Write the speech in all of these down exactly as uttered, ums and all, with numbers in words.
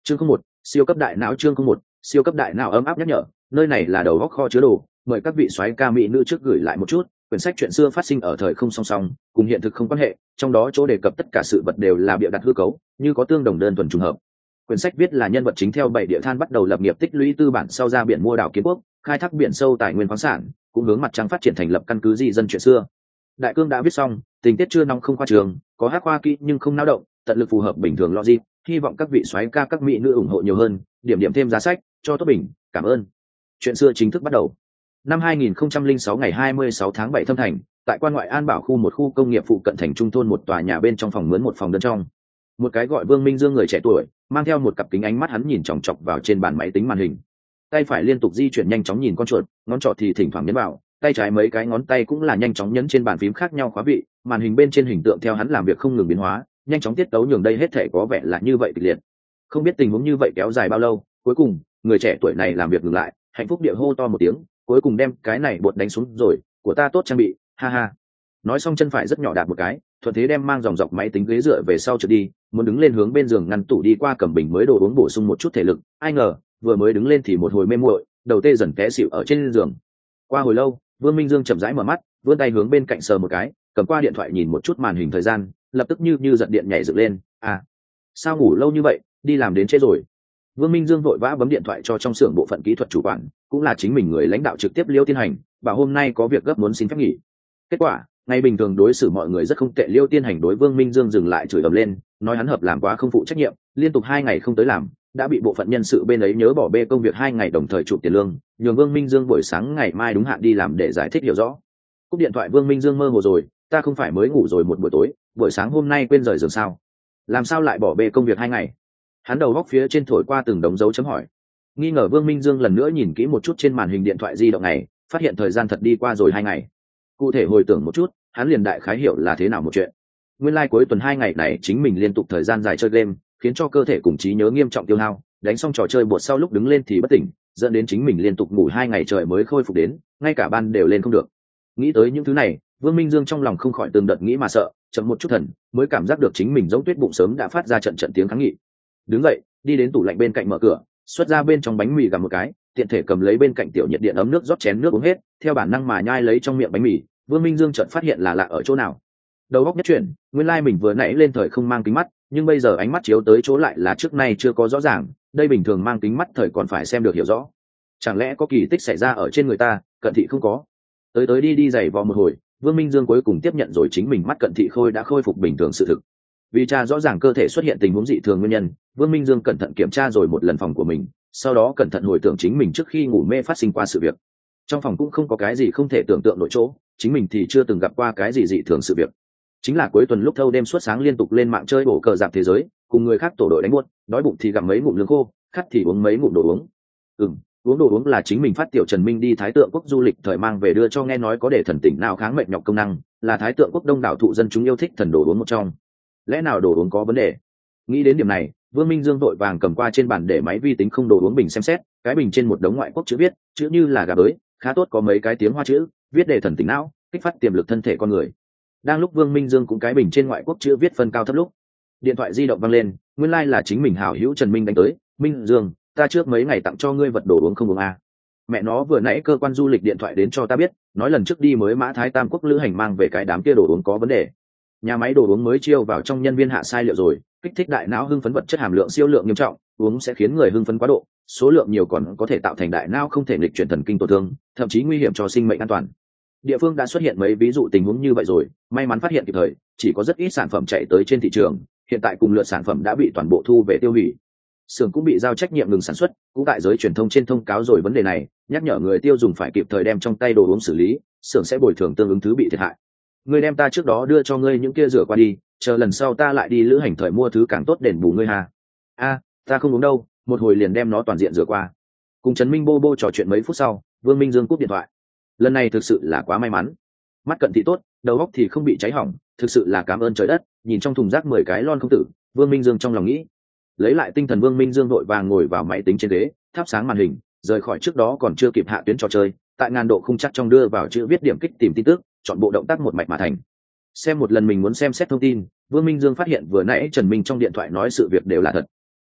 chương không một siêu cấp đại não chương không một siêu cấp đại não ấm áp nhắc nhở, nơi này là đầu góc kho chứa đồ, mời các vị soái ca mỹ nữ trước gửi lại một chút. Quyển sách chuyện xưa phát sinh ở thời không song song, cùng hiện thực không quan hệ, trong đó chỗ đề cập tất cả sự vật đều là bịa đặt hư cấu, như có tương đồng đơn thuần trùng hợp. Quyển sách viết là nhân vật chính theo bảy địa than bắt đầu lập nghiệp tích lũy tư bản sau ra biển mua đảo kiến quốc, khai thác biển sâu tài nguyên khoáng sản, cũng hướng mặt trăng phát triển thành lập căn cứ di dân chuyện xưa. Đại cương đã viết xong, tình tiết chưa nóng không khoa trường, có hát khoa kỹ nhưng không náo động, tận lực phù hợp bình thường logic, hy vọng các vị soái ca các mỹ nữ ủng hộ nhiều hơn, điểm điểm thêm giá sách, cho tốt bình, cảm ơn. Chuyện xưa chính thức bắt đầu. Năm hai nghìn không trăm lẻ sáu ngày hai mươi sáu tháng bảy Thâm Thành, tại quan ngoại An Bảo khu một khu công nghiệp phụ cận thành trung thôn một tòa nhà bên trong phòng mướn một phòng đơn trong. Một cái gọi Vương Minh Dương người trẻ tuổi, mang theo một cặp kính ánh mắt hắn nhìn chòng chọc vào trên bàn máy tính màn hình. Tay phải liên tục di chuyển nhanh chóng nhìn con chuột, ngón trỏ thì thỉnh thoảng nhấn vào, tay trái mấy cái ngón tay cũng là nhanh chóng nhấn trên bàn phím khác nhau khóa vị, màn hình bên trên hình tượng theo hắn làm việc không ngừng biến hóa, nhanh chóng tiết tấu nhường đây hết thể có vẻ là như vậy kịch liệt. Không biết tình huống như vậy kéo dài bao lâu, cuối cùng, người trẻ tuổi này làm việc ngừng lại, hạnh phúc địa hô to một tiếng, cuối cùng đem cái này bột đánh xuống rồi, của ta tốt trang bị, ha ha. Nói xong chân phải rất nhỏ đạp một cái, thuận thế đem mang dòng dọc máy tính ghế dựa về sau trượt đi, muốn đứng lên hướng bên giường ngăn tủ đi qua cầm bình mới đồ uống bổ sung một chút thể lực, ai ngờ, vừa mới đứng lên thì một hồi mê muội, đầu tê dần té xỉu ở trên giường. Qua hồi lâu, Vương Minh Dương chậm rãi mở mắt, vươn tay hướng bên cạnh sờ một cái, cầm qua điện thoại nhìn một chút màn hình thời gian, lập tức như như giật điện nhảy dựng lên, à, sao ngủ lâu như vậy, đi làm đến trễ rồi. Vương Minh Dương vội vã bấm điện thoại cho trong xưởng bộ phận kỹ thuật chủ quản, cũng là chính mình người lãnh đạo trực tiếp Liêu Tiên Hành, bảo hôm nay có việc gấp muốn xin phép nghỉ. Kết quả, ngày bình thường đối xử mọi người rất không tệ, Liêu Tiên Hành đối Vương Minh Dương dừng lại chửi ầm lên, nói hắn hợp làm quá không phụ trách nhiệm, liên tục hai ngày không tới làm, đã bị bộ phận nhân sự bên ấy nhớ bỏ bê công việc hai ngày đồng thời chụp tiền lương, nhường Vương Minh Dương buổi sáng ngày mai đúng hạn đi làm để giải thích hiểu rõ. Cúp điện thoại Vương Minh Dương mơ hồ rồi, ta không phải mới ngủ rồi một buổi tối, buổi sáng hôm nay quên rời giường sao? Làm sao lại bỏ bê công việc hai ngày? Hắn đầu góc phía trên thổi qua từng đống dấu chấm hỏi. Nghi ngờ Vương Minh Dương lần nữa nhìn kỹ một chút trên màn hình điện thoại di động này, phát hiện thời gian thật đi qua rồi hai ngày. Cụ thể hồi tưởng một chút, hắn liền đại khái hiểu là thế nào một chuyện. Nguyên lai like cuối tuần hai ngày này chính mình liên tục thời gian dài chơi game, khiến cho cơ thể cùng trí nhớ nghiêm trọng tiêu hao, đánh xong trò chơi bột sau lúc đứng lên thì bất tỉnh, dẫn đến chính mình liên tục ngủ hai ngày trời mới khôi phục đến, ngay cả ban đều lên không được. Nghĩ tới những thứ này, Vương Minh Dương trong lòng không khỏi từng đợt nghĩ mà sợ, chậm một chút thần, mới cảm giác được chính mình giống tuyết bụng sớm đã phát ra trận trận tiếng kháng nghị. Đứng dậy, đi đến tủ lạnh bên cạnh mở cửa, xuất ra bên trong bánh mì gặm một cái, tiện thể cầm lấy bên cạnh tiểu nhiệt điện ấm nước rót chén nước uống hết, theo bản năng mà nhai lấy trong miệng bánh mì. Vương Minh Dương chợt phát hiện là lạ ở chỗ nào. Đầu óc nhất chuyển, nguyên lai mình vừa nãy lên thời không mang kính mắt, nhưng bây giờ ánh mắt chiếu tới chỗ lại là trước nay chưa có rõ ràng, đây bình thường mang kính mắt thời còn phải xem được hiểu rõ. Chẳng lẽ có kỳ tích xảy ra ở trên người ta, cận thị không có. Tới tới đi đi giày vò một hồi, Vương Minh Dương cuối cùng tiếp nhận rồi chính mình mắt cận thị khôi đã khôi phục bình thường sự thực. Vì cha rõ ràng cơ thể xuất hiện tình huống dị thường nguyên nhân, Vương Minh Dương cẩn thận kiểm tra rồi một lần phòng của mình, sau đó cẩn thận hồi tưởng chính mình trước khi ngủ mê phát sinh qua sự việc. Trong phòng cũng không có cái gì không thể tưởng tượng nổi chỗ, chính mình thì chưa từng gặp qua cái gì dị thường sự việc. Chính là cuối tuần lúc thâu đêm suốt sáng liên tục lên mạng chơi bổ cờ dạp thế giới, cùng người khác tổ đội đánh buốt, đói bụng thì gặm mấy ngụm lương khô, khát thì uống mấy ngụm đồ uống. Ừm, uống đồ uống là chính mình phát tiểu Trần Minh đi Thái Tượng Quốc du lịch thời mang về đưa cho, nghe nói có để thần tỉnh nào kháng mệt nhọc công năng, là Thái Tượng Quốc đông đảo thụ dân chúng yêu thích thần đồ uống một trong. Lẽ nào đồ uống có vấn đề? Nghĩ đến điểm này, Vương Minh Dương vội vàng cầm qua trên bàn để máy vi tính không đồ uống bình xem xét, cái bình trên một đống ngoại quốc chữ viết, chữ như là gà bới, khá tốt, có mấy cái tiếng Hoa chữ, viết để thần tỉnh não, kích phát tiềm lực thân thể con người. Đang lúc Vương Minh Dương cũng cái bình trên ngoại quốc chữ viết phân cao thấp lúc, điện thoại di động vang lên, nguyên lai like là chính mình hảo hữu Trần Minh đánh tới. Minh Dương, ta trước mấy ngày tặng cho ngươi vật đồ uống không uống à? Mẹ nó vừa nãy cơ quan du lịch điện thoại đến cho ta biết, nói lần trước đi mới Mã Thái Tam Quốc lữ hành mang về cái đám kia đồ uống có vấn đề. Nhà máy đồ uống mới chiêu vào trong nhân viên hạ sai liệu rồi, kích thích đại não hưng phấn vật chất hàm lượng siêu lượng nghiêm trọng, uống sẽ khiến người hưng phấn quá độ, số lượng nhiều còn có thể tạo thành đại não không thể nghịch chuyển thần kinh tổn thương, thậm chí nguy hiểm cho sinh mệnh an toàn. Địa phương đã xuất hiện mấy ví dụ tình huống như vậy rồi, may mắn phát hiện kịp thời, chỉ có rất ít sản phẩm chạy tới trên thị trường, hiện tại cùng lượt sản phẩm đã bị toàn bộ thu về tiêu hủy. Xưởng cũng bị giao trách nhiệm ngừng sản xuất, cũng tại giới truyền thông trên thông cáo rồi vấn đề này, nhắc nhở người tiêu dùng phải kịp thời đem trong tay đồ uống xử lý, xưởng sẽ bồi thường tương ứng thứ bị thiệt hại. Ngươi đem ta trước đó đưa cho ngươi những kia rửa qua đi, chờ lần sau ta lại đi lữ hành thời mua thứ càng tốt đền bù ngươi hà. A, ta không uống đâu, một hồi liền đem nó toàn diện rửa qua. Cùng Trần Minh bô bô trò chuyện mấy phút sau, Vương Minh Dương cúp điện thoại. Lần này thực sự là quá may mắn, mắt cận thị tốt, đầu óc thì không bị cháy hỏng, thực sự là cảm ơn trời đất. Nhìn trong thùng rác mười cái lon không tử, Vương Minh Dương trong lòng nghĩ. Lấy lại tinh thần, Vương Minh Dương vội vàng ngồi vào máy tính trên ghế, thắp sáng màn hình, rời khỏi trước đó còn chưa kịp hạ tuyến trò chơi, tại ngàn độ không chắc trong đưa vào chữ viết điểm kích tìm tin tức, chọn bộ động tác một mạch mà thành. Xem một lần mình muốn xem xét thông tin, Vương Minh Dương phát hiện vừa nãy Trần Minh trong điện thoại nói sự việc đều là thật.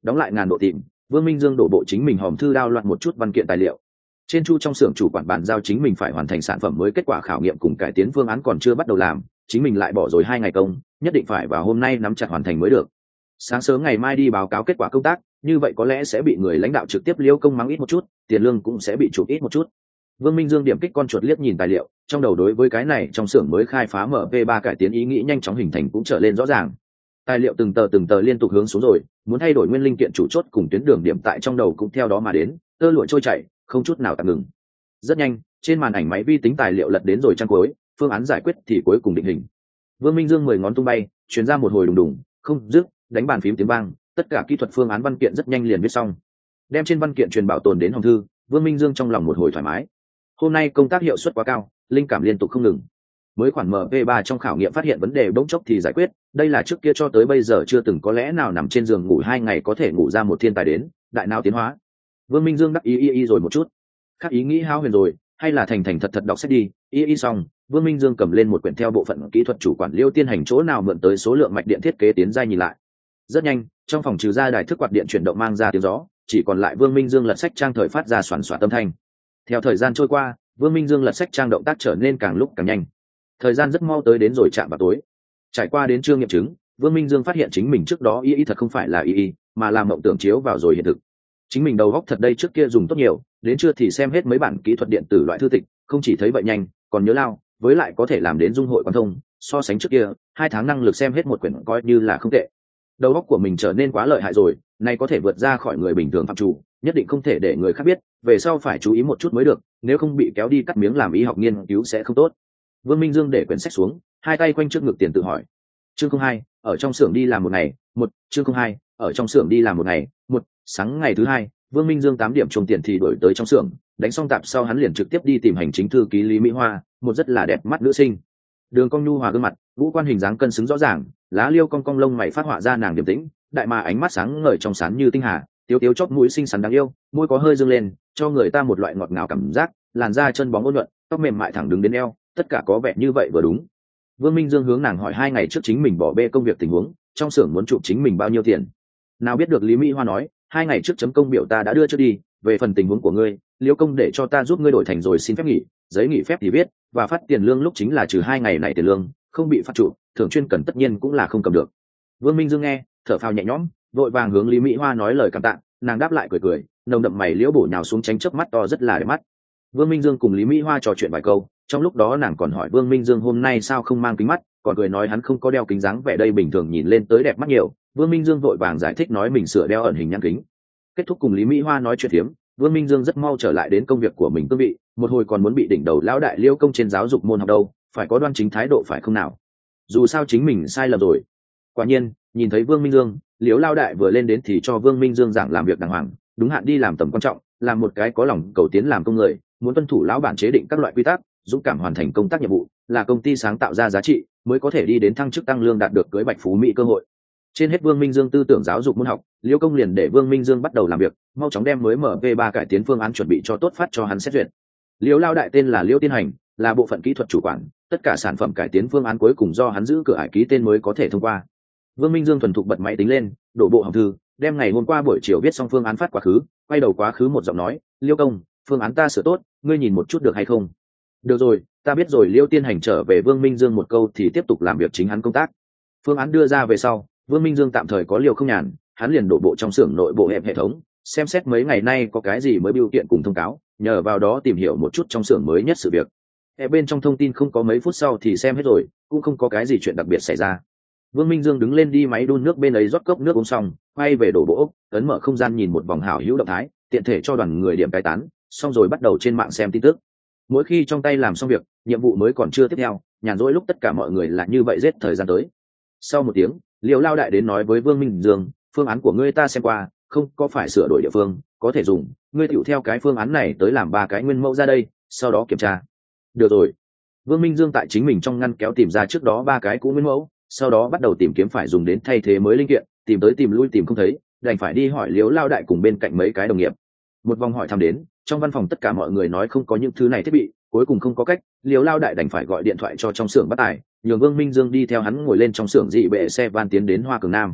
đóng lại ngàn độ tìm, Vương Minh Dương đổ bộ chính mình hòm thư đao loạn một chút văn kiện tài liệu. Trên chu trong xưởng chủ quản bàn giao chính mình phải hoàn thành sản phẩm mới, kết quả khảo nghiệm cùng cải tiến phương án còn chưa bắt đầu làm, chính mình lại bỏ rồi hai ngày công, nhất định phải vào hôm nay nắm chặt hoàn thành mới được. Sáng sớm ngày mai đi báo cáo kết quả công tác, như vậy có lẽ sẽ bị người lãnh đạo trực tiếp liêu công mắng ít một chút, tiền lương cũng sẽ bị chụp ít một chút. Vương Minh Dương điểm kích con chuột liếc nhìn tài liệu, trong đầu đối với cái này trong xưởng mới khai phá em pê ba cải tiến ý nghĩ nhanh chóng hình thành cũng trở lên rõ ràng. Tài liệu từng tờ từng tờ liên tục hướng xuống rồi, muốn thay đổi nguyên linh kiện chủ chốt cùng tuyến đường điểm tại trong đầu cũng theo đó mà đến, tơ lụa trôi chảy, không chút nào tạm ngừng. Rất nhanh, trên màn ảnh máy vi tính tài liệu lật đến rồi trang cuối, phương án giải quyết thì cuối cùng định hình. Vương Minh Dương mười ngón tung bay, truyền ra một hồi đùng đùng, không dứt, đánh bàn phím tiếng vang, tất cả kỹ thuật phương án văn kiện rất nhanh liền viết xong. Đem trên văn kiện truyền bảo tồn đến hòm thư, Vương Minh Dương trong lòng một hồi thoải mái. Hôm nay công tác hiệu suất quá cao, linh cảm liên tục không ngừng. Mới khoản em pê ba trong khảo nghiệm phát hiện vấn đề bỗng chốc thì giải quyết, đây là trước kia cho tới bây giờ chưa từng có lẽ nào nằm trên giường ngủ hai ngày có thể ngủ ra một thiên tài đến, đại não tiến hóa. Vương Minh Dương đắc ý y y rồi một chút. Khác ý nghĩ hao huyền rồi, hay là thành thành thật thật đọc sách đi, y y xong, Vương Minh Dương cầm lên một quyển theo bộ phận kỹ thuật chủ quản Liêu Tiên Hành chỗ nào mượn tới số lượng mạch điện thiết kế tiến giai nhìn lại. Rất nhanh, trong phòng trừ ra đài thức quạt điện chuyển động mang ra tiếng gió, chỉ còn lại Vương Minh Dương lật sách trang thời phát ra xoắn xoả âm thanh. Theo thời gian trôi qua, Vương Minh Dương lật sách trang động tác trở nên càng lúc càng nhanh. Thời gian rất mau tới đến rồi chạm vào tối. Trải qua đến trưa nghiệm chứng, Vương Minh Dương phát hiện chính mình trước đó y y thật không phải là y y, mà là mộng tưởng chiếu vào rồi hiện thực. Chính mình đầu góc thật đây trước kia dùng tốt nhiều, đến trưa thì xem hết mấy bản kỹ thuật điện tử loại thư tịch, không chỉ thấy vậy nhanh, còn nhớ lao, với lại có thể làm đến dung hội quan thông, so sánh trước kia, hai tháng năng lực xem hết một quyển coi như là không tệ. Đầu óc của mình trở nên quá lợi hại rồi, nay có thể vượt ra khỏi người bình thường phạm chủ, nhất định không thể để người khác biết, về sau phải chú ý một chút mới được, nếu không bị kéo đi cắt miếng làm y học nghiên cứu sẽ không tốt. Vương Minh Dương để quyển sách xuống, hai tay quanh trước ngực tiền tự hỏi. Chương không hai, ở trong xưởng đi làm một ngày, một, chương không hai, ở trong xưởng đi làm một ngày, một, sáng ngày thứ hai, Vương Minh Dương tám điểm trùng tiền thì đổi tới trong xưởng, đánh xong tạp sau hắn liền trực tiếp đi tìm hành chính thư ký Lý Mỹ Hoa, một rất là đẹp mắt nữ sinh. Đường cong nhu hòa gương mặt, ngũ quan hình dáng cân xứng rõ ràng, lá liêu cong cong lông mày phát họa ra nàng điềm tĩnh, đại mà ánh mắt sáng ngời trong sáng như tinh hà, tiếu tiếu chóp mũi xinh xắn đáng yêu, môi có hơi dương lên, cho người ta một loại ngọt ngào cảm giác, làn da chân bóng ôn nhuận, tóc mềm mại thẳng đứng đến eo, tất cả có vẻ như vậy vừa đúng. Vương Minh Dương hướng nàng hỏi hai ngày trước chính mình bỏ bê công việc tình huống, trong xưởng muốn chụp chính mình bao nhiêu tiền. Nào biết được Lý Mỹ Hoa nói, hai ngày trước chấm công biểu ta đã đưa cho đi, về phần tình huống của ngươi, Liễu công để cho ta giúp ngươi đổi thành rồi xin phép nghỉ, giấy nghỉ phép thì viết, và phát tiền lương lúc chính là trừ hai ngày này tiền lương, không bị phạt trụ, thường chuyên cần tất nhiên cũng là không cầm được. Vương Minh Dương nghe, thở phào nhẹ nhõm, vội vàng hướng Lý Mỹ Hoa nói lời cảm tạ, nàng đáp lại cười cười, nồng đậm mày liễu bổ nhào xuống tránh chớp mắt to rất là đẹp mắt. Vương Minh Dương cùng Lý Mỹ Hoa trò chuyện vài câu, trong lúc đó nàng còn hỏi Vương Minh Dương hôm nay sao không mang kính mắt, còn cười nói hắn không có đeo kính dáng vẻ đây bình thường nhìn lên tới đẹp mắt nhiều. Vương Minh Dương vội vàng giải thích nói mình sửa đeo ẩn hình nhãn kính. Kết thúc cùng Lý Mỹ Hoa nói chuyện thiếm, Vương Minh Dương rất mau trở lại đến công việc của mình cương vị, một hồi còn muốn bị đỉnh đầu lão đại Liêu công trên giáo dục môn học đâu, phải có đoan chính thái độ phải không nào? Dù sao chính mình sai lầm rồi. Quả nhiên, nhìn thấy Vương Minh Dương, Liễu lão đại vừa lên đến thì cho Vương Minh Dương giảng làm việc đàng hoàng, đúng hạn đi làm tầm quan trọng, làm một cái có lòng cầu tiến làm công người, muốn tuân thủ lão bản chế định các loại quy tắc, dũng cảm hoàn thành công tác nhiệm vụ, là công ty sáng tạo ra giá trị, mới có thể đi đến thăng chức tăng lương đạt được cưới bạch phú mỹ cơ hội. Trên hết Vương Minh Dương tư tưởng giáo dục môn học, Liễu công liền để Vương Minh Dương bắt đầu làm việc, mau chóng đem mới em pê ba cải tiến phương án chuẩn bị cho tốt phát cho hắn xét duyệt. Liễu lao đại tên là Liễu Tiên Hành, là bộ phận kỹ thuật chủ quản, tất cả sản phẩm cải tiến phương án cuối cùng do hắn giữ cửa ải ký tên mới có thể thông qua. Vương Minh Dương thuần thục bật máy tính lên, đổ bộ hòm thư, đem ngày hôm qua buổi chiều viết xong phương án phát quá khứ, quay đầu quá khứ một giọng nói, Liễu công, phương án ta sửa tốt, ngươi nhìn một chút được hay không? Được rồi, ta biết rồi. Liễu Tiên Hành trở về Vương Minh Dương một câu thì tiếp tục làm việc chính hắn công tác. Phương án đưa ra về sau, Vương Minh Dương tạm thời có liều không nhàn, hắn liền đổ bộ trong xưởng nội bộ hẹp hệ thống, xem xét mấy ngày nay có cái gì mới biểu kiện cùng thông cáo, nhờ vào đó tìm hiểu một chút trong xưởng mới nhất sự việc. Hệ bên trong thông tin không có mấy phút sau thì xem hết rồi, cũng không có cái gì chuyện đặc biệt xảy ra. Vương Minh Dương đứng lên đi máy đun nước bên ấy rót cốc nước uống xong, quay về đổ bộ, ấn mở không gian nhìn một vòng hảo hữu động thái, tiện thể cho đoàn người điểm cai tán, xong rồi bắt đầu trên mạng xem tin tức. Mỗi khi trong tay làm xong việc, nhiệm vụ mới còn chưa tiếp theo, nhàn rỗi lúc tất cả mọi người là như vậy giết thời gian tới. Sau một tiếng, Liễu lao đại đến nói với Vương Minh Dương, phương án của ngươi ta xem qua, không có phải sửa đổi địa phương, có thể dùng, ngươi tựu theo cái phương án này tới làm ba cái nguyên mẫu ra đây, sau đó kiểm tra. Được rồi. Vương Minh Dương tại chính mình trong ngăn kéo tìm ra trước đó ba cái cũ nguyên mẫu, sau đó bắt đầu tìm kiếm phải dùng đến thay thế mới linh kiện, tìm tới tìm lui tìm không thấy, đành phải đi hỏi Liễu lao đại cùng bên cạnh mấy cái đồng nghiệp. Một vòng hỏi thăm đến, trong văn phòng tất cả mọi người nói không có những thứ này thiết bị, cuối cùng không có cách, Liễu lao đại đành phải gọi điện thoại cho trong xưởng bắt tài, nhường Vương Minh Dương đi theo hắn ngồi lên trong xưởng dị bệ xe van tiến đến Hoa Cường Nam.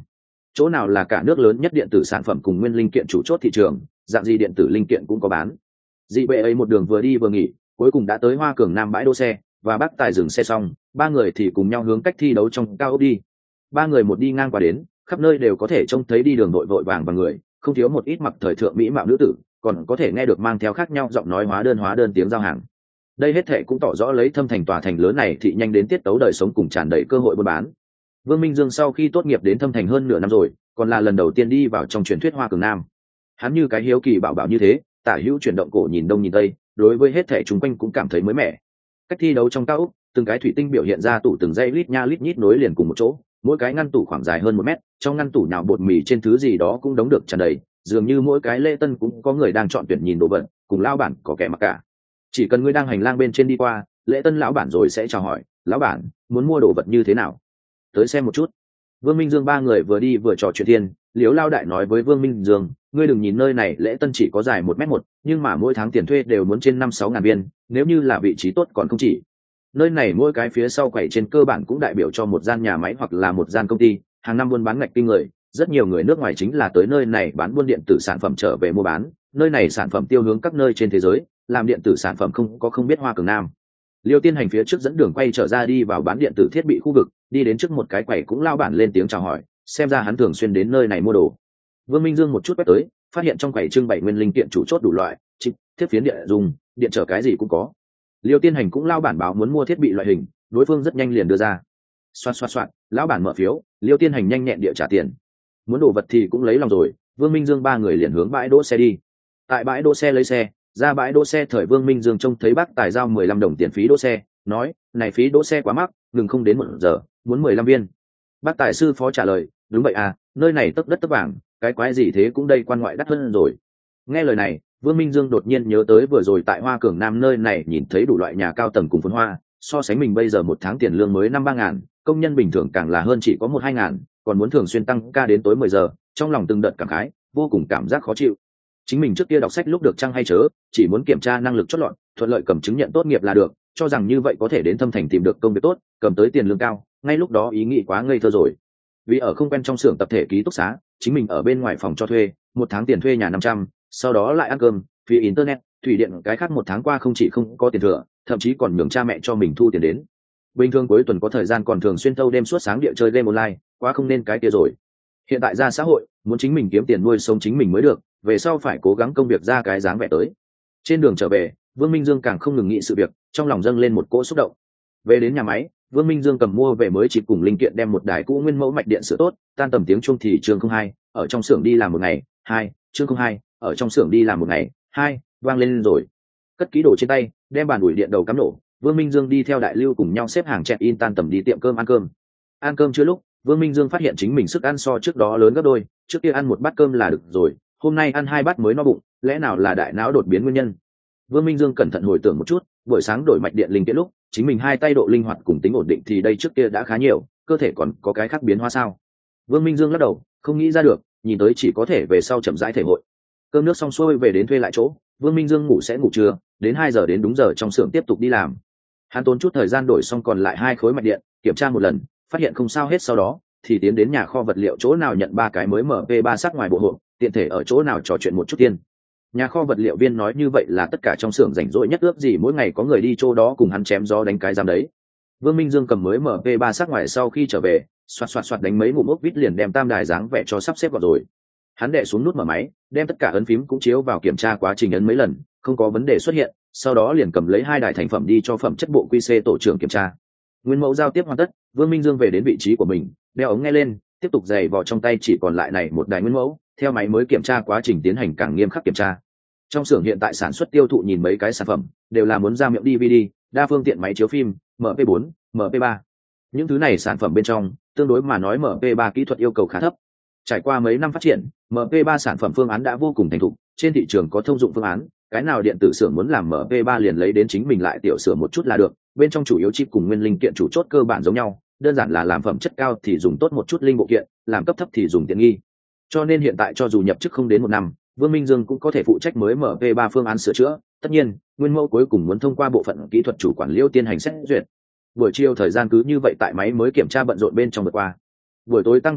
chỗ nào là cả nước lớn nhất điện tử sản phẩm cùng nguyên linh kiện chủ chốt thị trường, dạng gì điện tử linh kiện cũng có bán. Dị bệ ấy một đường vừa đi vừa nghỉ, cuối cùng đã tới Hoa Cường Nam bãi đỗ xe, và bác tài dừng xe xong, ba người thì cùng nhau hướng cách thi đấu trong cao ốc đi. Ba người một đi ngang qua đến, khắp nơi đều có thể trông thấy đi đường đội vội vàng và người, không thiếu một ít mặc thời thượng mỹ mạo nữ tử, còn có thể nghe được mang theo khác nhau giọng nói hóa đơn hóa đơn tiếng giao hàng. Đây hết thệ cũng tỏ rõ lấy Thâm Thành tòa thành lớn này thị nhanh đến tiết tấu đời sống cùng tràn đầy cơ hội buôn bán. Vương Minh Dương sau khi tốt nghiệp đến Thâm Thành hơn nửa năm rồi, còn là lần đầu tiên đi vào trong truyền thuyết Hoa Cường Nam. Hắn như cái hiếu kỳ bảo bảo như thế, tả hữu chuyển động cổ nhìn đông nhìn tây, đối với hết thảy chúng quanh cũng cảm thấy mới mẻ. Cách thi đấu trong cao ốc, từng cái thủy tinh biểu hiện ra tủ từng dây lít nha lít nhít nối liền cùng một chỗ, mỗi cái ngăn tủ khoảng dài hơn một mét, trong ngăn tủ nào bột mì trên thứ gì đó cũng đóng được tràn đầy, dường như mỗi cái lễ tân cũng có người đang chọn tuyển nhìn đồ vật, cùng lão bản có kẻ mặc cả. Chỉ cần ngươi đang hành lang bên trên đi qua, lễ tân lão bản rồi sẽ chào hỏi, lão bản muốn mua đồ vật như thế nào, tới xem một chút. Vương Minh Dương ba người vừa đi vừa trò chuyện thiên, Liễu Lao Đại nói với Vương Minh Dương, ngươi đừng nhìn nơi này lễ tân chỉ có dài một mét một, nhưng mà mỗi tháng tiền thuê đều muốn trên năm sáu ngàn viên, nếu như là vị trí tốt còn không chỉ. Nơi này mỗi cái phía sau quầy trên cơ bản cũng đại biểu cho một gian nhà máy hoặc là một gian công ty, hàng năm buôn bán ngạch kinh người, rất nhiều người nước ngoài chính là tới nơi này bán buôn điện tử sản phẩm trở về mua bán, nơi này sản phẩm tiêu hướng các nơi trên thế giới, làm điện tử sản phẩm không có không biết Hoa Cường Nam. Liêu Tiên Hành phía trước dẫn đường quay trở ra đi vào bán điện tử thiết bị khu vực, đi đến trước một cái quầy cũng lao bản lên tiếng chào hỏi, xem ra hắn thường xuyên đến nơi này mua đồ. Vương Minh Dương một chút quét tới, phát hiện trong quầy trưng bày nguyên linh kiện chủ chốt đủ loại, chip, thiết phiến điện dùng, điện trở cái gì cũng có. Liêu Tiên Hành cũng lao bản báo muốn mua thiết bị loại hình, đối phương rất nhanh liền đưa ra. Xoát xoát xoát, lão bản mở phiếu, Liêu Tiên Hành nhanh nhẹn địa trả tiền. Muốn đồ vật thì cũng lấy lòng rồi, Vương Minh Dương ba người liền hướng bãi đỗ xe đi. Tại bãi đỗ xe lấy xe, ra bãi đỗ xe thời Vương Minh Dương trông thấy bác tài giao mười lăm đồng tiền phí đỗ xe, nói, này phí đỗ xe quá mắc, ngừng không đến một giờ, muốn mười lăm viên. Bác tài sư phó trả lời, đúng vậy à, nơi này tấc đất tấc vàng, cái quái gì thế cũng đây quan ngoại đắt hơn rồi. Nghe lời này, Vương Minh Dương đột nhiên nhớ tới vừa rồi tại Hoa Cường Nam nơi này nhìn thấy đủ loại nhà cao tầng cùng phồn hoa, so sánh mình bây giờ một tháng tiền lương mới năm ba ngàn, công nhân bình thường càng là hơn chỉ có một hai ngàn, còn muốn thường xuyên tăng ca đến tối mười giờ, trong lòng từng đợt cảm khái, vô cùng cảm giác khó chịu. Chính mình trước kia đọc sách lúc được chăng hay chớ, chỉ muốn kiểm tra năng lực chót lọt, thuận lợi cầm chứng nhận tốt nghiệp là được, cho rằng như vậy có thể đến Thâm Thành tìm được công việc tốt, cầm tới tiền lương cao, ngay lúc đó ý nghĩ quá ngây thơ rồi. Vì ở không quen trong xưởng tập thể ký túc xá, chính mình ở bên ngoài phòng cho thuê, một tháng tiền thuê nhà năm trăm, sau đó lại ăn cơm, phí internet, thủy điện cái khác một tháng qua không chỉ không có tiền thừa, thậm chí còn nhường cha mẹ cho mình thu tiền đến. Bình thường cuối tuần có thời gian còn thường xuyên thâu đêm suốt sáng địa chơi game online, quá không nên cái kia rồi. Hiện tại ra xã hội, muốn chính mình kiếm tiền nuôi sống chính mình mới được, về sau phải cố gắng công việc ra cái dáng vẻ tới. Trên đường trở về, Vương Minh Dương càng không ngừng nghĩ sự việc, trong lòng dâng lên một cỗ xúc động. Về đến nhà máy, Vương Minh Dương cầm mua về mới chỉ cùng linh kiện đem một đài cũ nguyên mẫu mạch điện sửa tốt, tan tầm tiếng chuông thì chương không hai, ở trong xưởng đi làm một ngày, hai, chương không hai, ở trong xưởng đi làm một ngày, hai, vang lên rồi. Cất kỹ đồ trên tay, đem bàn ủi điện đầu cắm nổ, Vương Minh Dương đi theo Đại Lưu cùng nhau xếp hàng check in tan tầm đi tiệm cơm ăn cơm. Ăn cơm chưa lúc, Vương Minh Dương phát hiện chính mình sức ăn so trước đó lớn gấp đôi, trước kia ăn một bát cơm là được rồi, hôm nay ăn hai bát mới no bụng, lẽ nào là đại não đột biến nguyên nhân? Vương Minh Dương cẩn thận hồi tưởng một chút, buổi sáng đổi mạch điện linh kiện lúc, chính mình hai tay độ linh hoạt cùng tính ổn định thì đây trước kia đã khá nhiều, cơ thể còn có cái khác biến hóa sao? Vương Minh Dương lắc đầu, không nghĩ ra được, nhìn tới chỉ có thể về sau chậm rãi thể hội. Cơm nước xong xuôi về đến thuê lại chỗ, Vương Minh Dương ngủ sẽ ngủ trưa, đến hai giờ đến đúng giờ trong xưởng tiếp tục đi làm. Hắn tốn chút thời gian đổi xong còn lại hai khối mạch điện, kiểm tra một lần, phát hiện không sao hết, sau đó thì tiến đến nhà kho vật liệu chỗ nào nhận ba cái mới em pê ba sắc ngoài bộ hộp, tiện thể ở chỗ nào trò chuyện một chút tiên. Nhà kho vật liệu viên nói như vậy là tất cả trong xưởng rảnh rỗi nhất, ước gì mỗi ngày có người đi chỗ đó cùng hắn chém gió đánh cái giam đấy. Vương Minh Dương cầm mới em pê ba sắc ngoài sau khi trở về, xoạt xoạt xoạt đánh mấy ngụm ốc vít liền đem tam đài dáng vẽ cho sắp xếp vào rồi. Hắn đè xuống nút mở máy, đem tất cả ấn phím cũng chiếu vào kiểm tra quá trình ấn mấy lần, không có vấn đề xuất hiện, sau đó liền cầm lấy hai đài thành phẩm đi cho phẩm chất bộ quy xê tổ trưởng kiểm tra. Nguyên mẫu giao tiếp hoàn tất, Vương Minh Dương về đến vị trí của mình, đeo ống nghe lên, tiếp tục giày vò trong tay chỉ còn lại này một đài nguyên mẫu, theo máy mới kiểm tra quá trình tiến hành càng nghiêm khắc kiểm tra. Trong xưởng hiện tại sản xuất tiêu thụ nhìn mấy cái sản phẩm, đều là muốn ra miệng đê vê đê, đa phương tiện máy chiếu phim, em pê bốn, em pê ba. Những thứ này sản phẩm bên trong, tương đối mà nói em pê ba kỹ thuật yêu cầu khá thấp. Trải qua mấy năm phát triển, em pê ba sản phẩm phương án đã vô cùng thành thục, trên thị trường có thông dụng phương án, cái nào điện tử xưởng muốn làm em pê ba liền lấy đến chính mình lại tiểu sửa một chút là được, bên trong chủ yếu chip cùng nguyên linh kiện chủ chốt cơ bản giống nhau, đơn giản là làm phẩm chất cao thì dùng tốt một chút linh bộ kiện, làm cấp thấp thì dùng tiện nghi. Cho nên hiện tại cho dù nhập chức không đến một năm, Vương Minh Dương cũng có thể phụ trách mới em pê ba phương án sửa chữa, tất nhiên, nguyên mẫu cuối cùng muốn thông qua bộ phận kỹ thuật chủ quản Liêu tiến hành xét duyệt. Buổi chiều thời gian cứ như vậy tại máy mới kiểm tra bận rộn bên trong vượt qua. Buổi tối tăng ca lúc,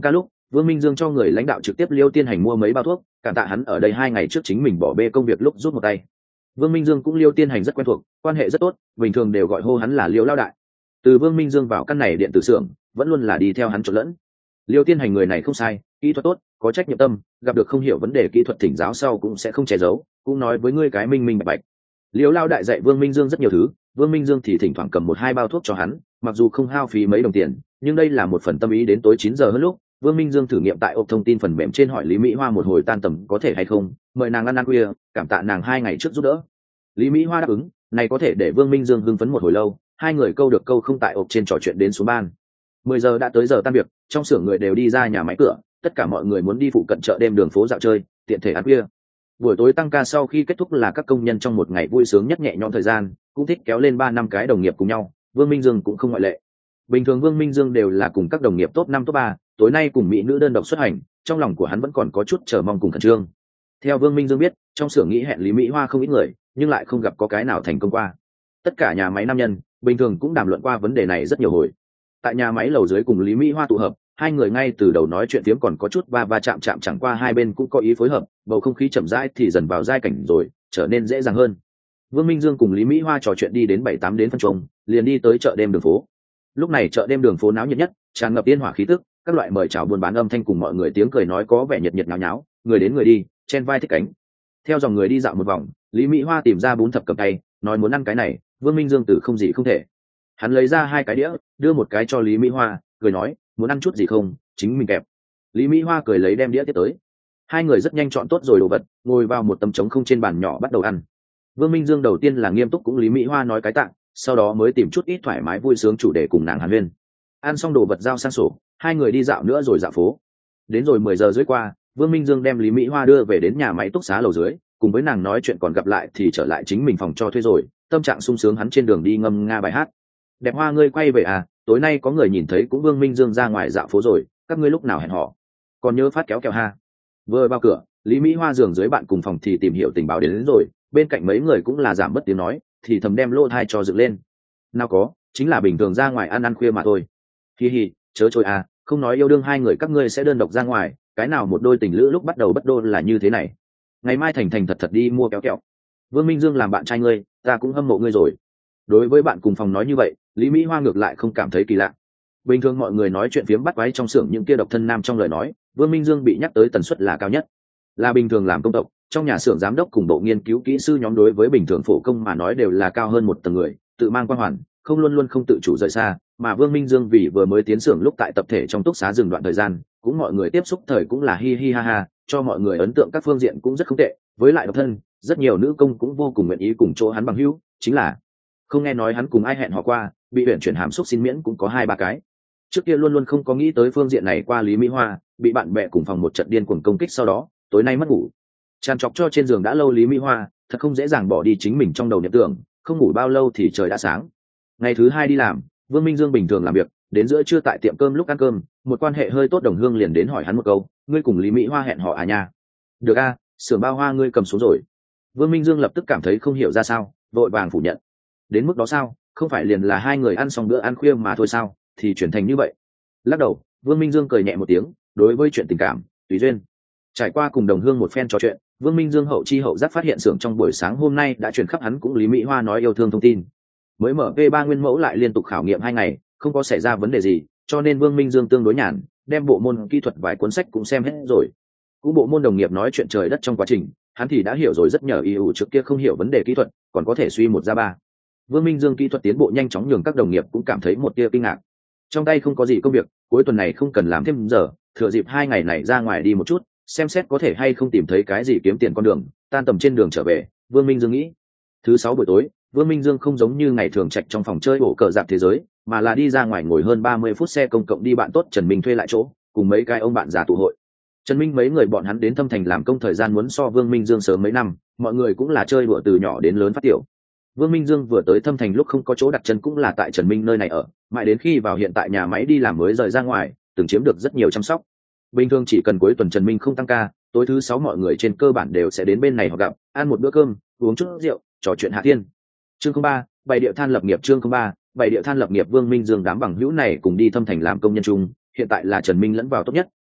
Vương Minh Dương cho người lãnh đạo trực tiếp Liêu Tiên Hành mua mấy bao thuốc, cảm tạ hắn ở đây hai ngày trước chính mình bỏ bê công việc lúc rút một tay. Vương Minh Dương cũng Liêu Tiên Hành rất quen thuộc, quan hệ rất tốt, bình thường đều gọi hô hắn là Liêu lao đại. Từ Vương Minh Dương vào căn này điện tử xưởng, vẫn luôn là đi theo hắn trộn lẫn. Liêu Tiên Hành người này không sai, kỹ thuật tốt, có trách nhiệm tâm, gặp được không hiểu vấn đề kỹ thuật thỉnh giáo sau cũng sẽ không che giấu, cũng nói với ngươi cái minh minh bạch bạch. Liêu lao đại dạy Vương Minh Dương rất nhiều thứ, Vương Minh Dương thì thỉnh thoảng cầm một hai bao thuốc cho hắn, mặc dù không hao phí mấy đồng tiền, nhưng đây là một phần tâm ý. Đến tối chín giờ hơn lúc, Vương Minh Dương thử nghiệm tại ộp thông tin phần mềm trên hỏi Lý Mỹ Hoa một hồi tan tầm có thể hay không, mời nàng ăn ăn khuya, cảm tạ nàng hai ngày trước giúp đỡ. Lý Mỹ Hoa đáp ứng, này có thể để Vương Minh Dương hưng phấn một hồi lâu, hai người câu được câu không tại ộp trên trò chuyện đến xuống ban. Mười giờ đã tới giờ tan việc, trong xưởng người đều đi ra nhà máy cửa, tất cả mọi người muốn đi phụ cận chợ đêm đường phố dạo chơi, tiện thể ăn khuya. Buổi tối tăng ca sau khi kết thúc là các công nhân trong một ngày vui sướng nhất nhẹ nhõm thời gian, cũng thích kéo lên ba năm cái đồng nghiệp cùng nhau, Vương Minh Dương cũng không ngoại lệ. Bình thường Vương Minh Dương đều là cùng các đồng nghiệp top năm top ba, tối nay cùng mỹ nữ đơn độc xuất hành, trong lòng của hắn vẫn còn có chút chờ mong cùng khẩn trương. Theo Vương Minh Dương biết, trong xưởng nghĩ hẹn Lý Mỹ Hoa không ít người, nhưng lại không gặp có cái nào thành công qua. Tất cả nhà máy nam nhân, bình thường cũng đàm luận qua vấn đề này rất nhiều hồi. Tại nhà máy lầu dưới cùng Lý Mỹ Hoa tụ hợp, hai người ngay từ đầu nói chuyện phiếm còn có chút va va chạm chạm, chẳng qua hai bên cũng có ý phối hợp, bầu không khí chậm rãi thì dần vào giai cảnh rồi, trở nên dễ dàng hơn. Vương Minh Dương cùng Lý Mỹ Hoa trò chuyện đi đến bảy tám đến phân trùng, liền đi tới chợ đêm đường phố. Lúc này chợ đêm đường phố náo nhiệt nhất, tràn ngập yên hỏa khí tức, các loại mời chào buôn bán âm thanh cùng mọi người tiếng cười nói có vẻ nhiệt nhiệt nháo nháo, người đến người đi, chen vai thích cánh. Theo dòng người đi dạo một vòng, Lý Mỹ Hoa tìm ra bún thập cầm tay, nói muốn ăn cái này, Vương Minh Dương từ không gì không thể. Hắn lấy ra hai cái đĩa, đưa một cái cho Lý Mỹ Hoa, cười nói, muốn ăn chút gì không, chính mình kẹp. Lý Mỹ Hoa cười lấy đem đĩa tiếp tới. Hai người rất nhanh chọn tốt rồi đồ vật, ngồi vào một tấm trống không trên bàn nhỏ bắt đầu ăn. Vương Minh Dương đầu tiên là nghiêm túc cũng Lý Mỹ Hoa nói cái tạng, sau đó mới tìm chút ít thoải mái vui sướng chủ đề cùng nàng hàn huyên. Ăn xong đồ vật giao sang sổ, hai người đi dạo nữa rồi dạo phố. Đến rồi mười giờ rưỡi qua, Vương Minh Dương đem Lý Mỹ Hoa đưa về đến nhà máy túc xá lầu dưới, cùng với nàng nói chuyện còn gặp lại thì trở lại chính mình phòng cho thuê rồi, tâm trạng sung sướng hắn trên đường đi ngâm nga bài hát. Đẹp Hoa ngươi quay về à, tối nay có người nhìn thấy cũng Vương Minh Dương ra ngoài dạo phố rồi, các ngươi lúc nào hẹn hò? Còn nhớ phát kéo kẹo ha. Vừa vào cửa, Lý Mỹ Hoa giường dưới bạn cùng phòng thì tìm hiểu tình báo đến, đến rồi, bên cạnh mấy người cũng là giảm bất tiếng nói, thì thầm đem lô thai cho dựng lên. Nào có, chính là bình thường ra ngoài ăn ăn khuya mà thôi. Hi hi, chớ trôi à, không nói yêu đương hai người các ngươi sẽ đơn độc ra ngoài, cái nào một đôi tình lữ lúc bắt đầu bất đô là như thế này. Ngày mai thành thành thật thật đi mua kéo kẹo. Vương Minh Dương làm bạn trai ngươi, ta cũng hâm mộ ngươi rồi. Đối với bạn cùng phòng nói như vậy, Lý Mỹ Hoa ngược lại không cảm thấy kỳ lạ. Bình thường mọi người nói chuyện phiếm bắt quái trong xưởng những kia độc thân nam trong lời nói, Vương Minh Dương bị nhắc tới tần suất là cao nhất. Là bình thường làm công tộc, trong nhà xưởng giám đốc cùng bộ nghiên cứu kỹ sư nhóm đối với bình thường phổ công mà nói đều là cao hơn một tầng người, tự mang quan hoàn, không luôn luôn không tự chủ rời xa, mà Vương Minh Dương vì vừa mới tiến xưởng lúc tại tập thể trong túc xá dừng đoạn thời gian, cũng mọi người tiếp xúc thời cũng là hi hi ha ha, cho mọi người ấn tượng các phương diện cũng rất không tệ, với lại độc thân, rất nhiều nữ công cũng vô cùng nguyện ý cùng chỗ hắn bằng hữu, chính là không nghe nói hắn cùng ai hẹn hò qua, bị huyện chuyển hàm xúc xin miễn cũng có hai ba cái. Trước kia luôn luôn không có nghĩ tới phương diện này qua Lý Mỹ Hoa, bị bạn bè cùng phòng một trận điên cuồng công kích sau đó, tối nay mất ngủ. Tràn trọc cho trên giường đã lâu Lý Mỹ Hoa, thật không dễ dàng bỏ đi chính mình trong đầu niệm tưởng, không ngủ bao lâu thì trời đã sáng. Ngày thứ hai đi làm, Vương Minh Dương bình thường làm việc, đến giữa trưa tại tiệm cơm lúc ăn cơm, một quan hệ hơi tốt đồng hương liền đến hỏi hắn một câu, ngươi cùng Lý Mỹ Hoa hẹn hò à nha? Được a, xưởng bao hoa ngươi cầm xuống rồi. Vương Minh Dương lập tức cảm thấy không hiểu ra sao, vội vàng phủ nhận. Đến mức đó sao, không phải liền là hai người ăn xong bữa ăn khuya mà thôi sao, thì chuyển thành như vậy. Lắc đầu, Vương Minh Dương cười nhẹ một tiếng, đối với chuyện tình cảm, tùy duyên. Trải qua cùng đồng hương một phen trò chuyện, Vương Minh Dương hậu chi hậu giác phát hiện xưởng trong buổi sáng hôm nay đã chuyển khắp hắn cũng Lý Mỹ Hoa nói yêu thương thông tin. Mới mở vê ba nguyên mẫu lại liên tục khảo nghiệm hai ngày, không có xảy ra vấn đề gì, cho nên Vương Minh Dương tương đối nhàn, đem bộ môn kỹ thuật vài cuốn sách cũng xem hết rồi. Cũng bộ môn đồng nghiệp nói chuyện trời đất trong quá trình, hắn thì đã hiểu rồi rất nhờ y ủ trước kia không hiểu vấn đề kỹ thuật, còn có thể suy một ra ba. Vương Minh Dương kỹ thuật tiến bộ nhanh chóng nhường các đồng nghiệp cũng cảm thấy một tia kinh ngạc. Trong tay không có gì công việc, cuối tuần này không cần làm thêm giờ, thừa dịp hai ngày này ra ngoài đi một chút, xem xét có thể hay không tìm thấy cái gì kiếm tiền con đường, tan tầm trên đường trở về, Vương Minh Dương nghĩ. Thứ sáu buổi tối, Vương Minh Dương không giống như ngày thường trạch trong phòng chơi ổ cờ dạp thế giới, mà là đi ra ngoài ngồi hơn ba mươi phút xe công cộng đi bạn tốt Trần Minh thuê lại chỗ, cùng mấy cái ông bạn già tụ hội. Trần Minh mấy người bọn hắn đến Thâm Thành làm công thời gian muốn so Vương Minh Dương sớm mấy năm, mọi người cũng là chơi đùa từ nhỏ đến lớn phát tiểu. Vương Minh Dương vừa tới Thâm Thành lúc không có chỗ đặt chân cũng là tại Trần Minh nơi này ở, mãi đến khi vào hiện tại nhà máy đi làm mới rời ra ngoài, từng chiếm được rất nhiều chăm sóc. Bình thường chỉ cần cuối tuần Trần Minh không tăng ca, tối thứ sáu mọi người trên cơ bản đều sẽ đến bên này họ gặp, ăn một bữa cơm, uống chút rượu, trò chuyện hạ thiên. Chương không ba, bảy điệu than lập nghiệp chương không ba, bảy điệu than lập nghiệp Vương Minh Dương đám bằng hữu này cùng đi Thâm Thành làm công nhân chung, hiện tại là Trần Minh lẫn vào tốt nhất,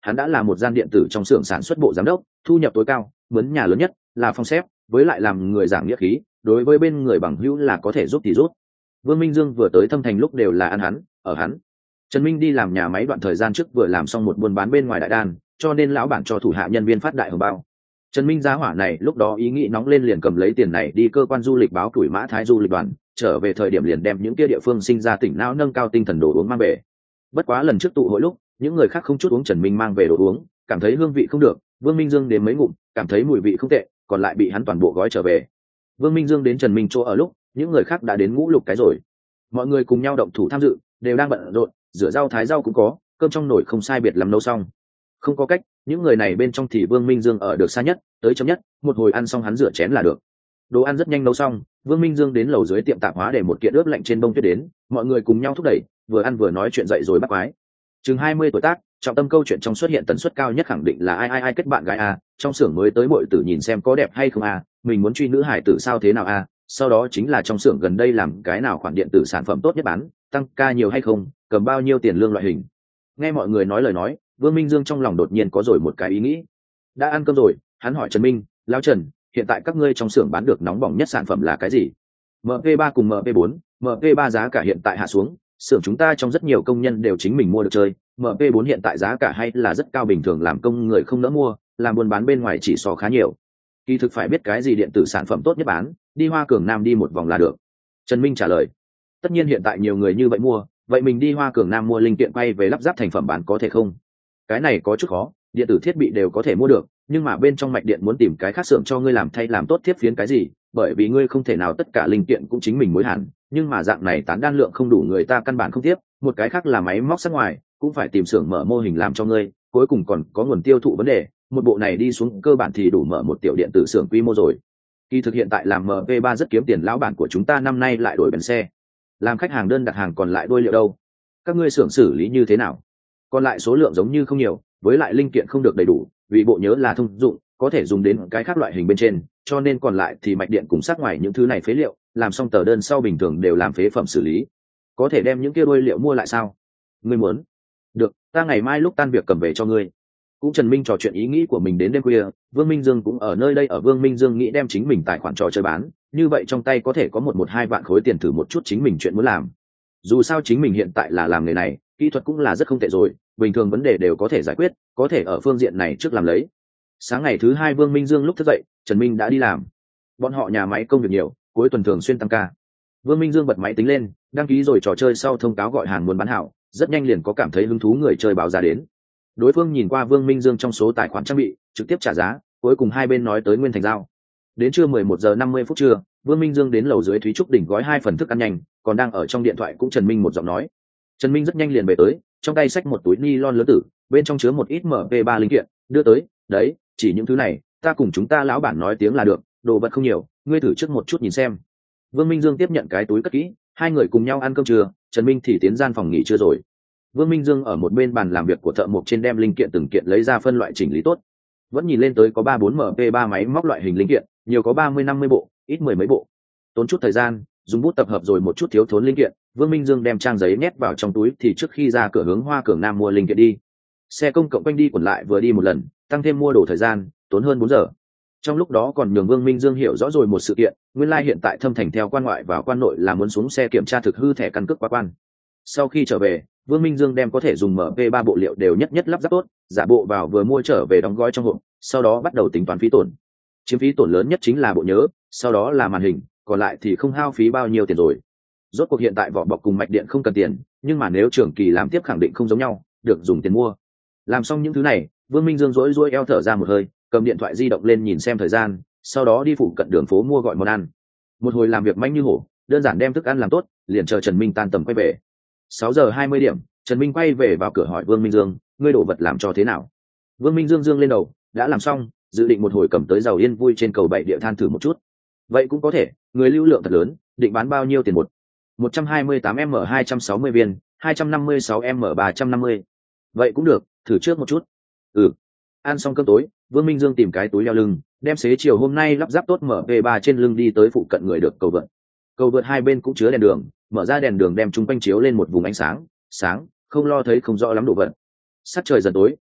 hắn đã là một gian điện tử trong xưởng sản xuất bộ giám đốc, thu nhập tối cao, mướn nhà lớn nhất, là phòng xếp, với lại làm người giảng nghĩa khí, đối với bên người bằng hữu là có thể giúp thì giúp. Vương Minh Dương vừa tới Thâm Thành lúc đều là ăn hắn, ở hắn. Trần Minh đi làm nhà máy đoạn thời gian trước vừa làm xong một buôn bán bên ngoài đại đan, cho nên lão bản cho thủ hạ nhân viên phát đại hồng bao. Trần Minh giá hỏa này lúc đó ý nghĩ nóng lên liền cầm lấy tiền này đi cơ quan du lịch báo tuổi Mã Thái du lịch đoàn, trở về thời điểm liền đem những kia địa phương sinh ra tỉnh não nâng cao tinh thần đồ uống mang về. Bất quá lần trước tụ hội lúc, những người khác không chút uống Trần Minh mang về đồ uống, cảm thấy hương vị không được, Vương Minh Dương đến mấy ngụm, cảm thấy mùi vị không tệ, còn lại bị hắn toàn bộ gói trở về. Vương Minh Dương đến Trần Minh chỗ ở lúc, những người khác đã đến ngũ lục cái rồi. Mọi người cùng nhau động thủ tham dự, đều đang bận rộn, rửa rau thái rau cũng có, cơm trong nồi không sai biệt lắm nấu xong. Không có cách, những người này bên trong thì Vương Minh Dương ở được xa nhất, tới chấm nhất, một hồi ăn xong hắn rửa chén là được. Đồ ăn rất nhanh nấu xong, Vương Minh Dương đến lầu dưới tiệm tạp hóa để một kiện ướp lạnh trên bông tuyết đến, mọi người cùng nhau thúc đẩy, vừa ăn vừa nói chuyện dậy rồi bắt quái. Chừng hai mươi tuổi tác, trọng tâm câu chuyện trong xuất hiện tần suất cao nhất khẳng định là ai ai ai kết bạn gái a, trong xưởng mới tới muội tử nhìn xem có đẹp hay không a, mình muốn truy nữ hải tử sao thế nào a, sau đó chính là trong xưởng gần đây làm cái nào khoản điện tử sản phẩm tốt nhất bán, tăng ca nhiều hay không, cầm bao nhiêu tiền lương loại hình. Nghe mọi người nói lời nói, Vương Minh Dương trong lòng đột nhiên có rồi một cái ý nghĩ. Đã ăn cơm rồi, hắn hỏi Trần Minh, lão Trần, hiện tại các ngươi trong xưởng bán được nóng bỏng nhất sản phẩm là cái gì? em pê ba cùng em pê bốn, em pê ba giá cả hiện tại hạ xuống, xưởng chúng ta trong rất nhiều công nhân đều chính mình mua được chơi, em pê bốn hiện tại giá cả hay là rất cao, bình thường làm công người không nỡ mua, làm buôn bán bên ngoài chỉ so khá nhiều. Kỳ thực phải biết cái gì điện tử sản phẩm tốt nhất bán, đi Hoa Cường Nam đi một vòng là được. Trần Minh trả lời. Tất nhiên hiện tại nhiều người như vậy mua, vậy mình đi Hoa Cường Nam mua linh kiện quay về lắp ráp thành phẩm bán có thể không? Cái này có chút khó, điện tử thiết bị đều có thể mua được, nhưng mà bên trong mạch điện muốn tìm cái khác xưởng cho ngươi làm thay làm tốt thiết phiến cái gì, bởi vì ngươi không thể nào tất cả linh kiện cũng chính mình mối hẳn, nhưng mà dạng này tán đan lượng không đủ, người ta căn bản không tiếp, một cái khác là máy móc sát ngoài, cũng phải tìm xưởng mở mô hình làm cho ngươi, cuối cùng còn có nguồn tiêu thụ vấn đề, một bộ này đi xuống cơ bản thì đủ mở một tiểu điện tử xưởng quy mô rồi. Kỳ thực hiện tại làm em pê ba rất kiếm tiền, lão bản của chúng ta năm nay lại đổi bánh xe, làm khách hàng đơn đặt hàng còn lại đôi liệu đâu, các ngươi xưởng xử lý như thế nào? Còn lại số lượng giống như không nhiều, với lại linh kiện không được đầy đủ, vì bộ nhớ là thông dụng, có thể dùng đến cái khác loại hình bên trên, cho nên còn lại thì mạch điện cùng sát ngoài những thứ này phế liệu, làm xong tờ đơn sau bình thường đều làm phế phẩm xử lý. Có thể đem những kia đôi liệu mua lại sao? Ngươi muốn? Được, ta ngày mai lúc tan việc cầm về cho ngươi. Cũng Trần Minh trò chuyện ý nghĩ của mình đến đêm khuya, Vương Minh Dương cũng ở nơi đây, ở Vương Minh Dương nghĩ đem chính mình tài khoản trò chơi bán, như vậy trong tay có thể có một một hai vạn khối tiền thử một chút chính mình chuyện muốn làm. Dù sao chính mình hiện tại là làm nghề này, kỹ thuật cũng là rất không tệ rồi, bình thường vấn đề đều có thể giải quyết, có thể ở phương diện này trước làm lấy. Sáng ngày thứ hai Vương Minh Dương lúc thức dậy, Trần Minh đã đi làm. Bọn họ nhà máy công việc nhiều, cuối tuần thường xuyên tăng ca. Vương Minh Dương bật máy tính lên, đăng ký rồi trò chơi sau thông cáo gọi hàng muốn bán hảo, rất nhanh liền có cảm thấy hứng thú người chơi báo giá đến. Đối phương nhìn qua Vương Minh Dương trong số tài khoản trang bị, trực tiếp trả giá, cuối cùng hai bên nói tới nguyên thành giao. Đến trưa mười một giờ năm mươi phút trưa, Vương Minh Dương đến lầu dưới Thúy Trúc đỉnh gói hai phần thức ăn nhanh, còn đang ở trong điện thoại cũng Trần Minh một giọng nói. Trần Minh rất nhanh liền về tới, trong tay xách một túi ni lon lớn tử, bên trong chứa một ít em pê ba linh kiện, đưa tới, đấy, chỉ những thứ này, ta cùng chúng ta lão bản nói tiếng là được, đồ vật không nhiều, ngươi thử trước một chút nhìn xem. Vương Minh Dương tiếp nhận cái túi cất kỹ, hai người cùng nhau ăn cơm trưa, Trần Minh thì tiến gian phòng nghỉ trưa rồi. Vương Minh Dương ở một bên bàn làm việc của thợ mộc trên đem linh kiện từng kiện lấy ra phân loại chỉnh lý tốt. Vẫn nhìn lên tới có ba bốn em pê ba máy móc loại hình linh kiện, nhiều có ba mươi năm mươi bộ, ít mười mấy bộ. Tốn chút thời gian, dùng bút tập hợp rồi một chút thiếu thốn linh kiện, Vương Minh Dương đem trang giấy nhét vào trong túi thì trước khi ra cửa hướng Hoa Cường Nam mua linh kiện đi. Xe công cộng quanh đi quẩn lại vừa đi một lần, tăng thêm mua đồ thời gian, tốn hơn bốn giờ. Trong lúc đó còn nhường Vương Minh Dương hiểu rõ rồi một sự kiện, nguyên lai hiện tại Thâm Thành theo quan ngoại vào quan nội là muốn xuống xe kiểm tra thực hư thẻ căn cước qua quan. Sau khi trở về, Vương Minh Dương đem có thể dùng em pê ba bộ liệu đều nhất nhất lắp ráp tốt, giả bộ vào vừa mua trở về đóng gói trong hộp, sau đó bắt đầu tính toán phí tổn. Chiếm phí tổn lớn nhất chính là bộ nhớ, sau đó là màn hình, còn lại thì không hao phí bao nhiêu tiền rồi. Rốt cuộc hiện tại vỏ bọc cùng mạch điện không cần tiền, nhưng mà nếu trường kỳ làm tiếp khẳng định không giống nhau, được dùng tiền mua. Làm xong những thứ này, Vương Minh Dương rỗi rỗi eo thở ra một hơi, cầm điện thoại di động lên nhìn xem thời gian, sau đó đi phụ cận đường phố mua gọi món ăn. Một hồi làm việc manh như hổ, đơn giản đem thức ăn làm tốt, liền chờ Trần Minh tan tầm quay về. Sáu giờ hai mươi điểm, Trần Minh quay về vào cửa hỏi Vương Minh Dương, ngươi đổ vật làm cho thế nào? Vương Minh Dương dương lên đầu, đã làm xong, dự định một hồi cầm tới Giàu Yên Vui trên cầu bảy địa than thử một chút. Vậy cũng có thể, người lưu lượng thật lớn, định bán bao nhiêu tiền một? một trăm hai mươi tám em em hai trăm sáu mươi viên, hai trăm năm mươi sáu em em ba trăm năm mươi. Vậy cũng được, thử trước một chút. Ừ. Ăn xong cơm tối, Vương Minh Dương tìm cái túi leo lưng, đem xế chiều hôm nay lắp ráp tốt em pê ba trên lưng đi tới phụ cận người được cầu vượt. Cầu vượt hai bên cũng chứa đèn đường, mở ra đèn đường đem chung quanh chiếu lên một vùng ánh sáng, sáng, không lo thấy không rõ lắm độ vật. Sát trời dần tối,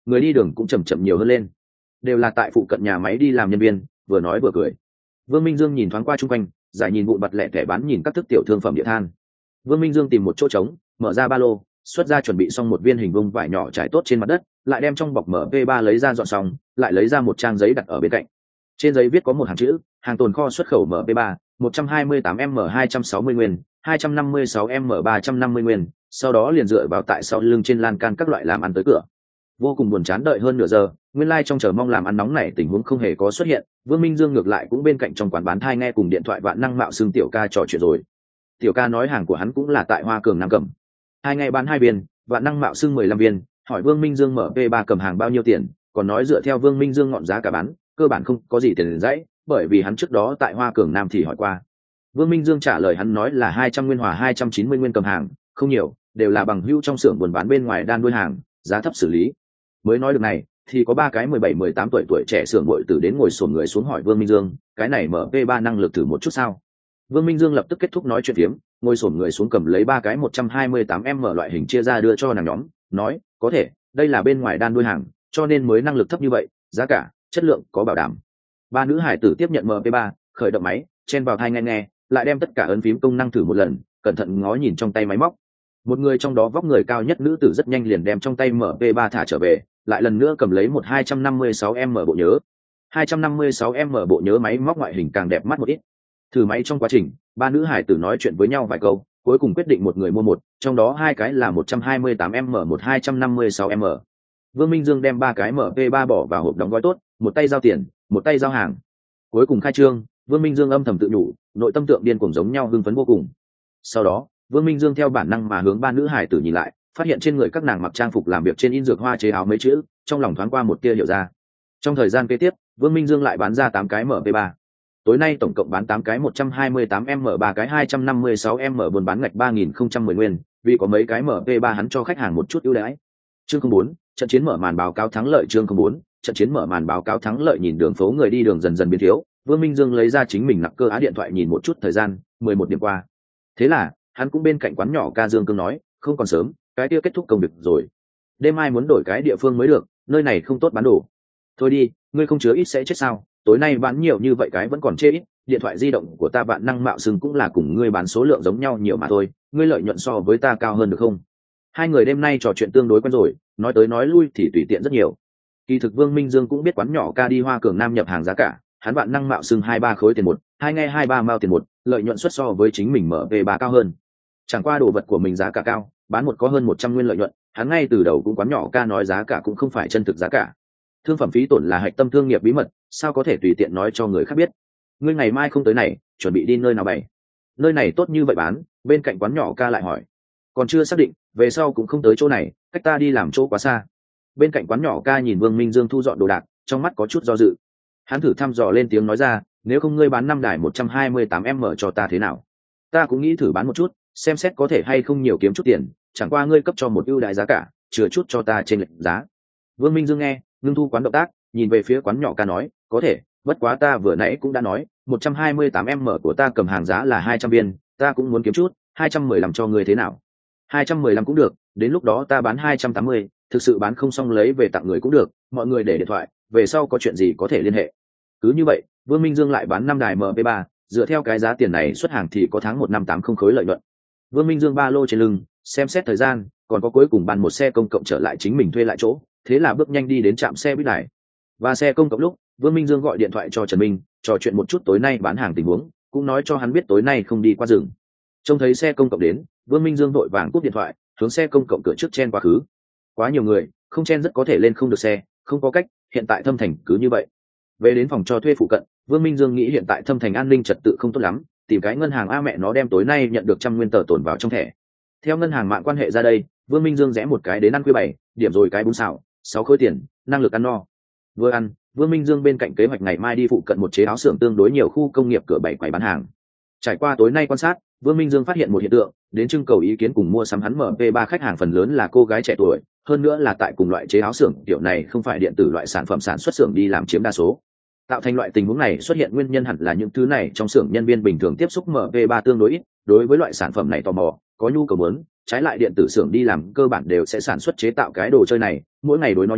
người đi đường cũng chầm chậm nhiều hơn lên, đều là tại phụ cận nhà máy đi làm nhân viên, vừa nói vừa cười. Vương Minh Dương nhìn thoáng qua chung quanh, giải nhìn vụn vặt lẻ tẻ bán nhìn các thức tiểu thương phẩm địa than. Vương Minh Dương tìm một chỗ trống, mở ra ba lô, xuất ra chuẩn bị xong một viên hình vuông vải nhỏ trải tốt trên mặt đất, lại đem trong bọc em pê ba lấy ra dọn xong, lại lấy ra một trang giấy đặt ở bên cạnh. Trên giấy viết có một hàng chữ: hàng tồn kho xuất khẩu em pê ba, một trăm hai mươi tám M hai trăm sáu mươi nguyên, hai trăm năm mươi sáu M ba trăm năm mươi nguyên, sau đó liền dựa vào tại sau lưng trên lan can các loại làm ăn tới cửa. Vô cùng buồn chán đợi hơn nửa giờ, nguyên lai like trong chờ mong làm ăn nóng này tình huống không hề có xuất hiện. Vương Minh Dương ngược lại cũng bên cạnh trong quán bán thai nghe cùng điện thoại vạn năng mạo xương tiểu ca trò chuyện rồi. Tiểu ca nói hàng của hắn cũng là tại Hoa Cường Nam Cẩm, hai ngày bán hai viên, vạn năng mạo xương mười lăm viên, hỏi Vương Minh Dương em pê ba cầm hàng bao nhiêu tiền, còn nói dựa theo Vương Minh Dương ngọn giá cả bán, cơ bản không có gì tiền dãy, bởi vì hắn trước đó tại Hoa Cường Nam thì hỏi qua. Vương Minh Dương trả lời hắn nói là hai trăm nguyên hòa hai trăm chín mươi nguyên cầm hàng, không nhiều, đều là bằng hữu trong xưởng buôn bán bên ngoài đan đuôi hàng, giá thấp xử lý. Mới nói được này, thì có ba cái mười bảy mười tám tuổi tuổi trẻ xưởng bội tử đến ngồi xổm người xuống hỏi Vương Minh Dương, cái này em pê ba năng lực thử một chút sao? Vương Minh Dương lập tức kết thúc nói chuyện phiếm, ngồi xổm người xuống cầm lấy ba cái một trăm hai mươi tám M loại hình chia ra đưa cho nàng nhóm, nói, có thể, đây là bên ngoài đan đuôi hàng, cho nên mới năng lực thấp như vậy, giá cả, chất lượng có bảo đảm. Ba nữ hải tử tiếp nhận em pê ba, khởi động máy, chen vào thai nghe nghe, lại đem tất cả ấn phím công năng thử một lần, cẩn thận ngó nhìn trong tay máy móc. Một người trong đó vóc người cao nhất nữ tử rất nhanh liền đem trong tay em pê ba thả trở về, lại lần nữa cầm lấy một hai trăm năm mươi sáu M bộ nhớ. hai trăm năm mươi sáu M bộ nhớ máy móc ngoại hình càng đẹp mắt một ít. Thử máy trong quá trình, ba nữ hải tử nói chuyện với nhau vài câu, cuối cùng quyết định một người mua một, trong đó hai cái là một trăm hai mươi tám M một hai trăm năm mươi sáu M. Vương Minh Dương đem ba cái em pê ba bỏ vào hộp đóng gói tốt, một tay giao tiền, một tay giao hàng. Cuối cùng khai trương, Vương Minh Dương âm thầm tự nhủ, nội tâm tượng điên cuồng giống nhau hưng phấn vô cùng. Sau đó, Vương Minh Dương theo bản năng mà hướng ba nữ hải tử nhìn lại, phát hiện trên người các nàng mặc trang phục làm việc trên in dược hoa chế áo mấy chữ, trong lòng thoáng qua một tia hiểu ra. Trong thời gian kế tiếp, Vương Minh Dương lại bán ra tám cái em pê ba. Tối nay tổng cộng bán tám cái một trăm hai mươi tám M ba cái hai trăm năm mươi sáu M buôn bán ngạch ba nghìn không trăm mười nguyên, vì có mấy cái em pê ba hắn cho khách hàng một chút ưu đãi. Chương không bốn, trận chiến mở màn báo cáo thắng lợi. Chương không bốn, trận chiến mở màn báo cáo thắng lợi. Nhìn đường phố người đi đường dần dần biến thiếu, Vương Minh Dương lấy ra chính mình nặc cơ á điện thoại nhìn một chút thời gian, mười một điểm qua. Thế là, hắn cũng bên cạnh quán nhỏ ca Dương Cương nói, không còn sớm, cái kia kết thúc công việc rồi. Đêm mai muốn đổi cái địa phương mới được, nơi này không tốt bán đồ. Thôi đi, ngươi không chứa ít sẽ chết sao? Tối nay bán nhiều như vậy cái vẫn còn chê ít, điện thoại di động của ta bạn năng mạo xưng cũng là cùng ngươi bán số lượng giống nhau nhiều mà thôi, ngươi lợi nhuận so với ta cao hơn được không? Hai người đêm nay trò chuyện tương đối quen rồi, nói tới nói lui thì tùy tiện rất nhiều. Kỳ thực Vương Minh Dương cũng biết quán nhỏ ca đi Hoa Cường Nam nhập hàng giá cả, hắn bạn năng mạo xưng hai ba khối tiền một, hai nghe hai ba mao tiền một, lợi nhuận suất so với chính mình mở về ba cao hơn. Chẳng qua đồ vật của mình giá cả cao, bán một có hơn một trăm nguyên lợi nhuận, hắn ngay từ đầu cũng quán nhỏ ca nói giá cả cũng không phải chân thực giá cả. Thương phẩm phí tổn là hạch tâm thương nghiệp bí mật, sao có thể tùy tiện nói cho người khác biết? Ngươi ngày mai không tới này, chuẩn bị đi nơi nào bày? Nơi này tốt như vậy bán, bên cạnh quán nhỏ ca lại hỏi. Còn chưa xác định, về sau cũng không tới chỗ này, cách ta đi làm chỗ quá xa. Bên cạnh quán nhỏ ca nhìn Vương Minh Dương thu dọn đồ đạc, trong mắt có chút do dự. Hắn thử thăm dò lên tiếng nói ra, nếu không ngươi bán năm đài một trăm hai mươi tám M cho ta thế nào? Ta cũng nghĩ thử bán một chút, xem xét có thể hay không nhiều kiếm chút tiền, chẳng qua ngươi cấp cho một ưu đãi giá cả, chừa chút cho ta trên lệch giá. Vương Minh Dương nghe, ngưng thu quán động tác, nhìn về phía quán nhỏ ca nói, có thể, bất quá ta vừa nãy cũng đã nói, một trăm hai mươi tám M của ta cầm hàng giá là hai trăm viên, ta cũng muốn kiếm chút, hai trăm mười lăm cho ngươi thế nào? hai trăm mười lăm cũng được, đến lúc đó ta bán hai trăm tám mươi, thực sự bán không xong lấy về tặng người cũng được, mọi người để điện thoại, về sau có chuyện gì có thể liên hệ. Cứ như vậy, Vương Minh Dương lại bán năm đài em pê ba, dựa theo cái giá tiền này xuất hàng thì có tháng một năm tám không khối lợi nhuận. Vương Minh Dương ba lô trên lưng, xem xét thời gian, còn có cuối cùng bàn một xe công cộng trở lại chính mình thuê lại chỗ, thế là bước nhanh đi đến trạm xe buýt này. Và xe công cộng lúc, Vương Minh Dương gọi điện thoại cho Trần Minh, trò chuyện một chút tối nay bán hàng tình huống, cũng nói cho hắn biết tối nay không đi qua rừng. Trông thấy xe công cộng đến, Vương Minh Dương vội vàng cúp điện thoại, hướng xe công cộng cửa trước chen quá khứ. Quá nhiều người, không chen rất có thể lên không được xe, không có cách, hiện tại Thâm Thành cứ như vậy. Về đến phòng cho thuê phụ cận, Vương Minh Dương nghĩ hiện tại Thâm Thành an ninh trật tự không tốt lắm, tìm cái ngân hàng a mẹ nó đem tối nay nhận được trăm nguyên tờ tồn vào trong thẻ. Theo ngân hàng mạng quan hệ ra đây, Vương Minh Dương rẽ một cái đến ăn khuya bảy, điểm rồi cái bún xào, sáu khối tiền, năng lực ăn no. Vừa ăn, Vương Minh Dương bên cạnh kế hoạch ngày mai đi phụ cận một chế áo xưởng tương đối nhiều khu công nghiệp cửa bảy quầy bán hàng. Trải qua tối nay quan sát, Vương Minh Dương phát hiện một hiện tượng, đến trưng cầu ý kiến cùng mua sắm hắn em pê ba khách hàng phần lớn là cô gái trẻ tuổi, hơn nữa là tại cùng loại chế áo xưởng, kiểu này không phải điện tử loại sản phẩm sản xuất xưởng đi làm chiếm đa số. Tạo thành loại tình huống này xuất hiện nguyên nhân hẳn là những thứ này trong xưởng nhân viên bình thường tiếp xúc em pê ba tương đối ít, đối với loại sản phẩm này tò mò, có nhu cầu muốn, trái lại điện tử xưởng đi làm cơ bản đều sẽ sản xuất chế tạo cái đồ chơi này, mỗi ngày đối nó nhìn,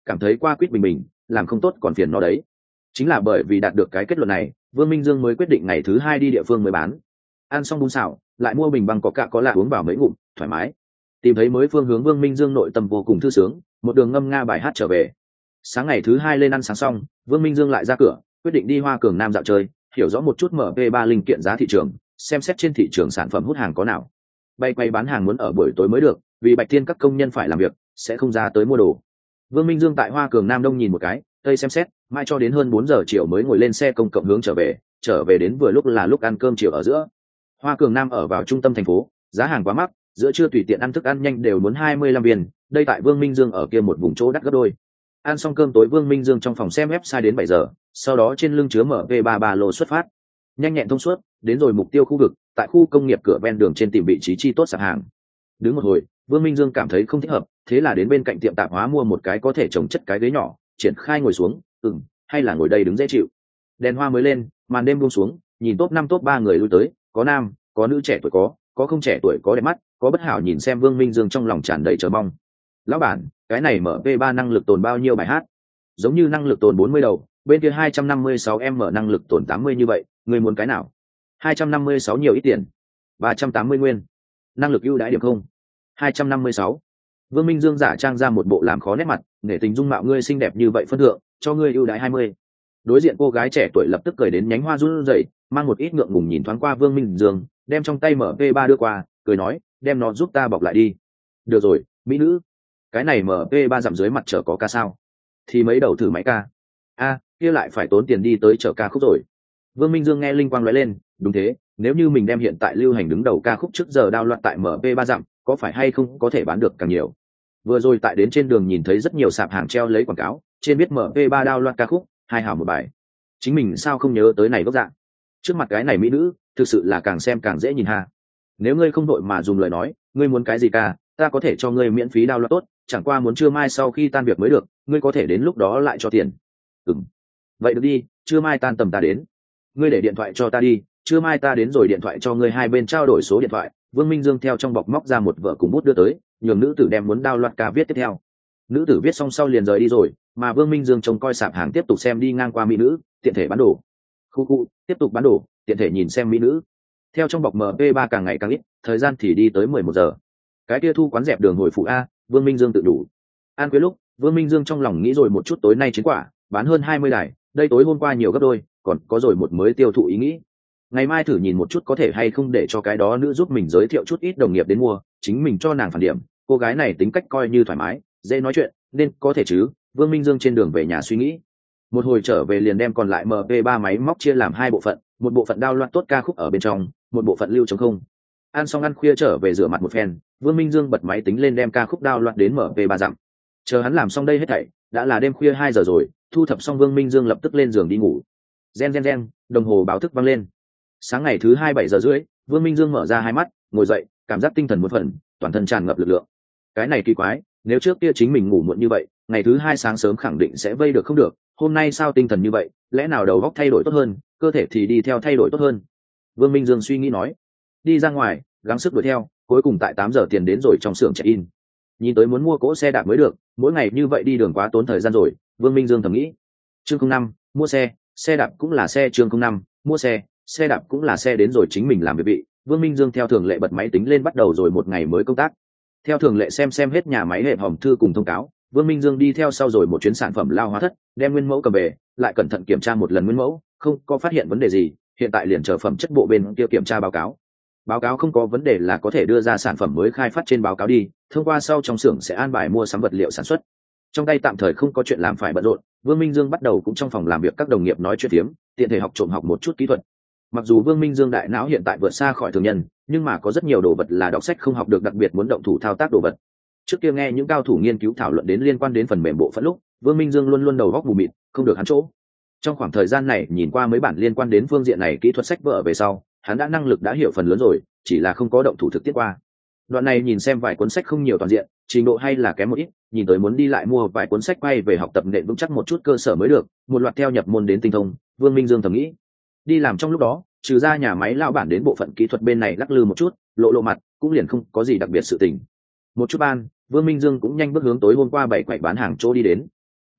cảm thấy qua quýt bình bình, làm không tốt còn phiền nó đấy. Chính là bởi vì đạt được cái kết luận này, Vương Minh Dương mới quyết định ngày thứ hai đi địa phương mới bán. Ăn xong bún xào, lại mua bình băng có cạ có lạ uống vào mấy ngụm, thoải mái. Tìm thấy mới phương hướng, Vương Minh Dương nội tâm vô cùng thư sướng, một đường ngâm nga bài hát trở về. Sáng ngày thứ hai lên ăn sáng xong, Vương Minh Dương lại ra cửa, quyết định đi Hoa Cường Nam dạo chơi, hiểu rõ một chút em pê ba linh kiện giá thị trường, xem xét trên thị trường sản phẩm hút hàng có nào. Bay quay bán hàng muốn ở buổi tối mới được, vì bạch thiên các công nhân phải làm việc, sẽ không ra tới mua đồ. Vương Minh Dương tại Hoa Cường Nam đông nhìn một cái, tây xem xét, mãi cho đến hơn bốn giờ chiều mới ngồi lên xe công cộng hướng trở về, trở về đến vừa lúc là lúc ăn cơm chiều ở giữa. Hoa Cường Nam ở vào trung tâm thành phố, giá hàng quá mắc, giữa trưa tùy tiện ăn thức ăn nhanh đều muốn hai mươi lăm viên, đây tại Vương Minh Dương ở kia một vùng chỗ đắt gấp đôi. Ăn xong cơm tối, Vương Minh Dương trong phòng xem website đến bảy giờ, sau đó trên lưng chứa em pê ba ba lô xuất phát. Nhanh nhẹn thông suốt, đến rồi mục tiêu khu vực, tại khu công nghiệp cửa ven đường trên tìm vị trí chi tốt sạp hàng. Đứng một hồi, Vương Minh Dương cảm thấy không thích hợp, thế là đến bên cạnh tiệm tạp hóa mua một cái có thể trồng chất cái ghế nhỏ, triển khai ngồi xuống, ừm, hay là ngồi đây đứng dễ chịu. Đèn hoa mới lên, màn đêm buông xuống, nhìn top năm top ba người lui tới, có nam, có nữ trẻ tuổi có, có không trẻ tuổi có đẹp mắt, có bất hảo nhìn xem Vương Minh Dương trong lòng tràn đầy chờ mong. Lão bản, cái này em pê ba năng lực tồn bao nhiêu bài hát? Giống như năng lực tồn bốn mươi đầu, bên kia hai trăm năm mươi sáu em năng lực tồn tám mươi như vậy, người muốn cái nào? hai trăm năm mươi sáu nhiều ít tiền, ba trăm tám mươi nguyên. Năng lực ưu đãi điểm không? hai trăm năm mươi sáu. Vương Minh Dương giả trang ra một bộ làm khó nét mặt, để tình dung mạo ngươi xinh đẹp như vậy phân thượng, cho ngươi ưu đãi hai mươi. Đối diện cô gái trẻ tuổi lập tức cười đến nhánh hoa run rẩy, mang một ít ngượng ngùng nhìn thoáng qua Vương Minh Dương, đem trong tay em pê ba đưa qua, cười nói, đem nó giúp ta bọc lại đi. Được rồi, mỹ nữ. Cái này em pê ba giảm dưới mặt chở có ca sao? Thì mấy đầu thử máy ca. A, kia lại phải tốn tiền đi tới chở ca khúc rồi. Vương Minh Dương nghe linh quang lóe lên, đúng thế, nếu như mình đem hiện tại lưu hành đứng đầu ca khúc trước giờ đao loạn tại em pê ba dặm, có phải hay không có thể bán được càng nhiều. Vừa rồi tại đến trên đường nhìn thấy rất nhiều sạp hàng treo lấy quảng cáo, trên biết em pê ba đao loạn ca khúc, hai hảo một bài. Chính mình sao không nhớ tới này gốc dạng. Trước mặt cái này mỹ nữ, thực sự là càng xem càng dễ nhìn ha. Nếu ngươi không đội mà dùng lời nói, ngươi muốn cái gì ca, ta có thể cho ngươi miễn phí đao loạn tốt, chẳng qua muốn trưa mai sau khi tan việc mới được, ngươi có thể đến lúc đó lại cho tiền. Ừm. Vậy được đi, trưa mai tan tầm ta đến. Ngươi để điện thoại cho ta đi, trưa mai ta đến rồi điện thoại cho ngươi, hai bên trao đổi số điện thoại. Vương Minh Dương theo trong bọc móc ra một vở cùng bút đưa tới, nhường nữ tử đem muốn đao loạt ca viết tiếp theo. Nữ tử viết xong sau liền rời đi rồi, mà Vương Minh Dương trông coi sạp hàng tiếp tục xem đi ngang qua mỹ nữ, tiện thể bán đồ. Khu khu, tiếp tục bán đồ, tiện thể nhìn xem mỹ nữ. Theo trong bọc em pê ba càng ngày càng ít, thời gian thì đi tới mười một giờ. Cái kia thu quán dẹp đường hồi phụ a, Vương Minh Dương tự đủ. An cuối lúc, Vương Minh Dương trong lòng nghĩ rồi một chút, tối nay chiến quả bán hơn hai mươi đài, đây tối hôm qua nhiều gấp đôi, còn có rồi một mới tiêu thụ ý nghĩ. Ngày mai thử nhìn một chút có thể hay không để cho cái đó nữ giúp mình giới thiệu chút ít đồng nghiệp đến mua, chính mình cho nàng phản điểm. Cô gái này tính cách coi như thoải mái, dễ nói chuyện, nên có thể chứ. Vương Minh Dương trên đường về nhà suy nghĩ. Một hồi trở về liền đem còn lại em pê ba máy móc chia làm hai bộ phận, một bộ phận đao loạn tốt ca khúc ở bên trong, một bộ phận lưu trống không. Ăn xong ăn khuya trở về rửa mặt một phen, Vương Minh Dương bật máy tính lên đem ca khúc đao loạn đến em pê ba dặm. Chờ hắn làm xong đây hết thảy, đã là đêm khuya hai giờ rồi. Thu thập xong, Vương Minh Dương lập tức lên giường đi ngủ. Gen gen gen, đồng hồ báo thức vang lên. Sáng ngày thứ hai bảy giờ rưỡi, Vương Minh Dương mở ra hai mắt, ngồi dậy, cảm giác tinh thần một phần, toàn thân tràn ngập lực lượng. Cái này kỳ quái, nếu trước kia chính mình ngủ muộn như vậy, ngày thứ hai sáng sớm khẳng định sẽ vây được không được, hôm nay sao tinh thần như vậy, lẽ nào đầu óc thay đổi tốt hơn, cơ thể thì đi theo thay đổi tốt hơn. Vương Minh Dương suy nghĩ nói. Đi ra ngoài, gắng sức đuổi theo, cuối cùng tại tám giờ tiền đến rồi trong xưởng check-in. Nhìn tới muốn mua cỗ xe đạp mới được, mỗi ngày như vậy đi đường quá tốn thời gian rồi, Vương Minh Dương thầm nghĩ. Chương không năm, mua xe, xe đạp cũng là xe. Chương không năm, mua xe, xe đạp cũng là xe. Đến rồi chính mình làm việc vị, Vương Minh Dương theo thường lệ bật máy tính lên, bắt đầu rồi một ngày mới công tác. Theo thường lệ xem xem hết nhà máy hệ hòm thư cùng thông cáo, Vương Minh Dương đi theo sau rồi một chuyến sản phẩm lao hóa thất, đem nguyên mẫu cầm về, lại cẩn thận kiểm tra một lần nguyên mẫu, không có phát hiện vấn đề gì, hiện tại liền chờ phẩm chất bộ bên kia kiểm tra báo cáo. Báo cáo không có vấn đề là có thể đưa ra sản phẩm mới khai phát trên báo cáo đi, thông qua sau trong xưởng sẽ an bài mua sắm vật liệu sản xuất. Trong tay tạm thời không có chuyện làm phải bận rộn, Vương Minh Dương bắt đầu cũng trong phòng làm việc các đồng nghiệp nói chuyện phiếm, tiện thể học trộm học một chút kỹ thuật. Mặc dù Vương Minh Dương đại não hiện tại vượt xa khỏi thường nhân, nhưng mà có rất nhiều đồ vật là đọc sách không học được, đặc biệt muốn động thủ thao tác đồ vật. Trước kia nghe những cao thủ nghiên cứu thảo luận đến liên quan đến phần mềm bộ phận lúc, Vương Minh Dương luôn luôn đầu óc mù mịt, không được hắn chỗ. Trong khoảng thời gian này nhìn qua mấy bản liên quan đến phương diện này kỹ thuật sách vở về sau, hắn đã năng lực đã hiểu phần lớn rồi, chỉ là không có động thủ thực tiết qua. Đoạn này nhìn xem vài cuốn sách không nhiều toàn diện, trình độ hay là kém một ít, nhìn tới muốn đi lại mua vài cuốn sách quay về học tập nền vững chắc một chút cơ sở mới được, một loạt theo nhập môn đến tinh thông. Vương Minh Dương thầm nghĩ. Đi làm trong lúc đó, trừ ra nhà máy lao bản đến bộ phận kỹ thuật bên này lắc lư một chút, lộ lộ mặt, cũng liền không có gì đặc biệt sự tình. Một chút ban, Vương Minh Dương cũng nhanh bước hướng tối hôm qua bảy quầy bán hàng chỗ đi đến.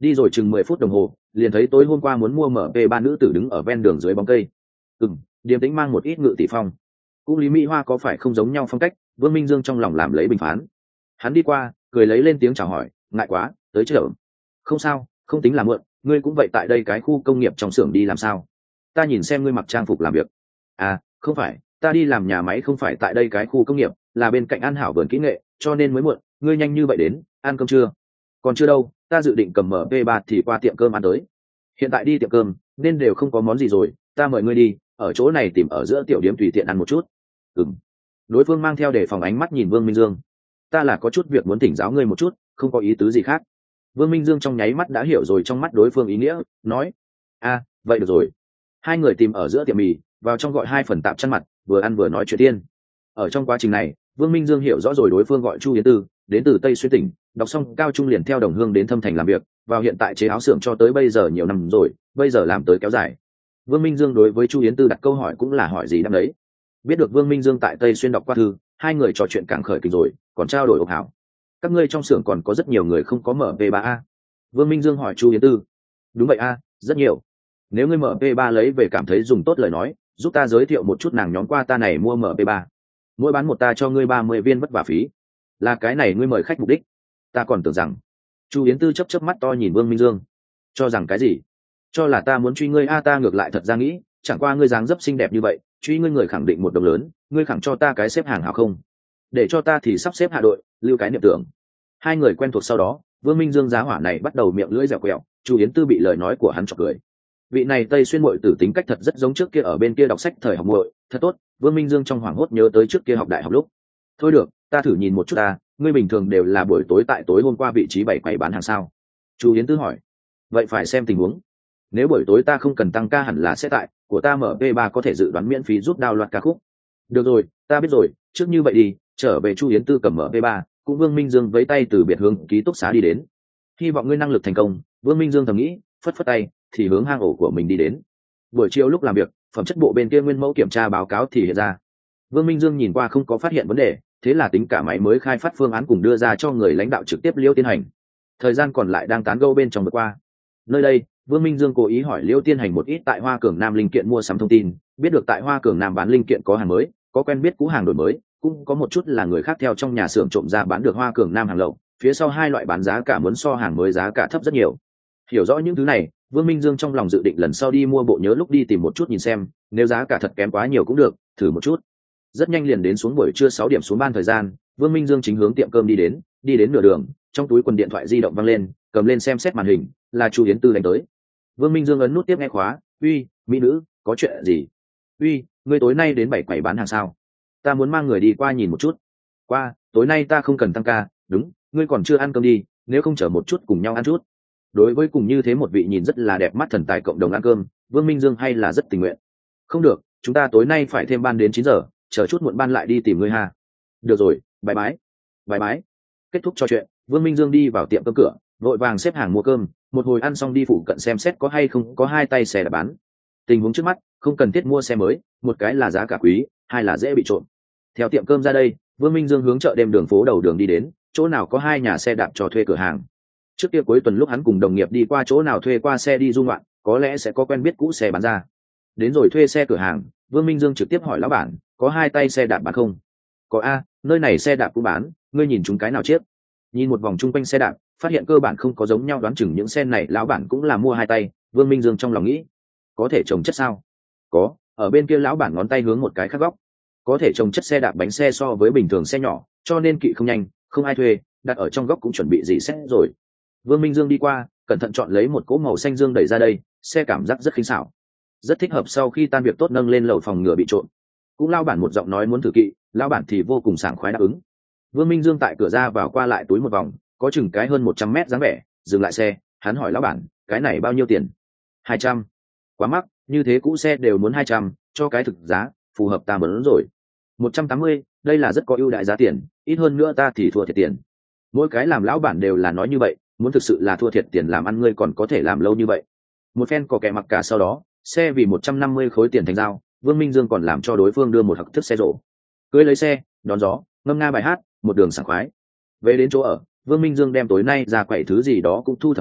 Đi rồi chừng mười phút đồng hồ, liền thấy tối hôm qua muốn mua em pê ba nữ tử đứng ở ven đường dưới bóng cây. Ừm, điềm tĩnh mang một ít ngự tỷ phong. Cũng Lý Mỹ Hoa có phải không giống nhau phong cách, Vương Minh Dương trong lòng làm lấy bình phán. Hắn đi qua, cười lấy lên tiếng chào hỏi, ngại quá, tới chợ. Không sao, không tính là mượn, ngươi cũng vậy tại đây cái khu công nghiệp trong xưởng đi làm sao? Ta nhìn xem ngươi mặc trang phục làm việc. À, không phải, ta đi làm nhà máy không phải tại đây cái khu công nghiệp, là bên cạnh An Hảo vườn kỹ nghệ, cho nên mới muộn, ngươi nhanh như vậy đến, ăn cơm chưa? Còn chưa đâu, ta dự định cầm em pê ba thì qua tiệm cơm ăn tới. Hiện tại đi tiệm cơm, nên đều không có món gì rồi, ta mời ngươi đi, ở chỗ này tìm ở giữa tiểu điểm tùy tiện ăn một chút. Ừm. Đối phương mang theo để phòng ánh mắt nhìn Vương Minh Dương. Ta là có chút việc muốn thỉnh giáo ngươi một chút, không có ý tứ gì khác. Vương Minh Dương trong nháy mắt đã hiểu rồi trong mắt đối phương ý nghĩa, nói: a, vậy được rồi. Hai người tìm ở giữa tiệm mì, vào trong gọi hai phần tạp chăn mặt, vừa ăn vừa nói chuyện tiên. Ở trong quá trình này, Vương Minh Dương hiểu rõ rồi đối phương gọi Chu Yến Tư, đến từ Tây Xuyên tỉnh, đọc xong cao trung liền theo đồng hương đến Thâm Thành làm việc, vào hiện tại chế áo xưởng cho tới bây giờ nhiều năm rồi, bây giờ làm tới kéo dài. Vương Minh Dương đối với Chu Yến Tư đặt câu hỏi cũng là hỏi gì đáp đấy. Biết được Vương Minh Dương tại Tây Xuyên đọc qua thư, hai người trò chuyện càng khởi kình rồi, còn trao đổi ộc hảo. Các ngươi trong xưởng còn có rất nhiều người không có em pê ba a? Vương Minh Dương hỏi Chu Yến Tư. Đúng vậy a, rất nhiều. Nếu ngươi em pê ba lấy về cảm thấy dùng tốt lời nói, giúp ta giới thiệu một chút nàng nhóm qua ta này mua em pê ba. Mỗi bán một ta cho ngươi ba mươi viên vất vả phí. Là cái này ngươi mời khách mục đích. Ta còn tưởng rằng. Chu Yến Tư chớp chớp mắt to nhìn Vương Minh Dương. Cho rằng cái gì? Cho là ta muốn truy ngươi a? Ta ngược lại thật ra nghĩ, chẳng qua ngươi dáng dấp xinh đẹp như vậy, truy ngươi người khẳng định một đồng lớn, ngươi khẳng cho ta cái xếp hàng hảo không? Để cho ta thì sắp xếp hạ đội, lưu cái niệm tưởng. Hai người quen thuộc sau đó, Vương Minh Dương giá hỏa này bắt đầu miệng lưỡi dẻo quẹo, Chu Yến Tư bị lời nói của hắn chọc cười. Vị này Tây Xuyên muội tử tính cách thật rất giống trước kia ở bên kia đọc sách thời học muội, thật tốt. Vương Minh Dương trong hoảng hốt nhớ tới trước kia học đại học lúc. Thôi được, ta thử nhìn một chút ta, ngươi bình thường đều là buổi tối tại tối hôm qua vị trí bảy quầy bán hàng sao? Chu Yến Tư hỏi. Vậy phải xem tình huống. Nếu buổi tối ta không cần tăng ca hẳn là sẽ tại, của ta em pê ba có thể dự đoán miễn phí giúp đào loạt ca khúc. Được rồi, ta biết rồi, trước như vậy đi, trở về Chu Yến Tư cầm em pê ba, cũng Vương Minh Dương vẫy tay từ biệt hướng ký túc xá đi đến. Hy vọng ngươi năng lực thành công, Vương Minh Dương thầm nghĩ, phất phất tay thì hướng hang ổ của mình đi đến. Buổi chiều lúc làm việc, phẩm chất bộ bên kia nguyên mẫu kiểm tra báo cáo thì hiện ra. Vương Minh Dương nhìn qua không có phát hiện vấn đề, thế là tính cả máy mới khai phát phương án cùng đưa ra cho người lãnh đạo trực tiếp Liêu tiến hành. Thời gian còn lại đang tán gẫu bên trong vượt qua. Nơi đây, Vương Minh Dương cố ý hỏi Liêu Tiên Hành một ít tại Hoa Cường Nam linh kiện mua sắm thông tin, biết được tại Hoa Cường Nam bán linh kiện có hàng mới, có quen biết cũ hàng đổi mới, cũng có một chút là người khác theo trong nhà xưởng trộm ra bán được Hoa Cường Nam hàng lậu, phía sau hai loại bán giá cả muốn so hàng mới giá cả thấp rất nhiều. Hiểu rõ những thứ này, Vương Minh Dương trong lòng dự định lần sau đi mua bộ nhớ lúc đi tìm một chút nhìn xem, nếu giá cả thật kém quá nhiều cũng được, thử một chút. Rất nhanh liền đến xuống buổi trưa sáu điểm xuống ban thời gian, Vương Minh Dương chính hướng tiệm cơm đi đến, đi đến nửa đường, trong túi quần điện thoại di động văng lên, cầm lên xem xét màn hình, là Chu Yến Tư đánh tới. Vương Minh Dương ấn nút tiếp nghe khóa, "Uy, mỹ nữ, có chuyện gì?" "Uy, ngươi tối nay đến bảy quầy bán hàng sao? Ta muốn mang người đi qua nhìn một chút." "Qua, tối nay ta không cần tăng ca." "Đúng, ngươi còn chưa ăn cơm đi, nếu không chở một chút cùng nhau ăn chút." Đối với cùng như thế một vị nhìn rất là đẹp mắt thần tài cộng đồng ăn cơm, Vương Minh Dương hay là rất tình nguyện. "Không được, chúng ta tối nay phải thêm ban đến chín giờ, chờ chút muộn ban lại đi tìm ngươi ha." "Được rồi, bái bái." "Bái bái." Kết thúc trò chuyện, Vương Minh Dương đi vào tiệm cơm cửa, vội vàng xếp hàng mua cơm, một hồi ăn xong đi phụ cận xem xét có hay không có hai tay xe đã bán. Tình huống trước mắt, không cần thiết mua xe mới, một cái là giá cả quý, hai là dễ bị trộm. Theo tiệm cơm ra đây, Vương Minh Dương hướng chợ đêm đường phố đầu đường đi đến, chỗ nào có hai nhà xe đạp cho thuê cửa hàng. Trước kia cuối tuần lúc hắn cùng đồng nghiệp đi qua chỗ nào thuê qua xe đi du ngoạn, có lẽ sẽ có quen biết cũ xe bán ra. Đến rồi thuê xe cửa hàng, Vương Minh Dương trực tiếp hỏi lão bản, có hai tay xe đạp bán không? Có a, nơi này xe đạp cũng bán, ngươi nhìn chúng cái nào chiếc? Nhìn một vòng chung quanh xe đạp, phát hiện cơ bản không có giống nhau, đoán chừng những xe này lão bản cũng là mua hai tay. Vương Minh Dương trong lòng nghĩ, có thể trồng chất sao? Có, ở bên kia lão bản ngón tay hướng một cái khác góc. Có thể trồng chất xe đạp bánh xe so với bình thường xe nhỏ, cho nên kỵ không nhanh, không ai thuê, đặt ở trong góc cũng chuẩn bị gì xét rồi. Vương Minh Dương đi qua, cẩn thận chọn lấy một cỗ màu xanh dương đẩy ra đây, xe cảm giác rất khinh xảo, rất thích hợp sau khi tan việc tốt nâng lên lầu phòng ngừa bị trộm. Cũng lão bản một giọng nói muốn thử kỵ, lão bản thì vô cùng sảng khoái đáp ứng. Vương Minh Dương tại cửa ra vào qua lại túi một vòng, có chừng cái hơn một trăm mét dáng vẻ, dừng lại xe, hắn hỏi lão bản, cái này bao nhiêu tiền? Hai trăm. Quá mắc, như thế cũ xe đều muốn hai trăm, cho cái thực giá, phù hợp ta muốn rồi. Một trăm tám mươi, đây là rất có ưu đại giá tiền, ít hơn nữa ta thì thua thiệt tiền. Mỗi cái làm lão bản đều là nói như vậy, muốn thực sự là thua thiệt tiền làm ăn ngươi còn có thể làm lâu như vậy. Một phen có kẻ mặc cả sau đó, xe vì một trăm năm mươi khối tiền thành giao, Vương Minh Dương còn làm cho đối phương đưa một hặc thức xe rổ. Cưới lấy xe, đón gió, ngâm nga bài hát, một đường sảng khoái. Về đến chỗ ở, Vương Minh Dương đem tối nay ra quậy thứ gì đó cũng thu thập xong,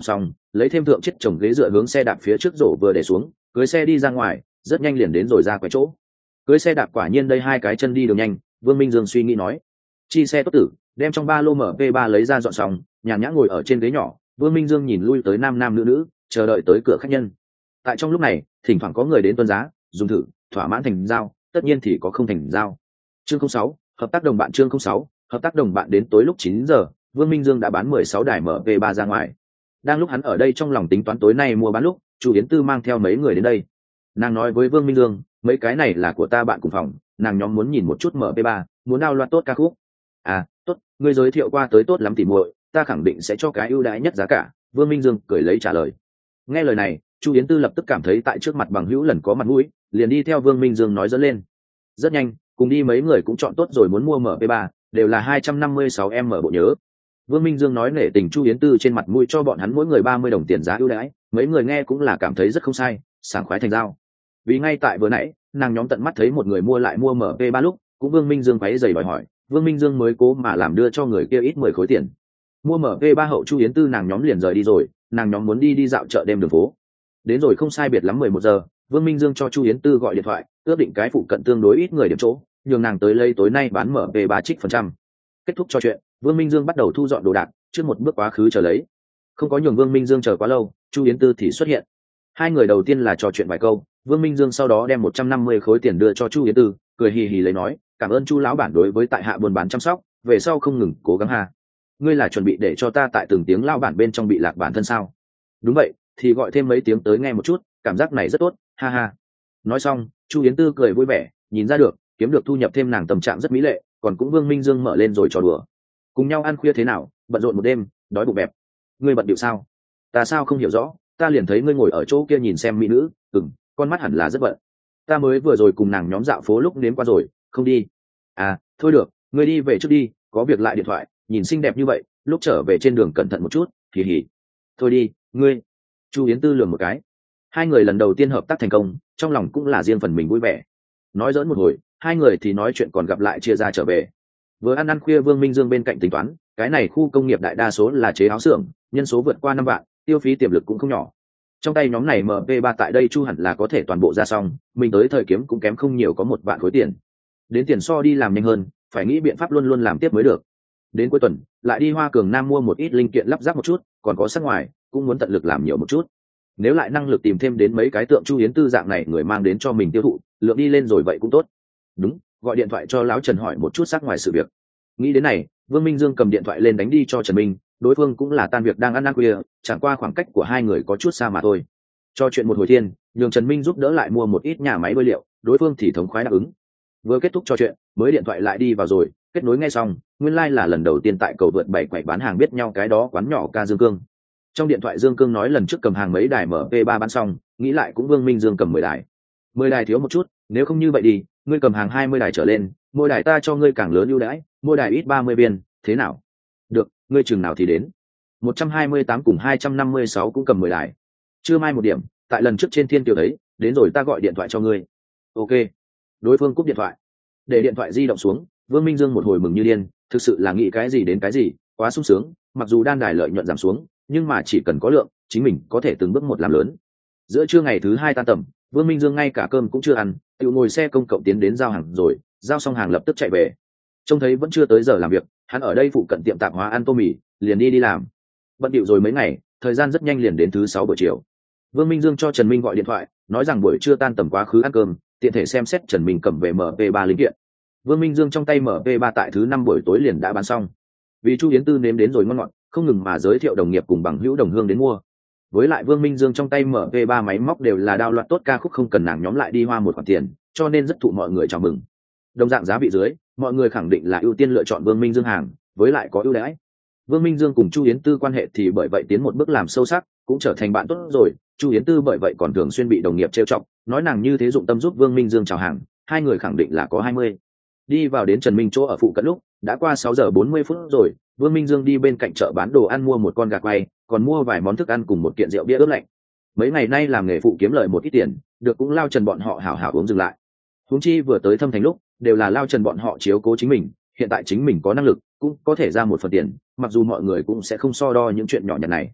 lấy thêm thượng chiếc chồng ghế dựa hướng xe đạp phía trước rổ vừa để xuống, cưới xe đi ra ngoài, rất nhanh liền đến rồi ra quay chỗ. Cưới xe đạp quả nhiên đây hai cái chân đi đường nhanh, Vương Minh Dương suy nghĩ nói. Chi xe tốt tử, đem trong ba lô em pê ba lấy ra dọn xong, nhàn nhã ngồi ở trên ghế nhỏ, Vương Minh Dương nhìn lui tới nam nam nữ nữ, chờ đợi tới cửa khách nhân. Tại trong lúc này, thỉnh thoảng có người đến tuân giá, dùng thử, thỏa mãn thành giao, tất nhiên thì có không thành giao. Chương không sáu, hợp tác đồng bạn chương không sáu, hợp tác đồng bạn đến tối lúc chín giờ, Vương Minh Dương đã bán mười sáu đài em pê ba ra ngoài. Đang lúc hắn ở đây trong lòng tính toán tối nay mua bán lúc, Chu Yến Tư mang theo mấy người đến đây. Nàng nói với Vương Minh Dương, mấy cái này là của ta bạn cùng phòng, nàng nhóm muốn nhìn một chút em pê ba, muốn đao loạt tốt ca khúc. À, tốt, ngươi giới thiệu qua tới tốt lắm tỉ muội, ta khẳng định sẽ cho cái ưu đãi nhất giá cả. Vương Minh Dương cười lấy trả lời. Nghe lời này, Chu Yến Tư lập tức cảm thấy tại trước mặt bằng hữu lần có mặt mũi, liền đi theo Vương Minh Dương nói dẫn lên. Rất nhanh, cùng đi mấy người cũng chọn tốt rồi muốn mua em pê ba, đều là hai trăm năm mươi sáu em bộ nhớ. Vương Minh Dương nói nể tình Chu Yến Tư trên mặt mũi cho bọn hắn mỗi người ba mươi đồng tiền giá ưu đãi, mấy người nghe cũng là cảm thấy rất không sai, sảng khoái thành giao. Vì ngay tại vừa nãy, nàng nhóm tận mắt thấy một người mua lại mua em pê ba lúc, cũng Vương Minh Dương quấy giày đòi hỏi, Vương Minh Dương mới cố mà làm đưa cho người kia ít mười khối tiền. Mua em pê ba hậu Chu Yến Tư nàng nhóm liền rời đi rồi, nàng nhóm muốn đi đi dạo chợ đêm đường phố. Đến rồi không sai biệt lắm mười một giờ, Vương Minh Dương cho Chu Yến Tư gọi điện thoại, ước định cái phụ cận tương đối ít người điểm chỗ, nhường nàng tới lấy tối nay bán em pê ba trích phần trăm. Kết thúc trò chuyện, Vương Minh Dương bắt đầu thu dọn đồ đạc, trước một bước quá khứ chờ lấy. Không có nhường Vương Minh Dương chờ quá lâu, Chu Yến Tư thì xuất hiện. Hai người đầu tiên là trò chuyện vài câu, Vương Minh Dương sau đó đem một trăm năm mươi khối tiền đưa cho Chu Yến Tư, cười hì hì lấy nói, cảm ơn Chu lão bản đối với tại hạ buôn bán chăm sóc, về sau không ngừng cố gắng ha. Ngươi là chuẩn bị để cho ta tại từng tiếng lao bản bên trong bị lạc bản thân sao? Đúng vậy, thì gọi thêm mấy tiếng tới nghe một chút, cảm giác này rất tốt, ha ha. Nói xong, Chu Yến Tư cười vui vẻ, nhìn ra được, kiếm được thu nhập thêm nàng tâm trạng rất mỹ lệ, còn cũng Vương Minh Dương mở lên rồi trò đùa. Cùng nhau ăn khuya thế nào, bận rộn một đêm, đói bụng bẹp. Ngươi bận điệu sao? Ta sao không hiểu rõ, ta liền thấy ngươi ngồi ở chỗ kia nhìn xem mỹ nữ, ừm, con mắt hẳn là rất bận. Ta mới vừa rồi cùng nàng nhóm dạo phố lúc nếm qua rồi, không đi. À, thôi được, ngươi đi về trước đi, có việc lại điện thoại, nhìn xinh đẹp như vậy, lúc trở về trên đường cẩn thận một chút, hì hì. Thôi đi, ngươi. Chu Yến Tư lườm một cái. Hai người lần đầu tiên hợp tác thành công, trong lòng cũng là riêng phần mình vui vẻ. Nói giỡn một hồi, hai người thì nói chuyện còn gặp lại chia ra trở về. Vừa ăn ăn khuya Vương Minh Dương bên cạnh tính toán, cái này khu công nghiệp đại đa số là chế áo xưởng, nhân số vượt qua năm vạn, tiêu phí tiềm lực cũng không nhỏ. Trong tay nhóm này em pê ba tại đây Chu hẳn là có thể toàn bộ ra xong, mình tới thời kiếm cũng kém không nhiều có một vạn khối tiền. Đến tiền so đi làm nhanh hơn, phải nghĩ biện pháp luôn luôn làm tiếp mới được. Đến cuối tuần, lại đi Hoa Cường Nam mua một ít linh kiện lắp ráp một chút, còn có sắc ngoài, cũng muốn tận lực làm nhiều một chút. Nếu lại năng lực tìm thêm đến mấy cái tượng Chu Yến Tư dạng này người mang đến cho mình tiêu thụ, lượng đi lên rồi vậy cũng tốt. Đúng, gọi điện thoại cho lão Trần hỏi một chút sắc ngoài sự việc. Nghĩ đến này, Vương Minh Dương cầm điện thoại lên đánh đi cho Trần Minh, đối phương cũng là tan việc đang ăn ăn khuya, chẳng qua khoảng cách của hai người có chút xa mà thôi. Cho chuyện một hồi thiên, nhường Trần Minh giúp đỡ lại mua một ít nhà máy bơi liệu, đối phương thì thống khoái đáp ứng. Vừa kết thúc trò chuyện, mới điện thoại lại đi vào rồi, kết nối ngay xong, nguyên lai like là lần đầu tiên tại cầu vượt bảy quậy bán hàng biết nhau cái đó quán nhỏ ca Dương Cương. Trong điện thoại Dương Cương nói lần trước cầm hàng mấy đài em pê ba bán xong, nghĩ lại cũng Vương Minh Dương cầm mười đài. mười đài thiếu một chút, nếu không như vậy đi, ngươi cầm hàng hai mươi đài trở lên, mỗi đài ta cho ngươi càng lớn ưu đãi, mỗi đài ít ba mươi viên, thế nào? Được, ngươi chừng nào thì đến. một trăm hai mươi tám cùng hai trăm năm mươi sáu cũng cầm mười đài. Chưa mai một điểm, tại lần trước trên thiên kiều thấy, đến rồi ta gọi điện thoại cho ngươi. Ok. Đối phương cúp điện thoại. Để điện thoại di động xuống, Vương Minh Dương một hồi mừng như điên, thực sự là nghĩ cái gì đến cái gì, quá sung sướng, mặc dù đan đài lợi nhuận giảm xuống, nhưng mà chỉ cần có lượng, chính mình có thể từng bước một làm lớn. Giữa trưa ngày thứ hai tan tầm, Vương Minh Dương ngay cả cơm cũng chưa ăn, tự ngồi xe công cộng tiến đến giao hàng rồi, giao xong hàng lập tức chạy về. Trông thấy vẫn chưa tới giờ làm việc, hắn ở đây phụ cận tiệm tạp hóa ăn tô mì, liền đi đi làm. Bận điệu rồi mấy ngày, thời gian rất nhanh liền đến thứ sáu buổi chiều. Vương Minh Dương cho Trần Minh gọi điện thoại, nói rằng buổi trưa tan tầm quá khứ ăn cơm, tiện thể xem xét Trần Minh cầm về em pê ba linh kiện. Vương Minh Dương trong tay em pê ba tại thứ năm buổi tối liền đã bán xong. Vì Chu Yến Tư nếm đến rồi ngon ngọt, không ngừng mà giới thiệu đồng nghiệp cùng bằng hữu đồng hương đến mua. Với lại Vương Minh Dương trong tay em pê ba máy móc đều là đao loạt tốt ca khúc không cần nàng nhóm lại đi hoa một khoản tiền, cho nên rất thụ mọi người chào mừng. Đồng dạng giá vị dưới, mọi người khẳng định là ưu tiên lựa chọn Vương Minh Dương hàng, với lại có ưu đãi. Vương Minh Dương cùng Chu Yến Tư quan hệ thì bởi vậy tiến một bước làm sâu sắc, cũng trở thành bạn tốt rồi. Chu Yến Tư bởi vậy còn thường xuyên bị đồng nghiệp trêu chọc, nói nàng như thế dụng tâm giúp Vương Minh Dương chào hàng, hai người khẳng định là có hai mươi. Đi vào đến Trần Minh chỗ ở phụ cận lúc, đã qua sáu giờ bốn mươi phút rồi, Vương Minh Dương đi bên cạnh chợ bán đồ ăn mua một con gà quay, còn mua vài món thức ăn cùng một kiện rượu bia ướp lạnh. Mấy ngày nay làm nghề phụ kiếm lợi một ít tiền, được cũng lao Trần bọn họ hảo hảo uống dừng lại. Huống chi vừa tới Thâm Thành lúc, đều là lao Trần bọn họ chiếu cố chính mình, hiện tại chính mình có năng lực, cũng có thể ra một phần tiền, mặc dù mọi người cũng sẽ không so đo những chuyện nhỏ nhặt này.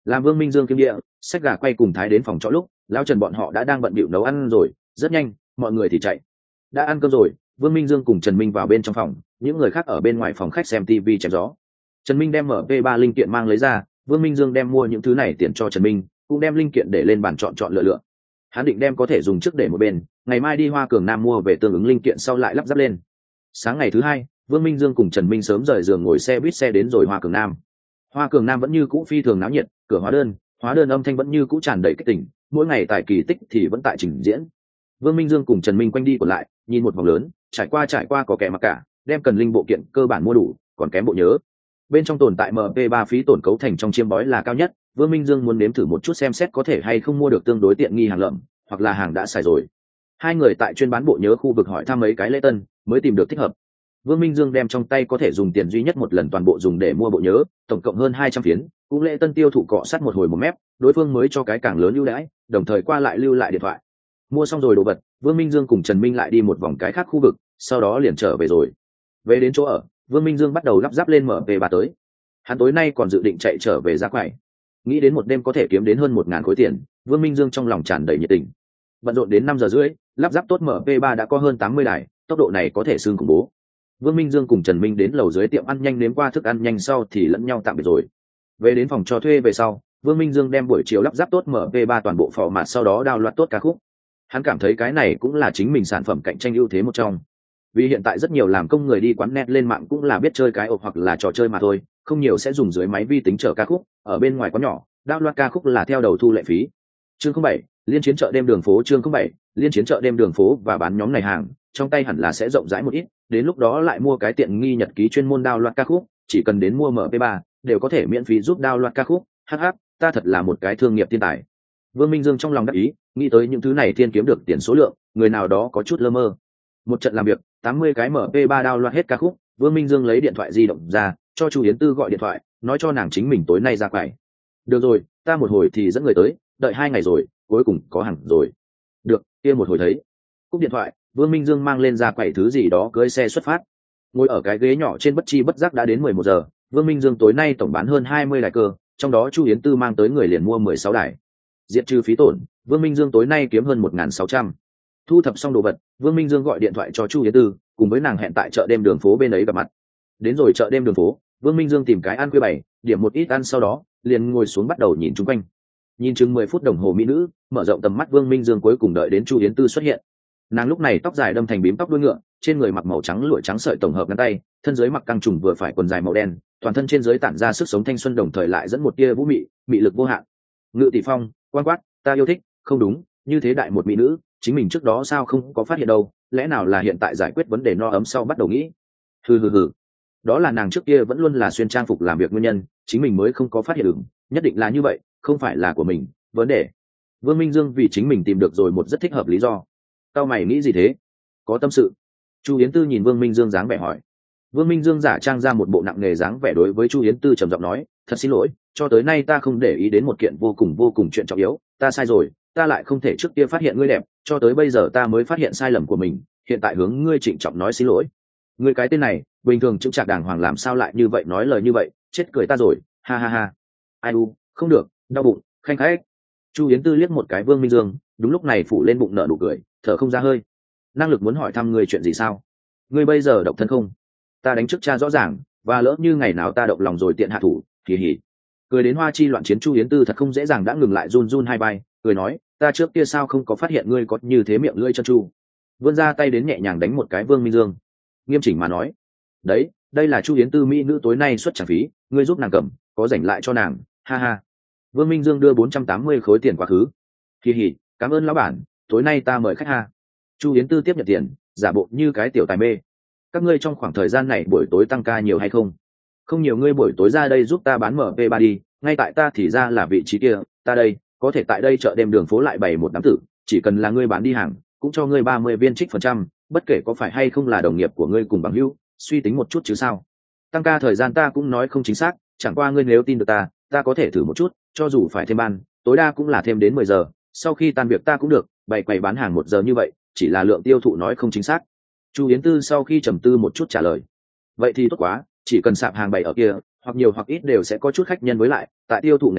làm Vương Minh Dương kiêm địa xách gà quay cùng thái đến phòng trọ lúc lão Trần bọn họ đã đang bận bịu nấu ăn rồi, rất nhanh mọi người thì chạy. Đã ăn cơm rồi, Vương Minh Dương cùng Trần Minh vào bên trong phòng, những người khác ở bên ngoài phòng khách xem tivi chém gió. Trần Minh đem em pê ba linh kiện mang lấy ra, Vương Minh Dương đem mua những thứ này tiền cho Trần Minh, cũng đem linh kiện để lên bàn chọn chọn lựa lựa. Hắn định đem có thể dùng trước để một bên, ngày mai đi Hoa Cường Nam mua về tương ứng linh kiện sau lại lắp ráp lên. Sáng ngày thứ hai, Vương Minh Dương cùng Trần Minh sớm rời giường ngồi xe buýt xe đến rồi Hoa Cường Nam. Hoa Cường Nam vẫn như cũ phi thường náo nhiệt, cửa hóa đơn, hóa đơn âm thanh vẫn như cũ tràn đầy kích tỉnh, mỗi ngày tại kỳ tích thì vẫn tại trình diễn. Vương Minh Dương cùng Trần Minh quanh đi còn lại, nhìn một vòng lớn, trải qua trải qua có kẻ mặc cả, đem cần linh bộ kiện cơ bản mua đủ, còn kém bộ nhớ. Bên trong tồn tại em pê ba phí tổn cấu thành trong chiêm bói là cao nhất, Vương Minh Dương muốn nếm thử một chút xem xét có thể hay không mua được tương đối tiện nghi hàng lợm, hoặc là hàng đã xài rồi. Hai người tại chuyên bán bộ nhớ khu vực hỏi thăm mấy cái lễ tân, mới tìm được thích hợp. Vương Minh Dương đem trong tay có thể dùng tiền duy nhất một lần toàn bộ dùng để mua bộ nhớ, tổng cộng hơn hai trăm phiến, cũng lễ tân tiêu thụ cọ sát một hồi một mép, đối phương mới cho cái càng lớn ưu đãi, đồng thời qua lại lưu lại điện thoại. Mua xong rồi đồ vật, Vương Minh Dương cùng Trần Minh lại đi một vòng cái khác khu vực, sau đó liền trở về rồi. Về đến chỗ ở, Vương Minh Dương bắt đầu lắp ráp lên em pê ba tới. Hắn tối nay còn dự định chạy trở về ra quầy. Nghĩ đến một đêm có thể kiếm đến hơn một ngàn khối tiền, Vương Minh Dương trong lòng tràn đầy nhiệt tình. Bận rộn đến năm giờ rưỡi, lắp ráp tốt em pê ba đã có hơn tám mươi đài, tốc độ này có thể xương khủng bố. Vương Minh Dương cùng Trần Minh đến lầu dưới tiệm ăn nhanh nếm qua thức ăn nhanh sau thì lẫn nhau tạm biệt rồi. Về đến phòng cho thuê về sau, Vương Minh Dương đem buổi chiều lắp ráp tốt em pê ba toàn bộ phò mạt sau đó download tốt ca khúc. Hắn cảm thấy cái này cũng là chính mình sản phẩm cạnh tranh ưu thế một trong. Vì hiện tại rất nhiều làm công người đi quán net lên mạng cũng là biết chơi cái ộp hoặc là trò chơi mà thôi, không nhiều sẽ dùng dưới máy vi tính chở ca khúc, ở bên ngoài quán nhỏ, download ca khúc là theo đầu thu lệ phí. Chương không bảy, liên chiến chợ đêm đường phố. Chương không bảy, liên chiến chợ đêm đường phố và bán nhóm này hàng, trong tay hẳn là sẽ rộng rãi một ít, đến lúc đó lại mua cái tiện nghi nhật ký chuyên môn download ca khúc, chỉ cần đến mua em pê ba, đều có thể miễn phí giúp download ca khúc. Hắc hắc, ta thật là một cái thương nghiệp thiên tài. Vương Minh Dương trong lòng đắc ý, nghĩ tới những thứ này thiên kiếm được tiền số lượng, người nào đó có chút lơ mơ. Một trận làm việc, tám mươi cái em pê ba download hết ca khúc, Vương Minh Dương lấy điện thoại di động ra, cho Chu Yến Tư gọi điện thoại, nói cho nàng chính mình tối nay ra quầy. Được rồi, ta một hồi thì dẫn người tới, đợi hai ngày rồi, cuối cùng có hàng rồi. Được, kia một hồi thấy. Cúp điện thoại, Vương Minh Dương mang lên ra quầy thứ gì đó cưỡi xe xuất phát. Ngồi ở cái ghế nhỏ trên bất chi bất giác đã đến mười một giờ, Vương Minh Dương tối nay tổng bán hơn hai mươi đài cơ, trong đó Chu Yến Tư mang tới người liền mua mười sáu đài. Diệt trừ phí tổn, Vương Minh Dương tối nay kiếm hơn một nghìn sáu trăm. Thu thập xong đồ vật, Vương Minh Dương gọi điện thoại cho Chu Yến Tư, cùng với nàng hẹn tại chợ đêm đường phố bên ấy gặp mặt. Đến rồi chợ đêm đường phố, Vương Minh Dương tìm cái ăn khuya bày, điểm một ít ăn sau đó, liền ngồi xuống bắt đầu nhìn chung quanh. Nhìn chừng mười phút đồng hồ mỹ nữ, mở rộng tầm mắt Vương Minh Dương cuối cùng đợi đến Chu Yến Tư xuất hiện. Nàng lúc này tóc dài đâm thành bím tóc đuôi ngựa, trên người mặc màu trắng lụa trắng sợi tổng hợp ngắn tay, thân dưới mặc căng trùng vừa phải quần dài màu đen, toàn thân trên dưới tản ra sức sống thanh xuân đồng thời lại dẫn một tia vũ mị, mị lực vô hạn. Ngự tỷ phong, quan quát, ta yêu thích, không đúng, như thế đại một mỹ nữ, chính mình trước đó sao không có phát hiện đâu, lẽ nào là hiện tại giải quyết vấn đề no ấm sau bắt đầu nghĩ. Hừ hừ hừ, đó là nàng trước kia vẫn luôn là xuyên trang phục làm việc nguyên nhân, chính mình mới không có phát hiện được, nhất định là như vậy, không phải là của mình, vấn đề. Vương Minh Dương vì chính mình tìm được rồi một rất thích hợp lý do. Tao mày nghĩ gì thế? Có tâm sự? Chu Yến Tư nhìn Vương Minh Dương dáng vẻ hỏi. Vương Minh Dương giả trang ra một bộ nặng nề dáng vẻ đối với Chu Yến Tư trầm giọng nói, thật xin lỗi, cho tới nay ta không để ý đến một kiện vô cùng vô cùng chuyện trọng yếu, ta sai rồi, ta lại không thể trước kia phát hiện ngươi đẹp, cho tới bây giờ ta mới phát hiện sai lầm của mình, hiện tại hướng ngươi trịnh trọng nói xin lỗi. Ngươi cái tên này, bình thường chững chạc đàng hoàng làm sao lại như vậy nói lời như vậy, chết cười ta rồi, ha ha ha. Ai u, không được, đau bụng, khanh khách. Chu Yến Tư liếc một cái Vương Minh Dương, đúng lúc này phủ lên bụng nở nụ cười, thở không ra hơi. Năng lực muốn hỏi thăm ngươi chuyện gì sao? Ngươi bây giờ độc thân không? Ta đánh trước cha rõ ràng, và lỡ như ngày nào ta động lòng rồi tiện hạ thủ, kỳ hỉ. Cười đến hoa chi loạn chiến Chu Yến Tư thật không dễ dàng đã ngừng lại run run hai vai, cười nói, ta trước kia sao không có phát hiện ngươi có như thế miệng lưỡi chân chu. Vươn ra tay đến nhẹ nhàng đánh một cái Vương Minh Dương. Nghiêm chỉnh mà nói, đấy, đây là Chu Yến Tư mỹ nữ tối nay xuất trả phí, ngươi giúp nàng cầm, có rảnh lại cho nàng, ha ha. Vương Minh Dương đưa bốn trăm tám mươi khối tiền quá khứ. Kỳ hỉ, cảm ơn lão bản, tối nay ta mời khách ha. Chu Yến Tư tiếp nhận tiền, giả bộ như cái tiểu tài mê. Các ngươi trong khoảng thời gian này buổi tối tăng ca nhiều hay không? Không nhiều, ngươi buổi tối ra đây giúp ta bán em pê ba đi, ngay tại ta thì ra là vị trí kia, ta đây, có thể tại đây chợ đêm đường phố lại bày một đám tử, chỉ cần là ngươi bán đi hàng, cũng cho ngươi ba mươi viên trích phần trăm, bất kể có phải hay không là đồng nghiệp của ngươi cùng bằng hữu, suy tính một chút chứ sao. Tăng ca thời gian ta cũng nói không chính xác, chẳng qua ngươi nếu tin được ta, ta có thể thử một chút, cho dù phải thêm ban, tối đa cũng là thêm đến mười giờ, sau khi tan việc ta cũng được, bày quầy bán hàng một giờ như vậy, chỉ là lượng tiêu thụ nói không chính xác. Chu Yến Tư sau khi trầm tư một chút trả lời, vậy thì tốt quá, chỉ cần sạp hàng bày ở kia, hoặc nhiều hoặc ít đều sẽ có chút khách nhân với lại, tại tiêu thụ ngành nghề,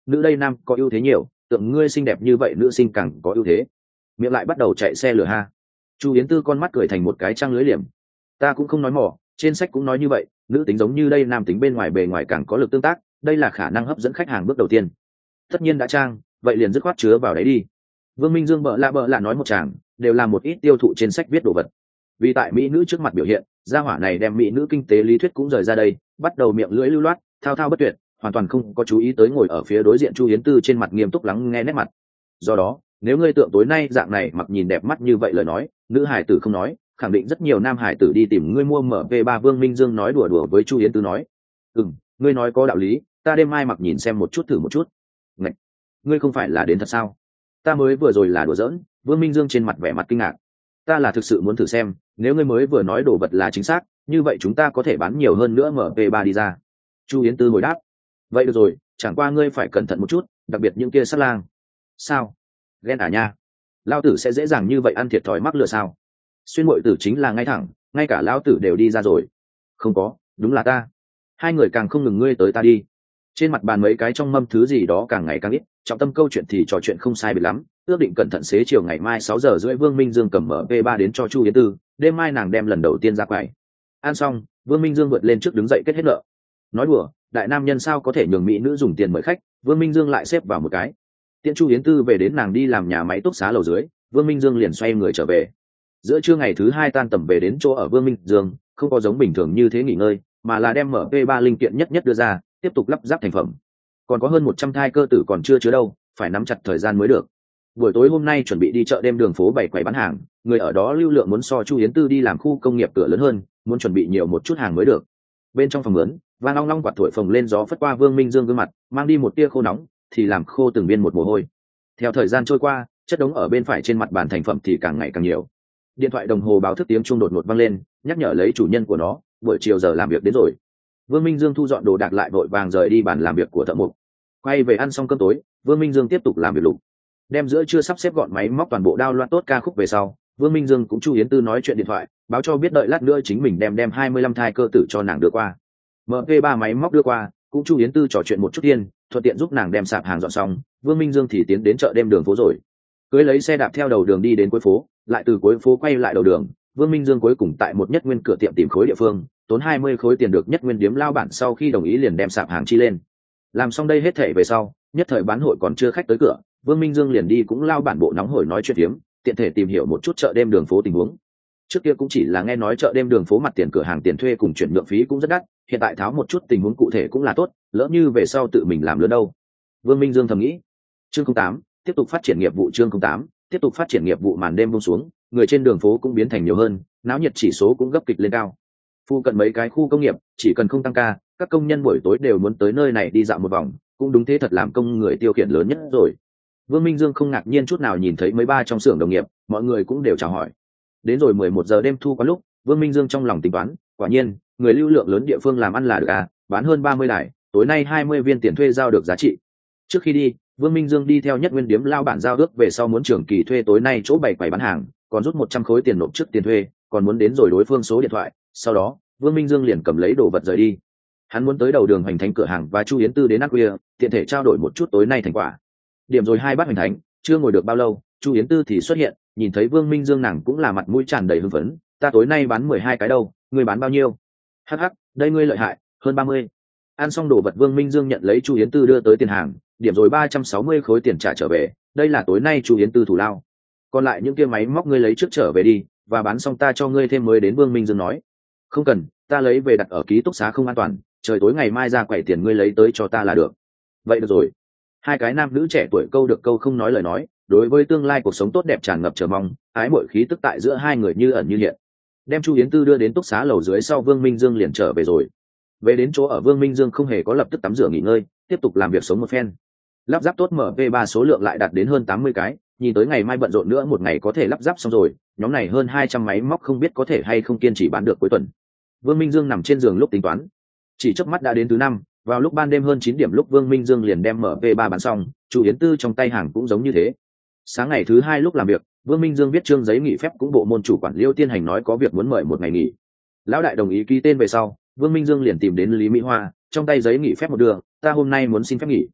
nữ đây nam có ưu thế nhiều, tượng ngươi xinh đẹp như vậy nữ sinh càng có ưu thế. Miệng lại bắt đầu chạy xe lửa ha. Chu Yến Tư con mắt cười thành một cái trăng lưới liềm. Ta cũng không nói mỏ, trên sách cũng nói như vậy, nữ tính giống như đây nam tính bên ngoài bề ngoài càng có lực tương tác, đây là khả năng hấp dẫn khách hàng bước đầu tiên. Tất nhiên đã trang, vậy liền dứt khoát chứa vào đấy đi. Vương Minh Dương bợ lạ bợ lạ nói một chàng, đều là một ít tiêu thụ trên sách viết đồ vật. Vì tại mỹ nữ trước mặt biểu hiện, gia hỏa này đem mỹ nữ kinh tế lý thuyết cũng rời ra đây, bắt đầu miệng lưỡi lưu loát, thao thao bất tuyệt, hoàn toàn không có chú ý tới ngồi ở phía đối diện Chu Yến Tư trên mặt nghiêm túc lắng nghe nét mặt. Do đó, nếu ngươi tượng tối nay dạng này mặc nhìn đẹp mắt như vậy lời nói, nữ hải tử không nói, khẳng định rất nhiều nam hải tử đi tìm ngươi mua em pê ba. Vương Minh Dương nói đùa đùa với Chu Yến Tư nói, ừm, ngươi nói có đạo lý, ta đêm mai mặc nhìn xem một chút thử một chút. Ngạch, ngươi không phải là đến thật sao? Ta mới vừa rồi là đùa giỡn. Vương Minh Dương trên mặt vẻ mặt kinh ngạc. Ta là thực sự muốn thử xem, nếu ngươi mới vừa nói đồ vật là chính xác, như vậy chúng ta có thể bán nhiều hơn nữa em pê ba đi ra. Chu Yến Tư hồi đáp, vậy được rồi, chẳng qua ngươi phải cẩn thận một chút, đặc biệt những kia sát lang. Sao? Ghen à nha? Lao tử sẽ dễ dàng như vậy ăn thiệt thòi mắc lừa sao? Xuyên bội tử chính là ngay thẳng, ngay cả lão tử đều đi ra rồi. Không có, đúng là ta. Hai người càng không ngừng ngươi tới ta đi. Trên mặt bàn mấy cái trong mâm thứ gì đó càng ngày càng ít, trọng tâm câu chuyện thì trò chuyện không sai biệt lắm, ước định cẩn thận xế chiều ngày mai sáu giờ rưỡi Vương Minh Dương cầm em pê ba đến cho Chu Yến Tư, đêm mai nàng đem lần đầu tiên ra quầy. Ăn xong, Vương Minh Dương vượt lên trước đứng dậy kết hết nợ. Nói đùa, đại nam nhân sao có thể nhường mỹ nữ dùng tiền mời khách, Vương Minh Dương lại xếp vào một cái. Tiễn Chu Yến Tư về đến nàng đi làm nhà máy túc xá lầu dưới, Vương Minh Dương liền xoay người trở về. Giữa trưa ngày thứ hai tan tầm về đến chỗ ở Vương Minh Dương, không có giống bình thường như thế nghỉ ngơi, mà là đem em pê ba linh kiện nhất nhất đưa ra, tiếp tục lắp ráp thành phẩm. Còn có hơn một trăm thai cơ tử còn chưa chứa đâu, phải nắm chặt thời gian mới được. Buổi tối hôm nay chuẩn bị đi chợ đêm đường phố bảy quầy bán hàng, người ở đó lưu lượng muốn so Chu Yến Tư đi làm khu công nghiệp cửa lớn hơn, muốn chuẩn bị nhiều một chút hàng mới được. Bên trong phòng lớn, vang long long quạt thổi phồng lên gió phất qua Vương Minh Dương gương mặt, mang đi một tia khô nóng, thì làm khô từng viên một mồ hôi. Theo thời gian trôi qua, chất đống ở bên phải trên mặt bàn thành phẩm thì càng ngày càng nhiều. Điện thoại đồng hồ báo thức tiếng chuông đột ngột vang lên, nhắc nhở lấy chủ nhân của nó, buổi chiều giờ làm việc đến rồi. Vương Minh Dương thu dọn đồ đạc lại vội vàng rời đi bàn làm việc của thợ mộc. Quay về ăn xong cơm tối, Vương Minh Dương tiếp tục làm việc lục. Đem giữa chưa sắp xếp gọn máy móc toàn bộ đao loạn tốt ca khúc về sau, Vương Minh Dương cũng Chu Yến Tư nói chuyện điện thoại, báo cho biết đợi lát nữa chính mình đem đem hai mươi lăm thai cơ tử cho nàng đưa qua. em pê ba máy móc đưa qua, cũng Chu Yến Tư trò chuyện một chút tiên, thuận tiện giúp nàng đem sạp hàng dọn xong, Vương Minh Dương thì tiến đến chợ đêm đường phố rồi. Cưới lấy xe đạp theo đầu đường đi đến cuối phố, lại từ cuối phố quay lại đầu đường, Vương Minh Dương cuối cùng tại một nhất nguyên cửa tiệm tìm khối địa phương, tốn hai mươi khối tiền được nhất nguyên điếm lao bản, sau khi đồng ý liền đem sạp hàng chi lên. Làm xong đây hết thảy về sau, nhất thời bán hội còn chưa khách tới cửa, Vương Minh Dương liền đi cũng lao bản bộ nóng hổi nói chuyện phiếm, tiện thể tìm hiểu một chút chợ đêm đường phố tình huống. Trước kia cũng chỉ là nghe nói chợ đêm đường phố mặt tiền cửa hàng tiền thuê cùng chuyển nhượng phí cũng rất đắt, hiện tại tháo một chút tình huống cụ thể cũng là tốt, lỡ như về sau tự mình làm lớn đâu. Vương Minh Dương thầm nghĩ. Chương không tám, tiếp tục phát triển nghiệp vụ. Chương không tám, tiếp tục phát triển nghiệp vụ. Màn đêm buông xuống, người trên đường phố cũng biến thành nhiều hơn, náo nhiệt chỉ số cũng gấp kịch lên cao. Phu cận mấy cái khu công nghiệp, chỉ cần không tăng ca, các công nhân buổi tối đều muốn tới nơi này đi dạo một vòng, cũng đúng thế thật làm công người tiêu khiển lớn nhất rồi. Vương Minh Dương không ngạc nhiên chút nào nhìn thấy mấy ba trong xưởng đồng nghiệp, mọi người cũng đều chào hỏi. Đến rồi mười một giờ đêm thu có lúc, Vương Minh Dương trong lòng tính toán, quả nhiên, người lưu lượng lớn địa phương làm ăn là được à, bán hơn ba mươi đài, tối nay hai mươi viên tiền thuê giao được giá trị. Trước khi đi, Vương Minh Dương đi theo nhất nguyên điếm lao bản giao ước về sau muốn trưởng kỳ thuê tối nay chỗ bảy quầy bán hàng, còn rút một trăm khối tiền nộp trước tiền thuê, còn muốn đến rồi đối phương số điện thoại, sau đó, Vương Minh Dương liền cầm lấy đồ vật rời đi. Hắn muốn tới đầu đường Hoành Thánh cửa hàng và Chu Yến Tư đến ác khuya, tiện thể trao đổi một chút tối nay thành quả. Điểm rồi hai bát Hoành Thánh, chưa ngồi được bao lâu, Chu Yến Tư thì xuất hiện, nhìn thấy Vương Minh Dương nàng cũng là mặt mũi tràn đầy hưng phấn, ta tối nay bán mười hai cái đâu, ngươi bán bao nhiêu? Hắc hắc, đây ngươi lợi hại, hơn ba mươi. Ăn xong đồ vật Vương Minh Dương nhận lấy Chu Yến Tư đưa tới tiền hàng, điểm rồi ba trăm sáu mươi khối tiền trả trở về, đây là tối nay Chu Yến Tư thủ lao. Còn lại những kia máy móc ngươi lấy trước trở về đi, và bán xong ta cho ngươi thêm mới đến. Vương Minh Dương nói. Không cần, ta lấy về đặt ở ký túc xá không an toàn, trời tối ngày mai ra quầy tiền ngươi lấy tới cho ta là được. Vậy được rồi. Hai cái nam nữ trẻ tuổi câu được câu không nói lời nói, đối với tương lai cuộc sống tốt đẹp tràn ngập chờ mong, ái muội khí tức tại giữa hai người như ẩn như hiện. Đem Chu Yến Tư đưa đến túc xá lầu dưới sau, Vương Minh Dương liền trở về rồi. Về đến chỗ ở, Vương Minh Dương không hề có lập tức tắm rửa nghỉ ngơi, tiếp tục làm việc sống một phen. Lắp ráp tốt em pê ba số lượng lại đạt đến hơn tám mươi cái, nhìn tới ngày mai bận rộn nữa một ngày có thể lắp ráp xong rồi, nhóm này hơn hai trăm máy móc không biết có thể hay không kiên trì bán được cuối tuần. Vương Minh Dương nằm trên giường lúc tính toán, chỉ chớp mắt đã đến thứ năm, vào lúc ban đêm hơn chín điểm lúc Vương Minh Dương liền đem em pê ba bán xong, Chu Yến Tư trong tay hàng cũng giống như thế. Sáng ngày thứ hai lúc làm việc, Vương Minh Dương viết trương giấy nghỉ phép cũng bộ môn chủ quản Liêu Tiên Hành nói có việc muốn mời một ngày nghỉ. Lão đại đồng ý ký tên về sau, Vương Minh Dương liền tìm đến Lý Mỹ Hoa, trong tay giấy nghỉ phép một đường, ta hôm nay muốn xin phép nghỉ.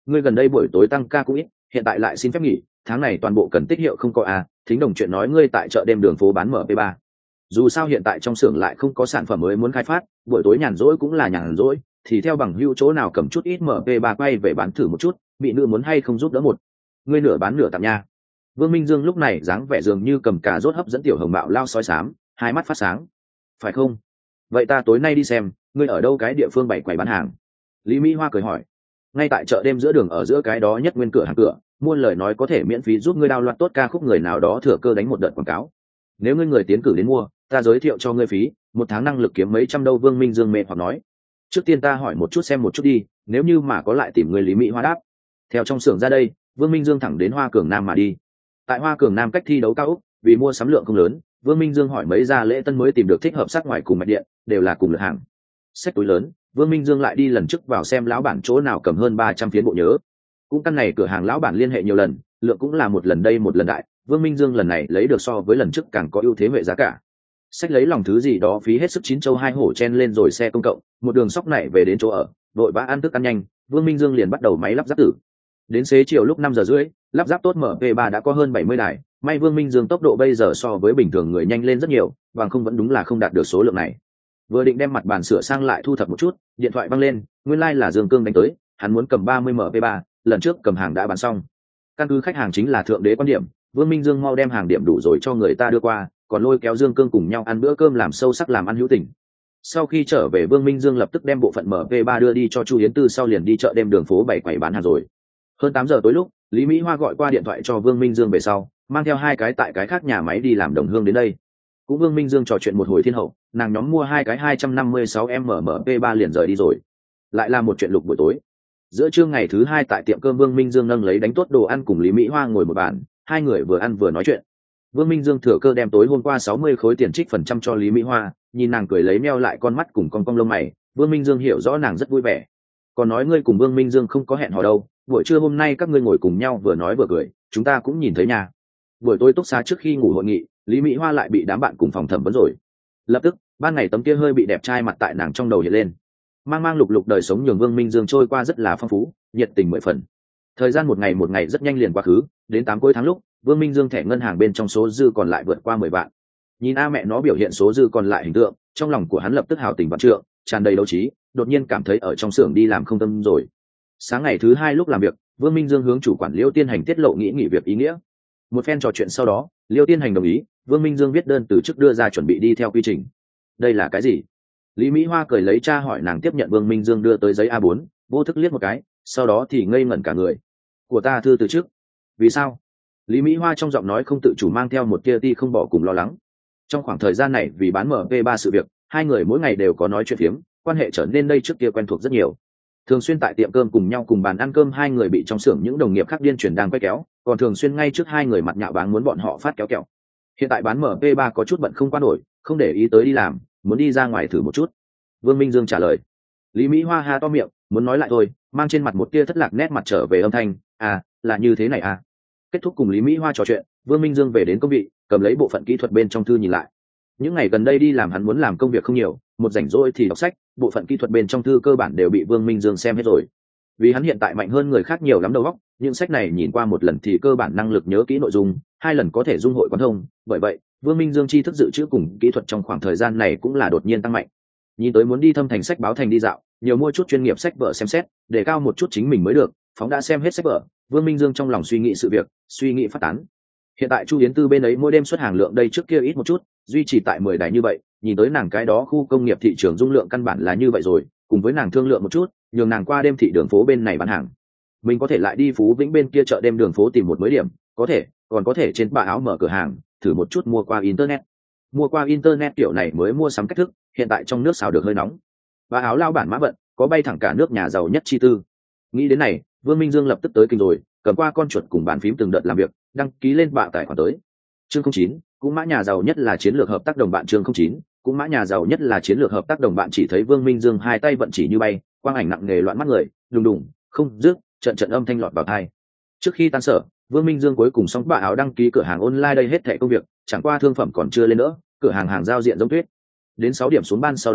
ngươi gần đây buổi tối tăng ca cũng ít, hiện tại lại xin phép nghỉ, tháng này toàn bộ cần tích hiệu không có à, thính đồng chuyện nói ngươi tại chợ đêm đường phố bán em pê ba. Dù sao hiện tại trong xưởng lại không có sản phẩm mới muốn khai phát, buổi tối nhàn rỗi cũng là nhàn rỗi, thì theo bằng hữu chỗ nào cầm chút ít em pê ba quay về bán thử một chút, bị nữ muốn hay không giúp đỡ một. Ngươi nửa bán nửa tặng nha. Vương Minh Dương lúc này dáng vẻ dường như cầm cà rốt hấp dẫn tiểu hồng bạo lao sói xám, hai mắt phát sáng. Phải không? Vậy ta tối nay đi xem, ngươi ở đâu cái địa phương bày quầy bán hàng? Lý Mỹ Hoa cười hỏi. Ngay tại chợ đêm giữa đường ở giữa cái đó nhất nguyên cửa hàng cửa, mua lời nói có thể miễn phí giúp ngươi đao loạt tốt ca khúc người nào đó thừa cơ đánh một đợt quảng cáo. Nếu ngươi người tiến cử đến mua, ta giới thiệu cho ngươi phí, một tháng năng lực kiếm mấy trăm đâu. Vương Minh Dương mê hoặc nói. Trước tiên ta hỏi một chút xem một chút đi, nếu như mà có lại tìm người. Lý Mỹ Hoa đáp. Theo trong xưởng ra đây, Vương Minh Dương thẳng đến Hoa Cường Nam mà đi. Tại Hoa Cường Nam cách thi đấu cao úc, vì mua sắm lượng không lớn, Vương Minh Dương hỏi mấy gia lễ tân mới tìm được thích hợp sắc ngoài cùng mạch điện, đều là cùng lượt hàng. Xách túi lớn, Vương Minh Dương lại đi lần trước vào xem lão bản chỗ nào cầm hơn ba trăm phiến bộ nhớ. Cũng căn này cửa hàng lão bản liên hệ nhiều lần, lượng cũng là một lần đây một lần đại, Vương Minh Dương lần này lấy được so với lần trước càng có ưu thế về giá cả. Xách lấy lòng thứ gì đó phí hết sức chín châu hai hổ chen lên rồi xe công cộng, một đường sóc này về đến chỗ ở, vội vã ăn thức ăn nhanh, Vương Minh Dương liền bắt đầu máy lắp ráp tử. Đến xế chiều lúc năm giờ rưỡi, lắp ráp tốt em pê ba đã có hơn bảy mươi đài, may Vương Minh Dương tốc độ bây giờ so với bình thường người nhanh lên rất nhiều, bằng không vẫn đúng là không đạt được số lượng này. Vừa định đem mặt bàn sửa sang lại thu thập một chút, điện thoại văng lên, nguyên lai like là Dương Cương đánh tới, hắn muốn cầm ba mươi em pê ba, lần trước cầm hàng đã bán xong. Căn cứ khách hàng chính là thượng đế quan điểm, Vương Minh Dương mau đem hàng điểm đủ rồi cho người ta đưa qua, còn lôi kéo Dương Cương cùng nhau ăn bữa cơm làm sâu sắc làm ăn hữu tình. Sau khi trở về, Vương Minh Dương lập tức đem bộ phận em pê ba đưa đi cho Chu Yến Tư, sau liền đi chợ đêm đường phố bảy quầy bán hàng rồi. Hơn tám giờ tối lúc, Lý Mỹ Hoa gọi qua điện thoại cho Vương Minh Dương về sau, mang theo hai cái tại cái khác nhà máy đi làm đồng hương đến đây. Cũng Vương Minh Dương trò chuyện một hồi thiên hậu, nàng nhóm mua hai cái hai trăm năm mươi sáu em em pê ba liền rời đi rồi. Lại là một chuyện lục buổi tối. Giữa trưa ngày thứ hai tại tiệm cơm, Vương Minh Dương nâng lấy đánh tốt đồ ăn cùng Lý Mỹ Hoa ngồi một bàn, hai người vừa ăn vừa nói chuyện. Vương Minh Dương thừa cơ đem tối hôm qua sáu mươi khối tiền trích phần trăm cho Lý Mỹ Hoa, nhìn nàng cười lấy meo lại con mắt cùng cong cong lông mày, Vương Minh Dương hiểu rõ nàng rất vui vẻ. Còn nói ngươi cùng Vương Minh Dương không có hẹn hò đâu, buổi trưa hôm nay các ngươi ngồi cùng nhau vừa nói vừa cười, chúng ta cũng nhìn thấy nhà. Buổi tối túc xá trước khi ngủ hội nghị, Lý Mỹ Hoa lại bị đám bạn cùng phòng thẩm vấn rồi. Lập tức, ban ngày tấm kia hơi bị đẹp trai mặt tại nàng trong đầu hiện lên. Mang mang lục lục đời sống nhường Vương Minh Dương trôi qua rất là phong phú, nhiệt tình mười phần. Thời gian một ngày một ngày rất nhanh liền quá khứ, đến tám cuối tháng lúc, Vương Minh Dương thẻ ngân hàng bên trong số dư còn lại vượt qua mười vạn. Nhìn a mẹ nó biểu hiện số dư còn lại hình tượng, trong lòng của hắn lập tức hào tình vạn trượng, tràn đầy đấu trí, đột nhiên cảm thấy ở trong xưởng đi làm không tâm rồi. Sáng ngày thứ hai lúc làm việc, Vương Minh Dương hướng chủ quản Liêu Tiên Hành tiết lộ nghĩ nghỉ việc ý nghĩa. Một phen trò chuyện sau đó, Liêu Tiên Hành đồng ý, Vương Minh Dương viết đơn từ chức đưa ra chuẩn bị đi theo quy trình. Đây là cái gì? Lý Mỹ Hoa cười lấy cha hỏi nàng tiếp nhận Vương Minh Dương đưa tới giấy a bốn, vô thức liếc một cái, sau đó thì ngây ngẩn cả người. Của ta thư từ chức? Vì sao? Lý Mỹ Hoa trong giọng nói không tự chủ mang theo một tia ti không bỏ cùng lo lắng. Trong khoảng thời gian này vì bán em pê ba sự việc, hai người mỗi ngày đều có nói chuyện phiếm, quan hệ trở nên đây trước kia quen thuộc rất nhiều. Thường xuyên tại tiệm cơm cùng nhau cùng bàn ăn cơm, hai người bị trong xưởng những đồng nghiệp khác điên truyền đang quay kéo, còn thường xuyên ngay trước hai người mặt nhạo báng muốn bọn họ phát kéo kẹo. Hiện tại bán em pê ba có chút bận không qua nổi, không để ý tới đi làm, muốn đi ra ngoài thử một chút. Vương Minh Dương trả lời. Lý Mỹ Hoa ha to miệng, muốn nói lại thôi, mang trên mặt một tia thất lạc nét mặt trở về âm thanh, à, là như thế này à. Kết thúc cùng Lý Mỹ Hoa trò chuyện, Vương Minh Dương về đến công vị, cầm lấy bộ phận kỹ thuật bên trong thư nhìn lại. Những ngày gần đây đi làm hắn muốn làm công việc không nhiều, một rảnh rỗi thì đọc sách, bộ phận kỹ thuật bên trong thư cơ bản đều bị Vương Minh Dương xem hết rồi. Vì hắn hiện tại mạnh hơn người khác nhiều lắm đầu óc, những sách này nhìn qua một lần thì cơ bản năng lực nhớ kỹ nội dung, hai lần có thể dung hội quán thông, bởi vậy, Vương Minh Dương tri thức dự trữ cùng kỹ thuật trong khoảng thời gian này cũng là đột nhiên tăng mạnh. Nhìn tới muốn đi thâm thành sách báo thành đi dạo, nhiều mua chút chuyên nghiệp sách vở xem xét, để cao một chút chính mình mới được. Phóng đã xem hết sách vở, Vương Minh Dương trong lòng suy nghĩ sự việc, suy nghĩ phát tán. Hiện tại Chu Yến Tư bên ấy mỗi đêm xuất hàng lượng đây trước kia ít một chút, duy trì tại mười đài như vậy, nhìn tới nàng cái đó khu công nghiệp thị trường dung lượng căn bản là như vậy rồi, cùng với nàng thương lượng một chút, nhường nàng qua đêm thị đường phố bên này bán hàng. Mình có thể lại đi Phú Vĩnh bên kia chợ đêm đường phố tìm một mới điểm, có thể, còn có thể trên bạ áo mở cửa hàng, thử một chút mua qua internet. Mua qua internet kiểu này mới mua sắm cách thức, hiện tại trong nước xào được hơi nóng. Bạ áo lao bản mã vận, có bay thẳng cả nước nhà giàu nhất chi tư. Nghĩ đến này, Vương Minh Dương lập tức tới kinh rồi, cầm qua con chuột cùng bàn phím từng đợt làm việc, đăng ký lên bạ tài khoản tới. Chương không chín, cũng mã nhà giàu nhất là chiến lược hợp tác đồng bạn. Chương không chín, cũng mã nhà giàu nhất là chiến lược hợp tác đồng bạn. Chỉ thấy Vương Minh Dương hai tay vận chỉ như bay, quang ảnh nặng nề loạn mắt người, đùng đùng, không dứt, trận trận âm thanh lọt vào tai. Trước khi tan sở, Vương Minh Dương cuối cùng xong bạ áo đăng ký cửa hàng online, đây hết thảy công việc, chẳng qua thương phẩm còn chưa lên nữa, cửa hàng hàng giao diện giống tuyết. Đến sáu điểm xuống ban sau đó,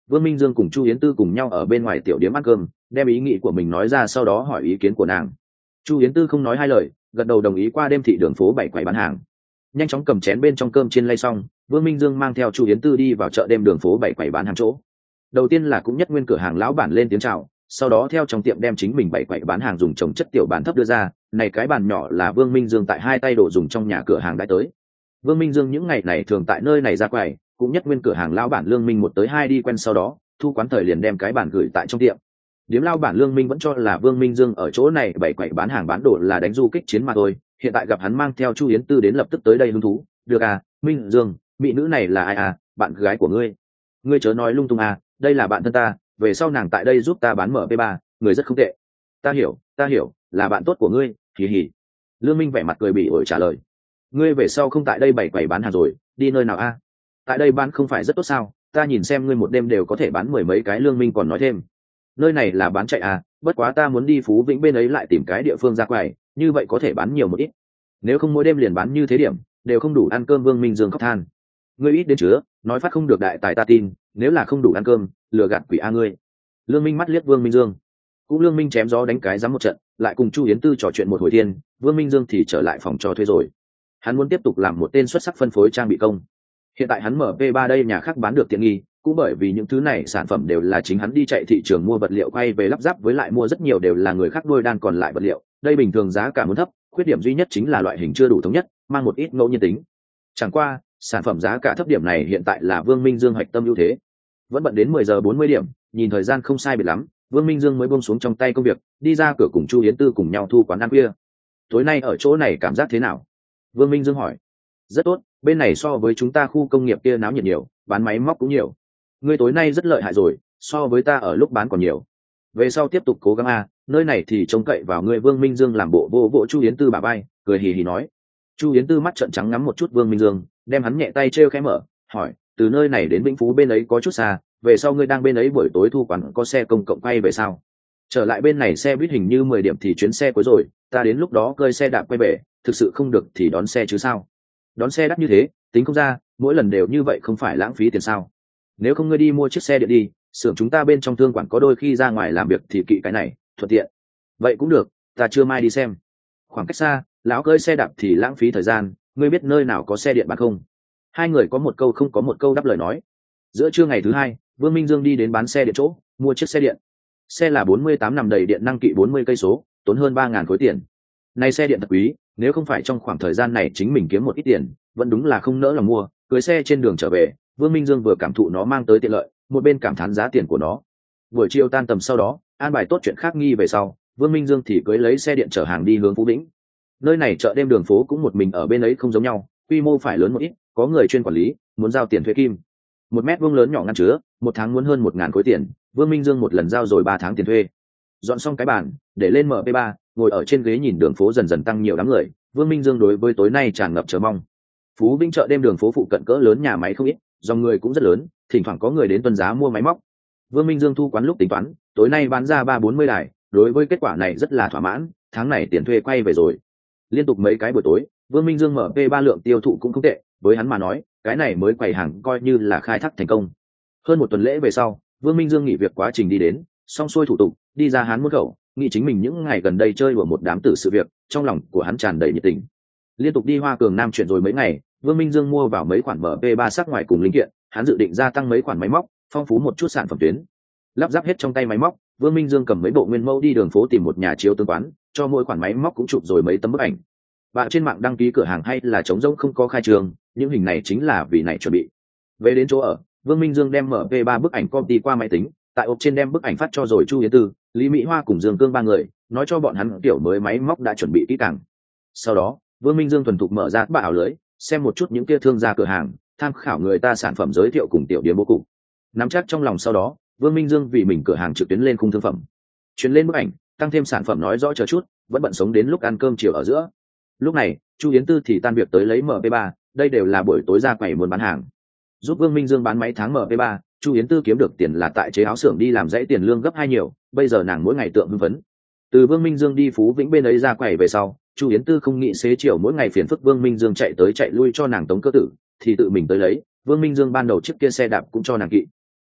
Vương Minh Dương cùng Chu Yến Tư cùng nhau ở bên ngoài tiểu điếm ăn cơm, đem ý nghĩ của mình nói ra, sau đó hỏi ý kiến của nàng. Chu Yến Tư không nói hai lời, gật đầu đồng ý qua đêm thị đường phố bảy quầy bán hàng. Nhanh chóng cầm chén bên trong cơm chiên lay xong, Vương Minh Dương mang theo Chu Yến Tư đi vào chợ đêm đường phố bảy quầy bán hàng chỗ. Đầu tiên là cũng nhất nguyên cửa hàng lão bản lên tiếng chào, sau đó theo trong tiệm đem chính mình bảy quầy bán hàng dùng trồng chất tiểu bàn thấp đưa ra, này cái bàn nhỏ là Vương Minh Dương tại hai tay đồ dùng trong nhà cửa hàng đã tới. Vương Minh Dương những ngày này thường tại nơi này ra quầy, cũng nhất nguyên cửa hàng lão bản Lương Minh một tới hai đi quen, sau đó thu quán thời liền đem cái bàn gửi tại trong tiệm. Điếm lão bản Lương Minh vẫn cho là Vương Minh Dương ở chỗ này bảy quầy bán hàng bán đồ là đánh du kích chiến mà thôi, hiện tại gặp hắn mang theo Chu Yến Tư đến lập tức tới đây hứng thú. Được à, Minh Dương, mỹ nữ này là ai à? Bạn gái của ngươi? Ngươi chớ nói lung tung à, đây là bạn thân ta, về sau nàng tại đây giúp ta bán mở pê ba, người rất không tệ. Ta hiểu, ta hiểu, là bạn tốt của ngươi, hì hì. Lương Minh vẻ mặt cười bỉ ổi trả lời. Ngươi về sau không tại đây bảy quầy bán hàng rồi, đi nơi nào a? À? Tại đây bán không phải rất tốt sao? Ta nhìn xem ngươi một đêm đều có thể bán mười mấy cái. Lương Minh còn nói thêm. Nơi này là bán chạy à, bất quá ta muốn đi Phú Vĩnh bên ấy lại tìm cái địa phương ra quầy, như vậy có thể bán nhiều một ít. Nếu không mỗi đêm liền bán như thế điểm, đều không đủ ăn cơm. Vương Minh Dương khóc than. Ngươi ít đến chứa, nói phát không được đại tài ta tin, nếu là không đủ ăn cơm, lừa gạt quỷ a ngươi. Lương Minh mắt liếc Vương Minh Dương, cũng Lương Minh chém gió đánh cái giám một trận, lại cùng Chu Yến Tư trò chuyện một hồi thiên. Vương Minh Dương thì trở lại phòng cho thuê rồi. Hắn muốn tiếp tục làm một tên xuất sắc phân phối trang bị công. Hiện tại hắn mở pê ba đây nhà khác bán được tiện nghi, cũng bởi vì những thứ này sản phẩm đều là chính hắn đi chạy thị trường mua vật liệu quay về lắp ráp, với lại mua rất nhiều đều là người khác nuôi đan còn lại vật liệu. Đây bình thường giá cả muốn thấp, khuyết điểm duy nhất chính là loại hình chưa đủ thống nhất, mang một ít ngẫu nhiên tính. Chẳng qua, sản phẩm giá cả thấp điểm này hiện tại là Vương Minh Dương hoạch tâm ưu thế. Vẫn bận đến mười giờ bốn mươi điểm, nhìn thời gian không sai biệt lắm, Vương Minh Dương mới buông xuống trong tay công việc, đi ra cửa cùng Chu Yến Tư cùng nhau thu quán ăn khuya. Tối nay ở chỗ này cảm giác thế nào? Vương Minh Dương hỏi. Rất tốt, bên này so với chúng ta khu công nghiệp kia náo nhiệt nhiều, bán máy móc cũng nhiều. Ngươi tối nay rất lợi hại rồi, so với ta ở lúc bán còn nhiều. Về sau tiếp tục cố gắng a, nơi này thì trông cậy vào ngươi. Vương Minh Dương làm bộ vô vỗ Chu Yến Tư bả vai, cười hì hì nói. Chu Yến Tư mắt trợn trắng ngắm một chút Vương Minh Dương, đem hắn nhẹ tay trêu khẽ mở, hỏi, từ nơi này đến Vĩnh Phú bên ấy có chút xa, về sau ngươi đang bên ấy buổi tối thu quán có xe công cộng quay về sao? Trở lại bên này xe buýt hình như mười điểm thì chuyến xe cuối rồi, ta đến lúc đó cơi xe đạp quay về, thực sự không được thì đón xe chứ sao? Đón xe đắt như thế, tính không ra, mỗi lần đều như vậy không phải lãng phí tiền sao? Nếu không ngươi đi mua chiếc xe điện đi, xưởng chúng ta bên trong thương quản có đôi khi ra ngoài làm việc thì kỵ cái này, thuận tiện. Vậy cũng được, ta chưa mai đi xem. Khoảng cách xa, lão cơi xe đạp thì lãng phí thời gian, ngươi biết nơi nào có xe điện bán không? Hai người có một câu không có một câu đáp lời nói. Giữa trưa ngày thứ hai, Vương Minh Dương đi đến bán xe điện chỗ, mua chiếc xe điện. Xe là bốn mươi tám nằm đầy điện năng kỵ bốn mươi cây số, tốn hơn ba ngàn khối tiền. Này xe điện thật quý, nếu không phải trong khoảng thời gian này chính mình kiếm một ít tiền, vẫn đúng là không nỡ lòng mua. Cưới xe trên đường trở về, Vương Minh Dương vừa cảm thụ nó mang tới tiện lợi, một bên cảm thán giá tiền của nó. Buổi chiều tan tầm sau đó, an bài tốt chuyện khác nghi về sau, Vương Minh Dương thì cưới lấy xe điện chở hàng đi hướng Phú Vĩnh. Nơi này chợ đêm đường phố cũng một mình ở bên ấy không giống nhau, quy mô phải lớn một ít, có người chuyên quản lý, muốn giao tiền thuê kim. Một mét vuông lớn nhỏ ngăn chứa, một tháng muốn hơn một ngàn khối tiền. Vương Minh Dương một lần giao rồi ba tháng tiền thuê. Dọn xong cái bàn, để lên em pê ba, ngồi ở trên ghế nhìn đường phố dần dần tăng nhiều đám người. Vương Minh Dương đối với tối nay tràn ngập chờ mong. Phú Vĩnh chợ đêm đường phố phụ cận cỡ lớn nhà máy không ít, dòng người cũng rất lớn, thỉnh thoảng có người đến tuần giá mua máy móc. Vương Minh Dương thu quán lúc tính toán, tối nay bán ra ba bốn mươi đài, đối với kết quả này rất là thỏa mãn, tháng này tiền thuê quay về rồi. Liên tục mấy cái buổi tối, Vương Minh Dương mở pê ba lượng tiêu thụ cũng không tệ, với hắn mà nói, cái này mới quầy hàng coi như là khai thác thành công. Hơn một tuần lễ về sau, Vương Minh Dương nghỉ việc quá trình đi đến, xong xuôi thủ tục, đi ra Hán Môn Khẩu, nghĩ chính mình những ngày gần đây chơi đùa một đám tử sự việc, trong lòng của hắn tràn đầy nhiệt tình. Liên tục đi Hoa Cường Nam chuyển rồi mấy ngày, Vương Minh Dương mua vào mấy khoản em pê ba sắc ngoài cùng linh kiện, hắn dự định gia tăng mấy khoản máy móc, phong phú một chút sản phẩm tuyến. Lắp ráp hết trong tay máy móc, Vương Minh Dương cầm mấy bộ nguyên mẫu đi đường phố tìm một nhà chiếu tương quán, cho mỗi khoản máy móc cũng chụp rồi mấy tấm bức ảnh. Và trên mạng đăng ký cửa hàng hay là trống rỗng không có khai trường, những hình này chính là vì này chuẩn bị. Về đến chỗ ở, Vương Minh Dương đem em pê ba bức ảnh copy qua máy tính, tại ộp trên đem bức ảnh phát cho rồi Chu Yến Tư, Lý Mỹ Hoa cùng Dương Cương ba người, nói cho bọn hắn kiểu mới máy móc đã chuẩn bị kỹ càng. Sau đó, Vương Minh Dương thuần thục mở ra bảng ảo lưới, xem một chút những kia thương gia cửa hàng, tham khảo người ta sản phẩm giới thiệu cùng tiểu điểm bố cục. Nắm chắc trong lòng sau đó, Vương Minh Dương vì mình cửa hàng trực tuyến lên khung thương phẩm, chuyển lên bức ảnh, tăng thêm sản phẩm nói rõ chờ chút, vẫn bận sống đến lúc ăn cơm chiều ở giữa. Lúc này, Chu Yến Tư thì tan việc tới lấy em pê ba, đây đều là buổi tối ra quầy muốn bán hàng. Giúp Vương Minh Dương bán mấy tháng em pê ba, Chu Yến Tư kiếm được tiền là tại chế áo xưởng đi làm dãy tiền lương gấp hai nhiều, bây giờ nàng mỗi ngày tượng hưng phấn. Từ Vương Minh Dương đi Phú Vĩnh bên ấy ra quầy về sau, Chu Yến Tư không nghĩ xế chiều mỗi ngày phiền phức Vương Minh Dương chạy tới chạy lui cho nàng tống cơ tử, thì tự mình tới lấy. Vương Minh Dương ban đầu chiếc kia xe đạp cũng cho nàng kỵ.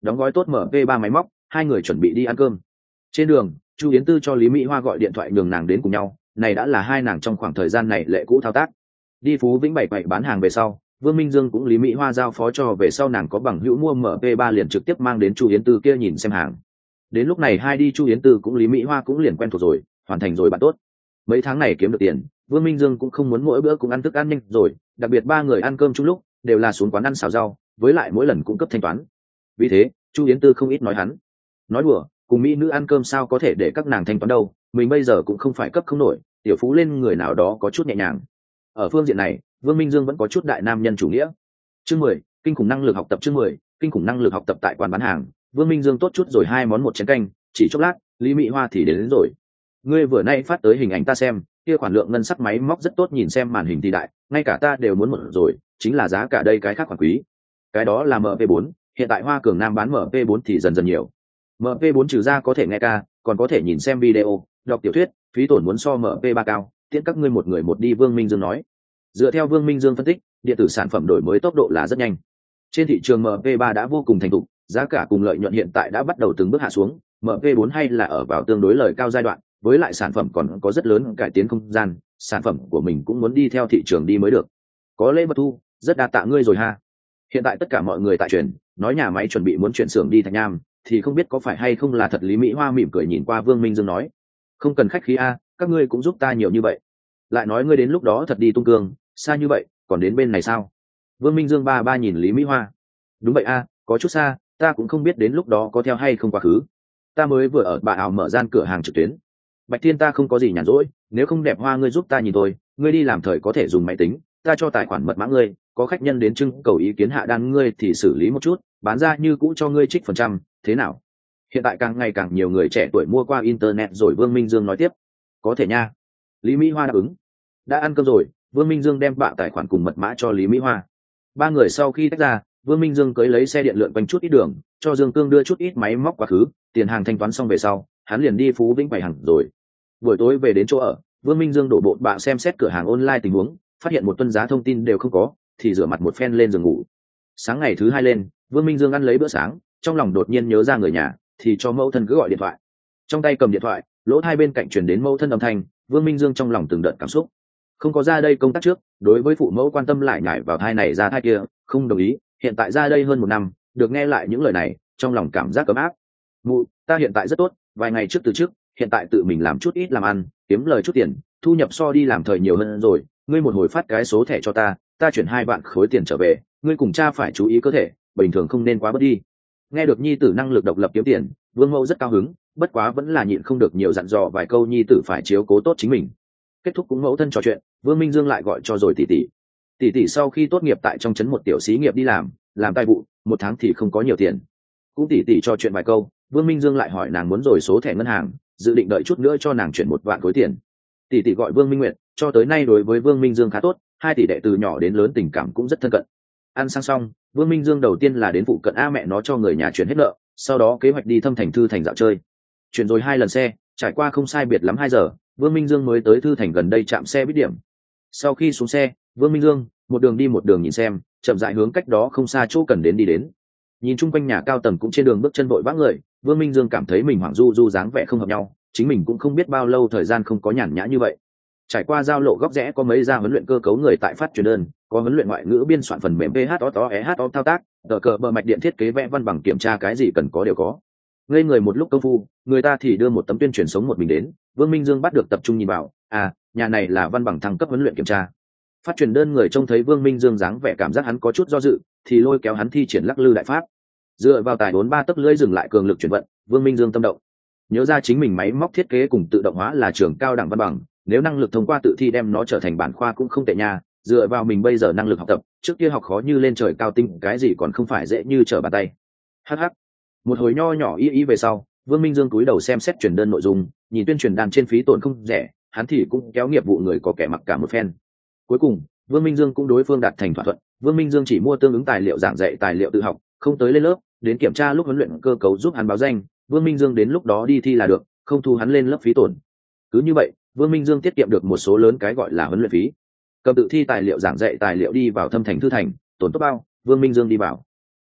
đóng gói tốt M P ba máy móc, hai người chuẩn bị đi ăn cơm. Trên đường, Chu Yến Tư cho Lý Mỹ Hoa gọi điện thoại nhường nàng đến cùng nhau, này đã là hai nàng trong khoảng thời gian này lệ cũ thao tác. Đi Phú Vĩnh bảy quậy bán hàng về sau, Vương Minh Dương cũng Lý Mỹ Hoa giao phó cho về sau nàng có bằng hữu mua M P ba liền trực tiếp mang đến Chu Yến Tư kia nhìn xem hàng. Đến lúc này hai đi Chu Yến Tư cũng Lý Mỹ Hoa cũng liền quen thuộc rồi, hoàn thành rồi bạn tốt. Mấy tháng này kiếm được tiền, Vương Minh Dương cũng không muốn mỗi bữa cũng ăn thức ăn nhanh rồi, đặc biệt ba người ăn cơm chung lúc đều là xuống quán ăn xào rau, với lại mỗi lần cung cấp thanh toán. Vì thế, Chu Yến Tư không ít nói hắn. Nói đùa, cùng mỹ nữ ăn cơm sao có thể để các nàng thanh toán đâu, mình bây giờ cũng không phải cấp không nổi, tiểu phú lên người nào đó có chút nhẹ nhàng. Ở phương diện này, Vương Minh Dương vẫn có chút đại nam nhân chủ nghĩa. Chương mười, kinh khủng năng lực học tập chương mười, kinh khủng năng lực học tập tại quán bán hàng, Vương Minh Dương tốt chút rồi hai món một chén canh, chỉ chốc lát, Lý Mỹ Hoa thì đến, đến rồi. Ngươi vừa nay phát tới hình ảnh ta xem, kia khoản lượng ngân sắc máy móc rất tốt, nhìn xem màn hình thì đại, ngay cả ta đều muốn một rồi, chính là giá cả đây cái khác khoản quý. Cái đó là M P bốn, hiện tại Hoa Cường Nam bán M P bốn thì dần dần nhiều. M P bốn trừ ra có thể nghe ca, còn có thể nhìn xem video, đọc tiểu thuyết, phí tổn muốn so M P ba cao, tiễn các ngươi một người một đi, Vương Minh Dương nói. Dựa theo Vương Minh Dương phân tích, điện tử sản phẩm đổi mới tốc độ là rất nhanh. Trên thị trường M P ba đã vô cùng thành thục, giá cả cùng lợi nhuận hiện tại đã bắt đầu từng bước hạ xuống, M P bốn hay là ở vào tương đối lời cao giai đoạn, với lại sản phẩm còn có rất lớn cải tiến không gian, sản phẩm của mình cũng muốn đi theo thị trường đi mới được. Có lễ vật thu, rất đa tạ ngươi rồi ha. Hiện tại tất cả mọi người tại truyền, nói nhà máy chuẩn bị muốn chuyển xưởng đi Thạch Nham, thì không biết có phải hay không là thật. Lý Mỹ Hoa mỉm cười nhìn qua Vương Minh Dương nói, không cần khách khí a, các ngươi cũng giúp ta nhiều như vậy. Lại nói ngươi đến lúc đó thật đi tung cương, xa như vậy, còn đến bên này sao? Vương Minh Dương ba ba nhìn Lý Mỹ Hoa. Đúng vậy a, có chút xa, ta cũng không biết đến lúc đó có theo hay không quá khứ. Ta mới vừa ở Bà Ảo mở gian cửa hàng trực tuyến. Bạch Thiên ta không có gì nhàn rỗi, nếu không đẹp Hoa ngươi giúp ta nhìn tôi, ngươi đi làm thời có thể dùng máy tính, ta cho tài khoản mật mã ngươi, có khách nhân đến trưng cầu ý kiến hạ đan ngươi thì xử lý một chút, bán ra như cũ cho ngươi trích phần trăm, thế nào? Hiện tại càng ngày càng nhiều người trẻ tuổi mua qua internet rồi. Vương Minh Dương nói tiếp. Có thể nha. Lý Mỹ Hoa đáp ứng. Đã ăn cơm rồi, Vương Minh Dương đem bạ tài khoản cùng mật mã cho Lý Mỹ Hoa. Ba người sau khi tách ra, Vương Minh Dương cưới lấy xe điện lượn quanh chút ít đường, cho Dương Cương đưa chút ít máy móc quá khứ, tiền hàng thanh toán xong về sau, hắn liền đi Phú Vĩnh bày hàng rồi. Buổi tối về đến chỗ ở, Vương Minh Dương đổ bộ bạ xem xét cửa hàng online tình huống, phát hiện một tuần giá thông tin đều không có, thì rửa mặt một phen lên giường ngủ. Sáng ngày thứ hai lên, Vương Minh Dương ăn lấy bữa sáng, trong lòng đột nhiên nhớ ra người nhà, thì cho mẫu thân cứ gọi điện thoại. Trong tay cầm điện thoại, lỗ hai bên cạnh truyền đến mẫu thân âm thanh, Vương Minh Dương trong lòng từng đợt cảm xúc. Không có ra đây công tác trước, đối với phụ mẫu quan tâm lại nhảy vào thai này ra thai kia, không đồng ý, hiện tại ra đây hơn một năm, được nghe lại những lời này, trong lòng cảm giác ấm áp. Mụ, ta hiện tại rất tốt, vài ngày trước từ trước, hiện tại tự mình làm chút ít làm ăn, kiếm lời chút tiền, thu nhập so đi làm thời nhiều hơn rồi, ngươi một hồi phát cái số thẻ cho ta, ta chuyển hai vạn khối tiền trở về, ngươi cùng cha phải chú ý cơ thể, bình thường không nên quá bớt đi. Nghe được nhi tử năng lực độc lập kiếm tiền, Vương Mẫu rất cao hứng, bất quá vẫn là nhịn không được nhiều dặn dò vài câu nhi tử phải chiếu cố tốt chính mình. Kết thúc cũng mẫu thân trò chuyện, Vương Minh Dương lại gọi cho rồi tỷ tỷ. Tỷ tỷ sau khi tốt nghiệp tại trong trấn một tiểu xí nghiệp đi làm, làm tài vụ, một tháng thì không có nhiều tiền. Cũng tỷ tỷ trò chuyện vài câu, Vương Minh Dương lại hỏi nàng muốn rồi số thẻ ngân hàng, dự định đợi chút nữa cho nàng chuyển một vạn khối tiền. Tỷ tỷ gọi Vương Minh Nguyệt, cho tới nay đối với Vương Minh Dương khá tốt, hai tỷ đệ từ nhỏ đến lớn tình cảm cũng rất thân cận. Ăn sang xong, Vương Minh Dương đầu tiên là đến phụ cận a mẹ nó cho người nhà chuyển hết nợ, sau đó kế hoạch đi Thâm Thành Thư Thành dạo chơi. Chuyển rồi hai lần xe, trải qua không sai biệt lắm hai giờ, Vương Minh Dương mới tới Thư Thành gần đây trạm xe buýt điểm. Sau khi xuống xe, Vương Minh Dương một đường đi một đường nhìn xem, chậm rãi hướng cách đó không xa chỗ cần đến đi đến. Nhìn chung quanh nhà cao tầng cũng trên đường bước chân vội vã người, Vương Minh Dương cảm thấy mình hoảng du du dáng vẻ không hợp nhau, chính mình cũng không biết bao lâu thời gian không có nhàn nhã như vậy. Trải qua giao lộ góc rẽ có mấy gia huấn luyện cơ cấu người tại phát truyền đơn, có huấn luyện ngoại ngữ biên soạn phần mềm ph thao tác, tờ cờ bờ mạch điện thiết kế vẽ văn bằng kiểm tra cái gì cần có đều có. Ngây người một lúc công phu, người ta thì đưa một tấm tuyên truyền sống một mình đến, Vương Minh Dương bắt được tập trung nhìn vào, à, nhà này là văn bằng thăng cấp huấn luyện kiểm tra. Phát truyền đơn người trông thấy Vương Minh Dương dáng vẻ cảm giác hắn có chút do dự, thì lôi kéo hắn thi triển lắc lư đại pháp. Dựa vào tài bốn ba tấc lưỡi dừng lại cường lực chuyển vận, Vương Minh Dương tâm động. Nhớ ra chính mình máy móc thiết kế cùng tự động hóa là trường cao đẳng văn bằng, nếu năng lực thông qua tự thi đem nó trở thành bản khoa cũng không tệ nha, dựa vào mình bây giờ năng lực học tập, trước kia học khó như lên trời cao tinh, cái gì còn không phải dễ như trở bàn tay. Hắc hắc. Một hồi nho nhỏ y y về sau, Vương Minh Dương cúi đầu xem xét truyền đơn nội dung, nhìn tuyên truyền đàn trên phí tổn không rẻ, hắn thì cũng kéo nghiệp vụ người có kẻ mặc cả một phen. Cuối cùng, Vương Minh Dương cũng đối phương đạt thành thỏa thuận, Vương Minh Dương chỉ mua tương ứng tài liệu giảng dạy, tài liệu tự học, không tới lên lớp, đến kiểm tra lúc huấn luyện cơ cấu giúp hắn báo danh, Vương Minh Dương đến lúc đó đi thi là được, không thu hắn lên lớp phí tổn. Cứ như vậy, Vương Minh Dương tiết kiệm được một số lớn cái gọi là huấn luyện phí. Cầm tự thi tài liệu giảng dạy tài liệu đi vào Thâm Thành Thư Thành, tổn tốt bao, Vương Minh Dương đi vào.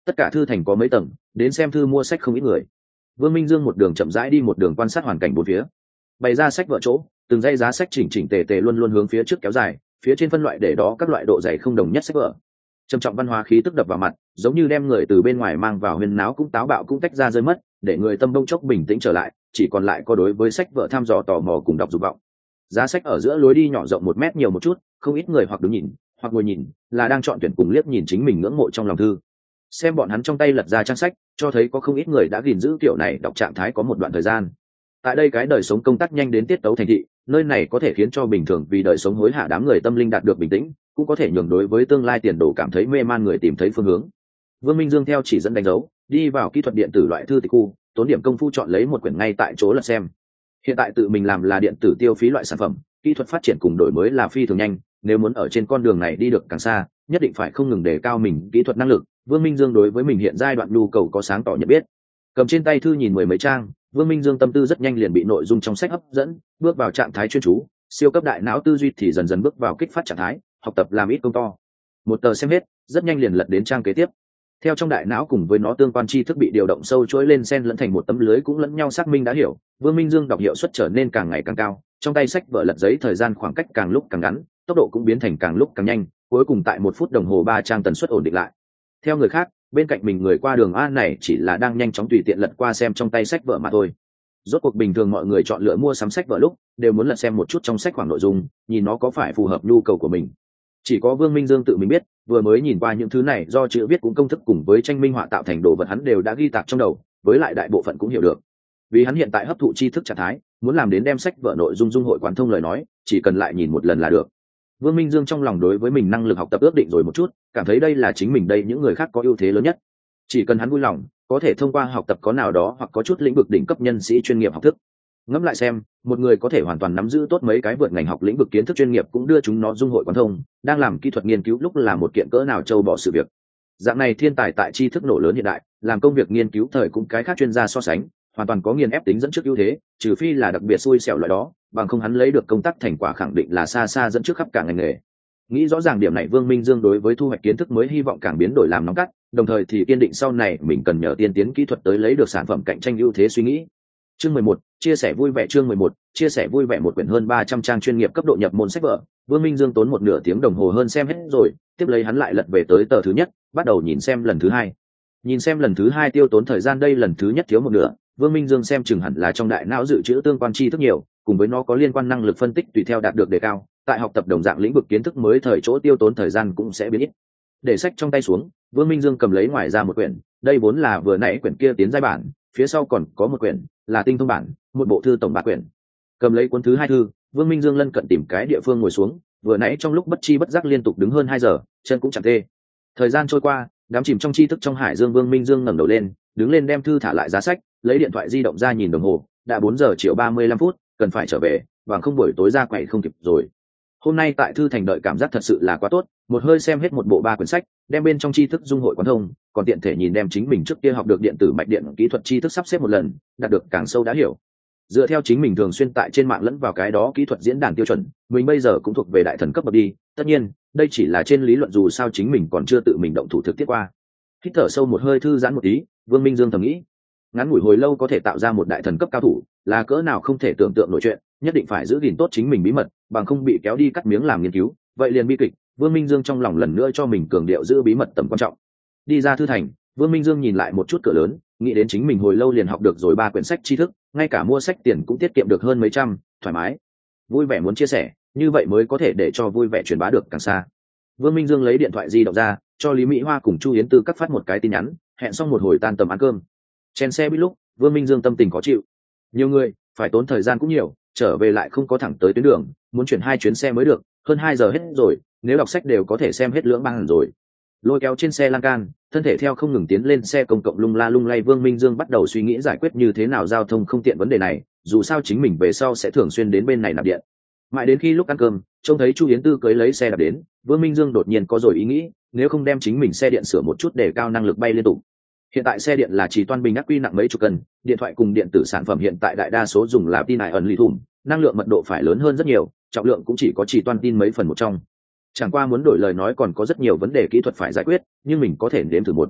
tất cả thư thành có mấy tầng, đến xem thư mua sách không ít người. Vương Minh Dương một đường chậm rãi đi một đường quan sát hoàn cảnh bốn phía, bày ra sách vợ chỗ, từng dãy giá sách chỉnh chỉnh tề tề luôn luôn hướng phía trước kéo dài, phía trên phân loại để đó các loại độ dày không đồng nhất sách vở. Trầm trọng văn hóa khí tức đập vào mặt, giống như đem người từ bên ngoài mang vào huyên náo cũng táo bạo cũng tách ra rơi mất, để người tâm đông chốc bình tĩnh trở lại, chỉ còn lại có đối với sách vở tham dò tò mò cùng đọc dục vọng. Giá sách ở giữa lối đi nhỏ rộng một mét nhiều một chút, không ít người hoặc đứng nhìn hoặc ngồi nhìn, là đang chọn tuyển cùng liếc nhìn chính mình ngưỡng mộ trong lòng thư. Xem bọn hắn trong tay lật ra trang sách, cho thấy có không ít người đã gìn giữ kiểu này đọc trạng thái có một đoạn thời gian. Tại đây cái đời sống công tác nhanh đến tiết tấu thành thị, nơi này có thể khiến cho bình thường vì đời sống hối hả đám người tâm linh đạt được bình tĩnh, cũng có thể nhường đối với tương lai tiền đồ cảm thấy mê man người tìm thấy phương hướng. Vương Minh Dương theo chỉ dẫn đánh dấu, đi vào kỹ thuật điện tử loại thư tịch khu, tốn điểm công phu chọn lấy một quyển ngay tại chỗ lật xem. Hiện tại tự mình làm là điện tử tiêu phí loại sản phẩm, kỹ thuật phát triển cùng đổi mới là phi thường nhanh, nếu muốn ở trên con đường này đi được càng xa, nhất định phải không ngừng đề cao mình kỹ thuật năng lực. Vương Minh Dương đối với mình hiện giai đoạn nhu cầu có sáng tỏ nhận biết. Cầm trên tay thư nhìn mười mấy trang, Vương Minh Dương tâm tư rất nhanh liền bị nội dung trong sách hấp dẫn, bước vào trạng thái chuyên chú, siêu cấp đại não tư duy thì dần dần bước vào kích phát trạng thái, học tập làm ít công to. Một tờ xem hết, rất nhanh liền lật đến trang kế tiếp. Theo trong đại não cùng với nó tương quan tri thức bị điều động sâu chuỗi lên xen lẫn thành một tấm lưới cũng lẫn nhau xác minh đã hiểu, Vương Minh Dương đọc hiệu suất trở nên càng ngày càng cao, trong tay sách vở lật giấy thời gian khoảng cách càng lúc càng ngắn, tốc độ cũng biến thành càng lúc càng nhanh, cuối cùng tại một phút đồng hồ ba trang tần suất ổn định lại. Theo người khác, bên cạnh mình người qua đường A này chỉ là đang nhanh chóng tùy tiện lật qua xem trong tay sách vở mà thôi. Rốt cuộc bình thường mọi người chọn lựa mua sắm sách vở lúc đều muốn lật xem một chút trong sách khoảng nội dung, nhìn nó có phải phù hợp nhu cầu của mình. Chỉ có Vương Minh Dương tự mình biết, vừa mới nhìn qua những thứ này do chữ viết cũng công thức cùng với tranh minh họa tạo thành đồ vật hắn đều đã ghi tạc trong đầu, với lại đại bộ phận cũng hiểu được. Vì hắn hiện tại hấp thụ tri thức trạng thái, muốn làm đến đem sách vở nội dung dung hội quán thông lời nói, chỉ cần lại nhìn một lần là được. Vương Minh Dương trong lòng đối với mình năng lực học tập ước định rồi một chút, cảm thấy đây là chính mình đây những người khác có ưu thế lớn nhất. Chỉ cần hắn vui lòng, có thể thông qua học tập có nào đó hoặc có chút lĩnh vực đỉnh cấp nhân sĩ chuyên nghiệp học thức. Ngẫm lại xem, một người có thể hoàn toàn nắm giữ tốt mấy cái vượt ngành học lĩnh vực kiến thức chuyên nghiệp cũng đưa chúng nó dung hội quán thông, đang làm kỹ thuật nghiên cứu lúc là một kiện cỡ nào trâu bỏ sự việc. Dạng này thiên tài tại tri thức nổ lớn hiện đại, làm công việc nghiên cứu thời cũng cái khác chuyên gia so sánh, hoàn toàn có nghiền ép tính dẫn trước ưu thế, trừ phi là đặc biệt xui xẻo loại đó, bằng không hắn lấy được công tác thành quả khẳng định là xa xa dẫn trước khắp cả ngành nghề. Nghĩ rõ ràng điểm này, Vương Minh Dương đối với thu hoạch kiến thức mới hy vọng càng biến đổi làm nóng cắt, đồng thời thì kiên định sau này mình cần nhờ tiên tiến kỹ thuật tới lấy được sản phẩm cạnh tranh ưu thế suy nghĩ. Chương mười một, chia sẻ vui vẻ. Chương mười một, chia sẻ vui vẻ. Một quyển hơn ba trăm trang chuyên nghiệp cấp độ nhập môn sách vở, Vương Minh Dương tốn một nửa tiếng đồng hồ hơn xem hết rồi, tiếp lấy hắn lại lật về tới tờ thứ nhất, bắt đầu nhìn xem lần thứ hai. Nhìn xem lần thứ hai tiêu tốn thời gian, đây lần thứ nhất thiếu một nửa, Vương Minh Dương xem chừng hẳn là trong đại não dự trữ tương quan tri thức nhiều, cùng với nó có liên quan năng lực phân tích tùy theo đạt được đề cao, tại học tập đồng dạng lĩnh vực kiến thức mới thời chỗ tiêu tốn thời gian cũng sẽ biến ít. Để sách trong tay xuống, Vương Minh Dương cầm lấy ngoài ra một quyển, đây vốn là vừa nãy quyển kia tiến giai bản, phía sau còn có một quyển là tinh thông bản, một bộ thư tổng ba quyển. Cầm lấy cuốn thứ hai thư, Vương Minh Dương lân cận tìm cái địa phương ngồi xuống, vừa nãy trong lúc bất chi bất giác liên tục đứng hơn hai giờ, chân cũng chẳng tê. Thời gian trôi qua, đám chìm trong tri thức trong hải dương, Vương Minh Dương ngẩng đầu lên, đứng lên đem thư thả lại giá sách, lấy điện thoại di động ra nhìn đồng hồ, đã bốn giờ chiều ba mươi lăm phút, cần phải trở về, bằng không buổi tối ra quậy không kịp rồi. Hôm nay tại thư thành đợi cảm giác thật sự là quá tốt, một hơi xem hết một bộ ba quyển sách, đem bên trong tri thức dung hội quán thông, còn tiện thể nhìn đem chính mình trước kia học được điện tử mạch điện kỹ thuật tri thức sắp xếp một lần, đạt được càng sâu đã hiểu. Dựa theo chính mình thường xuyên tại trên mạng lẫn vào cái đó kỹ thuật diễn đàn tiêu chuẩn, mình bây giờ cũng thuộc về đại thần cấp bậc đi, tất nhiên, đây chỉ là trên lý luận, dù sao chính mình còn chưa tự mình động thủ thực tiết qua. Hít thở sâu một hơi thư giãn một tí, Vương Minh Dương thầm nghĩ, ngắn ngủi hồi lâu có thể tạo ra một đại thần cấp cao thủ, là cỡ nào không thể tưởng tượng nổi chuyện, nhất định phải giữ gìn tốt chính mình bí mật, bằng không bị kéo đi cắt miếng làm nghiên cứu, vậy liền bi kịch. Vương Minh Dương trong lòng lần nữa cho mình cường điệu giữ bí mật tầm quan trọng. Đi ra thư thành, Vương Minh Dương nhìn lại một chút cửa lớn, nghĩ đến chính mình hồi lâu liền học được rồi ba quyển sách tri thức, ngay cả mua sách tiền cũng tiết kiệm được hơn mấy trăm, thoải mái. Vui vẻ muốn chia sẻ, như vậy mới có thể để cho vui vẻ truyền bá được càng xa. Vương Minh Dương lấy điện thoại di động ra, cho Lý Mỹ Hoa cùng Chu Yến Tư cắt phát một cái tin nhắn, hẹn xong một hồi tan tầm ăn cơm. Chen xe buýt lúc, Vương Minh Dương tâm tình khó chịu. Nhiều người, phải tốn thời gian cũng nhiều, trở về lại không có thẳng tới tuyến đường, muốn chuyển hai chuyến xe mới được, hơn hai giờ hết rồi, nếu đọc sách đều có thể xem hết lưỡng băng rồi. Lôi kéo trên xe lan can, thân thể theo không ngừng tiến lên xe công cộng lung la lung lay, Vương Minh Dương bắt đầu suy nghĩ giải quyết như thế nào giao thông không tiện vấn đề này, dù sao chính mình về sau sẽ thường xuyên đến bên này nạp điện. Mãi đến khi lúc ăn cơm, trông thấy Chu Yến Tư cưới lấy xe đạp đến, Vương Minh Dương đột nhiên có rồi ý nghĩ, nếu không đem chính mình xe điện sửa một chút để cao năng lực bay liên tục. Hiện tại xe điện là chỉ toan bình ắc quy nặng mấy chục cân, điện thoại cùng điện tử sản phẩm hiện tại đại đa số dùng là tin ải ẩn lì thủng, năng lượng mật độ phải lớn hơn rất nhiều, trọng lượng cũng chỉ có chỉ toan tin mấy phần một trong. Chẳng qua muốn đổi lời nói còn có rất nhiều vấn đề kỹ thuật phải giải quyết, nhưng mình có thể nếm thử một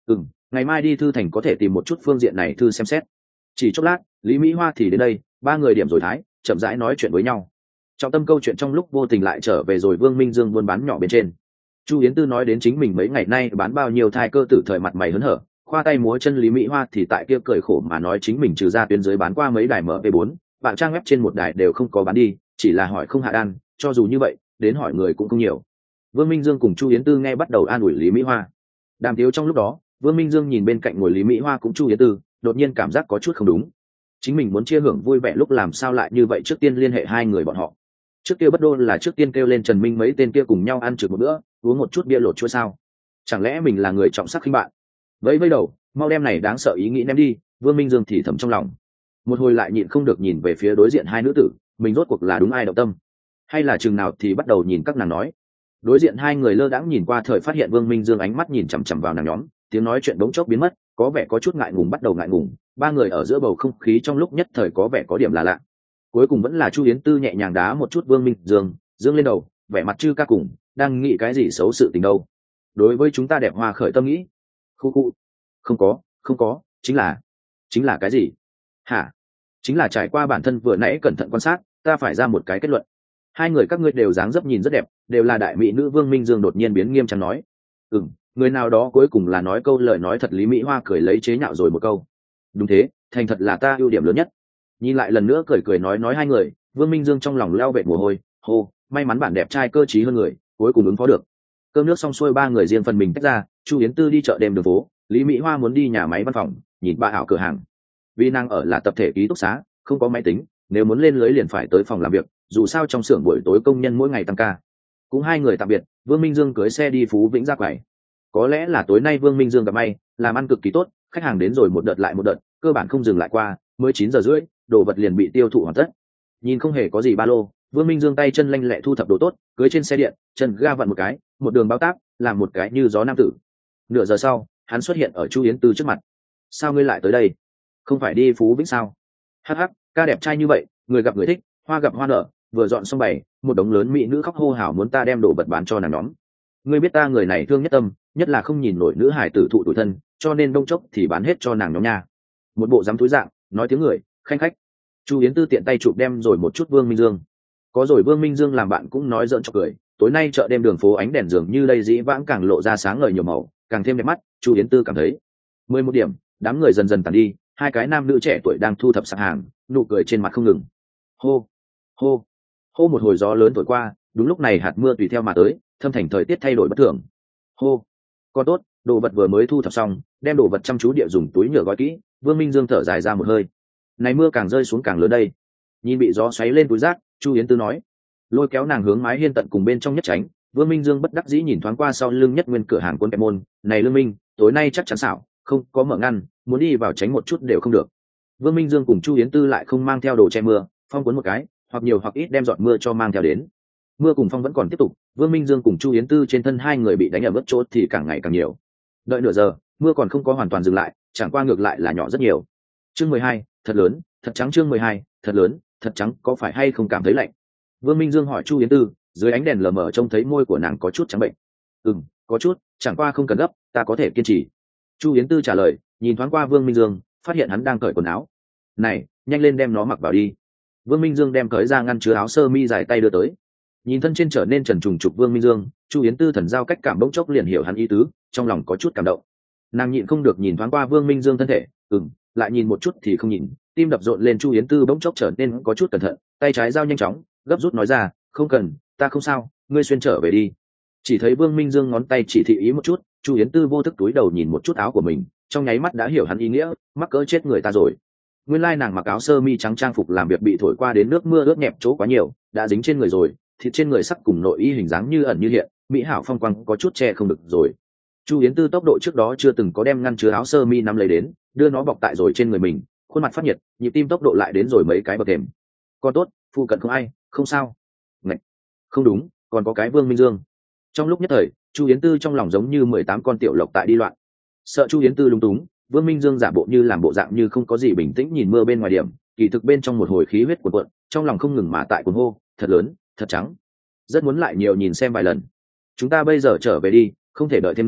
Ừ, ngày mai đi thư thành có thể tìm một chút phương diện này thư xem xét. Chỉ chốc lát Lý Mỹ Hoa thì đến đây, ba người điểm rồi thái chậm rãi nói chuyện với nhau. Trọng tâm câu chuyện trong lúc vô tình lại trở về rồi Vương Minh Dương buôn bán nhỏ bên trên. Chu Yến Tư nói đến chính mình mấy ngày nay bán bao nhiêu thai cơ tử thời mặt mày hớn hở, khoa tay múa chân. Lý Mỹ Hoa thì tại kia cười khổ mà nói chính mình trừ ra tuyến dưới bán qua mấy đài M P bốn, bạn trang web trên một đài đều không có bán đi, chỉ là hỏi không hạ đan, cho dù như vậy đến hỏi người cũng không nhiều. Vương Minh Dương cùng Chu Yến Tư nghe bắt đầu an ủi Lý Mỹ Hoa. Đàm tiếu trong lúc đó, Vương Minh Dương nhìn bên cạnh ngồi Lý Mỹ Hoa cũng Chu Yến Tư, đột nhiên cảm giác có chút không đúng. Chính mình muốn chia hưởng vui vẻ lúc làm sao lại như vậy, trước tiên liên hệ hai người bọn họ. Trước kia bất đô là trước tiên kêu lên Trần Minh mấy tên kia cùng nhau ăn trực một bữa, uống một chút bia lột chuối sao? Chẳng lẽ mình là người trọng sắc khinh bạn? Vẫy vẫy đầu, mau đem này đáng sợ ý nghĩ ném đi. Vương Minh Dương thì thầm trong lòng. Một hồi lại nhịn không được nhìn về phía đối diện hai nữ tử, mình rốt cuộc là đúng ai động tâm, hay là chừng nào thì bắt đầu nhìn các nàng nói. Đối diện hai người lơ đãng nhìn qua thời phát hiện Vương Minh Dương ánh mắt nhìn chằm chằm vào nàng nhóm, tiếng nói chuyện đống chốc biến mất, có vẻ có chút ngại ngùng, bắt đầu ngại ngùng. Ba người ở giữa bầu không khí trong lúc nhất thời có vẻ có điểm là lạ. Cuối cùng vẫn là Chu Yến Tư nhẹ nhàng đá một chút Vương Minh Dương, dương lên đầu, vẻ mặt chư ca cùng đang nghĩ cái gì xấu sự tình đâu. Đối với chúng ta đẹp hoa khởi tâm nghĩ. Khu khu. Không có, không có, chính là chính là cái gì? Hả? Chính là trải qua bản thân vừa nãy cẩn thận quan sát, ta phải ra một cái kết luận. Hai người các ngươi đều dáng dấp nhìn rất đẹp, đều là đại mỹ nữ. Vương Minh Dương đột nhiên biến nghiêm trang nói. Ừm, người nào đó cuối cùng là nói câu lời nói thật. Lý Mỹ Hoa cười lấy chế nhạo rồi một câu. Đúng thế, thành thật là ta ưu điểm lớn nhất. Nhìn lại lần nữa cười cười nói nói hai người, Vương Minh Dương trong lòng leo bệt mồ hôi. Hô, may mắn bản đẹp trai cơ trí hơn người, cuối cùng ứng phó được. Cơm nước xong xuôi ba người riêng phần mình tách ra. Chu Yến Tư đi chợ đêm đường phố, Lý Mỹ Hoa muốn đi nhà máy văn phòng nhìn ba ảo cửa hàng. Vì nàng ở là tập thể ký túc xá, không có máy tính, nếu muốn lên lưới liền phải tới phòng làm việc, dù sao trong xưởng buổi tối công nhân mỗi ngày tăng ca. Cũng hai người tạm biệt, Vương Minh Dương cưới xe đi Phú Vĩnh ra quầy. Có lẽ là tối nay Vương Minh Dương gặp may, làm ăn cực kỳ tốt, khách hàng đến rồi một đợt lại một đợt, cơ bản không dừng lại qua. Mới chín giờ rưỡi, đồ vật liền bị tiêu thụ hoàn tất. Nhìn không hề có gì ba lô, Vương Minh Dương tay chân lanh lẹ thu thập đồ tốt, cưới trên xe điện, chân ga vặn một cái, một đường bao táp, làm một cái như gió nam tử. Nửa giờ sau, hắn xuất hiện ở Chu Yến Tư trước mặt. Sao ngươi lại tới đây? Không phải đi Phú Vĩnh sao? Hắc hắc, ca đẹp trai như vậy, người gặp người thích, hoa gặp hoa nở, vừa dọn xong bày, một đống lớn mỹ nữ khóc hô hào muốn ta đem đồ vật bán cho nàng nhóm. Ngươi biết ta người này thương nhất tâm, nhất là không nhìn nổi nữ hải tử thụ tủi thân, cho nên đông chốc thì bán hết cho nàng nhóm nha. Một bộ dám túi dạng, nói tiếng người, khanh khách. Chu Yến Tư tiện tay chụp đem rồi một chút Vương Minh Dương. Có rồi Vương Minh Dương làm bạn cũng nói giỡn cho cười. Tối nay chợ đêm đường phố ánh đèn dường như đây dĩ vãng càng lộ ra sáng ngời nhiều màu, càng thêm đẹp mắt. Chu Yến Tư cảm thấy. Mười một điểm, đám người dần dần tàn đi, hai cái nam nữ trẻ tuổi đang thu thập sạp hàng, nụ cười trên mặt không ngừng. Hô, hô, hô, một hồi gió lớn thổi qua, đúng lúc này hạt mưa tùy theo mà tới, thâm thành thời tiết thay đổi bất thường. Hô, con tốt, đồ vật vừa mới thu thập xong, đem đồ vật chăm chú địa dùng túi nhựa gói kỹ. Vương Minh Dương thở dài ra một hơi. Này mưa càng rơi xuống càng lớn đây. Nhìn bị gió xoáy lên túi rác, Chu Yến Tư nói, lôi kéo nàng hướng mái hiên tận cùng bên trong nhất tránh. Vương Minh Dương bất đắc dĩ nhìn thoáng qua sau lưng nhất nguyên cửa hàng quân kẹp môn, này Lương Minh, tối nay chắc chắn xảo, không có mở ngăn, muốn đi vào tránh một chút đều không được. Vương Minh Dương cùng Chu Yến Tư lại không mang theo đồ che mưa, phong cuốn một cái, hoặc nhiều hoặc ít đem giọt mưa cho mang theo đến. Mưa cùng phong vẫn còn tiếp tục, Vương Minh Dương cùng Chu Yến Tư trên thân hai người bị đánh ở mức chốt thì càng ngày càng nhiều. Đợi nửa giờ, mưa còn không có hoàn toàn dừng lại, chẳng qua ngược lại là nhỏ rất nhiều. Chương mười hai, thật lớn, thật trắng. Chương mười hai, thật lớn, thật trắng, có phải hay không cảm thấy lạnh? Vương Minh Dương hỏi Chu Yến Tư, dưới ánh đèn lờ mờ trông thấy môi của nàng có chút trắng bệnh. Ừm, có chút, chẳng qua không cần gấp, ta có thể kiên trì. Chu Yến Tư trả lời, nhìn thoáng qua Vương Minh Dương, phát hiện hắn đang cởi quần áo. Này, nhanh lên đem nó mặc vào đi. Vương Minh Dương đem cởi ra ngăn chứa áo sơ mi dài tay đưa tới. Nhìn thân trên trở nên trần trùng trục Vương Minh Dương, Chu Yến Tư thần giao cách cảm bỗng chốc liền hiểu hắn ý tứ, trong lòng có chút cảm động. Nàng nhịn không được nhìn thoáng qua Vương Minh Dương thân thể, ừm, lại nhìn một chút thì không nhìn, tim đập rộn lên. Chu Yến Tư bỗng chốc trở nên có chút cẩn thận, tay trái giao nhanh chóng, gấp rút nói ra, không cần, ta không sao, ngươi xuyên trở về đi. Chỉ thấy Vương Minh Dương ngón tay chỉ thị ý một chút, Chu Yến Tư vô thức túi đầu nhìn một chút áo của mình, trong nháy mắt đã hiểu hắn ý nghĩa, mắc cỡ chết người ta rồi. Nguyên lai nàng mặc áo sơ mi trắng trang phục làm việc bị thổi qua đến nước mưa ướt nhẹp chỗ quá nhiều, đã dính trên người rồi, thịt trên người sắc cùng nội y hình dáng như ẩn như hiện, mỹ hảo phong quang có chút che không được rồi. Chu Yến Tư tốc độ trước đó chưa từng có đem ngăn chứa áo sơ mi nắm lấy đến, đưa nó bọc tại rồi trên người mình, khuôn mặt phát nhiệt, nhịp tim tốc độ lại đến rồi mấy cái bậc thềm. Con tốt, phụ cận không ai, không sao. Ngậy, không đúng, còn có cái Vương Minh Dương. Trong lúc nhất thời, Chu Yến Tư trong lòng giống như mười tám con tiểu lộc tại đi loạn. Sợ Chu Yến Tư lúng túng, Vương Minh Dương giả bộ như làm bộ dạng như không có gì, bình tĩnh nhìn mưa bên ngoài điểm, kỳ thực bên trong một hồi khí huyết cuộn cuộn, trong lòng không ngừng mà tại cuồng hô, thật lớn, thật trắng. Rất muốn lại nhiều nhìn xem vài lần. Chúng ta bây giờ trở về đi, không thể đợi thêm nữa,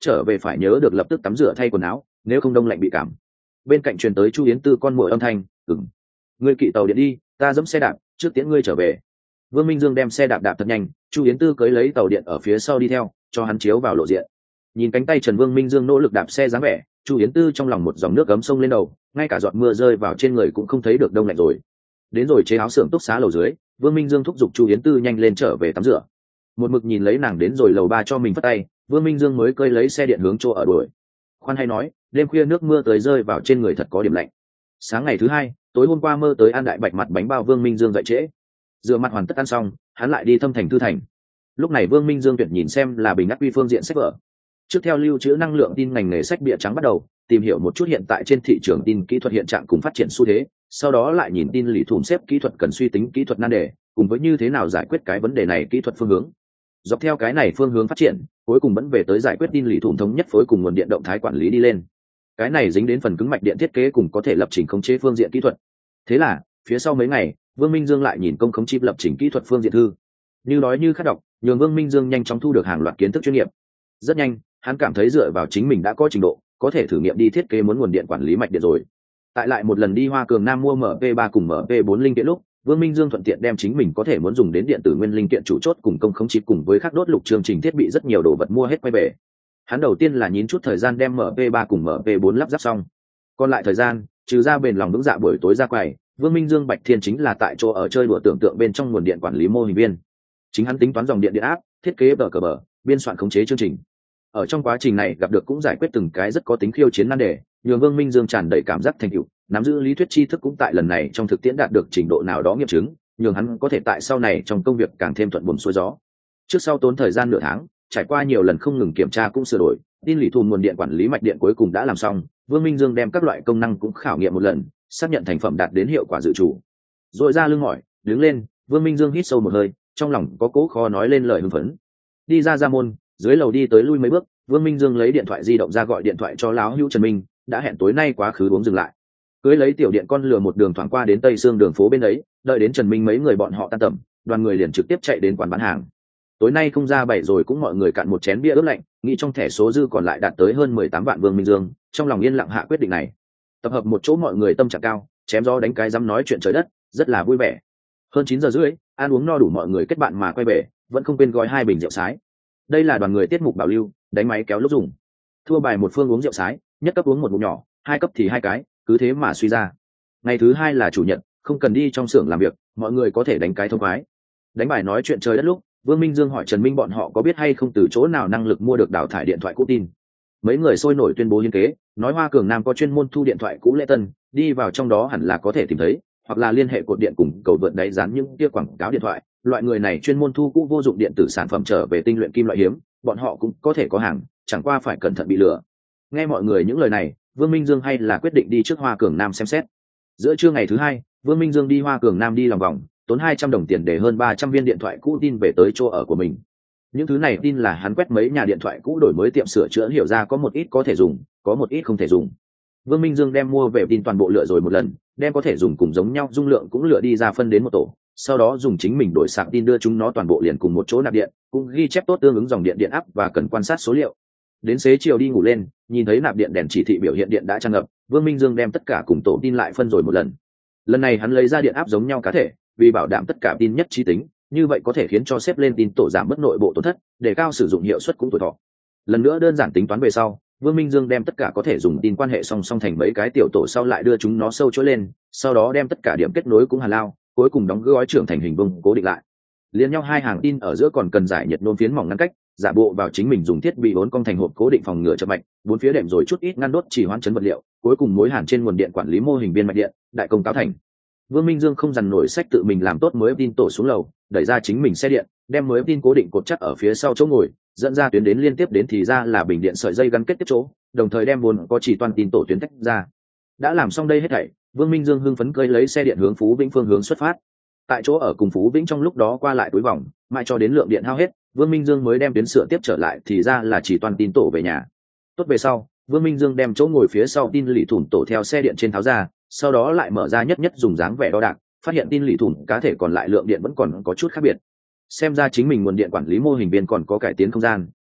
trở về phải nhớ được lập tức tắm rửa thay quần áo, nếu không đông lạnh bị cảm. Bên cạnh truyền tới Chu Yến Tư con muội âm thanh, "Ừm, ngươi kỵ tàu điện đi, ta dẫm xe đạp trước tiễn ngươi trở về." Vương Minh Dương đem xe đạp đạp thật nhanh, Chu Yến Tư cưới lấy tàu điện ở phía sau đi theo, cho hắn chiếu vào lộ diện. Nhìn cánh tay Trần Vương Minh Dương nỗ lực đạp xe dáng vẻ, Chu Yến Tư trong lòng một dòng nước cấm sông lên đầu, ngay cả giọt mưa rơi vào trên người cũng không thấy được đông lạnh rồi. Đến rồi chế áo xưởng túc xá lầu dưới, Vương Minh Dương thúc giục Chu Yến Tư nhanh lên trở về tắm rửa. Một mực nhìn lấy nàng đến rồi lầu ba cho mình phất tay, Vương Minh Dương mới cơi lấy xe điện hướng chỗ ở đuổi. Khoan hay nói, đêm khuya nước mưa tới rơi vào trên người thật có điểm lạnh. Sáng ngày thứ hai, tối hôm qua mơ tới ăn đại bạch mặt bánh bao, Vương Minh Dương dậy trễ, rửa mặt hoàn tất ăn xong, hắn lại đi Thâm Thành Thư Thành. Lúc này Vương Minh Dương tuyển nhìn xem là bình ác quy phương diện sách vở. Trước theo lưu trữ năng lượng tin ngành nghề sách bìa trắng bắt đầu tìm hiểu một chút hiện tại trên thị trường tin kỹ thuật hiện trạng cùng phát triển xu thế, sau đó lại nhìn tin lì thủng xếp kỹ thuật cần suy tính kỹ thuật nan đề, cùng với như thế nào giải quyết cái vấn đề này kỹ thuật phương hướng. Dọc theo cái này phương hướng phát triển, cuối cùng vẫn về tới giải quyết tin lì thủng thống nhất phối cùng nguồn điện động thái quản lý đi lên. Cái này dính đến phần cứng mạch điện thiết kế cùng có thể lập trình khống chế phương diện kỹ thuật. Thế là phía sau mấy ngày, Vương Minh Dương lại nhìn công khống chip lập trình kỹ thuật phương diện thư. Như nói như khát đọc, nhường Vương Minh Dương nhanh chóng thu được hàng loạt kiến thức chuyên nghiệp. Rất nhanh, hắn cảm thấy dựa vào chính mình đã có trình độ, có thể thử nghiệm đi thiết kế muốn nguồn điện quản lý mạch điện rồi. Tại lại một lần đi Hoa Cường Nam mua M P ba cùng M P bốn linh kiện lúc, Vương Minh Dương thuận tiện đem chính mình có thể muốn dùng đến điện tử nguyên linh kiện chủ chốt cùng công khống chip cùng với các đốt lục chương trình thiết bị rất nhiều đồ vật mua hết quay về. Hắn đầu tiên là nhín chút thời gian đem M P ba cùng M P bốn lắp ráp xong. Còn lại thời gian, trừ ra bền lòng vững dạ buổi tối ra quầy, Vương Minh Dương Bạch Thiên chính là tại chỗ ở chơi đùa tưởng tượng bên trong nguồn điện quản lý mô hình viên. Chính hắn tính toán dòng điện điện áp, thiết kế bờ cờ bờ, biên soạn khống chế chương trình. Ở trong quá trình này gặp được cũng giải quyết từng cái rất có tính khiêu chiến nan đề, nhường Vương Minh Dương tràn đầy cảm giác thành tựu, nắm giữ lý thuyết tri thức cũng tại lần này trong thực tiễn đạt được trình độ nào đó nghiệm chứng, nhường hắn có thể tại sau này trong công việc càng thêm thuận buồm xuôi gió. Trước sau tốn thời gian nửa tháng, trải qua nhiều lần không ngừng kiểm tra cũng sửa đổi, tin lì thùn nguồn điện quản lý mạch điện cuối cùng đã làm xong. Vương Minh Dương đem các loại công năng cũng khảo nghiệm một lần, xác nhận thành phẩm đạt đến hiệu quả dự chủ. Rồi ra lưng mỏi, đứng lên, Vương Minh Dương hít sâu một hơi, trong lòng có cố khó nói lên lời hưng phấn. Đi ra ra môn, dưới lầu đi tới lui mấy bước, Vương Minh Dương lấy điện thoại di động ra gọi điện thoại cho láo hữu Trần Minh, đã hẹn tối nay quá khứ uống dừng lại. Cưới lấy tiểu điện con lừa một đường thoảng qua đến Tây Sương đường phố bên ấy, đợi đến Trần Minh mấy người bọn họ tan tầm, đoàn người liền trực tiếp chạy đến quán bán hàng. Tối nay không ra bảy rồi cũng mọi người cạn một chén bia ướp lạnh, nghĩ trong thẻ số dư còn lại đạt tới hơn mười tám vạn. Vương Minh Dương trong lòng yên lặng hạ quyết định này. Tập hợp một chỗ mọi người tâm trạng cao, chém gió đánh cái dám nói chuyện trời đất, rất là vui vẻ. Hơn chín giờ rưỡi, ăn uống no đủ mọi người kết bạn mà quay về, vẫn không quên gói hai bình rượu sái. Đây là đoàn người tiết mục bảo lưu, đánh máy kéo lúc dùng. Thua bài một phương uống rượu sái, nhất cấp uống một ngụm nhỏ, hai cấp thì hai cái, cứ thế mà suy ra. Ngày thứ hai là chủ nhật, không cần đi trong xưởng làm việc, mọi người có thể đánh cái thông khoái. Đánh bài nói chuyện trời đất lúc, Vương Minh Dương hỏi Trần Minh bọn họ có biết hay không từ chỗ nào năng lực mua được đào thải điện thoại cũ tin. Mấy người sôi nổi tuyên bố hiến kế, nói Hoa Cường Nam có chuyên môn thu điện thoại cũ lễ tân, đi vào trong đó hẳn là có thể tìm thấy, hoặc là liên hệ cột điện cùng cầu vượt đáy dán những kia quảng cáo điện thoại. Loại người này chuyên môn thu cũ vô dụng điện tử sản phẩm trở về tinh luyện kim loại hiếm, bọn họ cũng có thể có hàng, chẳng qua phải cẩn thận bị lừa. Nghe mọi người những lời này, Vương Minh Dương hay là quyết định đi trước Hoa Cường Nam xem xét. Giữa trưa ngày thứ hai, Vương Minh Dương đi Hoa Cường Nam đi lòng vòng, tốn hai trăm đồng tiền để hơn ba trăm viên điện thoại cũ tin về tới chỗ ở của mình. Những thứ này tin là hắn quét mấy nhà điện thoại cũ đổi mới tiệm sửa chữa hiểu ra có một ít có thể dùng, có một ít không thể dùng. Vương Minh Dương đem mua về tin toàn bộ lựa rồi một lần, đem có thể dùng cùng giống nhau dung lượng cũng lựa đi ra phân đến một tổ, sau đó dùng chính mình đổi sạc tin đưa chúng nó toàn bộ liền cùng một chỗ nạp điện, cũng ghi chép tốt tương ứng dòng điện điện áp và cần quan sát số liệu. Đến xế chiều đi ngủ lên, nhìn thấy nạp điện đèn chỉ thị biểu hiện điện đã tràn ngập, Vương Minh Dương đem tất cả cùng tổ tin lại phân rồi một lần. Lần này hắn lấy ra điện áp giống nhau cá thể, vì bảo đảm tất cả tin nhất trí tính, như vậy có thể khiến cho xếp lên tin tổ giảm mất nội bộ tổn thất, để cao sử dụng hiệu suất cũng tuổi thọ. Lần nữa đơn giản tính toán về sau, Vương Minh Dương đem tất cả có thể dùng tin quan hệ song song thành mấy cái tiểu tổ, sau lại đưa chúng nó sâu chuỗi lên, sau đó đem tất cả điểm kết nối cũng hàn lao, cuối cùng đóng gói trưởng thành hình vuông cố định lại. Liên nhau hai hàng tin ở giữa còn cần giải nhiệt nôn phiến mỏng ngăn cách, giả bộ vào chính mình dùng thiết bị bốn cong thành hộp cố định phòng ngừa chập mạch, bốn phía đệm rồi chút ít ngăn đốt chỉ hoãn chấn vật liệu, cuối cùng mối hàn trên nguồn điện quản lý mô hình viên mạch điện, đại công cáo thành. Vương Minh Dương không dằn nổi sách tự mình làm tốt mới tin tổ xuống lầu, đẩy ra chính mình xe điện, đem mới tin cố định cột chắc ở phía sau chỗ ngồi, dẫn ra tuyến đến liên tiếp đến thì ra là bình điện sợi dây gắn kết tiếp chỗ, đồng thời đem buồn có chỉ toàn tin tổ tuyến tách ra. Đã làm xong đây hết thảy, Vương Minh Dương hưng phấn cơi lấy xe điện hướng Phú Vĩnh phương hướng xuất phát. Tại chỗ ở cùng Phú Vĩnh trong lúc đó qua lại túi vòng, mãi cho đến lượng điện hao hết, Vương Minh Dương mới đem tuyến sửa tiếp trở lại thì ra là chỉ toàn tin tổ về nhà. Tốt về sau, Vương Minh Dương đem chỗ ngồi phía sau tin lỷ thủng tổ theo xe điện trên tháo ra, sau đó lại mở ra nhất nhất dùng dáng vẻ đo đạc, phát hiện tin lỷ thủng cá thể còn lại lượng điện vẫn còn có chút khác biệt. Xem ra chính mình nguồn điện quản lý mô hình viên còn có cải tiến không gian,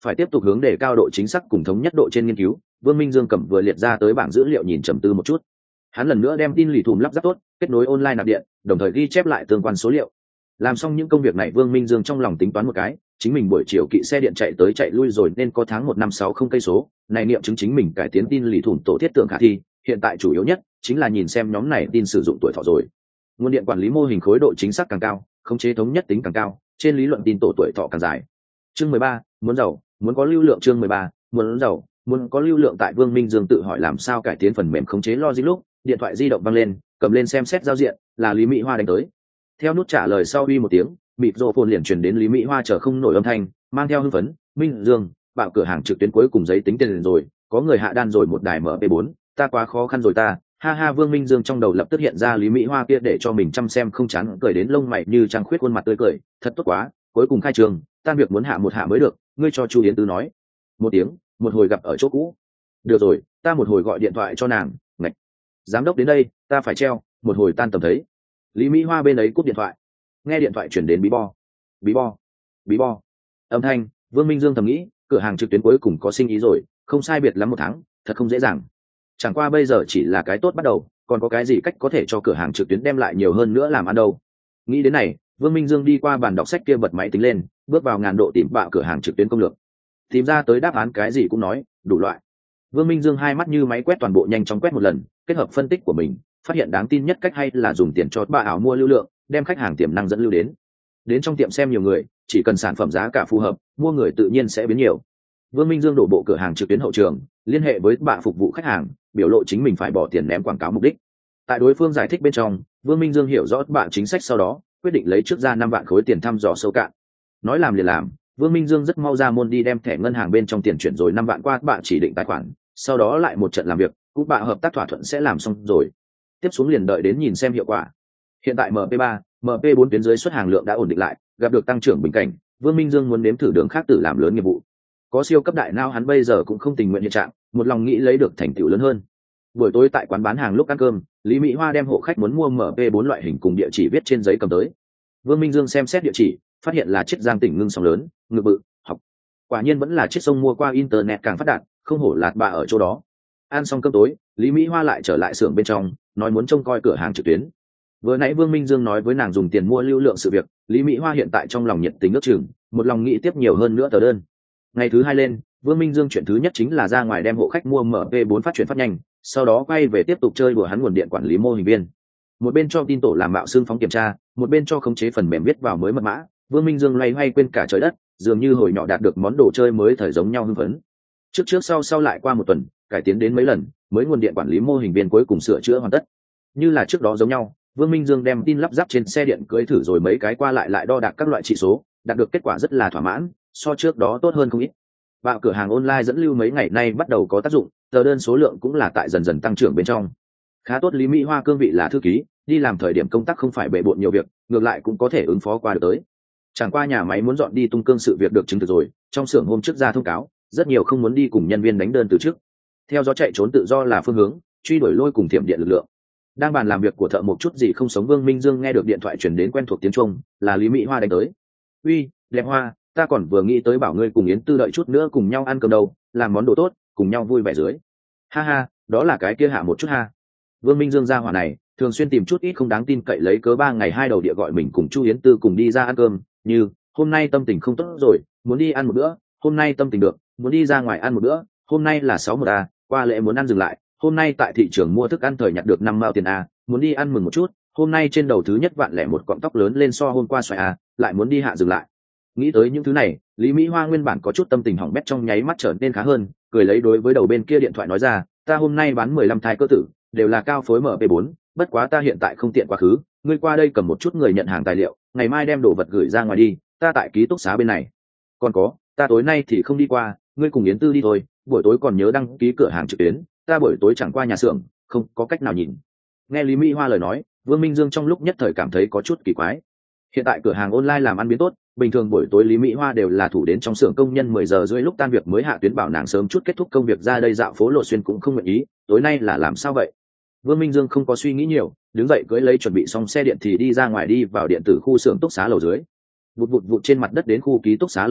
phải tiếp tục hướng đề cao độ chính xác cùng thống nhất độ trên nghiên cứu. Vương Minh Dương cầm vừa liệt ra tới bảng dữ liệu nhìn trầm tư một chút. Hắn lần nữa đem tin lì thùm lắp ráp tốt, kết nối online nạp điện, đồng thời ghi chép lại tương quan số liệu. Làm xong những công việc này, Vương Minh Dương trong lòng tính toán một cái, chính mình buổi chiều kỵ xe điện chạy tới chạy lui rồi nên có tháng một năm sáu không cây số, này niệm chứng chính mình cải tiến tin lì thùm tổ thiết tưởng khả thi, hiện tại chủ yếu nhất chính là nhìn xem nhóm này tin sử dụng tuổi thọ rồi. Nguồn điện quản lý mô hình khối độ chính xác càng cao, khống chế thống nhất tính càng cao, trên lý luận tin tổ tuổi thọ càng dài. Chương mười ba, muốn giàu, muốn có lưu lượng. Chương mười ba, muốn giàu, muốn có lưu lượng. Tại Vương Minh Dương tự hỏi làm sao cải tiến phần mềm khống chế logic lúc, điện thoại di động vang lên, cầm lên xem xét giao diện, là Lý Mỹ Hoa đánh tới. Theo nút trả lời sau uy một tiếng, mịt rộ phồn liền truyền đến Lý Mỹ Hoa chờ không nổi âm thanh, mang theo hưng phấn: Minh Dương, bạo cửa hàng trực tuyến cuối cùng giấy tính tiền rồi, có người hạ đan rồi một đài em pê bốn, ta quá khó khăn rồi ta. Ha ha. Vương Minh Dương trong đầu lập tức hiện ra Lý Mỹ Hoa kia để cho mình chăm xem không chán cười đến lông mày như trăng khuyết khuôn mặt tươi cười, thật tốt quá, cuối cùng khai trường, tan việc muốn hạ một hạ mới được, ngươi cho Chu Yến Tư nói một tiếng, một hồi gặp ở chỗ cũ. Được rồi, ta một hồi gọi điện thoại cho nàng. Ngạch, giám đốc đến đây, ta phải treo, một hồi tan tầm thấy. Lý Mỹ Hoa bên ấy cúp điện thoại. Nghe điện thoại chuyển đến bí bo bí bo bí bo âm thanh. Vương Minh Dương thầm nghĩ, cửa hàng trực tuyến cuối cùng có sinh ý rồi, không sai biệt lắm một tháng, thật không dễ dàng. Chẳng qua bây giờ chỉ là cái tốt bắt đầu, còn có cái gì cách có thể cho cửa hàng trực tuyến đem lại nhiều hơn nữa làm ăn đâu. Nghĩ đến này, Vương Minh Dương đi qua bàn đọc sách kia bật máy tính lên, bước vào ngàn độ tìm bạo cửa hàng trực tuyến công lược, tìm ra tới đáp án cái gì cũng nói đủ loại. Vương Minh Dương hai mắt như máy quét toàn bộ nhanh chóng quét một lần, kết hợp phân tích của mình, phát hiện đáng tin nhất cách hay là dùng tiền cho bà ảo mua lưu lượng, đem khách hàng tiềm năng dẫn lưu đến đến trong tiệm xem nhiều người, chỉ cần sản phẩm giá cả phù hợp, mua người tự nhiên sẽ biến nhiều. Vương Minh Dương đổ bộ cửa hàng trực tuyến hậu trường, liên hệ với bạn phục vụ khách hàng, biểu lộ chính mình phải bỏ tiền ném quảng cáo mục đích. Tại đối phương giải thích bên trong, Vương Minh Dương hiểu rõ bạn chính sách, sau đó quyết định lấy trước ra năm vạn khối tiền thăm dò sâu cạn. Nói làm liền làm, Vương Minh Dương rất mau ra môn đi đem thẻ ngân hàng bên trong tiền chuyển rồi năm vạn qua bạn chỉ định tài khoản, sau đó lại một trận làm việc, cũng bạn hợp tác thỏa thuận sẽ làm xong rồi. Tiếp xuống liền đợi đến nhìn xem hiệu quả. Hiện tại em pê ba, em pê bốn tuyến dưới xuất hàng lượng đã ổn định lại, gặp được tăng trưởng bình cảnh, Vương Minh Dương muốn nếm thử đường khác tự làm lớn nghiệp vụ. Có siêu cấp đại não hắn bây giờ cũng không tình nguyện hiện trạng, một lòng nghĩ lấy được thành tựu lớn hơn. Buổi tối tại quán bán hàng lúc ăn cơm, Lý Mỹ Hoa đem hộ khách muốn mua em pê bốn loại hình cùng địa chỉ viết trên giấy cầm tới. Vương Minh Dương xem xét địa chỉ, phát hiện là chiết giang tỉnh ngưng sóng lớn, ngự bự, học. Quả nhiên vẫn là chiết sông mua qua internet càng phát đạt, không hổ lạt bà ở chỗ đó. Ăn xong cơm tối, Lý Mỹ Hoa lại trở lại xưởng bên trong, nói muốn trông coi cửa hàng trực tuyến. Vừa nãy Vương Minh Dương nói với nàng dùng tiền mua lưu lượng sự việc, Lý Mỹ Hoa hiện tại trong lòng nhiệt tình ước chừng, một lòng nghĩ tiếp nhiều hơn nữa tờ đơn. Ngày thứ hai lên, Vương Minh Dương chuyện thứ nhất chính là ra ngoài đem hộ khách mua em pê bốn phát chuyển phát nhanh, sau đó quay về tiếp tục chơi đùa hắn nguồn điện quản lý mô hình viên. Một bên cho tin tổ làm mạo xương phóng kiểm tra, một bên cho khống chế phần mềm viết vào mới mật mã. Vương Minh Dương loay hoay quên cả trời đất, dường như hồi nhỏ đạt được món đồ chơi mới thời giống nhau hưng phấn. Trước trước sau sau lại qua một tuần, cải tiến đến mấy lần, mới nguồn điện quản lý mô hình viên cuối cùng sửa chữa hoàn tất. Như là trước đó giống nhau, Vương Minh Dương đem tin lắp ráp trên xe điện cưỡi thử rồi mấy cái qua lại lại đo đạc các loại chỉ số, đạt được kết quả rất là thỏa mãn, so trước đó tốt hơn không ít. Bạo cửa hàng online dẫn lưu mấy ngày nay bắt đầu có tác dụng, tờ đơn số lượng cũng là tại dần dần tăng trưởng bên trong. Khá tốt, Lý Mỹ Hoa cương vị là thư ký, đi làm thời điểm công tác không phải bệ bội nhiều việc, ngược lại cũng có thể ứng phó qua được tới. Chẳng qua nhà máy muốn dọn đi tung cương sự việc được chứng thực rồi, trong xưởng hôm trước ra thông cáo, rất nhiều không muốn đi cùng nhân viên đánh đơn từ trước. Theo gió chạy trốn tự do là phương hướng, truy đuổi lôi cùng thiểm điện lực lượng. Đang bàn làm việc của thợ một chút gì không sống, Vương Minh Dương nghe được điện thoại chuyển đến quen thuộc tiếng Trung, là Lý Mỹ Hoa đánh tới. Uy, đẹp Hoa, ta còn vừa nghĩ tới bảo ngươi cùng Yến Tư đợi chút nữa cùng nhau ăn cơm đâu, làm món đồ tốt, cùng nhau vui vẻ dưới. Ha ha, đó là cái kia hạ một chút ha. Vương Minh Dương ra hỏa này, thường xuyên tìm chút ít không đáng tin cậy lấy cớ ba ngày hai đầu địa gọi mình cùng Chu Yến Tư cùng đi ra ăn cơm, như hôm nay tâm tình không tốt rồi, muốn đi ăn một bữa, hôm nay tâm tình được, muốn đi ra ngoài ăn một bữa, hôm nay là sáu một a, qua lễ muốn ăn dừng lại, hôm nay tại thị trường mua thức ăn thời nhặt được năm mao tiền a, muốn đi ăn mừng một chút, hôm nay trên đầu thứ nhất vạn lẻ một cọng tóc lớn lên so hôm qua xoài a, lại muốn đi hạ dừng lại. Nghĩ tới những thứ này, Lý Mỹ Hoa nguyên bản có chút tâm tình hỏng bét trong nháy mắt trở nên khá hơn, cười lấy đối với đầu bên kia điện thoại nói ra, ta hôm nay bán mười lăm thai cơ tử, đều là cao phối em pê bốn, bất quá ta hiện tại không tiện quá khứ, ngươi qua đây cầm một chút người nhận hàng tài liệu, ngày mai đem đồ vật gửi ra ngoài đi, ta tại ký túc xá bên này. Còn có, ta tối nay thì không đi qua, ngươi cùng Yến Tư đi thôi, buổi tối còn nhớ đăng ký cửa hàng trực tuyến, ta buổi tối chẳng qua nhà xưởng, không có cách nào nhìn. Nghe Lý Mỹ Hoa lời nói, Vương Minh Dương trong lúc nhất thời cảm thấy có chút kỳ quái. Hiện tại cửa hàng online làm ăn biến tốt, bình thường buổi tối Lý Mỹ Hoa đều là thủ đến trong xưởng công nhân mười giờ rưỡi lúc tan việc mới hạ tuyến bảo nàng sớm chút kết thúc công việc ra đây dạo phố lộ xuyên cũng không nguyện ý, tối nay là làm sao vậy? Vương Minh Dương không có suy nghĩ nhiều, đứng dậy cưỡi lấy chuẩn bị xong xe điện thì đi ra ngoài, đi vào điện tử khu xưởng túc xá lầu dưới. Vụt vụt vụt trên mặt đất đến khu ký túc xá lầu ba,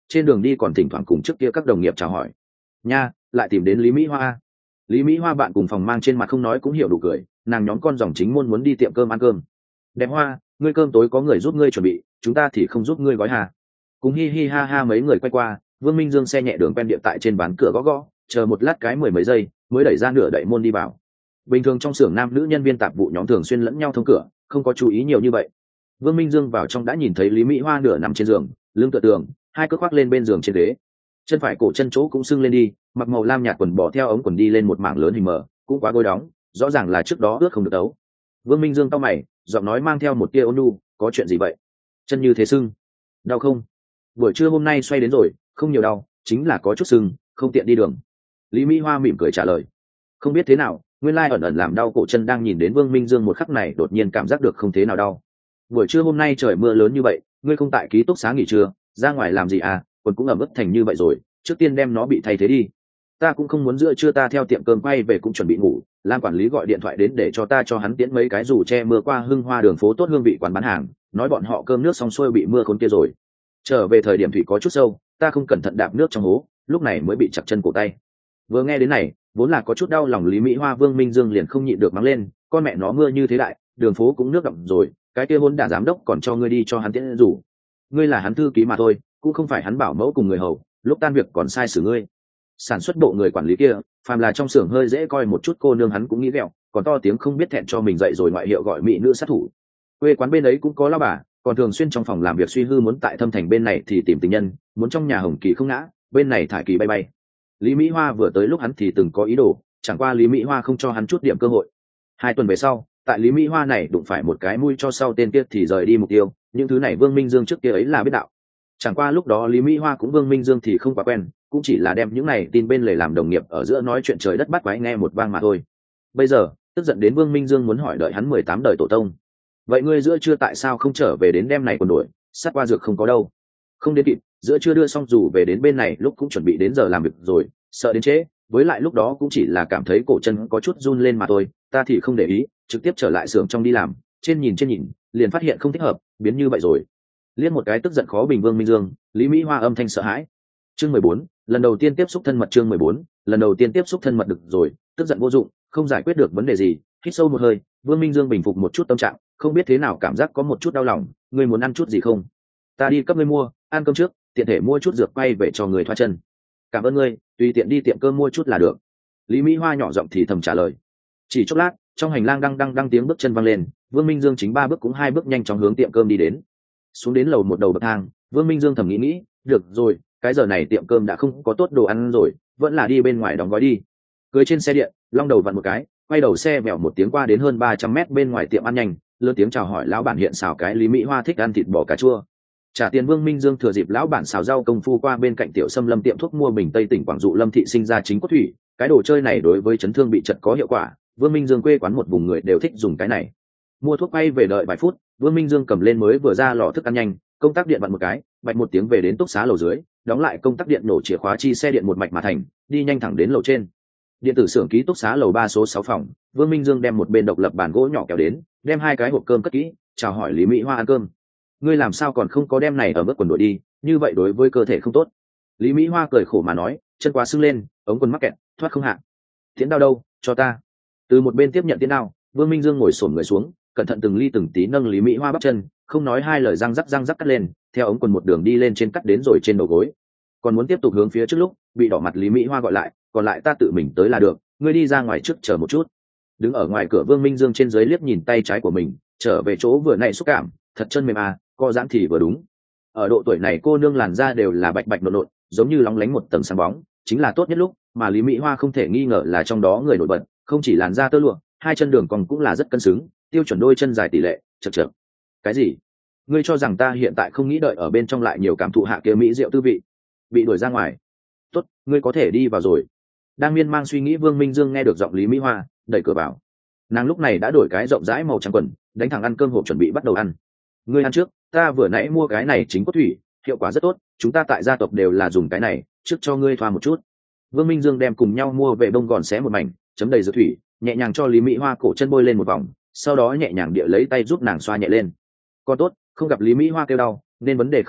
trên đường đi còn thỉnh thoảng cùng trước kia các đồng nghiệp chào hỏi. Nha, lại tìm đến Lý Mỹ Hoa. Lý Mỹ Hoa bạn cùng phòng mang trên mặt không nói cũng hiểu đủ cười, nàng nhóm con dòng chính môn muốn đi tiệm cơm ăn cơm. Đẹp Hoa, ngươi cơm tối có người giúp ngươi chuẩn bị, chúng ta thì không giúp ngươi gói hà. Cùng hi hi ha ha mấy người quay qua, Vương Minh Dương xe nhẹ đường quen địa tại trên bán cửa gõ gõ, chờ một lát cái mười mấy giây mới đẩy ra nửa đậy môn đi vào. Bình thường trong xưởng nam nữ nhân viên tạp vụ nhóm thường xuyên lẫn nhau thông cửa, không có chú ý nhiều như vậy. Vương Minh Dương vào trong đã nhìn thấy Lý Mỹ Hoa nửa nằm trên giường, lưng tựa tường, hai cước khoác lên bên giường trên ghế, chân phải cổ chân chỗ cũng sưng lên đi, mặc màu lam nhạt quần bò theo ống quần đi lên một mảng lớn hình mờ, cũng quá gối đóng, rõ ràng là trước đó ướt không được đấu. Vương Minh Dương cau mày, giọng nói mang theo một tia ôn nhu, có chuyện gì vậy? Chân như thế sưng, đau không? Buổi trưa hôm nay xoay đến rồi, không nhiều đau, chính là có chút sưng, không tiện đi đường. Lý Mỹ Hoa mỉm cười trả lời. Không biết thế nào, nguyên lai ẩn ẩn làm đau cổ chân đang nhìn đến Vương Minh Dương một khắc này đột nhiên cảm giác được không thế nào đau. Buổi trưa hôm nay trời mưa lớn như vậy, ngươi không tại ký túc xá nghỉ trưa, ra ngoài làm gì à? Quần cũng ẩm ướt thành như vậy rồi, trước tiên đem nó bị thay thế đi. Ta cũng không muốn giữa trưa ta theo tiệm cơm quay về cũng chuẩn bị ngủ, Lam quản lý gọi điện thoại đến để cho ta cho hắn tiễn mấy cái dù che mưa qua Hưng Hoa đường phố tốt hương vị quán bán hàng, nói bọn họ cơm nước xong xuôi bị mưa khốn kia rồi. Trở về thời điểm thủy có chút sâu, ta không cẩn thận đạp nước trong hố, lúc này mới bị chặt chân cổ tay. Vừa nghe đến này, vốn là có chút đau lòng Lý Mỹ Hoa Vương Minh Dương liền không nhịn được mắng lên, con mẹ nó mưa như thế đại, đường phố cũng nước đậm rồi, cái kia hôn đả giám đốc còn cho ngươi đi cho hắn tiễn rủ. Ngươi là hắn thư ký mà thôi, cũng không phải hắn bảo mẫu cùng người hầu, lúc tan việc còn sai xử ngươi. Sản xuất bộ người quản lý kia, phàm là trong xưởng hơi dễ coi một chút cô nương hắn cũng nghĩ ghẹo, còn to tiếng không biết thẹn cho mình dậy rồi ngoại hiệu gọi mỹ nữ sát thủ. Quê quán bên ấy cũng có lao bà, còn thường xuyên trong phòng làm việc suy hư muốn tại Thâm Thành bên này thì tìm tình nhân, muốn trong nhà Hồng Kỳ không ngã, bên này thải kỳ bay bay. Lý Mỹ Hoa vừa tới lúc hắn thì từng có ý đồ, chẳng qua Lý Mỹ Hoa không cho hắn chút điểm cơ hội. Hai tuần về sau, tại Lý Mỹ Hoa này đụng phải một cái mũi cho sau tên kia thì rời đi mục tiêu, những thứ này Vương Minh Dương trước kia ấy là biết đạo. Chẳng qua lúc đó Lý Mỹ Hoa cũng Vương Minh Dương thì không quá quen, cũng chỉ là đem những này tin bên lề làm đồng nghiệp ở giữa nói chuyện trời đất bắt quái nghe một vang mà thôi. Bây giờ, tức giận đến Vương Minh Dương muốn hỏi đợi hắn mười tám đời tổ tông. Vậy ngươi giữa trưa tại sao không trở về đến đêm này còn đuổi, sát qua dược không có đâu. Không đến kịp, giữa trưa đưa xong dù về đến bên này lúc cũng chuẩn bị đến giờ làm việc rồi, sợ đến trễ, với lại lúc đó cũng chỉ là cảm thấy cổ chân có chút run lên mà thôi, ta thì không để ý, trực tiếp trở lại xưởng trong đi làm, trên nhìn trên nhìn, liền phát hiện không thích hợp, biến như vậy rồi. Liên một cái tức giận khó bình Vương Minh Dương, Lý Mỹ Hoa âm thanh sợ hãi. Chương mười bốn, lần đầu tiên tiếp xúc thân mật chương mười bốn, lần đầu tiên tiếp xúc thân mật được rồi, tức giận vô dụng, không giải quyết được vấn đề gì, hít sâu một hơi, Vương Minh Dương bình phục một chút tâm trạng, không biết thế nào cảm giác có một chút đau lòng, ngươi muốn ăn chút gì không? Ta đi cấp ngươi mua, ăn cơm trước, tiện thể mua chút dược quay về cho người thoa chân. Cảm ơn ngươi, tùy tiện đi tiệm cơm mua chút là được. Lý Mỹ Hoa nhỏ giọng thì thầm trả lời. Chỉ chốc lát, trong hành lang đăng đăng đăng tiếng bước chân vang lên, Vương Minh Dương chính ba bước cũng hai bước nhanh chóng hướng tiệm cơm đi đến. Xuống đến lầu một đầu bậc thang, Vương Minh Dương thầm nghĩ nghĩ, được rồi, cái giờ này tiệm cơm đã không có tốt đồ ăn rồi, vẫn là đi bên ngoài đóng gói đi. Cưới trên xe điện, long đầu vặn một cái, quay đầu xe vèo một tiếng qua đến hơn ba trăm mét bên ngoài tiệm ăn nhanh, lớn tiếng chào hỏi lão bản hiện xào cái Lý Mỹ Hoa thích ăn thịt bò cà chua. Trả tiền Vương Minh Dương thừa dịp lão bản xào rau công phu qua bên cạnh tiểu Sâm Lâm tiệm thuốc mua bình Tây tỉnh Quảng Dụ Lâm thị sinh ra chính cốt thủy, cái đồ chơi này đối với chấn thương bị chật có hiệu quả, Vương Minh Dương quê quán một vùng người đều thích dùng cái này. Mua thuốc quay về đợi vài phút, Vương Minh Dương cầm lên mới vừa ra lò thức ăn nhanh, công tắc điện vặn một cái, bạch một tiếng về đến túc xá lầu dưới, đóng lại công tắc điện nổ chìa khóa chi xe điện một mạch mà thành, đi nhanh thẳng đến lầu trên. Điện tử xưởng ký túc xá lầu ba số sáu phòng, Vương Minh Dương đem một bên độc lập bàn gỗ nhỏ kéo đến, đem hai cái hộp cơm cất kỹ, chào hỏi Lý Mỹ Hoa ăn cơm. Ngươi làm sao còn không có đem này ở mức quần đội đi, như vậy đối với cơ thể không tốt. Lý Mỹ Hoa cười khổ mà nói, chân quá sưng lên, ống quần mắc kẹt, thoát không hạ. Thiến đao đâu, cho ta. Từ một bên tiếp nhận tiến đao, Vương Minh Dương ngồi xổm người xuống, cẩn thận từng ly từng tí nâng Lý Mỹ Hoa bắp chân, không nói hai lời răng rắc răng rắc cắt lên, theo ống quần một đường đi lên trên cắt đến rồi trên đầu gối. Còn muốn tiếp tục hướng phía trước lúc, bị đỏ mặt Lý Mỹ Hoa gọi lại, còn lại ta tự mình tới là được, ngươi đi ra ngoài trước chờ một chút. Đứng ở ngoài cửa Vương Minh Dương trên dưới liếc nhìn tay trái của mình, trở về chỗ vừa nãy xúc cảm, thật chân mềm à, co giãn thì vừa đúng. Ở độ tuổi này cô nương làn da đều là bạch bạch nộn nộn, giống như lóng lánh một tầng sáng bóng, chính là tốt nhất lúc, mà Lý Mỹ Hoa không thể nghi ngờ là trong đó người nổi bật, không chỉ làn da tơ lụa, hai chân đường còn cũng là rất cân xứng, tiêu chuẩn đôi chân dài tỷ lệ, chật chật. Cái gì? Ngươi cho rằng ta hiện tại không nghĩ đợi ở bên trong lại nhiều cảm thụ hạ kia mỹ diệu tư vị, bị đuổi ra ngoài. Tốt, ngươi có thể đi vào rồi. Đang miên man suy nghĩ Vương Minh Dương nghe được giọng Lý Mỹ Hoa, đẩy cửa vào. Nàng lúc này đã đổi cái rộng rãi màu trắng quần, đánh thẳng ăn cơm hộp chuẩn bị bắt đầu ăn. Ngươi ăn trước, ta vừa nãy mua cái này chính cốt thủy, hiệu quả rất tốt, chúng ta tại gia tộc đều là dùng cái này, trước cho ngươi thoa một chút. Vương Minh Dương đem cùng nhau mua về bông gòn xé một mảnh, chấm đầy dược thủy, nhẹ nhàng cho Lý Mỹ Hoa cổ chân bôi lên một vòng, sau đó nhẹ nhàng địa lấy tay giúp nàng xoa nhẹ lên. Còn tốt, không gặp Lý Mỹ Hoa kêu đau, nên vấn đề không lớn,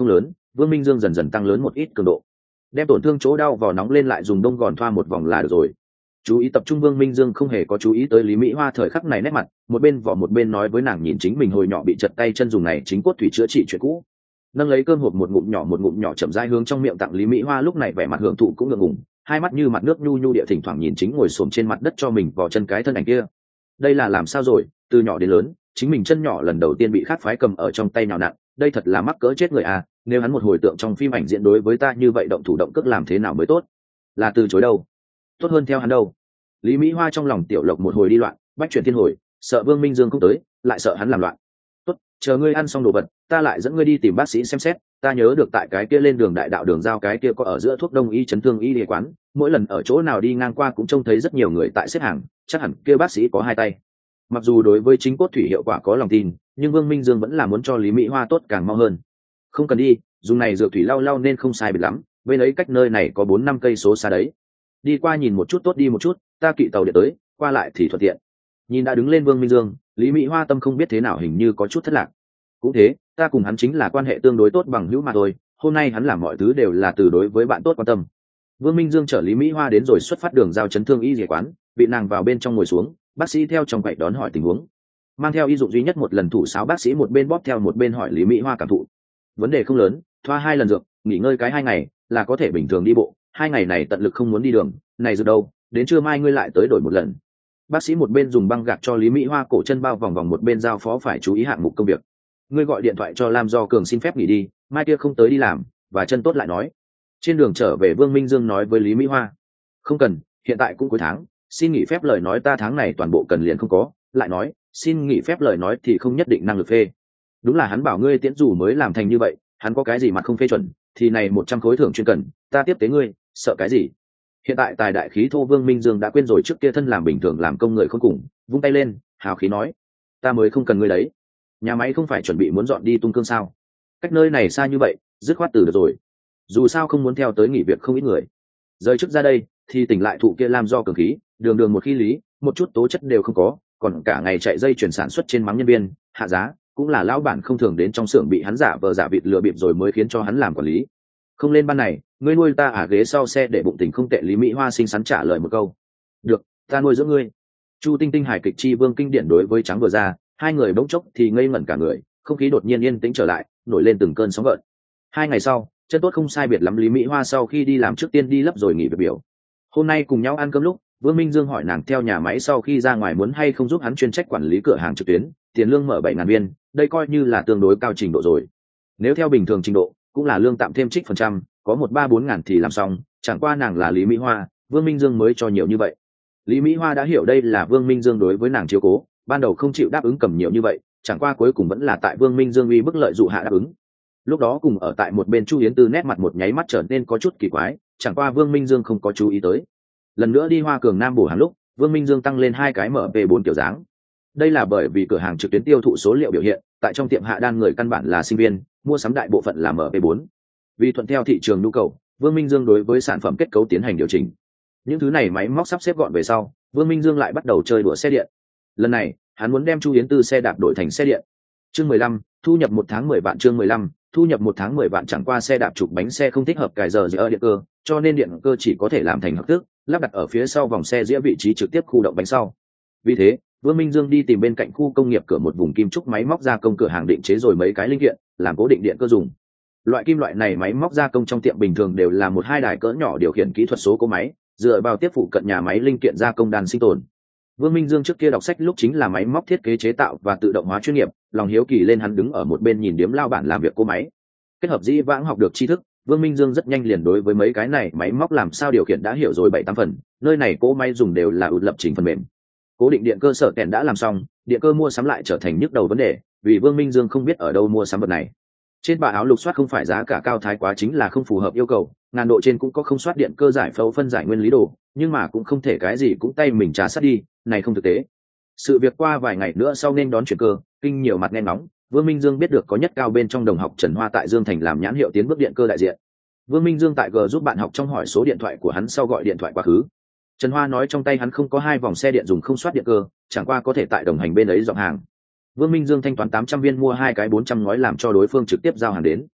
Vương Minh Dương dần dần tăng lớn một ít cường độ, đem tổn thương chỗ đau vào nóng lên, lại dùng đông gòn thoa một vòng là được rồi. Chú ý tập trung. Vương Minh Dương không hề có chú ý tới Lý Mỹ Hoa thời khắc này nét mặt, một bên vỏ một bên nói với nàng, nhìn chính mình hồi nhỏ bị chật tay chân dùng này chính cốt thủy chữa trị chuyện cũ. Nâng lấy cơm hộp một ngụm nhỏ một ngụm nhỏ chậm rãi hướng trong miệng tặng Lý Mỹ Hoa, lúc này vẻ mặt hưởng thụ cũng ngượng ngùng, hai mắt như mặt nước nhu nhu địa thỉnh thoảng nhìn chính ngồi xổm trên mặt đất cho mình vò chân cái thân ảnh kia. Đây là làm sao rồi, từ nhỏ đến lớn chính mình chân nhỏ lần đầu tiên bị khác phái cầm ở trong tay nhào nặn, đây thật là mắc cỡ chết người à. Nếu hắn một hồi tượng trong phim ảnh diễn đối với ta như vậy, động thủ động cước làm thế nào mới tốt? Là từ chối đâu, tốt hơn theo hắn đâu. Lý Mỹ Hoa trong lòng tiểu lộc một hồi đi loạn, bách chuyển thiên hồi, sợ Vương Minh Dương không tới, lại sợ hắn làm loạn. Tốt, chờ ngươi ăn xong đồ vật, ta lại dẫn ngươi đi tìm bác sĩ xem xét. Ta nhớ được tại cái kia lên đường đại đạo đường giao cái kia có ở giữa thuốc đông y chấn thương y địa quán, mỗi lần ở chỗ nào đi ngang qua cũng trông thấy rất nhiều người tại xếp hàng, chắc hẳn kia bác sĩ có hai tay. Mặc dù đối với chính cốt thủy hiệu quả có lòng tin, nhưng Vương Minh Dương vẫn là muốn cho Lý Mỹ Hoa tốt càng mau hơn. Không cần đi, dùng này dược thủy lau lau nên không sai biệt lắm, bên ấy cách nơi này có bốn năm cây số xa đấy. Đi qua nhìn một chút tốt đi một chút, ta kỵ tàu điện tới, qua lại thì thuận tiện. Nhìn đã đứng lên Vương Minh Dương, Lý Mỹ Hoa tâm không biết thế nào hình như có chút thất lạc. Cũng thế, ta cùng hắn chính là quan hệ tương đối tốt bằng hữu mà thôi, hôm nay hắn làm mọi thứ đều là từ đối với bạn tốt quan tâm. Vương Minh Dương chở Lý Mỹ Hoa đến rồi xuất phát đường giao chấn thương y dề quán, bị nàng vào bên trong ngồi xuống, bác sĩ theo trong quậy đón hỏi tình huống. Mang theo y dụng duy nhất một lần thủ sáo, bác sĩ một bên bóp theo một bên hỏi Lý Mỹ Hoa cảm thụ. Vấn đề không lớn, thoa hai lần dược, nghỉ ngơi cái hai ngày là có thể bình thường đi bộ, hai ngày này tận lực không muốn đi đường, này dược đâu, đến trưa mai ngươi lại tới đổi một lần. Bác sĩ một bên dùng băng gạc cho Lý Mỹ Hoa cổ chân bao vòng vòng, một bên giao phó phải chú ý hạng mục công việc. Ngươi gọi điện thoại cho Lam Do Cường xin phép nghỉ đi, mai kia không tới đi làm, và chân tốt lại nói. Trên đường trở về, Vương Minh Dương nói với Lý Mỹ Hoa, không cần, hiện tại cũng cuối tháng, xin nghỉ phép lời nói ta tháng này toàn bộ cần liền không có, lại nói xin nghỉ phép lời nói thì không nhất định năng lực phê. Đúng là hắn bảo ngươi tiễn dù mới làm thành như vậy, hắn có cái gì mà không phê chuẩn, thì này một trăm khối thưởng chuyên cần, ta tiếp tế ngươi, sợ cái gì. Hiện tại tài đại khí thô Vương Minh Dương đã quên rồi trước kia thân làm bình thường làm công người khốn cùng, vung tay lên hào khí nói, ta mới không cần ngươi đấy, nhà máy không phải chuẩn bị muốn dọn đi Tung Cương sao, cách nơi này xa như vậy, dứt khoát từ được rồi, dù sao không muốn theo tới nghỉ việc không ít người. Rời trước ra đây thì tỉnh lại thụ kia Lam Do Cường khí, đường đường một khí lý, một chút tố chất đều không có, còn cả ngày chạy dây chuyển sản xuất trên mắng nhân viên hạ giá, cũng là lão bản không thường đến trong xưởng bị hắn giả vờ giả vịt lừa bịp rồi mới khiến cho hắn làm quản lý. Không lên ban này, ngươi nuôi ta à, ghế sau xe để bụng tình không tệ. Lý Mỹ Hoa xinh xắn trả lời một câu, được, ta nuôi dưỡng ngươi. Chu Tinh Tinh hài kịch chi vương kinh điển đối với trắng vừa ra, hai người bỗng chốc thì ngây ngẩn cả người, không khí đột nhiên yên tĩnh trở lại, nổi lên từng cơn sóng gợn. Hai ngày sau, chân tốt không sai biệt lắm, Lý Mỹ Hoa sau khi đi làm trước tiên đi lấp rồi nghỉ việc biểu. Hôm nay cùng nhau ăn cơm lúc, Vương Minh Dương hỏi nàng theo nhà máy sau khi ra ngoài muốn hay không giúp hắn chuyên trách quản lý cửa hàng trực tuyến, tiền lương mở bảy ngàn viên, đây coi như là tương đối cao trình độ rồi. Nếu theo bình thường trình độ, cũng là lương tạm thêm trích phần trăm, có một ba bốn ngàn thì làm xong, chẳng qua nàng là Lý Mỹ Hoa, Vương Minh Dương mới cho nhiều như vậy. Lý Mỹ Hoa đã hiểu đây là Vương Minh Dương đối với nàng chiếu cố, ban đầu không chịu đáp ứng cầm nhiều như vậy, chẳng qua cuối cùng vẫn là tại Vương Minh Dương uy bức lợi dụ hạ đáp ứng. Lúc đó cùng ở tại một bên Chu Yến Tư nét mặt một nháy mắt trở nên có chút kỳ quái, chẳng qua Vương Minh Dương không có chú ý tới. Lần nữa đi Hoa Cường Nam bổ hàng lúc, Vương Minh Dương tăng lên hai cái em pê bốn kiểu dáng. Đây là bởi vì cửa hàng trực tuyến tiêu thụ số liệu biểu hiện, tại trong tiệm hạ đan người căn bản là sinh viên, mua sắm đại bộ phận là em pê bốn. Vì thuận theo thị trường nhu cầu, Vương Minh Dương đối với sản phẩm kết cấu tiến hành điều chỉnh. Những thứ này máy móc sắp xếp gọn về sau, Vương Minh Dương lại bắt đầu chơi đùa xe điện. Lần này, hắn muốn đem Chu Yến Tư xe đạp đổi thành xe điện. Chương mười lăm, thu nhập một tháng mười vạn. Chương mười lăm, thu nhập một tháng mười vạn. Chẳng qua xe đạp trục bánh xe không thích hợp cài giờ giữa điện cơ, cho nên điện cơ chỉ có thể làm thành hợp thức, lắp đặt ở phía sau vòng xe dĩa vị trí trực tiếp khu động bánh sau. Vì thế, Vương Minh Dương đi tìm bên cạnh khu công nghiệp cửa một vùng kim trúc máy móc gia công cửa hàng định chế rồi mấy cái linh kiện, làm cố định điện cơ dùng. Loại kim loại này máy móc gia công trong tiệm bình thường đều là một hai đài cỡ nhỏ điều khiển kỹ thuật số cố máy, dựa vào tiếp phụ cận nhà máy linh kiện gia công đàn sinh tồn. Vương Minh Dương trước kia đọc sách lúc chính là máy móc thiết kế chế tạo và tự động hóa chuyên nghiệp, lòng hiếu kỳ lên hắn đứng ở một bên nhìn điếm lao bản làm việc cố máy. Kết hợp dĩ vãng học được tri thức, Vương Minh Dương rất nhanh liền đối với mấy cái này máy móc làm sao điều khiển đã hiểu rồi bảy tám phần. Nơi này cố máy dùng đều là ưu lập trình phần mềm. Cố định điện cơ sở kèn đã làm xong, điện cơ mua sắm lại trở thành nhức đầu vấn đề, vì Vương Minh Dương không biết ở đâu mua sắm vật này. Trên bạ áo lục soát không phải giá cả cao thái quá chính là không phù hợp yêu cầu, ngàn độ trên cũng có không soát điện cơ giải phẫu phân giải nguyên lý đồ, nhưng mà cũng không thể cái gì cũng tay mình trà sát đi, này không thực tế. Sự việc qua vài ngày nữa sau nên đón chuyển cơ, kinh nhiều mặt nghe ngóng, Vương Minh Dương biết được có nhất cao bên trong đồng học Trần Hoa tại Dương Thành làm nhãn hiệu tiến bước điện cơ đại diện. Vương Minh Dương tại G giúp bạn học trong hỏi số điện thoại của hắn sau gọi điện thoại quá khứ. Trần Hoa nói trong tay hắn không có hai vòng xe điện dùng không soát điện cơ, chẳng qua có thể tại đồng hành bên ấy dọn hàng. Vương Minh Dương thanh toán tám trăm viên mua hai cái bốn trăm ngói làm cho đối phương trực tiếp giao hàng đến.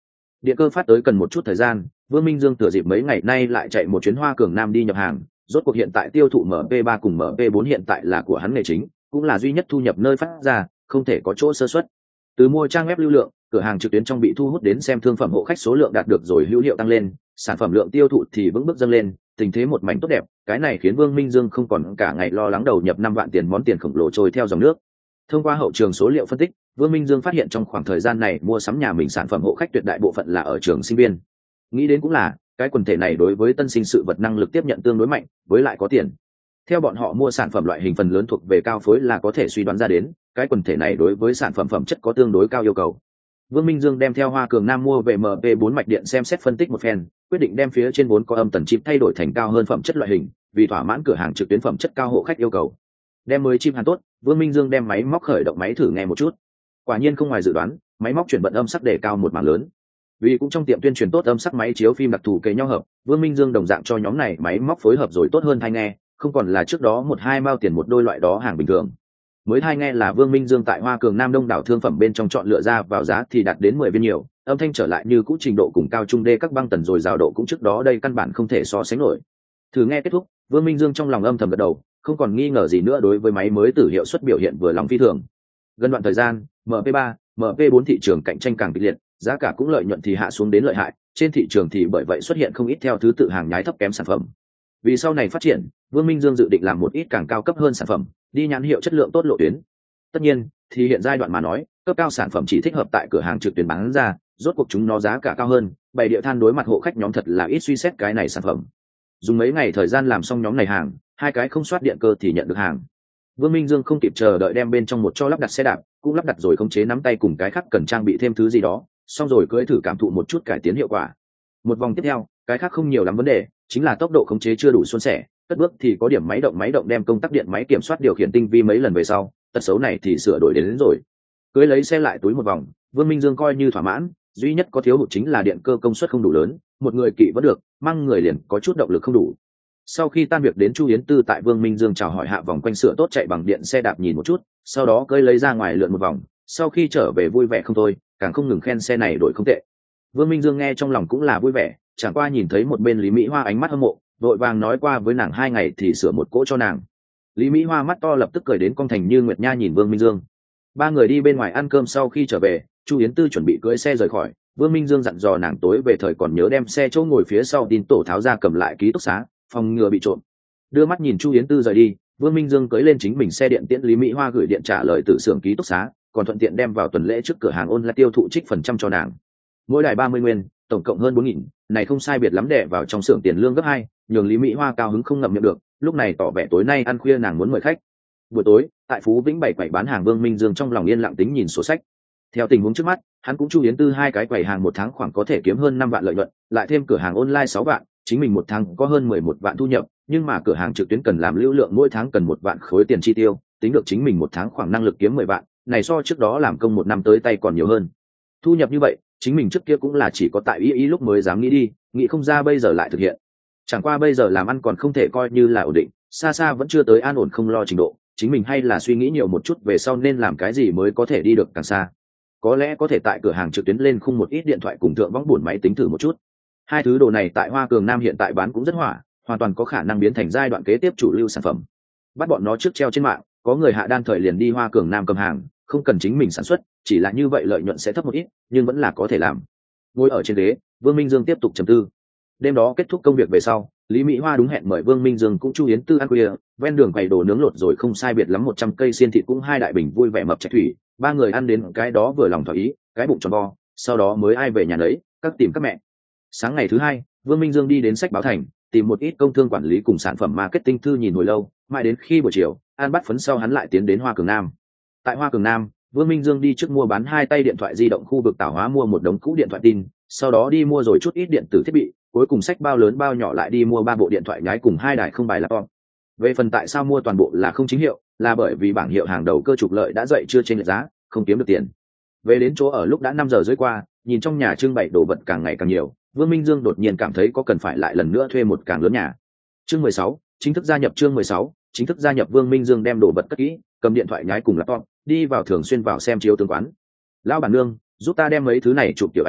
Điện cơ phát tới cần một chút thời gian, Vương Minh Dương thừa dịp mấy ngày nay lại chạy một chuyến Hoa Cường Nam đi nhập hàng, rốt cuộc hiện tại tiêu thụ em pê ba cùng em pê bốn hiện tại là của hắn nghề chính, cũng là duy nhất thu nhập nơi phát ra, không thể có chỗ sơ suất. Từ mua trang web lưu lượng, cửa hàng trực tuyến trong bị thu hút đến xem thương phẩm hộ khách số lượng đạt được rồi hữu hiệu tăng lên, sản phẩm lượng tiêu thụ thì vững bước dâng lên, tình thế một mảnh tốt đẹp, cái này khiến Vương Minh Dương không còn cả ngày lo lắng đầu nhập năm vạn tiền món tiền khổng lồ trôi theo dòng nước. Thông qua hậu trường số liệu phân tích, Vương Minh Dương phát hiện trong khoảng thời gian này mua sắm nhà mình sản phẩm hộ khách tuyệt đại bộ phận là ở trường sinh viên. Nghĩ đến cũng là, cái quần thể này đối với tân sinh sự vật năng lực tiếp nhận tương đối mạnh, với lại có tiền. Theo bọn họ mua sản phẩm loại hình phần lớn thuộc về cao phối là có thể suy đoán ra đến, cái quần thể này đối với sản phẩm phẩm chất có tương đối cao yêu cầu. Vương Minh Dương đem theo Hoa Cường Nam mua về em pê bốn mạch điện xem xét phân tích một phen, quyết định đem phía trên vốn có âm tần chip thay đổi thành cao hơn phẩm chất loại hình, vì thỏa mãn cửa hàng trực tuyến phẩm chất cao hộ khách yêu cầu. Đem mới chip hàn tốt, Vương Minh Dương đem máy móc khởi động máy thử nghe một chút. Quả nhiên không ngoài dự đoán, máy móc chuyển vận âm sắc đề cao một mảng lớn. Vì cũng trong tiệm tuyên truyền tốt âm sắc máy chiếu phim đặc thù kề nhau hợp, Vương Minh Dương đồng dạng cho nhóm này máy móc phối hợp rồi tốt hơn tai nghe, không còn là trước đó một hai mao tiền một đôi loại đó hàng bình thường. Mới tai nghe là Vương Minh Dương tại Hoa Cường Nam đông đảo thương phẩm bên trong chọn lựa ra vào giá thì đạt đến mười viên nhiều, âm thanh trở lại như cũ trình độ cùng cao trung đê các băng tần rồi rào độ cũng trước đó đây căn bản không thể so sánh nổi. Thử nghe kết thúc, Vương Minh Dương trong lòng âm thầm gật đầu, không còn nghi ngờ gì nữa đối với máy mới tử hiệu suất biểu hiện vừa lòng phi thường. Gần đoạn thời gian, em pê ba, em pê bốn thị trường cạnh tranh càng kịch liệt, giá cả cũng lợi nhuận thì hạ xuống đến lợi hại, trên thị trường thì bởi vậy xuất hiện không ít theo thứ tự hàng nhái thấp kém sản phẩm. Vì sau này phát triển, Vương Minh Dương dự định làm một ít càng cao cấp hơn sản phẩm, đi nhãn hiệu chất lượng tốt lộ tuyến. Tất nhiên, thì hiện giai đoạn mà nói, cấp cao sản phẩm chỉ thích hợp tại cửa hàng trực tuyến bán ra, rốt cuộc chúng nó giá cả cao hơn, bày địa than đối mặt hộ khách nhóm thật là ít suy xét cái này sản phẩm. Dùng mấy ngày thời gian làm xong nhóm này hàng, hai cái không soát điện cơ thì nhận được hàng. Vương Minh Dương không kịp chờ đợi đem bên trong một cho lắp đặt xe đạp, cũng lắp đặt rồi khống chế nắm tay cùng cái khác cần trang bị thêm thứ gì đó, xong rồi cưỡi thử cảm thụ một chút cải tiến hiệu quả. Một vòng tiếp theo, cái khác không nhiều lắm vấn đề, chính là tốc độ khống chế chưa đủ suôn sẻ, cất bước thì có điểm máy động máy động đem công tắc điện máy kiểm soát điều khiển tinh vi mấy lần về sau, tật xấu này thì sửa đổi đến, đến rồi. Cưỡi lấy xe lại túi một vòng, Vương Minh Dương coi như thỏa mãn, duy nhất có thiếu hụt chính là điện cơ công suất không đủ lớn, một người kỵ vẫn được, mang người liền có chút động lực không đủ. Sau khi tan việc đến Chu Yến Tư tại Vương Minh Dương chào hỏi hạ vòng quanh sửa tốt chạy bằng điện xe đạp nhìn một chút, sau đó cưỡi lấy ra ngoài lượn một vòng, sau khi trở về vui vẻ không thôi, càng không ngừng khen xe này đổi không tệ. Vương Minh Dương nghe trong lòng cũng là vui vẻ, chẳng qua nhìn thấy một bên Lý Mỹ Hoa ánh mắt hâm mộ, vội vàng nói qua với nàng hai ngày thì sửa một cỗ cho nàng. Lý Mỹ Hoa mắt to lập tức cười đến cong thành như nguyệt nha nhìn Vương Minh Dương. Ba người đi bên ngoài ăn cơm sau khi trở về, Chu Yến Tư chuẩn bị cưỡi xe rời khỏi, Vương Minh Dương dặn dò nàng tối về thời còn nhớ đem xe chỗ ngồi phía sau tin tổ tháo ra cầm lại ký túc xá, phòng ngừa bị trộm. Đưa mắt nhìn Chu Yến Tư rời đi, Vương Minh Dương cưỡi lên chính mình xe điện tiễn Lý Mỹ Hoa gửi điện trả lời từ xưởng ký túc xá, còn thuận tiện đem vào tuần lễ trước cửa hàng ôn lại tiêu thụ trích phần trăm cho nàng. Mỗi đài ba mươi nguyên, tổng cộng hơn bốn nghìn, này không sai biệt lắm đẻ vào trong xưởng tiền lương gấp hai, nhường Lý Mỹ Hoa cao hứng không ngậm miệng được, lúc này tỏ vẻ tối nay ăn khuya nàng muốn mời khách. Buổi tối, tại Phú Vĩnh bảy quầy bán hàng Vương Minh Dương trong lòng yên lặng tính nhìn sổ sách. Theo tình huống trước mắt, hắn cũng Chu Yến Tư hai cái quầy hàng một tháng khoảng có thể kiếm hơn năm vạn lợi nhuận, lại thêm cửa hàng online sáu vạn, chính mình một tháng có hơn mười một vạn thu nhập, nhưng mà cửa hàng trực tuyến cần làm lưu lượng mỗi tháng cần một vạn khối tiền chi tiêu, tính được chính mình một tháng khoảng năng lực kiếm mười vạn, này so trước đó làm công một năm tới tay còn nhiều hơn. Thu nhập như vậy, chính mình trước kia cũng là chỉ có tại ý ý lúc mới dám nghĩ đi, nghĩ không ra bây giờ lại thực hiện. Chẳng qua bây giờ làm ăn còn không thể coi như là ổn định, xa xa vẫn chưa tới an ổn không lo trình độ, chính mình hay là suy nghĩ nhiều một chút về sau nên làm cái gì mới có thể đi được càng xa. Có lẽ có thể tại cửa hàng trực tuyến lên khung một ít điện thoại cùng thượng võng buồn máy tính thử một chút. Hai thứ đồ này tại Hoa Cường Nam hiện tại bán cũng rất hỏa, hoàn toàn có khả năng biến thành giai đoạn kế tiếp chủ lưu sản phẩm. Bắt bọn nó trước treo trên mạng, có người hạ đan thời liền đi Hoa Cường Nam cầm hàng, không cần chính mình sản xuất, chỉ là như vậy lợi nhuận sẽ thấp một ít, nhưng vẫn là có thể làm. Ngồi ở trên ghế, Vương Minh Dương tiếp tục trầm tư. Đêm đó kết thúc công việc về sau, Lý Mỹ Hoa đúng hẹn mời Vương Minh Dương cũng Chu Yến Tư ăn khuya, ven đường quầy đồ nướng lột rồi không sai biệt lắm một trăm cây xiên thịt cũng hai đại bình vui vẻ mập trạch thủy, ba người ăn đến cái đó vừa lòng thỏa ý, cái bụng tròn vo, sau đó mới ai về nhà lấy, các tìm các mẹ. Sáng ngày thứ hai, Vương Minh Dương đi đến Sách Báo Thành, tìm một ít công thương quản lý cùng sản phẩm marketing thư nhìn hồi lâu, mãi đến khi buổi chiều, ăn bắt phấn sau hắn lại tiến đến Hoa Cường Nam. Tại Hoa Cường Nam, Vương Minh Dương đi trước mua bán hai tay điện thoại di động khu vực tảo hóa mua một đống cũ điện thoại tin, sau đó đi mua rồi chút ít điện tử thiết bị, cuối cùng sách bao lớn bao nhỏ lại đi mua ba bộ điện thoại nhái cùng hai đài không bài laptop. Về phần tại sao mua toàn bộ là không chính hiệu, là bởi vì bảng hiệu hàng đầu cơ trục lợi đã dậy chưa trên lệch giá, không kiếm được tiền. Về đến chỗ ở lúc đã năm giờ rưỡi qua, nhìn trong nhà trưng bày đồ vật càng ngày càng nhiều, Vương Minh Dương đột nhiên cảm thấy có cần phải lại lần nữa thuê một càng lớn nhà. Chương mười sáu, chính thức gia nhập chương mười sáu, chính thức gia nhập Vương Minh Dương đem đồ vật cất kỹ, cầm điện thoại nhái cùng laptop, đi vào thường xuyên vào xem chiếu tướng quán. Lão bản nương, giúp ta đem mấy thứ này chụp tiểu ảnh,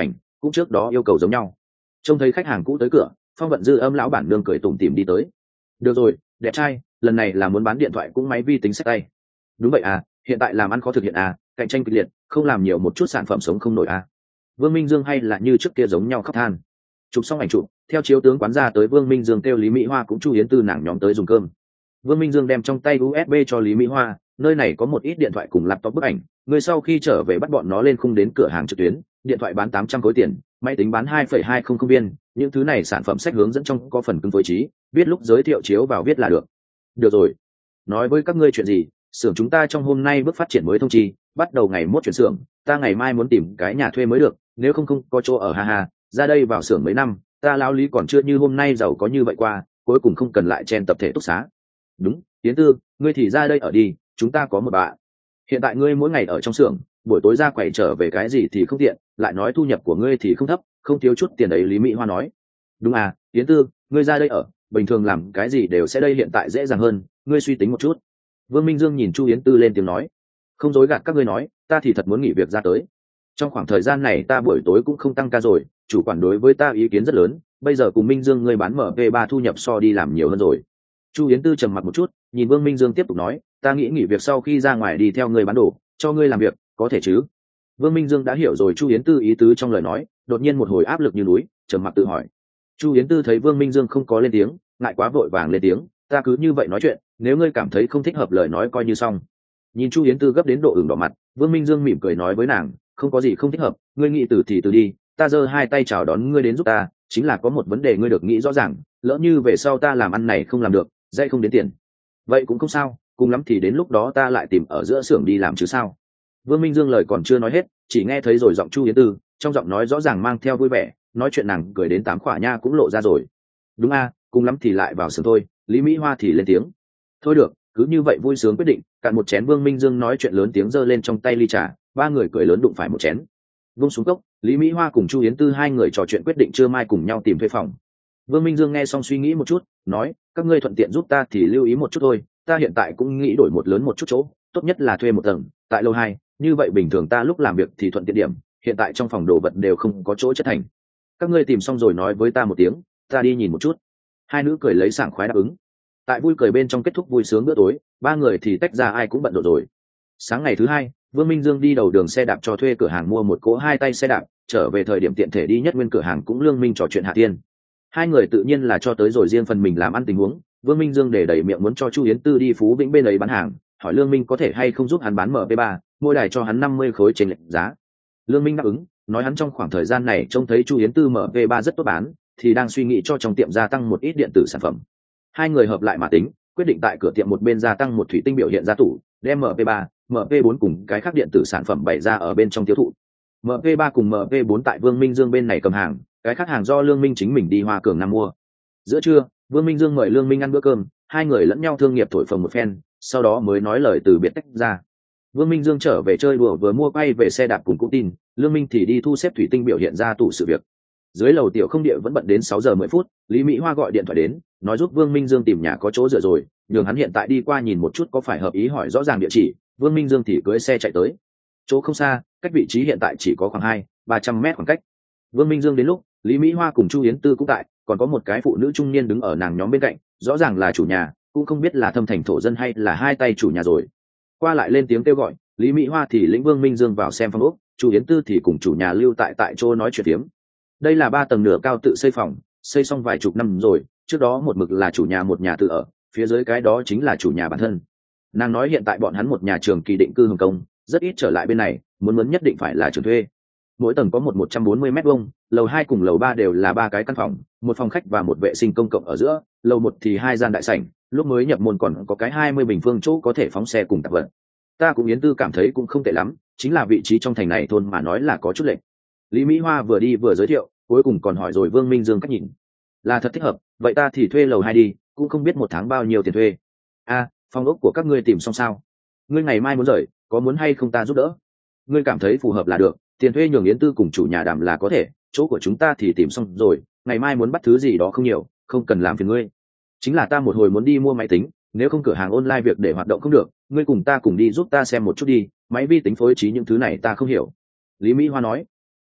cũng trước đó yêu cầu giống nhau. Trông thấy khách hàng cũ tới cửa, Phong Vận Dư Âm lão bản nương cười tủm tỉm đi tới. Được rồi, đẹp trai, lần này là muốn bán điện thoại cũng máy vi tính xách tay. Đúng vậy à, hiện tại làm ăn khó thực hiện à, cạnh tranh kịch liệt, không làm nhiều một chút sản phẩm sống không nổi à. Vương Minh Dương hay là như trước kia giống nhau khóc than. Chụp xong ảnh chụp, theo chiếu tướng quán ra tới Vương Minh Dương kêu Lý Mỹ Hoa cũng Chu Yến Tư nàng nhóm tới dùng cơm. Vương Minh Dương đem trong tay u ét bê cho Lý Mỹ Hoa, nơi này có một ít điện thoại cùng laptop bức ảnh, người sau khi trở về bắt bọn nó lên khung đến cửa hàng trực tuyến, điện thoại bán tám trăm khối tiền, máy tính bán hai phẩy hai không không viên, những thứ này sản phẩm sách hướng dẫn trong có phần cứng phối trí, viết lúc giới thiệu chiếu vào viết là được. Được rồi, nói với các ngươi chuyện gì, xưởng chúng ta trong hôm nay bước phát triển mới thông chi, bắt đầu ngày mốt chuyển xưởng, ta ngày mai muốn tìm cái nhà thuê mới được, nếu không không có chỗ ở ha ha, ra đây vào xưởng mấy năm, ta lão Lý còn chưa như hôm nay giàu có như vậy qua, cuối cùng không cần lại chen tập thể túc xá. Đúng, Tiến Tư, ngươi thì ra đây ở đi, chúng ta có một bạn. Hiện tại ngươi mỗi ngày ở trong xưởng, buổi tối ra quầy trở về cái gì thì không tiện, lại nói thu nhập của ngươi thì không thấp, không thiếu chút tiền đấy. Lý Mỹ Hoa nói. Đúng à, Tiến Tư, ngươi ra đây ở, bình thường làm cái gì đều sẽ đây hiện tại dễ dàng hơn, ngươi suy tính một chút. Vương Minh Dương nhìn Chu Yến Tư lên tiếng nói. Không dối gạt các ngươi nói, ta thì thật muốn nghỉ việc ra tới. Trong khoảng thời gian này ta buổi tối cũng không tăng ca rồi, chủ quản đối với ta ý kiến rất lớn, bây giờ cùng Minh Dương ngươi bán em pê ba thu nhập so đi làm nhiều hơn rồi. Chu Yến Tư trầm mặt một chút, nhìn Vương Minh Dương tiếp tục nói, ta nghĩ nghỉ việc sau khi ra ngoài đi theo ngươi bán đồ, cho ngươi làm việc, có thể chứ? Vương Minh Dương đã hiểu rồi Chu Yến Tư ý tứ trong lời nói, đột nhiên một hồi áp lực như núi, trầm mặc tự hỏi. Chu Yến Tư thấy Vương Minh Dương không có lên tiếng, ngại quá vội vàng lên tiếng, ta cứ như vậy nói chuyện, nếu ngươi cảm thấy không thích hợp lời nói coi như xong. Nhìn Chu Yến Tư gấp đến độ ửng đỏ mặt, Vương Minh Dương mỉm cười nói với nàng, không có gì không thích hợp, ngươi nghĩ từ thì từ đi, ta giơ hai tay chào đón ngươi đến giúp ta, chính là có một vấn đề ngươi được nghĩ rõ ràng, lỡ như về sau ta làm ăn này không làm được, dạy không đến tiền, vậy cũng không sao, cùng lắm thì đến lúc đó ta lại tìm ở giữa xưởng đi làm chứ sao. Vương Minh Dương lời còn chưa nói hết, chỉ nghe thấy rồi giọng Chu Yến Tư, trong giọng nói rõ ràng mang theo vui vẻ, nói chuyện nàng cười đến tám khỏa nha cũng lộ ra rồi. Đúng a, cùng lắm thì lại vào xưởng thôi. Lý Mỹ Hoa thì lên tiếng. Thôi được, cứ như vậy vui sướng quyết định. Cạn một chén. Vương Minh Dương nói chuyện lớn tiếng giơ lên trong tay ly trà, ba người cười lớn đụng phải một chén. Vung xuống cốc, Lý Mỹ Hoa cùng Chu Yến Tư hai người trò chuyện quyết định trưa mai cùng nhau tìm thuê phòng. Vương Minh Dương nghe xong suy nghĩ một chút, nói, các ngươi thuận tiện giúp ta thì lưu ý một chút thôi, ta hiện tại cũng nghĩ đổi một lớn một chút chỗ, tốt nhất là thuê một tầng, tại lầu hai, như vậy bình thường ta lúc làm việc thì thuận tiện điểm, hiện tại trong phòng đồ vật đều không có chỗ chất thành. Các ngươi tìm xong rồi nói với ta một tiếng, ta đi nhìn một chút. Hai nữ cười lấy sảng khoái đáp ứng. Tại vui cười bên trong kết thúc vui sướng bữa tối, ba người thì tách ra ai cũng bận rộn rồi. Sáng ngày thứ hai, Vương Minh Dương đi đầu đường xe đạp cho thuê cửa hàng mua một cỗ hai tay xe đạp, trở về thời điểm tiện thể đi nhất nguyên cửa hàng cũng lương minh trò chuyện hạ tiên. Hai người tự nhiên là cho tới rồi riêng phần mình làm ăn tình huống. Vương Minh Dương để đẩy miệng muốn cho Chu Yến Tư đi Phú Vĩnh bên ấy bán hàng, hỏi Lương Minh có thể hay không giúp hắn bán em pê ba, mỗi đài cho hắn năm mươi khối trên lệch giá. Lương Minh đáp ứng, nói hắn trong khoảng thời gian này trông thấy Chu Yến Tư em pê ba rất tốt bán, thì đang suy nghĩ cho trong tiệm gia tăng một ít điện tử sản phẩm. Hai người hợp lại mà tính, quyết định tại cửa tiệm một bên gia tăng một thủy tinh biểu hiện ra tủ, đem em pê ba, em pê bốn cùng cái khác điện tử sản phẩm bày ra ở bên trong tiêu thụ. em pê ba cùng em pê bốn tại Vương Minh Dương bên này cầm hàng, cái khác hàng do Lương Minh chính mình đi Hoa Cường Nam mua. Giữa trưa, Vương Minh Dương mời Lương Minh ăn bữa cơm, hai người lẫn nhau thương nghiệp thổi phồng một phen, sau đó mới nói lời từ biệt tách ra. Vương Minh Dương trở về chơi đùa vừa mua quay về xe đạp cùng cụ tin, Lương Minh thì đi thu xếp thủy tinh biểu hiện ra tủ sự việc. Dưới lầu tiểu không địa vẫn bận đến sáu giờ mười phút, Lý Mỹ Hoa gọi điện thoại đến, nói giúp Vương Minh Dương tìm nhà có chỗ dựa rồi, nhường hắn hiện tại đi qua nhìn một chút có phải hợp ý hỏi rõ ràng địa chỉ. Vương Minh Dương thì cưỡi xe chạy tới. Chỗ không xa, cách vị trí hiện tại chỉ có khoảng hai ba trăm mét khoảng cách. Vương Minh Dương đến lúc, Lý Mỹ Hoa cùng Chu Yến Tư cũng tại, còn có một cái phụ nữ trung niên đứng ở nàng nhóm bên cạnh, rõ ràng là chủ nhà, cũng không biết là thâm thành thổ dân hay là hai tay chủ nhà rồi. Qua lại lên tiếng kêu gọi, Lý Mỹ Hoa thì lĩnh Vương Minh Dương vào xem phòng ốc, Chu Yến Tư thì cùng chủ nhà lưu tại tại chỗ nói chuyện phiếm. Đây là ba tầng nửa cao tự xây phòng, xây xong vài chục năm rồi, trước đó một mực là chủ nhà một nhà tự ở, phía dưới cái đó chính là chủ nhà bản thân. Nàng nói hiện tại bọn hắn một nhà trường kỳ định cư Hồng Kông, rất ít trở lại bên này, muốn muốn nhất định phải là trường thuê. Mỗi tầng có một một trăm bốn mươi mét vuông, lầu hai cùng lầu ba đều là ba cái căn phòng, một phòng khách và một vệ sinh công cộng ở giữa, lầu một thì hai gian đại sảnh, lúc mới nhập môn còn có cái hai mươi bình phương chỗ có thể phóng xe cùng tạp vật. Ta cũng Yến Tư cảm thấy cũng không tệ lắm, chính là vị trí trong thành này thôn mà nói là có chút lệch. Lý Mỹ Hoa vừa đi vừa giới thiệu, cuối cùng còn hỏi rồi Vương Minh Dương cách nhìn. Là thật thích hợp, vậy ta thì thuê lầu hai đi, cũng không biết một tháng bao nhiêu tiền thuê. A, phòng ốc của các ngươi tìm xong sao? Ngươi ngày mai muốn rời, có muốn hay không ta giúp đỡ? Ngươi cảm thấy phù hợp là được, tiền thuê nhường Yến Tư cùng chủ nhà đàm là có thể, chỗ của chúng ta thì tìm xong rồi, ngày mai muốn bắt thứ gì đó không nhiều, không cần làm phiền ngươi. Chính là ta một hồi muốn đi mua máy tính, nếu không cửa hàng online việc để hoạt động không được, ngươi cùng ta cùng đi giúp ta xem một chút đi, máy vi tính phối trí những thứ này ta không hiểu. Lý Mỹ Hoa nói.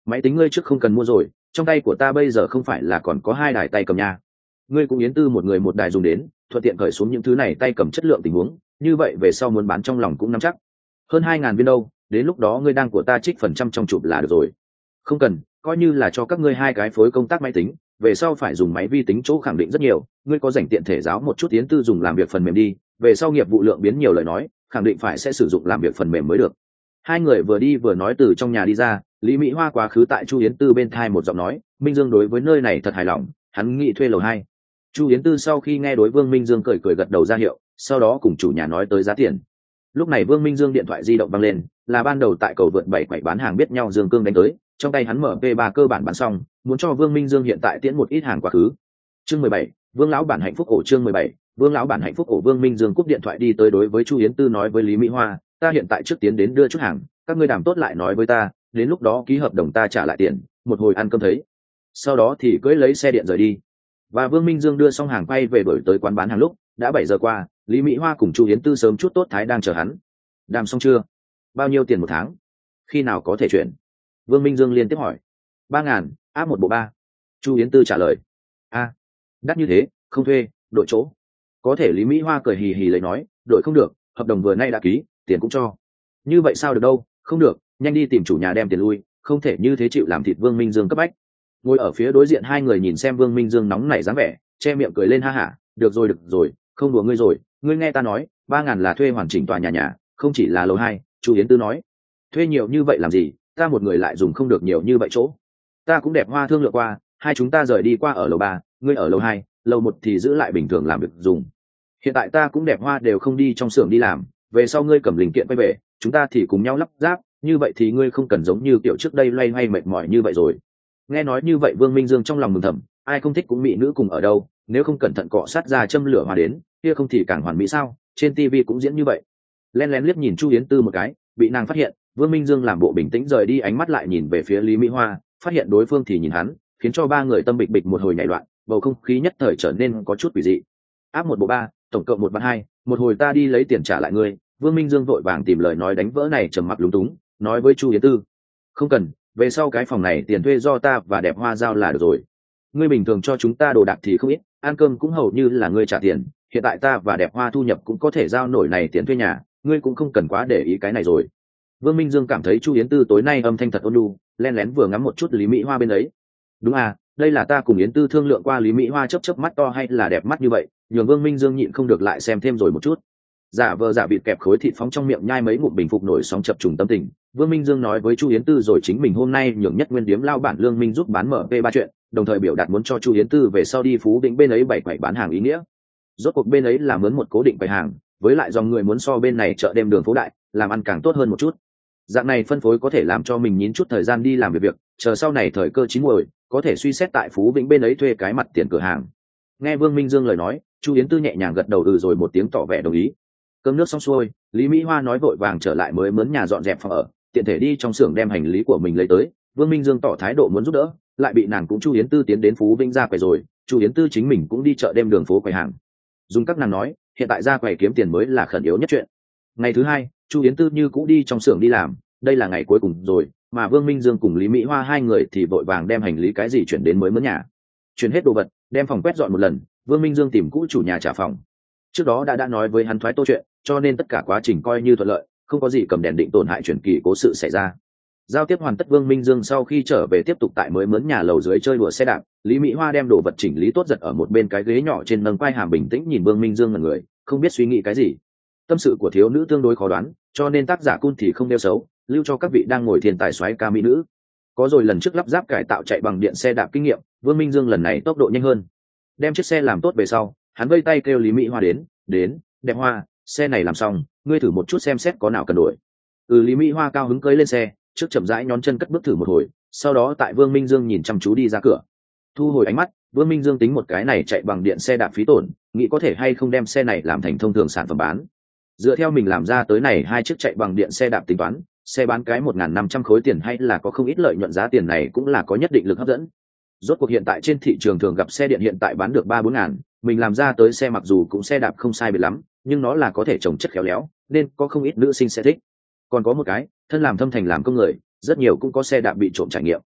Máy tính ngươi trước không cần mua rồi, trong tay của ta bây giờ không phải là còn có hai đài tay cầm nha. Ngươi cũng Yến Tư một người một đài dùng đến, thuận tiện cởi xuống những thứ này tay cầm chất lượng tình huống, như vậy về sau muốn bán trong lòng cũng nắm chắc. Hơn hai ngàn viên đâu, đến lúc đó ngươi đang của ta trích phần trăm trong chụp là được rồi. Không cần, coi như là cho các ngươi hai cái phối công tác máy tính, về sau phải dùng máy vi tính chỗ khẳng định rất nhiều, ngươi có rảnh tiện thể giáo một chút Yến Tư dùng làm việc phần mềm đi, về sau nghiệp vụ lượng biến nhiều lời nói, khẳng định phải sẽ sử dụng làm việc phần mềm mới được. Hai người vừa đi vừa nói từ trong nhà đi ra, Lý Mỹ Hoa quá khứ tại Chu Yến Tư bên thai một giọng nói, Minh Dương đối với nơi này thật hài lòng, hắn nghĩ thuê lầu hai. Chu Yến Tư sau khi nghe đối Vương Minh Dương cười cười gật đầu ra hiệu, sau đó cùng chủ nhà nói tới giá tiền. Lúc này Vương Minh Dương điện thoại di động vang lên, là ban đầu tại cầu vượt bảy quậy bán hàng biết nhau Dương Cương đánh tới, trong tay hắn mở p ba cơ bản bán xong, muốn cho Vương Minh Dương hiện tại tiễn một ít hàng quá khứ. Chương mười bảy, Vương lão bản hạnh phúc ổ chương mười bảy, Vương lão bản hạnh phúc ổ Vương Minh Dương cúp điện thoại đi tới đối với Chu Yến Tư nói với Lý Mỹ Hoa, ta hiện tại trước tiến đến đưa chút hàng, các ngươi đàm tốt lại nói với ta, đến lúc đó ký hợp đồng ta trả lại tiền, một hồi ăn cơm thấy. Sau đó thì cưỡi lấy xe điện rời đi. Và Vương Minh Dương đưa xong hàng quay về đổi tới quán bán hàng lúc đã bảy giờ qua, Lý Mỹ Hoa cùng Chu Yến Tư sớm chút tốt thái đang chờ hắn. Đàm xong chưa? Bao nhiêu tiền một tháng? Khi nào có thể chuyển? Vương Minh Dương liên tiếp hỏi. Ba ngàn, áp một bộ ba. Chu Yến Tư trả lời. A, đắt như thế, không thuê, đổi chỗ. Có thể Lý Mỹ Hoa cười hì hì lấy nói, đổi không được, hợp đồng vừa nay đã ký, tiền cũng cho. Như vậy sao được đâu, không được, nhanh đi tìm chủ nhà đem tiền lui, không thể như thế chịu làm thịt Vương Minh Dương cấp bách. Ngồi ở phía đối diện hai người nhìn xem Vương Minh Dương nóng nảy dáng vẻ, che miệng cười lên ha hả, được rồi được rồi, không đùa ngươi rồi, ngươi nghe ta nói, ba ngàn là thuê hoàn chỉnh tòa nhà nhà, không chỉ là lầu hai. Chu Yến Tư nói. Thuê nhiều như vậy làm gì, ta một người lại dùng không được nhiều như vậy chỗ. Ta cũng đẹp hoa thương lượng qua, hai chúng ta rời đi qua ở lầu ba, ngươi ở lầu hai, lầu một thì giữ lại bình thường làm việc dùng. Hiện tại ta cũng đẹp hoa đều không đi trong xưởng đi làm, về sau ngươi cầm linh kiện quay về, chúng ta thì cùng nhau lắp ráp, như vậy thì ngươi không cần giống như kiểu trước đây loay hoay mệt mỏi như vậy rồi. Nghe nói như vậy Vương Minh Dương trong lòng mừng thầm, ai không thích cũng mỹ nữ cùng ở đâu, nếu không cẩn thận cọ sát ra châm lửa hòa đến, kia không thì càng hoàn mỹ sao, trên tivi cũng diễn như vậy. Len lén liếc nhìn Chu Yến Tư một cái, bị nàng phát hiện, Vương Minh Dương làm bộ bình tĩnh rời đi, ánh mắt lại nhìn về phía Lý Mỹ Hoa, phát hiện đối phương thì nhìn hắn, khiến cho ba người tâm bịch bịch một hồi nhảy loạn, bầu không khí nhất thời trở nên có chút quỷ dị. Áp một bộ ba, tổng cộng một vạn hai, một hồi ta đi lấy tiền trả lại ngươi. Vương Minh Dương vội vàng tìm lời nói đánh vỡ này trầm mặc lúng túng, nói với Chu Yến Tư, không cần, về sau cái phòng này tiền thuê do ta và đẹp hoa giao là được rồi. Ngươi bình thường cho chúng ta đồ đạc thì không ít, ăn cơm cũng hầu như là ngươi trả tiền, hiện tại ta và đẹp hoa thu nhập cũng có thể giao nổi này tiền thuê nhà, ngươi cũng không cần quá để ý cái này rồi. Vương Minh Dương cảm thấy Chu Yến Tư tối nay âm thanh thật ôn nhu, len lén vừa ngắm một chút Lý Mỹ Hoa bên ấy. Đúng à, đây là ta cùng Yến Tư thương lượng qua. Lý Mỹ Hoa chớp chớp mắt to hay là đẹp mắt như vậy, nhường Vương Minh Dương nhịn không được lại xem thêm rồi một chút. Giả vờ giả vịt kẹp khối thịt phóng trong miệng nhai mấy ngụm bình phục nổi sóng chập trùng tâm tình. Vương Minh Dương nói với Chu Yến Tư rồi chính mình hôm nay nhường Nhất Nguyên Điếm lao bản Lương Minh giúp bán mở p ba chuyện, đồng thời biểu đạt muốn cho Chu Yến Tư về sau đi Phú Định bên ấy bảy quầy bán hàng ý nghĩa. Rốt cuộc bên ấy là mướn một cố định quầy hàng, với lại dòng người muốn so bên này chợ đêm đường phố đại, làm ăn càng tốt hơn một chút. Dạng này phân phối có thể làm cho mình nhín chút thời gian đi làm việc việc, chờ sau này thời cơ chín muồi, có thể suy xét tại Phú Vĩnh bên ấy thuê cái mặt tiền cửa hàng. Nghe Vương Minh Dương lời nói, Chu Yến Tư nhẹ nhàng gật đầu ừ rồi một tiếng tỏ vẻ đồng ý. Cơm nước xong xuôi, Lý Mỹ Hoa nói vội vàng trở lại mới mướn nhà dọn dẹp phòng ở, tiện thể đi trong xưởng đem hành lý của mình lấy tới. Vương Minh Dương tỏ thái độ muốn giúp đỡ, lại bị nàng cũng Chu Yến Tư tiến đến Phú Vĩnh ra quầy rồi, Chu Yến Tư chính mình cũng đi chợ đêm đường phố quầy hàng. Dùng các nàng nói, hiện tại ra quầy kiếm tiền mới là khẩn yếu nhất chuyện. Ngày thứ hai, Chu Yến Tư như cũ đi trong xưởng đi làm, đây là ngày cuối cùng rồi, mà Vương Minh Dương cùng Lý Mỹ Hoa hai người thì vội vàng đem hành lý cái gì chuyển đến mới mướn nhà. Chuyển hết đồ vật, đem phòng quét dọn một lần, Vương Minh Dương tìm cũ chủ nhà trả phòng. Trước đó đã đã nói với hắn thoái tô chuyện, cho nên tất cả quá trình coi như thuận lợi, không có gì cầm đèn định tổn hại chuyển kỳ cố sự xảy ra. Giao tiếp hoàn tất, Vương Minh Dương sau khi trở về tiếp tục tại mới mướn nhà lầu dưới chơi đùa xe đạp. Lý Mỹ Hoa đem đồ vật chỉnh lý tốt giật ở một bên cái ghế nhỏ trên nâng quai hàm bình tĩnh nhìn Vương Minh Dương ngẩn người, không biết suy nghĩ cái gì. Tâm sự của thiếu nữ tương đối khó đoán, cho nên tác giả cun thì không đeo xấu, lưu cho các vị đang ngồi thiên tài soái ca mỹ nữ. Có rồi lần trước lắp ráp cải tạo chạy bằng điện xe đạp kinh nghiệm, Vương Minh Dương lần này tốc độ nhanh hơn. Đem chiếc xe làm tốt về sau, hắn vây tay kêu Lý Mỹ Hoa đến, đến, đẹp hoa, xe này làm xong, ngươi thử một chút xem xét có nào cần đổi. Ừ, Lý Mỹ Hoa cao hứng cưỡi lên xe, trước chậm rãi nhón chân cất bước thử một hồi, sau đó tại Vương Minh Dương nhìn chăm chú đi ra cửa. Thu hồi ánh mắt, Vương Minh Dương tính một cái này chạy bằng điện xe đạp phí tổn, nghĩ có thể hay không đem xe này làm thành thông thường sản phẩm bán. Dựa theo mình làm ra tới này hai chiếc chạy bằng điện xe đạp tính toán, xe bán cái một nghìn năm trăm khối tiền hay là có không ít lợi nhuận, giá tiền này cũng là có nhất định lực hấp dẫn. Rốt cuộc hiện tại trên thị trường thường gặp xe điện hiện tại bán được ba bốn ngàn, mình làm ra tới xe mặc dù cũng xe đạp không sai biệt lắm, nhưng nó là có thể trồng chất khéo léo, nên có không ít nữ sinh sẽ thích. Còn có một cái, thân làm thâm thành làm công người, rất nhiều cũng có xe đạp bị trộm trải nghiệm.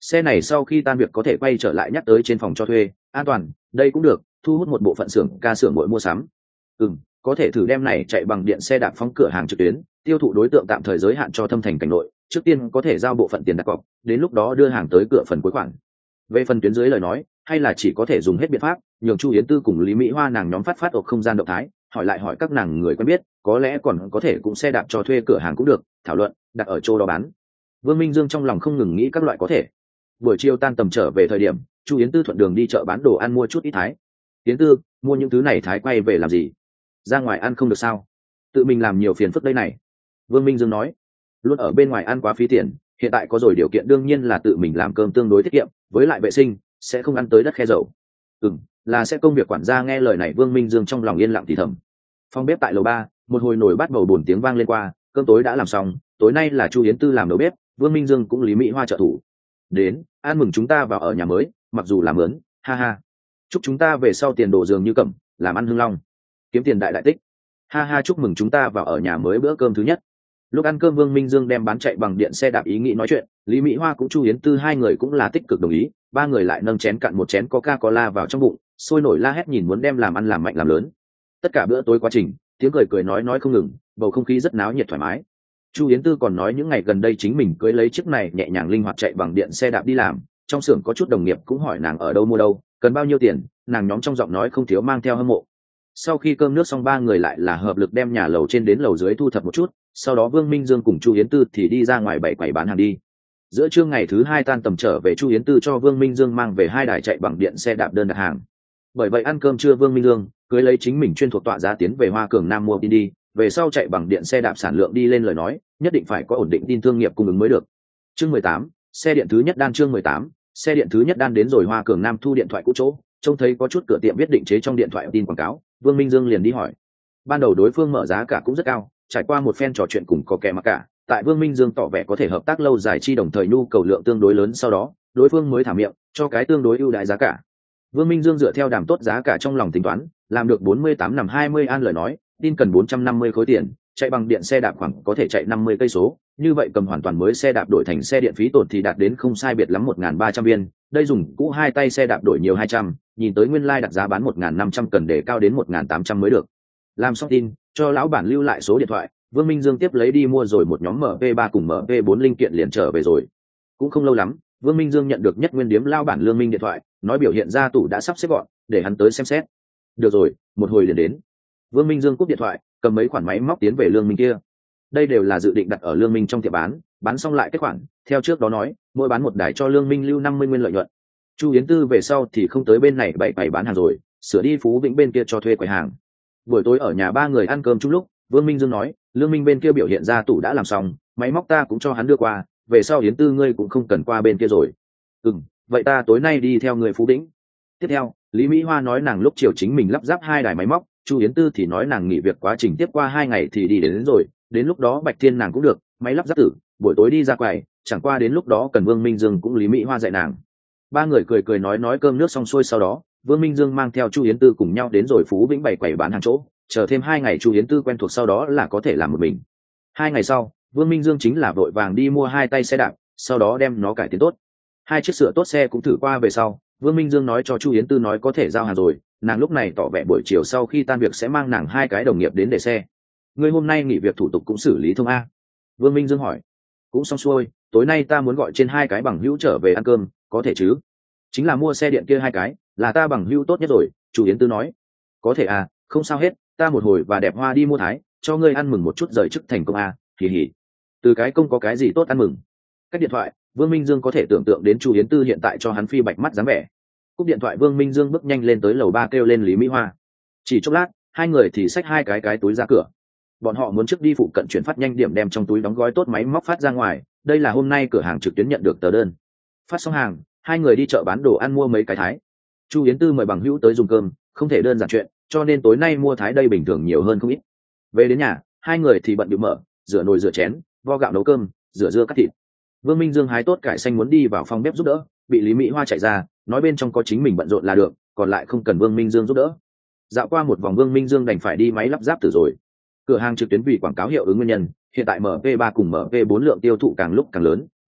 xe này sau khi tan việc có thể quay trở lại nhắc tới trên phòng cho thuê, an toàn, đây cũng được, thu hút một bộ phận xưởng ca xưởng mỗi mua sắm. Ừ, có thể thử đem này chạy bằng điện xe đạp phóng cửa hàng trực tuyến, tiêu thụ đối tượng tạm thời giới hạn cho thâm thành cảnh nội, trước tiên có thể giao bộ phận tiền đặt cọc, đến lúc đó đưa hàng tới cửa phần cuối khoản. Về phần tuyến dưới lời nói, hay là chỉ có thể dùng hết biện pháp, nhường Chu Yến Tư cùng Lý Mỹ Hoa nàng nhóm phát phát ở không gian động thái, hỏi lại hỏi các nàng người quen biết, có lẽ còn có thể cũng xe đạp cho thuê cửa hàng cũng được, thảo luận, đặt ở chỗ đó bán. Vương Minh Dương trong lòng không ngừng nghĩ các loại có thể. Buổi chiều tan tầm trở về thời điểm, Chu Yến Tư thuận đường đi chợ bán đồ ăn mua chút ít thái. Yến Tư, mua những thứ này thái quay về làm gì? Ra ngoài ăn không được sao? Tự mình làm nhiều phiền phức đây này. Vương Minh Dương nói, luôn ở bên ngoài ăn quá phí tiền, hiện tại có rồi điều kiện đương nhiên là tự mình làm cơm tương đối tiết kiệm, với lại vệ sinh, sẽ không ăn tới đất khe dầu. Ừm, là sẽ công việc quản gia. Nghe lời này Vương Minh Dương trong lòng yên lặng thì thầm. Phòng bếp tại lầu ba, một hồi nồi bát bầu bùn tiếng vang lên qua, cơm tối đã làm xong, tối nay là Chu Yến Tư làm đầu bếp, Vương Minh Dương cũng Lý Mỹ Hoa trợ thủ. Đến, ăn mừng chúng ta vào ở nhà mới, mặc dù làm mướn, ha ha. Chúc chúng ta về sau tiền đồ dường như cẩm, làm ăn hưng long, kiếm tiền đại đại tích. Ha ha, chúc mừng chúng ta vào ở nhà mới bữa cơm thứ nhất. Lúc ăn cơm Vương Minh Dương đem bán chạy bằng điện xe đạp ý nghĩ nói chuyện, Lý Mỹ Hoa cũng Chu Yến Tư hai người cũng là tích cực đồng ý, ba người lại nâng chén cạn một chén Coca-Cola vào trong bụng, sôi nổi la hét nhìn muốn đem làm ăn làm mạnh làm lớn. Tất cả bữa tối quá trình, tiếng cười cười nói nói không ngừng, bầu không khí rất náo nhiệt thoải mái. Chu Yến Tư còn nói những ngày gần đây chính mình cưới lấy chiếc này nhẹ nhàng linh hoạt chạy bằng điện xe đạp đi làm, trong xưởng có chút đồng nghiệp cũng hỏi nàng ở đâu mua đâu, cần bao nhiêu tiền, nàng nhóm trong giọng nói không thiếu mang theo hâm mộ. Sau khi cơm nước xong ba người lại là hợp lực đem nhà lầu trên đến lầu dưới thu thập một chút, sau đó Vương Minh Dương cùng Chu Yến Tư thì đi ra ngoài bảy quầy bán hàng đi. Giữa trưa ngày thứ hai tan tầm trở về, Chu Yến Tư cho Vương Minh Dương mang về hai đài chạy bằng điện xe đạp đơn đặt hàng. Bởi vậy ăn cơm trưa Vương Minh Dương cưới lấy chính mình chuyên thuộc tọa giá tiến về Hoa Cường Nam mua tin đi, về sau chạy bằng điện xe đạp sản lượng đi lên lời nói, nhất định phải có ổn định tin thương nghiệp cung ứng mới được. Chương mười tám, xe điện thứ nhất đan. Chương mười tám, xe điện thứ nhất đan đến rồi Hoa Cường Nam thu điện thoại cũ chỗ, trông thấy có chút cửa tiệm viết định chế trong điện thoại tin quảng cáo, Vương Minh Dương liền đi hỏi. Ban đầu đối phương mở giá cả cũng rất cao, trải qua một phen trò chuyện cùng có kẻ mặc cả, tại Vương Minh Dương tỏ vẻ có thể hợp tác lâu dài chi đồng thời nhu cầu lượng tương đối lớn, sau đó đối phương mới thả miệng cho cái tương đối ưu đãi giá cả. Vương Minh Dương dựa theo đàm tốt giá cả trong lòng tính toán, làm được bốn mươi tám nằm hai mươi an lời nói, tin cần bốn trăm năm mươi khối tiền, chạy bằng điện xe đạp khoảng có thể chạy năm mươi cây số, như vậy cầm hoàn toàn mới xe đạp đổi thành xe điện phí tổn thì đạt đến không sai biệt lắm một nghìn ba trăm viên, đây dùng cũ hai tay xe đạp đổi nhiều hai trăm, nhìn tới nguyên lai like đặt giá bán một nghìn năm trăm cần để cao đến một nghìn tám trăm mới được. Làm xong tin, cho lão bản lưu lại số điện thoại, Vương Minh Dương tiếp lấy đi mua rồi một nhóm M P ba cùng M P bốn linh kiện liền trở về rồi. Cũng không lâu lắm, Vương Minh Dương nhận được nhất nguyên điếm lao bản Lương Minh điện thoại, nói biểu hiện ra tủ đã sắp xếp gọn, để hắn tới xem xét. Được rồi, một hồi liền đến. Vương Minh Dương cúp điện thoại, cầm mấy khoản máy móc tiến về Lương Minh kia. Đây đều là dự định đặt ở Lương Minh trong tiệm bán, bán xong lại kết khoản, theo trước đó nói, mỗi bán một đài cho Lương Minh lưu năm mươi nguyên lợi nhuận. Chu Yến Tư về sau thì không tới bên này bảy bảy bán hàng rồi, sửa đi Phú Vĩnh bên kia cho thuê quầy hàng. Buổi tối ở nhà ba người ăn cơm chung lúc, Vương Minh Dương nói, Lương Minh bên kia biểu hiện ra tủ đã làm xong, máy móc ta cũng cho hắn đưa qua, về sau Yến Tư ngươi cũng không cần qua bên kia rồi. Ừm, vậy ta tối nay đi theo người Phú Vĩnh. Tiếp theo, Lý Mỹ Hoa nói nàng lúc chiều chính mình lắp ráp hai đài máy móc, Chu Yến Tư thì nói nàng nghỉ việc quá trình tiếp qua hai ngày thì đi đến, đến rồi, đến lúc đó Bạch Thiên nàng cũng được, máy lắp ráp tử, buổi tối đi ra quầy, chẳng qua đến lúc đó cần Vương Minh Dương cũng Lý Mỹ Hoa dạy nàng. Ba người cười cười nói nói cơm nước xong xuôi, sau đó Vương Minh Dương mang theo Chu Yến Tư cùng nhau đến rồi Phú Vĩnh bảy quầy bán hàng chỗ, chờ thêm hai ngày Chu Yến Tư quen thuộc sau đó là có thể làm một mình. Hai ngày sau, Vương Minh Dương chính là vội vàng đi mua hai tay xe đạp, sau đó đem nó cải tiến tốt. Hai chiếc sửa tốt xe cũng thử qua về sau, Vương Minh Dương nói cho Chu Yến Tư nói có thể giao hàng rồi, nàng lúc này tỏ vẻ buổi chiều sau khi tan việc sẽ mang nàng hai cái đồng nghiệp đến để xe. Ngươi hôm nay nghỉ việc thủ tục cũng xử lý thông a? Vương Minh Dương hỏi. Cũng xong xuôi, tối nay ta muốn gọi trên hai cái bằng hữu trở về ăn cơm, có thể chứ? Chính là mua xe điện kia hai cái, là ta bằng hữu tốt nhất rồi, Chu Yến Tư nói. Có thể à, không sao hết, ta một hồi và đẹp hoa đi mua thái, cho ngươi ăn mừng một chút rời chức thành công a, hỉ hỉ. Từ cái công có cái gì tốt ăn mừng? Cách điện thoại, Vương Minh Dương có thể tưởng tượng đến Chu Yến Tư hiện tại cho hắn phi bạch mắt dáng vẻ. Cúp điện thoại Vương Minh Dương bước nhanh lên tới lầu ba kêu lên Lý Mỹ Hoa. Chỉ chốc lát, hai người thì xách hai cái cái túi ra cửa. Bọn họ muốn trước đi phụ cận chuyển phát nhanh điểm đem trong túi đóng gói tốt máy móc phát ra ngoài, đây là hôm nay cửa hàng trực tuyến nhận được tờ đơn. Phát xong hàng, hai người đi chợ bán đồ ăn mua mấy cái thái. Chu Yến Tư mời bằng hữu tới dùng cơm, không thể đơn giản chuyện, cho nên tối nay mua thái đây bình thường nhiều hơn không ít. Về đến nhà, hai người thì bận bịu mở, rửa nồi rửa chén, vo gạo nấu cơm, rửa dưa cắt thịt. Vương Minh Dương hái tốt cải xanh muốn đi vào phòng bếp giúp đỡ, bị Lý Mỹ Hoa chạy ra, nói bên trong có chính mình bận rộn là được, còn lại không cần Vương Minh Dương giúp đỡ. Dạo qua một vòng Vương Minh Dương đành phải đi máy lắp ráp tử rồi. Cửa hàng trực tuyến vì quảng cáo hiệu ứng nguyên nhân, hiện tại M P ba cùng M P bốn lượng tiêu thụ càng lúc càng lớn,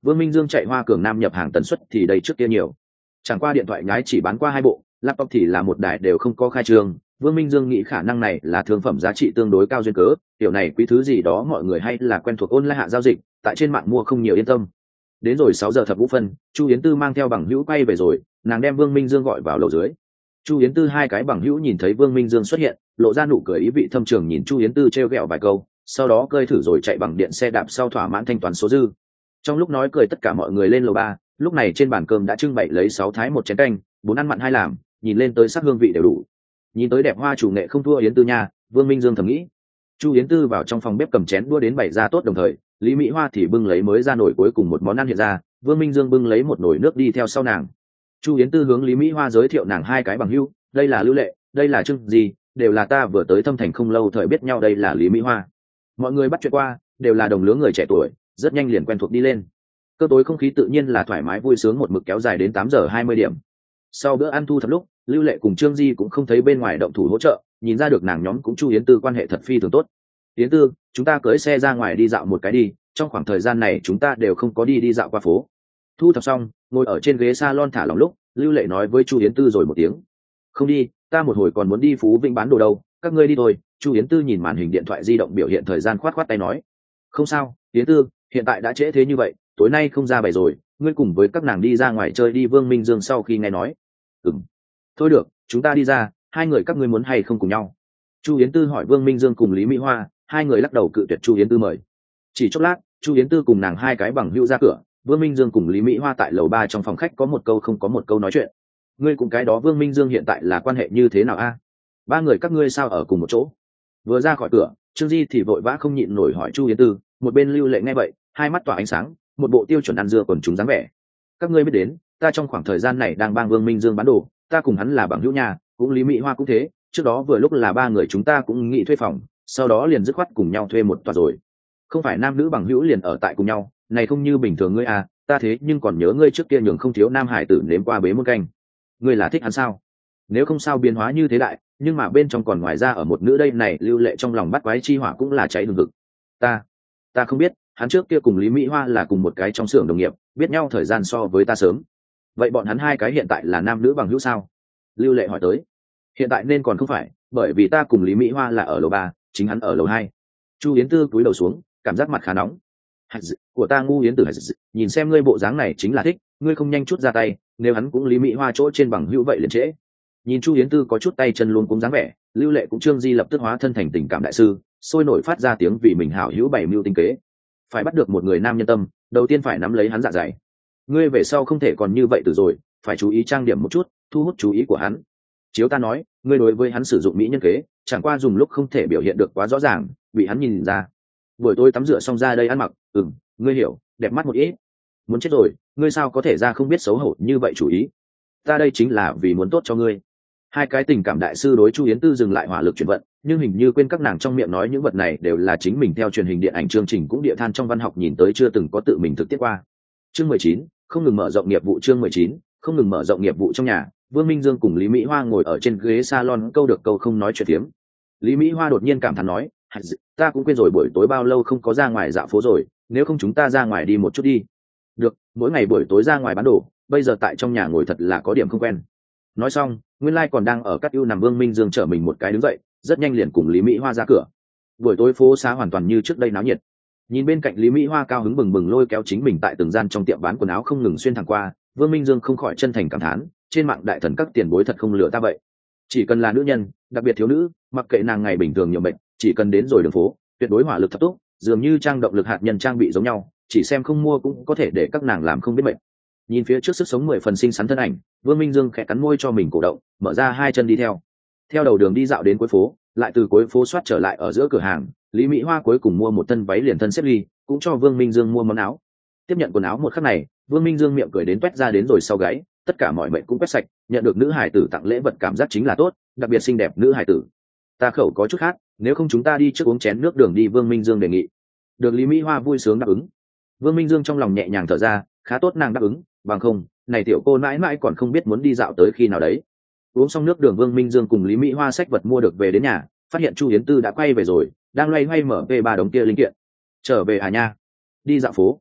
Vương Minh Dương chạy Hoa Cường Nam nhập hàng tần suất thì đây trước kia nhiều, chẳng qua điện thoại nhái chỉ bán qua hai bộ, laptop thì là một đài đều không có khai trương. Vương Minh Dương nghĩ khả năng này là thương phẩm giá trị tương đối cao duyên cớ, kiểu này quý thứ gì đó mọi người hay là quen thuộc online hạ giao dịch, tại trên mạng mua không nhiều yên tâm. Đến rồi sáu giờ thập vũ phân, Chu Yến Tư mang theo bằng hữu quay về rồi, nàng đem Vương Minh Dương gọi vào lầu dưới. Chu Yến Tư hai cái bằng hữu nhìn thấy Vương Minh Dương xuất hiện, lộ ra nụ cười ý vị thâm trường nhìn Chu Yến Tư trêu ghẹo vài câu, sau đó cơi thử rồi chạy bằng điện xe đạp sau thỏa mãn thanh toán số dư. Trong lúc nói cười tất cả mọi người lên lầu ba, lúc này trên bàn cơm đã trưng bày lấy sáu thái một chén canh, bốn ăn mặn hai làm, nhìn lên tới sắc hương vị đều đủ. Nhìn tới đẹp hoa chủ nghệ không thua Yến Tư nha, Vương Minh Dương thầm nghĩ. Chu Yến Tư vào trong phòng bếp cầm chén đũa đến bày ra tốt đồng thời, Lý Mỹ Hoa thì bưng lấy mới ra nổi cuối cùng một món ăn hiện ra, Vương Minh Dương bưng lấy một nồi nước đi theo sau nàng. Chu Yến Tư hướng Lý Mỹ Hoa giới thiệu nàng hai cái bằng hữu, đây là Lưu Lệ, đây là Trương Di, đều là ta vừa tới Thâm Thành không lâu thời biết nhau, đây là Lý Mỹ Hoa. Mọi người bắt chuyện qua, đều là đồng lứa người trẻ tuổi, rất nhanh liền quen thuộc đi lên. Cơ tối không khí tự nhiên là thoải mái vui sướng một mực kéo dài đến tám giờ hai mươi điểm. Sau bữa ăn thu thập lúc, Lưu Lệ cùng Trương Di cũng không thấy bên ngoài động thủ hỗ trợ, nhìn ra được nàng nhóm cũng Chu Yến Tư quan hệ thật phi thường tốt. Yến Tư, chúng ta cưỡi xe ra ngoài đi dạo một cái đi, trong khoảng thời gian này chúng ta đều không có đi đi dạo qua phố. Thu thập xong, ngồi ở trên ghế salon thả lỏng lúc, Lưu Lệ nói với Chu Yến Tư rồi một tiếng. Không đi, ta một hồi còn muốn đi Phú Vĩnh bán đồ đâu, các ngươi đi thôi. Chu Yến Tư nhìn màn hình điện thoại di động biểu hiện thời gian, khoát khoát tay nói. Không sao, Yến Tư, hiện tại đã trễ thế như vậy, tối nay không ra bày rồi, ngươi cùng với các nàng đi ra ngoài chơi đi. Vương Minh Dương sau khi nghe nói. Ừm, thôi được, chúng ta đi ra, hai người các ngươi muốn hay không cùng nhau? Chu Yến Tư hỏi Vương Minh Dương cùng Lý Mỹ Hoa, hai người lắc đầu cự tuyệt Chu Yến Tư mời. Chỉ chốc lát, Chu Yến Tư cùng nàng hai cái bằng hữu ra cửa, Vương Minh Dương cùng Lý Mỹ Hoa tại lầu ba trong phòng khách có một câu không có một câu nói chuyện. Ngươi cùng cái đó Vương Minh Dương hiện tại là quan hệ như thế nào a? Ba người các ngươi sao ở cùng một chỗ? Vừa ra khỏi cửa, Trương Di thì vội vã không nhịn nổi hỏi Chu Yến Tư, một bên Lưu Lệ nghe vậy, hai mắt tỏa ánh sáng, một bộ tiêu chuẩn ăn dưa còn chúng dáng vẻ. Các ngươi biết đến, ta trong khoảng thời gian này đang bang Vương Minh Dương bán đồ, ta cùng hắn là bằng hữu nhà, cũng Lý Mỹ Hoa cũng thế, trước đó vừa lúc là ba người chúng ta cũng nghĩ thuê phòng, sau đó liền dứt khoát cùng nhau thuê một tòa rồi. Không phải nam nữ bằng hữu liền ở tại cùng nhau, này không như bình thường ngươi à, ta thế nhưng còn nhớ ngươi trước kia nhường không thiếu nam hải tử nếm qua bế muôn canh. Ngươi là thích hắn sao? Nếu không sao biến hóa như thế đại, nhưng mà bên trong còn ngoài ra ở một nữ đây này. Lưu Lệ trong lòng bắt quái chi hỏa cũng là cháy hừng hực. Ta, ta không biết, hắn trước kia cùng Lý Mỹ Hoa là cùng một cái trong xưởng đồng nghiệp, biết nhau thời gian so với ta sớm. Vậy bọn hắn hai cái hiện tại là nam nữ bằng hữu sao? Lưu Lệ hỏi tới. Hiện tại nên còn không phải, bởi vì ta cùng Lý Mỹ Hoa là ở lầu ba, chính hắn ở lầu hai. Chu Yến Tư cúi đầu xuống, cảm giác mặt khá nóng. Của ta ngu Yến Tử, nhìn xem ngươi bộ dáng này chính là thích, ngươi không nhanh chút ra tay, nếu hắn cũng Lý Mỹ Hoa chỗ trên bằng hữu vậy liền trễ. Nhìn Chu Yến Tư có chút tay chân luôn cũng dáng vẻ, Lưu Lệ cũng Trương Di lập tức hóa thân thành tình cảm đại sư, sôi nổi phát ra tiếng vì mình hảo hữu bày mưu tinh kế. Phải bắt được một người nam nhân tâm, đầu tiên phải nắm lấy hắn dạ dày. Ngươi về sau không thể còn như vậy từ rồi, phải chú ý trang điểm một chút, thu hút chú ý của hắn. Chiếu ta nói, ngươi đối với hắn sử dụng mỹ nhân kế, chẳng qua dùng lúc không thể biểu hiện được quá rõ ràng, bị hắn nhìn ra. Buổi tối tắm rửa xong ra đây ăn mặc, ừm, ngươi hiểu, đẹp mắt một ít. Muốn chết rồi, ngươi sao có thể ra không biết xấu hổ như vậy chủ ý? Ta đây chính là vì muốn tốt cho ngươi. Hai cái tình cảm đại sư đối Chu Yến Tư dừng lại hỏa lực chuyển vận, nhưng hình như quên các nàng trong miệng nói những vật này đều là chính mình theo truyền hình điện ảnh chương trình cũng địa than trong văn học nhìn tới chưa từng có tự mình thực tiết qua. Chương mười chín, không ngừng mở rộng nghiệp vụ. Chương mười chín, không ngừng mở rộng nghiệp vụ. Trong nhà, Vương Minh Dương cùng Lý Mỹ Hoa ngồi ở trên ghế salon câu được câu không nói chuyện phiếm. Lý Mỹ Hoa đột nhiên cảm thán nói, ta cũng quên rồi buổi tối bao lâu không có ra ngoài dạo phố rồi, nếu không chúng ta ra ngoài đi một chút đi. Được, mỗi ngày buổi tối ra ngoài bán đồ, bây giờ tại trong nhà ngồi thật là có điểm không quen. Nói xong, nguyên lai còn đang ở cắt ưu nằm Vương Minh Dương chở mình một cái đứng dậy, rất nhanh liền cùng Lý Mỹ Hoa ra cửa. Buổi tối phố xá hoàn toàn như trước đây náo nhiệt. Nhìn bên cạnh Lý Mỹ Hoa cao hứng bừng bừng lôi kéo chính mình tại từng gian trong tiệm bán quần áo không ngừng xuyên thẳng qua, Vương Minh Dương không khỏi chân thành cảm thán, trên mạng đại thần các tiền bối thật không lừa ta vậy. Chỉ cần là nữ nhân, đặc biệt thiếu nữ, mặc kệ nàng ngày bình thường nhiều bệnh, chỉ cần đến rồi đường phố, tuyệt đối hỏa lực thập túc, dường như trang động lực hạt nhân trang bị giống nhau, chỉ xem không mua cũng có thể để các nàng làm không biết mệt. Nhìn phía trước sức sống mười phần xinh xắn thân ảnh, Vương Minh Dương khẽ cắn môi cho mình cổ động, mở ra hai chân đi theo. Theo đầu đường đi dạo đến cuối phố, lại từ cuối phố xoát trở lại ở giữa cửa hàng, Lý Mỹ Hoa cuối cùng mua một thân váy liền thân xếp ly, cũng cho Vương Minh Dương mua món áo. Tiếp nhận quần áo một khắc này, Vương Minh Dương miệng cười đến toét ra đến rồi sau gáy, tất cả mọi mệnh cũng quét sạch, nhận được nữ hải tử tặng lễ vật cảm giác chính là tốt, đặc biệt xinh đẹp nữ hải tử. Ta khẩu có chút khát, nếu không chúng ta đi trước uống chén nước đường đi. Vương Minh Dương đề nghị. Được Lý Mỹ Hoa vui sướng đáp ứng. Vương Minh Dương trong lòng nhẹ nhàng thở ra, khá tốt nàng đáp ứng, bằng không, này tiểu cô mãi mãi còn không biết muốn đi dạo tới khi nào đấy. Uống xong nước đường, Vương Minh Dương cùng Lý Mỹ Hoa xách vật mua được về đến nhà, phát hiện Chu Yến Tư đã quay về rồi, đang loay hoay mở về ba đống kia linh kiện. Trở về à nha? Đi dạo phố.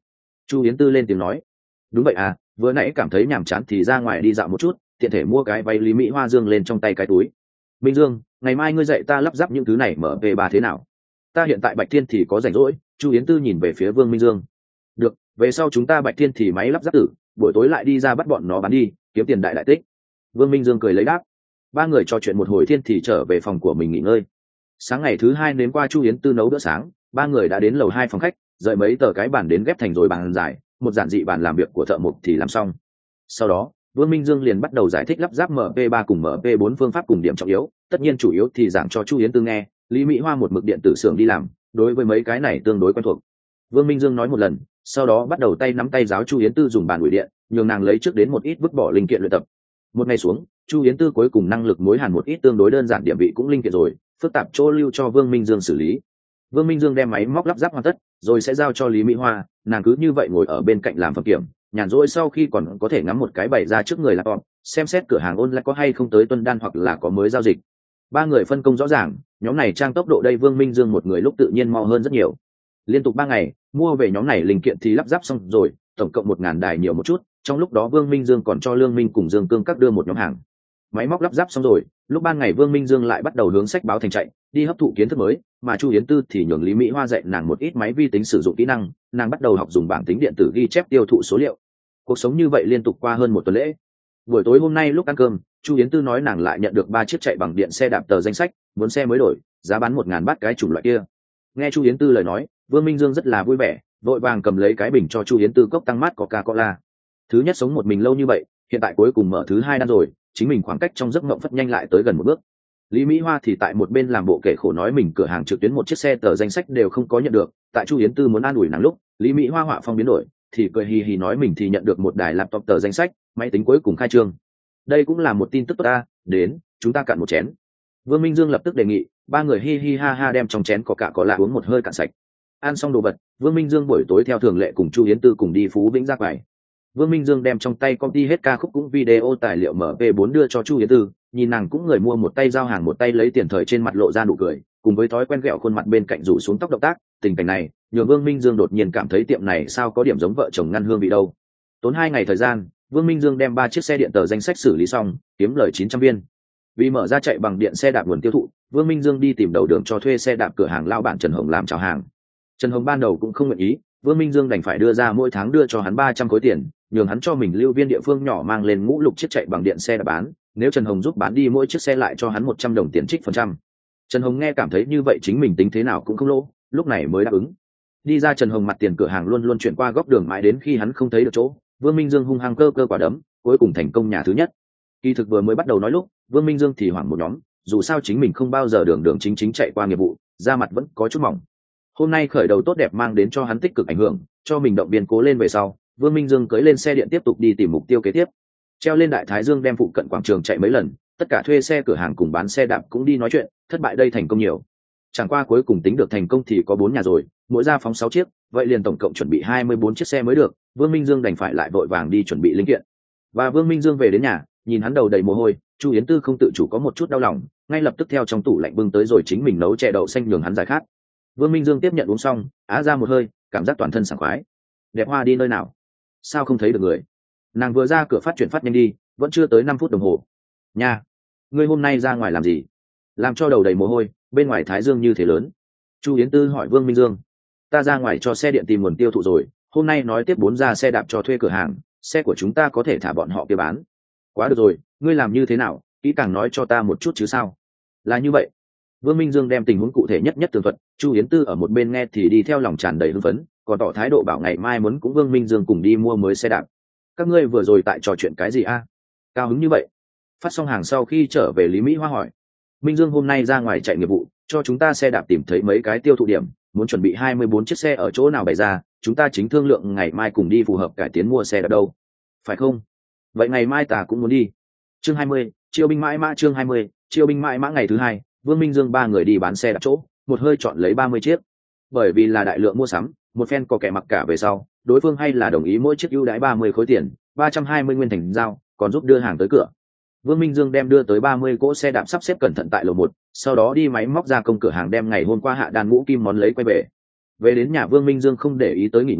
Chu Yến Tư lên tiếng nói. Đúng vậy à, vừa nãy cảm thấy nhàm chán thì ra ngoài đi dạo một chút, tiện thể mua cái váy Lý Mỹ Hoa dương lên trong tay cái túi. Minh Dương, ngày mai ngươi dạy ta lắp ráp những thứ này mở về bà thế nào? Ta hiện tại Bạch Thiên thì có rảnh rỗi. Chu Yến Tư nhìn về phía Vương Minh Dương. Được, về sau chúng ta Bạch Thiên thì máy lắp ráp tử, buổi tối lại đi ra bắt bọn nó bán đi, kiếm tiền đại đại tích. Vương Minh Dương cười lấy đáp. Ba người trò chuyện một hồi thiên thì trở về phòng của mình nghỉ ngơi. Sáng ngày thứ hai nếm qua Chu Yến Tư nấu bữa sáng, ba người đã đến lầu hai phòng khách, rời mấy tờ cái bàn đến ghép thành rồi bàn dài, một giản dị bàn làm việc của thợ mộc thì làm xong. Sau đó, Vương Minh Dương liền bắt đầu giải thích lắp ráp em pê ba cùng em pê bốn phương pháp cùng điểm trọng yếu, tất nhiên chủ yếu thì giảng cho Chu Yến Tư nghe, Lý Mỹ Hoa một mực điện tử xưởng đi làm, đối với mấy cái này tương đối quen thuộc. Vương Minh Dương nói một lần, sau đó bắt đầu tay nắm tay giáo Chu Yến Tư dùng bàn ủi điện, nhường nàng lấy trước đến một ít vứt bỏ linh kiện luyện tập. Một ngày xuống, Chu Yến Tư cuối cùng năng lực mối hàn một ít tương đối đơn giản điểm vị cũng linh kiện rồi, phức tạp chỗ lưu cho Vương Minh Dương xử lý. Vương Minh Dương đem máy móc lắp ráp hoàn tất, rồi sẽ giao cho Lý Mỹ Hoa, nàng cứ như vậy ngồi ở bên cạnh làm phẩm kiểm, nhàn rỗi sau khi còn có thể ngắm một cái bày ra trước người laptop, xem xét cửa hàng online có hay không tới tuân đan hoặc là có mới giao dịch. Ba người phân công rõ ràng, nhóm này trang tốc độ đây Vương Minh Dương một người lúc tự nhiên mau hơn rất nhiều. Liên tục ba ngày, mua về nhóm này linh kiện thì lắp ráp xong rồi, tổng cộng một ngàn đài nhiều một chút, trong lúc đó Vương Minh Dương còn cho Lương Minh cùng Dương Cương các đưa một nhóm hàng. Máy móc lắp ráp xong rồi, lúc ban ngày Vương Minh Dương lại bắt đầu hướng sách báo thành chạy, đi hấp thụ kiến thức mới, mà Chu Yến Tư thì nhường Lý Mỹ Hoa dạy nàng một ít máy vi tính sử dụng kỹ năng, nàng bắt đầu học dùng bảng tính điện tử ghi chép tiêu thụ số liệu. Cuộc sống như vậy liên tục qua hơn một tuần lễ. Buổi tối hôm nay lúc ăn cơm, Chu Yến Tư nói nàng lại nhận được ba chiếc chạy bằng điện xe đạp tờ danh sách, muốn xe mới đổi, giá bán một ngàn bát cái chủng loại kia. Nghe Chu Yến Tư lời nói, Vương Minh Dương rất là vui vẻ, vội vàng cầm lấy cái bình cho Chu Yến Tư cốc tăng mát Coca-Cola. Thứ nhất sống một mình lâu như vậy, hiện tại cuối cùng mở thứ hai đan rồi, chính mình khoảng cách trong giấc mộng phất nhanh lại tới gần một bước. Lý Mỹ Hoa thì tại một bên làm bộ kể khổ nói mình cửa hàng trực tuyến một chiếc xe tờ danh sách đều không có nhận được, tại Chu Yến Tư muốn an ủi nàng lúc, Lý Mỹ Hoa họa phong biến đổi, thì cười hì hì nói mình thì nhận được một đài laptop tờ danh sách, máy tính cuối cùng khai trương. Đây cũng là một tin tức tốt ta, đến, chúng ta cạn một chén. Vương Minh Dương lập tức đề nghị, ba người hi hi ha ha đem trong chén có cả có lạ uống một hơi cạn sạch. Ăn xong đồ vật, Vương Minh Dương buổi tối theo thường lệ cùng Chu Yến Tư cùng đi Phú Vĩnh ra quầy. Vương Minh Dương đem trong tay công ty hết ca khúc cũng video tài liệu em pê bốn đưa cho Chu Yến Tư, nhìn nàng cũng người mua một tay giao hàng một tay lấy tiền thời trên mặt lộ ra nụ cười, cùng với thói quen ghẹo khuôn mặt bên cạnh rủ xuống tóc động tác, tình cảnh này, nhờ Vương Minh Dương đột nhiên cảm thấy tiệm này sao có điểm giống vợ chồng ngăn hương vị đâu. Tốn hai ngày thời gian, Vương Minh Dương đem ba chiếc xe điện tờ danh sách xử lý xong, kiếm lời chín trăm viên. Vì mở ra chạy bằng điện xe đạp nguồn tiêu thụ, Vương Minh Dương đi tìm đầu đường cho thuê xe đạp cửa hàng lao bản Trần Hồng làm chào hàng. Trần Hồng ban đầu cũng không nguyện ý, Vương Minh Dương đành phải đưa ra mỗi tháng đưa cho hắn ba trăm khối tiền, nhường hắn cho mình lưu viên địa phương nhỏ mang lên ngũ lục chiếc chạy bằng điện xe đạp bán, nếu Trần Hồng giúp bán đi mỗi chiếc xe lại cho hắn một trăm đồng tiền trích phần trăm. Trần Hồng nghe cảm thấy như vậy chính mình tính thế nào cũng không lỗ, lúc này mới đáp ứng. Đi ra Trần Hồng mặt tiền cửa hàng luôn luôn chuyển qua góc đường mãi đến khi hắn không thấy được chỗ, Vương Minh Dương hung hăng cơ cơ quả đấm, cuối cùng thành công nhà thứ nhất. Kỳ thực vừa mới bắt đầu nói lúc, Vương Minh Dương thì hoảng một nhóm, dù sao chính mình không bao giờ đường đường chính chính chạy qua nghiệp vụ, da mặt vẫn có chút mỏng. Hôm nay khởi đầu tốt đẹp mang đến cho hắn tích cực ảnh hưởng, cho mình động viên cố lên về sau, Vương Minh Dương cưỡi lên xe điện tiếp tục đi tìm mục tiêu kế tiếp. Treo lên Đại Thái Dương đem phụ cận quảng trường chạy mấy lần, tất cả thuê xe cửa hàng cùng bán xe đạp cũng đi nói chuyện, thất bại đây thành công nhiều. Chẳng qua cuối cùng tính được thành công thì có bốn nhà rồi, mỗi gia phóng sáu chiếc, vậy liền tổng cộng chuẩn bị hai mươi bốn chiếc xe mới được, Vương Minh Dương đành phải lại vội vàng đi chuẩn bị linh kiện. Và Vương Minh Dương về đến nhà, nhìn hắn đầu đầy mồ hôi, Chu Yến Tư không tự chủ có một chút đau lòng, ngay lập tức theo trong tủ lạnh bưng tới rồi chính mình nấu chè đậu xanh nhường hắn giải khát. Vương Minh Dương tiếp nhận uống xong, á ra một hơi, cảm giác toàn thân sảng khoái. Đẹp Hoa đi nơi nào? Sao không thấy được người? Nàng vừa ra cửa phát chuyển phát nhanh đi, vẫn chưa tới năm phút đồng hồ. Nha, ngươi hôm nay ra ngoài làm gì? Làm cho đầu đầy mồ hôi, bên ngoài thái dương như thế lớn. Chu Yến Tư hỏi Vương Minh Dương. Ta ra ngoài cho xe điện tìm nguồn tiêu thụ rồi, hôm nay nói tiếp bốn ra xe đạp cho thuê cửa hàng, xe của chúng ta có thể thả bọn họ kia bán. Quá được rồi, ngươi làm như thế nào, kỹ càng nói cho ta một chút chứ sao? Là như vậy. Vương Minh Dương đem tình huống cụ thể nhất nhất tường thuật, Chu Yến Tư ở một bên nghe thì đi theo lòng tràn đầy hưng phấn, còn tỏ thái độ bảo ngày mai muốn cũng Vương Minh Dương cùng đi mua mới xe đạp. Các ngươi vừa rồi tại trò chuyện cái gì a? Cao hứng như vậy. Phát xong hàng sau khi trở về Lý Mỹ Hoa hỏi. Minh Dương hôm nay ra ngoài chạy nghiệp vụ, cho chúng ta xe đạp tìm thấy mấy cái tiêu thụ điểm, muốn chuẩn bị hai mươi bốn chiếc xe ở chỗ nào bày ra, chúng ta chính thương lượng ngày mai cùng đi phù hợp cải tiến mua xe đạp đâu. Phải không? Vậy ngày mai ta cũng muốn đi. Chương hai mươi, chiêu binh mãi mã chương hai mươi, chiêu binh mãi mã ngày thứ hai, Vương Minh Dương ba người đi bán xe đạp chỗ, một hơi chọn lấy ba mươi chiếc. Bởi vì là đại lượng mua sắm, một phen có kẻ mặc cả về sau, đối phương hay là đồng ý mỗi chiếc ưu đãi ba mươi khối tiền, ba trăm hai mươi nguyên thành giao, còn giúp đưa hàng tới cửa. Vương Minh Dương đem đưa tới ba mươi cỗ xe đạp sắp xếp cẩn thận tại lầu một, sau đó đi máy móc ra công cửa hàng đem ngày hôm qua hạ đàn ngũ kim món lấy quay về. Về đến nhà Vương Minh Dương không để ý tới nghỉ ngơi,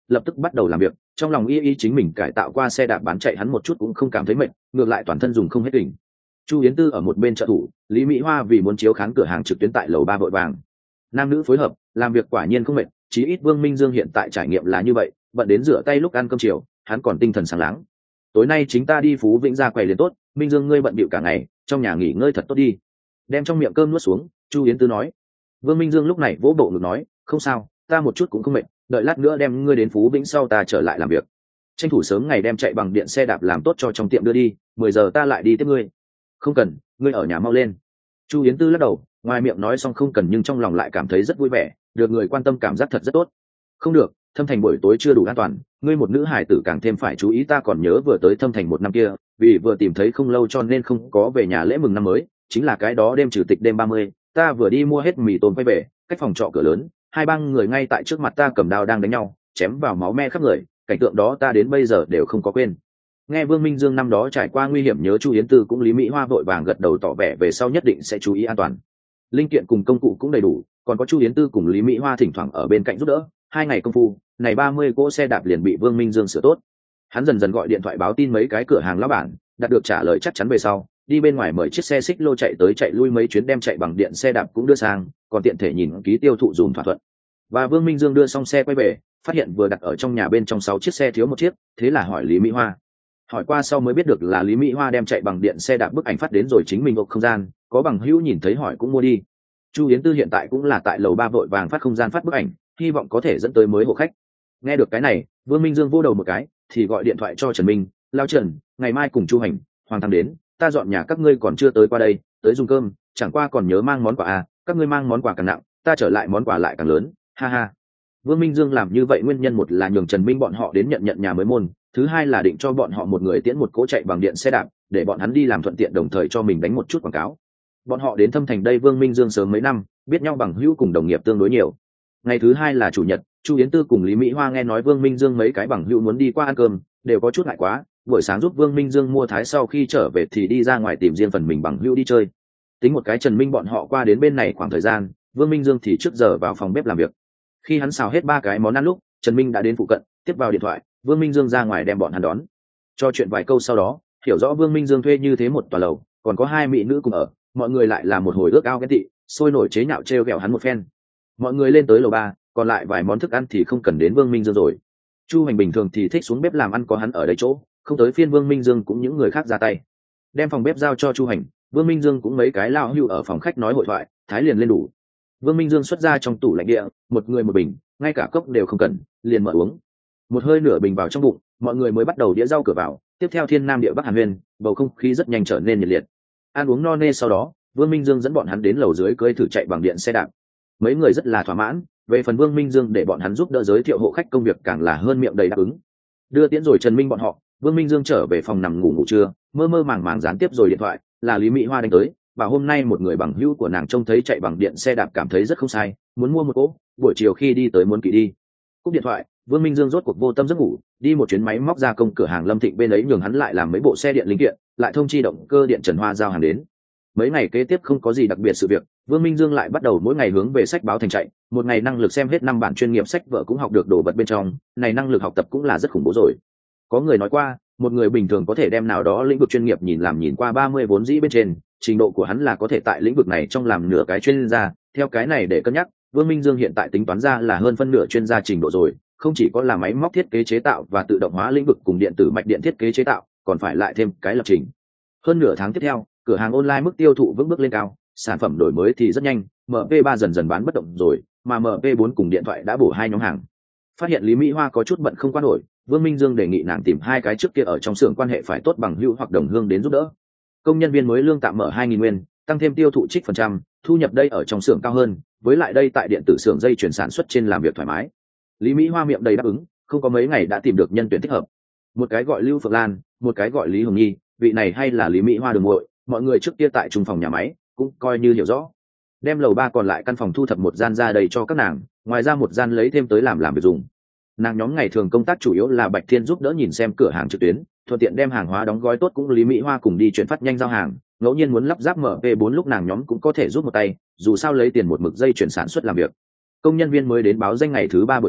lập tức bắt đầu làm việc, trong lòng y y chính mình cải tạo qua xe đạp bán chạy hắn một chút cũng không cảm thấy mệt, ngược lại toàn thân dùng không hết đỉnh. Chu Yến Tư ở một bên trợ thủ, Lý Mỹ Hoa vì muốn chiếu khán cửa hàng trực tuyến tại lầu ba vội vàng. Nam nữ phối hợp, làm việc quả nhiên không mệt, chí ít Vương Minh Dương hiện tại trải nghiệm là như vậy, bận đến rửa tay lúc ăn cơm chiều, hắn còn tinh thần sáng láng. Tối nay chính ta đi Phú Vĩnh ra quầy liền tốt, Minh Dương ngươi bận bịu cả ngày, trong nhà nghỉ ngơi thật tốt đi. Đem trong miệng cơm nuốt xuống, Chu Yến Tư nói. Vương Minh Dương lúc này vỗ bộ ngực nói, không sao, ta một chút cũng không mệt, đợi lát nữa đem ngươi đến Phú Vĩnh sau ta trở lại làm việc. Tranh thủ sớm ngày đem chạy bằng điện xe đạp làm tốt cho trong tiệm đưa đi, mười giờ ta lại đi tiếp ngươi. Không cần, ngươi ở nhà mau lên. Chu Yến Tư lắc đầu, ngoài miệng nói xong không cần nhưng trong lòng lại cảm thấy rất vui vẻ, được người quan tâm cảm giác thật rất tốt. Không được, Thâm Thành buổi tối chưa đủ an toàn, ngươi một nữ hài tử càng thêm phải chú ý. Ta còn nhớ vừa tới Thâm Thành một năm kia, vì vừa tìm thấy không lâu cho nên không có về nhà lễ mừng năm mới, chính là cái đó đêm trừ tịch đêm ba mươi, ta vừa đi mua hết mì tôm quay về, cách phòng trọ cửa lớn, hai băng người ngay tại trước mặt ta cầm đao đang đánh nhau, chém vào máu me khắp người, cảnh tượng đó ta đến bây giờ đều không có quên. Nghe Vương Minh Dương năm đó trải qua nguy hiểm nhớ Chu Yến Tư cũng Lý Mỹ Hoa vội vàng gật đầu tỏ vẻ về sau nhất định sẽ chú ý an toàn. Linh kiện cùng công cụ cũng đầy đủ, còn có Chu Yến Tư cùng Lý Mỹ Hoa thỉnh thoảng ở bên cạnh giúp đỡ, hai ngày công phu, này ba mươi cỗ xe đạp liền bị Vương Minh Dương sửa tốt. Hắn dần dần gọi điện thoại báo tin mấy cái cửa hàng lão bản, đạt được trả lời chắc chắn về sau, đi bên ngoài mời chiếc xe xích lô chạy tới chạy lui mấy chuyến đem chạy bằng điện xe đạp cũng đưa sang, còn tiện thể nhìn ký tiêu thụ dùng thỏa thuận. Và Vương Minh Dương đưa xong xe quay về, phát hiện vừa đặt ở trong nhà bên trong sáu chiếc xe thiếu một chiếc, thế là hỏi Lý Mỹ Hoa. Hỏi qua sau mới biết được là Lý Mỹ Hoa đem chạy bằng điện xe đạp bức ảnh phát đến rồi chính mình ộp không gian, có bằng hữu nhìn thấy hỏi cũng mua đi. Chu Yến Tư hiện tại cũng là tại lầu ba vội vàng phát không gian phát bức ảnh, hy vọng có thể dẫn tới mới hộ khách. Nghe được cái này, Vương Minh Dương vô đầu một cái, thì gọi điện thoại cho Trần Minh, lao Trần, ngày mai cùng Chu Hành, Hoàng Thăng đến, ta dọn nhà các ngươi còn chưa tới qua đây, tới dùng cơm, chẳng qua còn nhớ mang món quà à, các ngươi mang món quà càng nặng, ta trở lại món quà lại càng lớn, ha ha. Vương Minh Dương làm như vậy nguyên nhân một là nhường Trần Minh bọn họ đến nhận nhận nhà mới môn, thứ hai là định cho bọn họ một người tiễn một cỗ chạy bằng điện xe đạp, để bọn hắn đi làm thuận tiện đồng thời cho mình đánh một chút quảng cáo. Bọn họ đến Thâm Thành đây Vương Minh Dương sớm mấy năm, biết nhau bằng hữu cùng đồng nghiệp tương đối nhiều. Ngày thứ hai là chủ nhật, Chu Yến Tư cùng Lý Mỹ Hoa nghe nói Vương Minh Dương mấy cái bằng hữu muốn đi qua ăn cơm, đều có chút ngại quá, buổi sáng giúp Vương Minh Dương mua thái sau khi trở về thì đi ra ngoài tìm riêng phần mình bằng hữu đi chơi. Tính một cái Trần Minh bọn họ qua đến bên này khoảng thời gian, Vương Minh Dương thì trước giờ vào phòng bếp làm việc. Khi hắn xào hết ba cái món ăn lúc, Trần Minh đã đến phụ cận, tiếp vào điện thoại, Vương Minh Dương ra ngoài đem bọn hắn đón. Cho chuyện vài câu sau đó, hiểu rõ Vương Minh Dương thuê như thế một tòa lầu, còn có hai mỹ nữ cùng ở, mọi người lại là một hồi ước ao ghen tị, sôi nổi chế nhạo trêu ghẹo hắn một phen. Mọi người lên tới lầu ba, còn lại vài món thức ăn thì không cần đến Vương Minh Dương rồi. Chu Hành bình thường thì thích xuống bếp làm ăn có hắn ở đây chỗ, không tới phiên Vương Minh Dương cũng những người khác ra tay. Đem phòng bếp giao cho Chu Hành, Vương Minh Dương cũng mấy cái lao hưu ở phòng khách nói hội thoại, thái liền lên đủ. Vương Minh Dương xuất ra trong tủ lạnh địa, một người một bình, ngay cả cốc đều không cần, liền mở uống. Một hơi nửa bình vào trong bụng, mọi người mới bắt đầu đĩa rau cửa vào, tiếp theo thiên nam địa bắc hàn huyên, bầu không khí rất nhanh trở nên nhiệt liệt. Ăn uống no nê sau đó, Vương Minh Dương dẫn bọn hắn đến lầu dưới cưỡi thử chạy bằng điện xe đạp. Mấy người rất là thỏa mãn, về phần Vương Minh Dương để bọn hắn giúp đỡ giới thiệu hộ khách công việc càng là hơn miệng đầy đáp ứng. Đưa tiễn rồi Trần Minh bọn họ, Vương Minh Dương trở về phòng nằm ngủ ngủ trưa, mơ mơ màng màng gián tiếp rồi điện thoại, là Lý Mỹ Hoa đánh tới, và hôm nay một người bằng hữu của nàng trông thấy chạy bằng điện xe đạp cảm thấy rất không sai, muốn mua một cỗ, buổi chiều khi đi tới muốn kỵ đi. Cúp điện thoại, Vương Minh Dương rốt cuộc vô tâm giấc ngủ, đi một chuyến máy móc gia công cửa hàng Lâm Thịnh bên ấy nhường hắn lại làm mấy bộ xe điện linh kiện, lại thông chi động cơ điện Trần Hoa giao hàng đến. Mấy ngày kế tiếp không có gì đặc biệt sự việc, Vương Minh Dương lại bắt đầu mỗi ngày hướng về sách báo thành chạy, một ngày năng lực xem hết năm bản chuyên nghiệp sách vở cũng học được đồ vật bên trong, này năng lực học tập cũng là rất khủng bố rồi. Có người nói qua, một người bình thường có thể đem nào đó lĩnh vực chuyên nghiệp nhìn làm nhìn qua ba mươi vốn dĩ bên trên, trình độ của hắn là có thể tại lĩnh vực này trong làm nửa cái chuyên gia, theo cái này để cân nhắc, Vương Minh Dương hiện tại tính toán ra là hơn phân nửa chuyên gia trình độ rồi, không chỉ có là máy móc thiết kế chế tạo và tự động hóa lĩnh vực cùng điện tử mạch điện thiết kế chế tạo, còn phải lại thêm cái lập trình. Hơn nửa tháng tiếp theo, cửa hàng online mức tiêu thụ vững bước lên cao, sản phẩm đổi mới thì rất nhanh, em pê ba dần dần bán bất động rồi, mà em pê bốn cùng điện thoại đã bổ hai nhóm hàng. Phát hiện Lý Mỹ Hoa có chút bận không qua nổi, Vương Minh Dương đề nghị nàng tìm hai cái trước kia ở trong xưởng quan hệ phải tốt bằng hữu hoặc đồng hương đến giúp đỡ. Công nhân viên mới lương tạm mở hai nghìn nguyên, tăng thêm tiêu thụ trích phần trăm, thu nhập đây ở trong xưởng cao hơn, với lại đây tại điện tử xưởng dây chuyển sản xuất trên làm việc thoải mái. Lý Mỹ Hoa miệng đầy đáp ứng, không có mấy ngày đã tìm được nhân tuyển thích hợp. Một cái gọi Lưu Phượng Lan, một cái gọi Lý Hồng Nhi, vị này hay là Lý Mỹ Hoa đường muội, mọi người trước kia tại trung phòng nhà máy cũng coi như hiểu rõ. Đem lầu ba còn lại căn phòng thu thập một gian ra đầy cho các nàng, ngoài ra một gian lấy thêm tới làm làm việc dùng. Nàng nhóm ngày thường công tác chủ yếu là Bạch Thiên giúp đỡ nhìn xem cửa hàng trực tuyến, thuận tiện đem hàng hóa đóng gói tốt cũng Lý Mỹ Hoa cùng đi chuyển phát nhanh giao hàng, ngẫu nhiên muốn lắp ráp em pê bốn lúc nàng nhóm cũng có thể giúp một tay, dù sao lấy tiền một mực dây chuyển sản xuất làm việc. Công nhân viên mới đến báo danh ngày thứ ba buổi tối,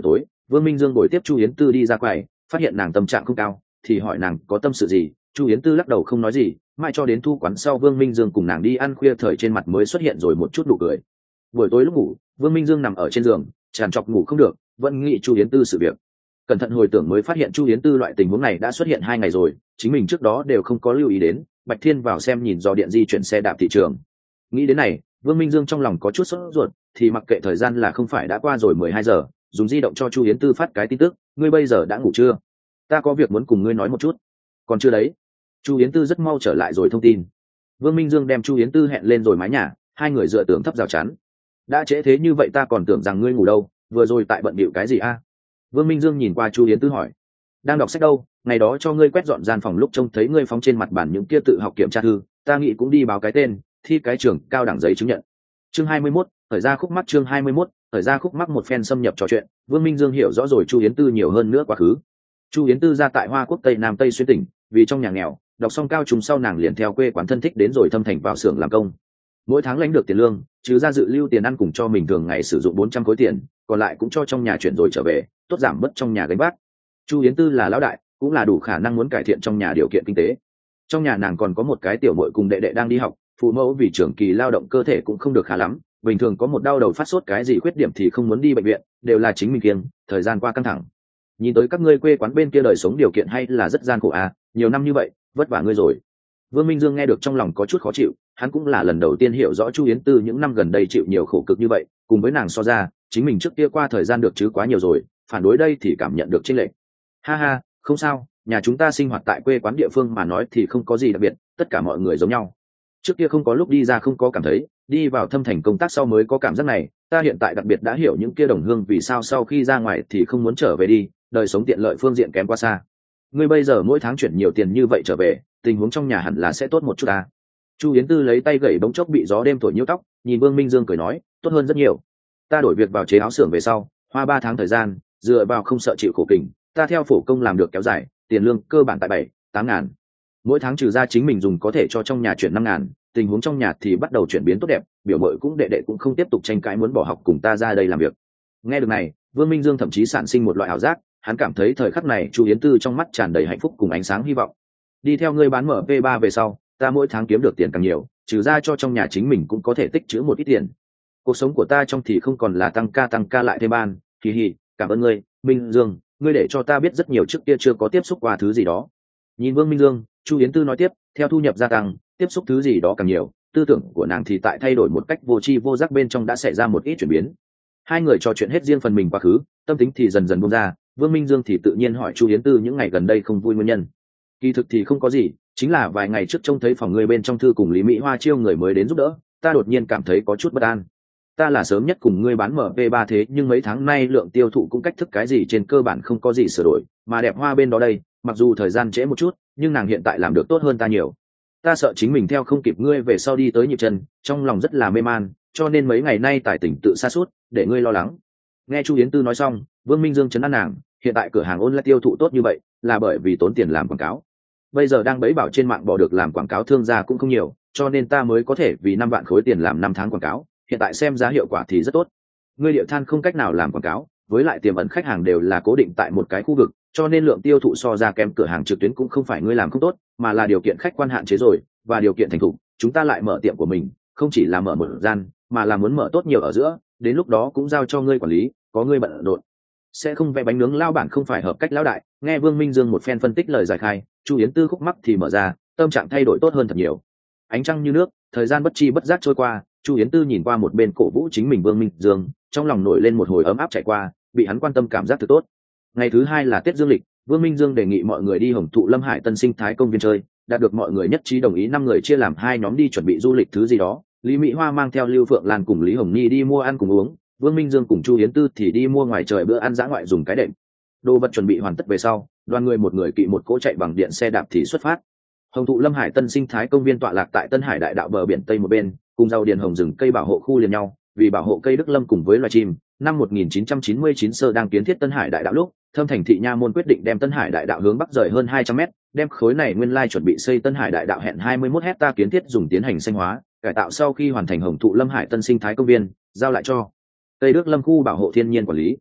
Vương Minh Dương bồi tiếp Chu Yến Tư đi ra quầy, phát hiện nàng tâm trạng không cao thì hỏi nàng có tâm sự gì. Chu Yến Tư lắc đầu không nói gì, mãi cho đến thu quán sau Vương Minh Dương cùng nàng đi ăn khuya thời trên mặt mới xuất hiện rồi một chút nụ cười. Buổi tối lúc ngủ, Vương Minh Dương nằm ở trên giường tràn trọc ngủ không được, vẫn nghĩ Chu Yến Tư sự việc. Cẩn thận hồi tưởng mới phát hiện Chu Yến Tư loại tình huống này đã xuất hiện hai ngày rồi, chính mình trước đó đều không có lưu ý đến. Bạch Thiên vào xem nhìn do điện di chuyển xe đạp thị trường. Nghĩ đến này, Vương Minh Dương trong lòng có chút sốt ruột, thì mặc kệ thời gian là không phải đã qua rồi mười hai giờ, dùng di động cho Chu Yến Tư phát cái tin tức, ngươi bây giờ đã ngủ chưa? Ta có việc muốn cùng ngươi nói một chút. Còn chưa đấy. Chu Yến Tư rất mau trở lại rồi thông tin. Vương Minh Dương đem Chu Yến Tư hẹn lên rồi mái nhà, hai người dựa tường thấp rào chắn. Đã trễ thế như vậy ta còn tưởng rằng ngươi ngủ đâu, vừa rồi tại bận bịu cái gì a? Vương Minh Dương nhìn qua Chu Yến Tư hỏi. Đang đọc sách đâu, ngày đó cho ngươi quét dọn gian phòng lúc trông thấy ngươi phóng trên mặt bàn những kia tự học kiểm tra thư, ta nghĩ cũng đi báo cái tên, thi cái trường cao đẳng giấy chứng nhận. Chương hai mươi mốt, thời ra khúc mắc chương hai mươi mốt, thời ra khúc mắc một phen xâm nhập trò chuyện, Vương Minh Dương hiểu rõ rồi Chu Yến Tư nhiều hơn nữa quá khứ. Chu Yến Tư ra tại Hoa Quốc Tây Nam Tây xuyên tỉnh, vì trong nhà nghèo, đọc xong cao trung sau nàng liền theo quê quán thân thích đến rồi Thâm Thành vào xưởng làm công. Mỗi tháng lãnh được tiền lương, trừ ra dự lưu tiền ăn cùng cho mình thường ngày sử dụng bốn trăm khối tiền, còn lại cũng cho trong nhà chuyển rồi trở về, tốt giảm bớt trong nhà gánh vác. Chu Yến Tư là lão đại, cũng là đủ khả năng muốn cải thiện trong nhà điều kiện kinh tế. Trong nhà nàng còn có một cái tiểu muội cùng đệ đệ đang đi học, phụ mẫu vì trưởng kỳ lao động cơ thể cũng không được khá lắm, bình thường có một đau đầu phát sốt cái gì khuyết điểm thì không muốn đi bệnh viện, đều là chính mình kiêng, thời gian qua căng thẳng. Nhìn tới các ngươi quê quán bên kia đời sống điều kiện hay là rất gian khổ à, nhiều năm như vậy, vất vả ngươi rồi. Vương Minh Dương nghe được trong lòng có chút khó chịu, hắn cũng là lần đầu tiên hiểu rõ Chu Yến Tư những năm gần đây chịu nhiều khổ cực như vậy, cùng với nàng so ra, chính mình trước kia qua thời gian được chứ quá nhiều rồi, phản đối đây thì cảm nhận được chênh lệch. Ha ha, không sao, nhà chúng ta sinh hoạt tại quê quán địa phương mà nói thì không có gì đặc biệt, tất cả mọi người giống nhau. Trước kia không có lúc đi ra không có cảm thấy, đi vào Thâm Thành công tác sau mới có cảm giác này, ta hiện tại đặc biệt đã hiểu những kia đồng hương vì sao sau khi ra ngoài thì không muốn trở về đi, đời sống tiện lợi phương diện kém quá xa. Ngươi bây giờ mỗi tháng chuyển nhiều tiền như vậy trở về, tình huống trong nhà hẳn là sẽ tốt một chút à? Chu Yến Tư lấy tay gẩy bóng chốc bị gió đêm thổi nhiễu tóc, nhìn Vương Minh Dương cười nói, tốt hơn rất nhiều. Ta đổi việc vào chế áo xưởng về sau, hoa ba tháng thời gian, dựa vào không sợ chịu khổ kình, ta theo phổ công làm được kéo dài, tiền lương cơ bản tại bảy, tám ngàn. Mỗi tháng trừ ra chính mình dùng có thể cho trong nhà chuyển năm ngàn, tình huống trong nhà thì bắt đầu chuyển biến tốt đẹp, biểu mội cũng đệ đệ cũng không tiếp tục tranh cãi muốn bỏ học cùng ta ra đây làm việc. Nghe được này, Vương Minh Dương thậm chí sản sinh một loại ảo giác, hắn cảm thấy thời khắc này Chu Yến Tư trong mắt tràn đầy hạnh phúc cùng ánh sáng hy vọng. Đi theo ngươi bán em pê ba về sau, ta mỗi tháng kiếm được tiền càng nhiều, trừ ra cho trong nhà chính mình cũng có thể tích trữ một ít tiền. Cuộc sống của ta trong thì không còn là tăng ca tăng ca lại thêm ban, kỳ hì, cảm ơn ngươi, Minh Dương, ngươi để cho ta biết rất nhiều trước kia chưa có tiếp xúc qua thứ gì đó. Nhìn Vương Minh Dương, Chu Yến Tư nói tiếp, theo thu nhập gia tăng, tiếp xúc thứ gì đó càng nhiều, tư tưởng của nàng thì tại thay đổi một cách vô tri vô giác bên trong đã xảy ra một ít chuyển biến. Hai người trò chuyện hết riêng phần mình quá khứ, tâm tính thì dần dần buông ra, Vương Minh Dương thì tự nhiên hỏi Chu Yến Tư những ngày gần đây không vui nguyên nhân. Kỳ thực thì không có gì, chính là vài ngày trước trông thấy phòng người bên trong thư cùng Lý Mỹ Hoa chiêu người mới đến giúp đỡ, ta đột nhiên cảm thấy có chút bất an. Ta là sớm nhất cùng ngươi bán em pê ba thế nhưng mấy tháng nay lượng tiêu thụ cũng cách thức cái gì trên cơ bản không có gì sửa đổi, mà đẹp Hoa bên đó đây, mặc dù thời gian trễ một chút, nhưng nàng hiện tại làm được tốt hơn ta nhiều. Ta sợ chính mình theo không kịp ngươi về sau đi tới nhịp chân, trong lòng rất là mê man, cho nên mấy ngày nay tài tỉnh tự sa sút để ngươi lo lắng. Nghe Chu Yến Tư nói xong, Vương Minh Dương trấn an nàng, hiện tại cửa hàng online tiêu thụ tốt như vậy là bởi vì tốn tiền làm quảng cáo. Bây giờ đang bẫy bảo trên mạng bỏ được làm quảng cáo thương gia cũng không nhiều, cho nên ta mới có thể vì năm vạn khối tiền làm năm tháng quảng cáo, hiện tại xem giá hiệu quả thì rất tốt. Ngươi địa than không cách nào làm quảng cáo, với lại tiềm ẩn khách hàng đều là cố định tại một cái khu vực, cho nên lượng tiêu thụ so ra kém cửa hàng trực tuyến cũng không phải ngươi làm không tốt, mà là điều kiện khách quan hạn chế rồi, và điều kiện thành thục, chúng ta lại mở tiệm của mình, không chỉ là mở một gian, mà là muốn mở tốt nhiều ở giữa, đến lúc đó cũng giao cho ngươi quản lý, có ngươi bận rộn. Sẽ không vẽ bánh nướng lao bản không phải hợp cách lão đại. Nghe Vương Minh Dương một phen phân tích lời giải khai, Chu Yến Tư khúc mắc thì mở ra, tâm trạng thay đổi tốt hơn thật nhiều. Ánh trăng như nước, thời gian bất chi bất giác trôi qua, Chu Yến Tư nhìn qua một bên cổ vũ chính mình Vương Minh Dương, trong lòng nổi lên một hồi ấm áp chạy qua, bị hắn quan tâm cảm giác thật tốt. Ngày thứ hai là Tết Dương lịch, Vương Minh Dương đề nghị mọi người đi Hồng Thụ Lâm Hải Tân Sinh Thái công viên chơi, đạt được mọi người nhất trí đồng ý, năm người chia làm hai nhóm đi chuẩn bị du lịch thứ gì đó. Lý Mỹ Hoa mang theo Lưu Phượng Lan cùng Lý Hồng Nhi đi mua ăn cùng uống, Vương Minh Dương cùng Chu Yến Tư thì đi mua ngoài trời bữa ăn dã ngoại dùng cái đệm. Đồ vật chuẩn bị hoàn tất về sau, đoàn người một người kỵ một cỗ chạy bằng điện xe đạp thì xuất phát. Hồng Thụ Lâm Hải Tân Sinh Thái công viên tọa lạc tại Tân Hải đại đạo bờ biển tây một bên, cùng rau điền hồng rừng cây bảo hộ khu liền nhau, vì bảo hộ cây Đức Lâm cùng với loài chim. Năm một nghìn chín trăm chín mươi chín sơ đang kiến thiết Tân Hải đại đạo lúc, Thâm Thành thị Nha môn quyết định đem Tân Hải đại đạo hướng bắc rời hơn hai trăm mét, đem khối này nguyên lai chuẩn bị xây Tân Hải đại đạo hẹn hai mươi mốt hecta kiến thiết dùng tiến hành xanh hóa, cải tạo sau khi hoàn thành Hồng Thụ Lâm Hải Tân Sinh Thái công viên, giao lại cho Tây Đức Lâm khu bảo hộ thiên nhiên quản lý.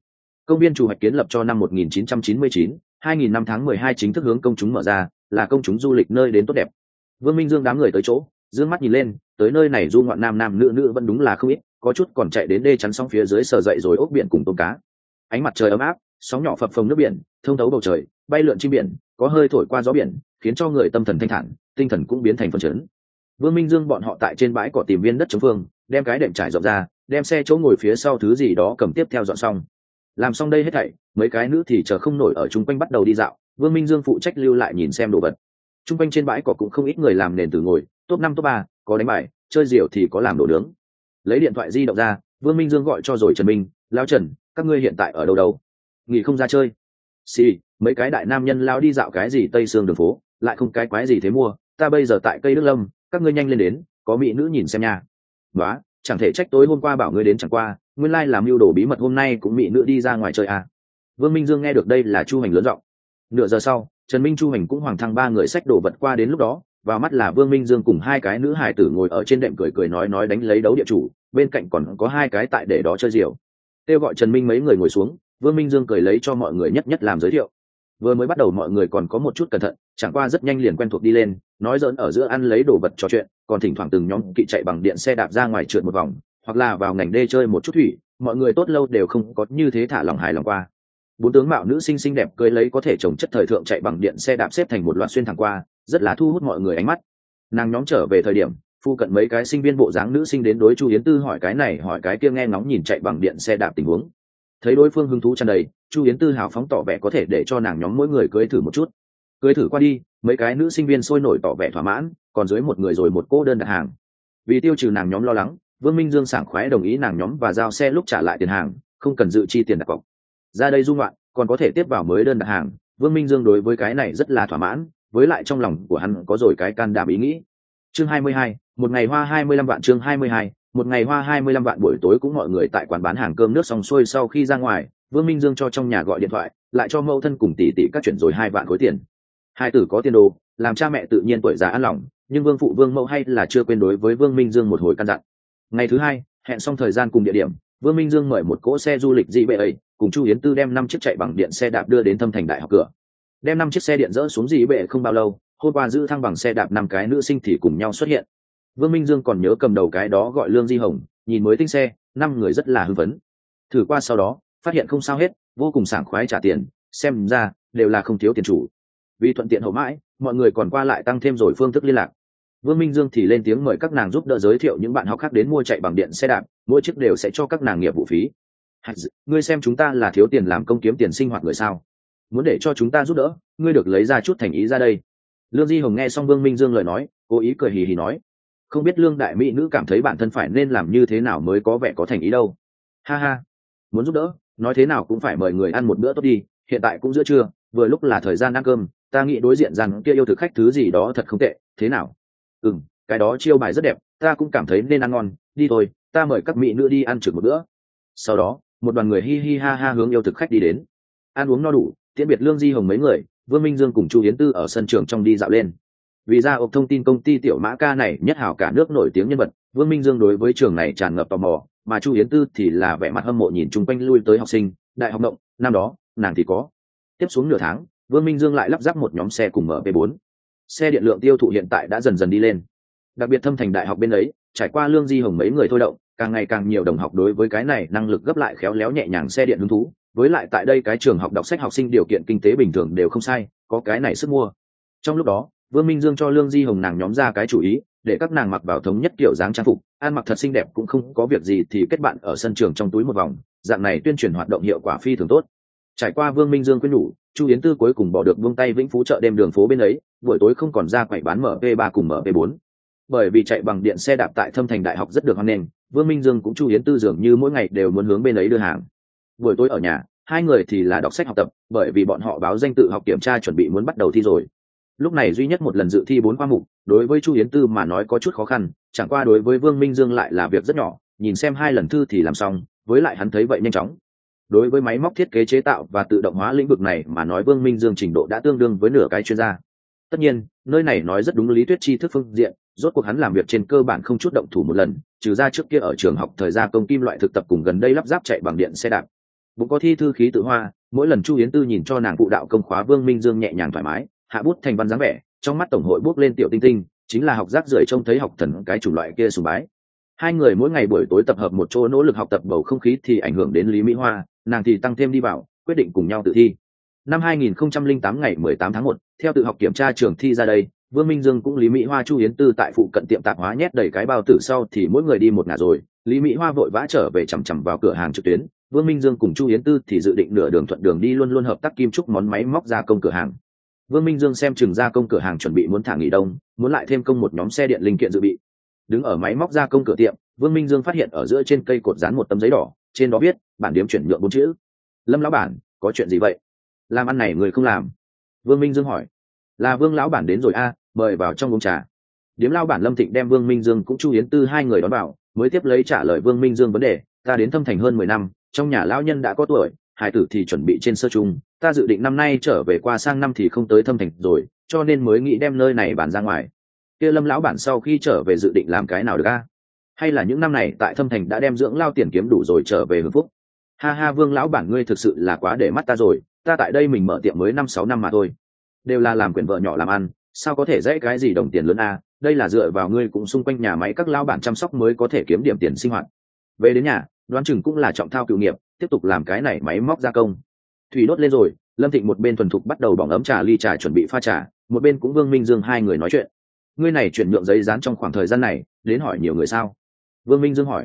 Công viên chủ hoạch kiến lập cho năm một nghìn chín trăm chín mươi chín, hai nghìn năm tháng mười hai chính thức hướng công chúng mở ra, là công chúng du lịch nơi đến tốt đẹp. Vương Minh Dương đám người tới chỗ, dương mắt nhìn lên, tới nơi này du ngoạn nam nam nữ nữ vẫn đúng là không ít, có chút còn chạy đến đê chắn sóng phía dưới sờ dậy rồi ốc biển cùng tôm cá. Ánh mặt trời ấm áp, sóng nhỏ phập phồng nước biển, thông thấu bầu trời, bay lượn chim biển, có hơi thổi qua gió biển, khiến cho người tâm thần thanh thản, tinh thần cũng biến thành phấn chấn. Vương Minh Dương bọn họ tại trên bãi cỏ tìm viên đất chống phương, đem cái đệm trải rộng ra, đem xe chỗ ngồi phía sau thứ gì đó cầm tiếp theo dọn xong. Làm xong đây hết thảy, mấy cái nữ thì chờ không nổi ở chung quanh bắt đầu đi dạo. Vương Minh Dương phụ trách lưu lại nhìn xem đồ vật. Chung quanh trên bãi cỏ cũng không ít người làm nền từ ngồi, top năm top ba, có đánh bài, chơi diều thì có làm đồ nướng. Lấy điện thoại di động ra, Vương Minh Dương gọi cho rồi Trần Minh, "Lão Trần, các ngươi hiện tại ở đâu đâu? Nghỉ không ra chơi?" "Xì, mấy cái đại nam nhân lao đi dạo cái gì Tây Sương đường phố, lại không cái quái gì thế mua, ta bây giờ tại cây Đức Lâm, các ngươi nhanh lên đến, có mỹ nữ nhìn xem nha." "Nóa, chẳng thể trách tối hôm qua bảo ngươi đến chẳng qua, nguyên lai làm mưu đồ bí mật hôm nay cũng mỹ nữ đi ra ngoài chơi à." Vương Minh Dương nghe được đây là Chu Hành lớn giọng. Nửa giờ sau, Trần Minh, Chu Hành cũng Hoàng Thăng ba người xách đồ vật qua đến, lúc đó vào mắt là Vương Minh Dương cùng hai cái nữ hài tử ngồi ở trên đệm cười cười nói nói đánh lấy đấu địa chủ, bên cạnh còn có hai cái tại để đó chơi diều. Kêu gọi Trần Minh mấy người ngồi xuống, Vương Minh Dương cười lấy cho mọi người nhất nhất làm giới thiệu. Vừa mới bắt đầu mọi người còn có một chút cẩn thận, chẳng qua rất nhanh liền quen thuộc đi lên, nói giỡn ở giữa ăn lấy đồ vật trò chuyện, còn thỉnh thoảng từng nhóm kỵ chạy bằng điện xe đạp ra ngoài trượt một vòng, hoặc là vào ngành đê chơi một chút thủy, mọi người tốt lâu đều không có như thế thả lòng hài lòng qua. Bốn tướng mạo nữ sinh xinh đẹp cưới lấy có thể trồng chất thời thượng chạy bằng điện xe đạp xếp thành một loạt xuyên thẳng qua, rất là thu hút mọi người ánh mắt. Nàng nhóm trở về thời điểm, phu cận mấy cái sinh viên bộ dáng nữ sinh đến đối Chu Yến Tư hỏi cái này hỏi cái kia, nghe ngóng nhìn chạy bằng điện xe đạp tình huống. Thấy đối phương hứng thú tràn đầy, Chu Yến Tư hào phóng tỏ vẻ có thể để cho nàng nhóm mỗi người cưới thử một chút. Cưới thử qua đi, mấy cái nữ sinh viên sôi nổi tỏ vẻ thỏa mãn, còn dưới một người rồi một cô đơn đặt hàng. Vì tiêu trừ nàng nhóm lo lắng, Vương Minh Dương sảng khoái đồng ý nàng nhóm và giao xe lúc trả lại tiền hàng, không cần dự chi tiền đặt cọc. Ra đây du ngoạn, còn có thể tiếp vào mới đơn đặt hàng. Vương Minh Dương đối với cái này rất là thỏa mãn, với lại trong lòng của hắn có rồi cái can đảm ý nghĩ. Chương hai mươi hai, một ngày hoa hai mươi lăm vạn. Chương hai mươi hai, một ngày hoa hai mươi lăm vạn. Buổi tối cũng mọi người tại quán bán hàng cơm nước xong xuôi, sau khi ra ngoài, Vương Minh Dương cho trong nhà gọi điện thoại, lại cho mẫu thân cùng tỷ tỷ các chuyển rồi hai vạn khối tiền. Hai tử có tiền đồ, làm cha mẹ tự nhiên tuổi già an lòng, nhưng Vương phụ Vương mẫu hay là chưa quên đối với Vương Minh Dương một hồi căn dặn. Ngày thứ hai, hẹn xong thời gian cùng địa điểm, Vương Minh Dương mời một cỗ xe du lịch dị bệ ấy, cùng Chu Yến Tư đem năm chiếc chạy bằng điện xe đạp đưa đến Thâm Thành Đại học cửa. Đem năm chiếc xe điện dỡ xuống dị bệ không bao lâu, hôm qua giữ thăng bằng xe đạp năm cái nữ sinh thì cùng nhau xuất hiện. Vương Minh Dương còn nhớ cầm đầu cái đó gọi Lương Di Hồng, nhìn mới tinh xe, năm người rất là hưng phấn. Thử qua sau đó, phát hiện không sao hết, vô cùng sảng khoái trả tiền, xem ra đều là không thiếu tiền chủ. Vì thuận tiện hậu mãi, mọi người còn qua lại tăng thêm rồi phương thức liên lạc. Vương Minh Dương thì lên tiếng mời các nàng giúp đỡ giới thiệu những bạn học khác đến mua chạy bằng điện xe đạp, mỗi chiếc đều sẽ cho các nàng nghiệp vụ phí. Ngươi xem chúng ta là thiếu tiền làm công kiếm tiền sinh hoạt người sao? Muốn để cho chúng ta giúp đỡ, ngươi được lấy ra chút thành ý ra đây. Lương Di Hồng nghe xong Vương Minh Dương lời nói, cố ý cười hì hì nói, không biết Lương đại mỹ nữ cảm thấy bản thân phải nên làm như thế nào mới có vẻ có thành ý đâu. Ha ha, muốn giúp đỡ, nói thế nào cũng phải mời người ăn một bữa tốt đi, hiện tại cũng giữa trưa, vừa lúc là thời gian ăn cơm, ta nghĩ đối diện rằng kia yêu thực khách thứ gì đó thật không tệ, thế nào? Ừ, cái đó chiêu bài rất đẹp, ta cũng cảm thấy nên ăn ngon, đi thôi, ta mời các mỹ nữ đi ăn trực một bữa. Sau đó, một đoàn người hi hi ha ha hướng yêu thực khách đi đến. Ăn uống no đủ, tiễn biệt Lương Di Hồng mấy người, Vương Minh Dương cùng Chu Yến Tư ở sân trường trong đi dạo lên. Vì ra ộp thông tin công ty Tiểu Mã Ca này nhất hảo cả nước nổi tiếng nhân vật, Vương Minh Dương đối với trường này tràn ngập tò mò, mà Chu Yến Tư thì là vẻ mặt hâm mộ nhìn chung quanh lui tới học sinh, đại học động, năm đó, nàng thì có. Tiếp xuống nửa tháng, Vương Minh Dương lại lắp ráp một nhóm xe cùng em pê bốn. Xe điện lượng tiêu thụ hiện tại đã dần dần đi lên. Đặc biệt Thâm Thành Đại học bên ấy, trải qua Lương Di Hồng mấy người thôi động, càng ngày càng nhiều đồng học đối với cái này năng lực gấp lại khéo léo nhẹ nhàng xe điện hứng thú. Với lại tại đây cái trường học đọc sách học sinh điều kiện kinh tế bình thường đều không sai, có cái này sức mua. Trong lúc đó, Vương Minh Dương cho Lương Di Hồng nàng nhóm ra cái chủ ý, để các nàng mặc vào thống nhất kiểu dáng trang phục, ăn mặc thật xinh đẹp cũng không có việc gì thì kết bạn ở sân trường trong túi một vòng, dạng này tuyên truyền hoạt động hiệu quả phi thường tốt. Trải qua Vương Minh Dương khuyên nhủ, Chu Yến Tư cuối cùng bỏ được buông tay Vĩnh Phú chợ đêm đường phố bên ấy, buổi tối không còn ra quậy bán em pê ba cùng em pê bốn. Bởi vì chạy bằng điện xe đạp tại Thâm Thành Đại học rất được hoan nghênh, Vương Minh Dương cũng Chu Yến Tư dường như mỗi ngày đều muốn hướng bên ấy đưa hàng. Buổi tối ở nhà, hai người thì là đọc sách học tập, bởi vì bọn họ báo danh tự học kiểm tra chuẩn bị muốn bắt đầu thi rồi. Lúc này duy nhất một lần dự thi bốn khoa mục, đối với Chu Yến Tư mà nói có chút khó khăn, chẳng qua đối với Vương Minh Dương lại là việc rất nhỏ, nhìn xem hai lần thư thì làm xong, với lại hắn thấy vậy nhanh chóng. Đối với máy móc thiết kế chế tạo và tự động hóa lĩnh vực này mà nói Vương Minh Dương trình độ đã tương đương với nửa cái chuyên gia. Tất nhiên, nơi này nói rất đúng lý thuyết tri thức phương diện, rốt cuộc hắn làm việc trên cơ bản không chút động thủ một lần, trừ ra trước kia ở trường học thời gian công kim loại thực tập cùng gần đây lắp ráp chạy bằng điện xe đạp. bụng có thi thư khí tự hoa. Mỗi lần Chu Yến Tư nhìn cho nàng phụ đạo công khóa, Vương Minh Dương nhẹ nhàng thoải mái hạ bút thành văn dáng vẻ, trong mắt tổng hội bước lên tiểu tinh tinh, chính là học rác rưởi trông thấy học thần cái chủng loại kia sùng bái. Hai người mỗi ngày buổi tối tập hợp một chỗ nỗ lực học tập, bầu không khí thì ảnh hưởng đến Lý Mỹ Hoa, nàng thì tăng thêm đi vào, quyết định cùng nhau tự thi. Năm hai nghìn không trăm lẻ tám ngày mười tám tháng một, theo tự học kiểm tra trường thi ra đây, Vương Minh Dương cũng Lý Mỹ Hoa Chu Yến Tư tại phụ cận tiệm tạp hóa nhét đầy cái bao tử sau thì mỗi người đi một ngả rồi. Lý Mỹ Hoa vội vã trở về chằm chằm vào cửa hàng trực tuyến, Vương Minh Dương cùng Chu Yến Tư thì dự định nửa đường thuận đường đi luôn luôn hợp tác kim trúc món máy móc gia công cửa hàng. Vương Minh Dương xem chừng gia công cửa hàng chuẩn bị muốn thả nghỉ đông, muốn lại thêm công một nhóm xe điện linh kiện dự bị. Đứng ở máy móc gia công cửa tiệm, Vương Minh Dương phát hiện ở giữa trên cây cột dán một tấm giấy đỏ, trên đó viết bản điếm chuyển nhượng bốn chữ. Lâm lão bản, có chuyện gì vậy? Làm ăn này người không làm? Vương Minh Dương hỏi. Là Vương lão bản đến rồi a, mời vào trong uống trà. Điếm lão bản Lâm Thịnh đem Vương Minh Dương cũng Chu Yến Tư hai người đón vào, mới tiếp lấy trả lời Vương Minh Dương vấn đề. Ta đến Thâm Thành hơn mười năm, trong nhà lão nhân đã có tuổi, hải tử thì chuẩn bị trên sơ trung, ta dự định năm nay trở về, qua sang năm thì không tới Thâm Thành rồi, cho nên mới nghĩ đem nơi này bán ra ngoài. Kia Lâm lão bản sau khi trở về dự định làm cái nào được a? Hay là những năm này tại Thâm Thành đã đem dưỡng lao tiền kiếm đủ rồi trở về hưởng phúc? Ha ha, Vương lão bản ngươi thực sự là quá để mắt ta rồi, ta tại đây mình mở tiệm mới năm sáu năm mà thôi, đều là làm quyển vợ nhỏ làm ăn, sao có thể dễ cái gì đồng tiền lớn a? Đây là dựa vào ngươi cũng xung quanh nhà máy các lão bản chăm sóc mới có thể kiếm điểm tiền sinh hoạt. Về đến nhà, đoán chừng cũng là trọng thao cựu nghiệp, tiếp tục làm cái này máy móc gia công. Thủy đốt lên rồi, Lâm Thịnh một bên thuần thục bắt đầu bỏng ấm trà ly trà chuẩn bị pha trà, một bên cũng Vương Minh Dương hai người nói chuyện. Ngươi này chuyển nhượng giấy dán trong khoảng thời gian này, đến hỏi nhiều người sao? Vương Minh Dương hỏi.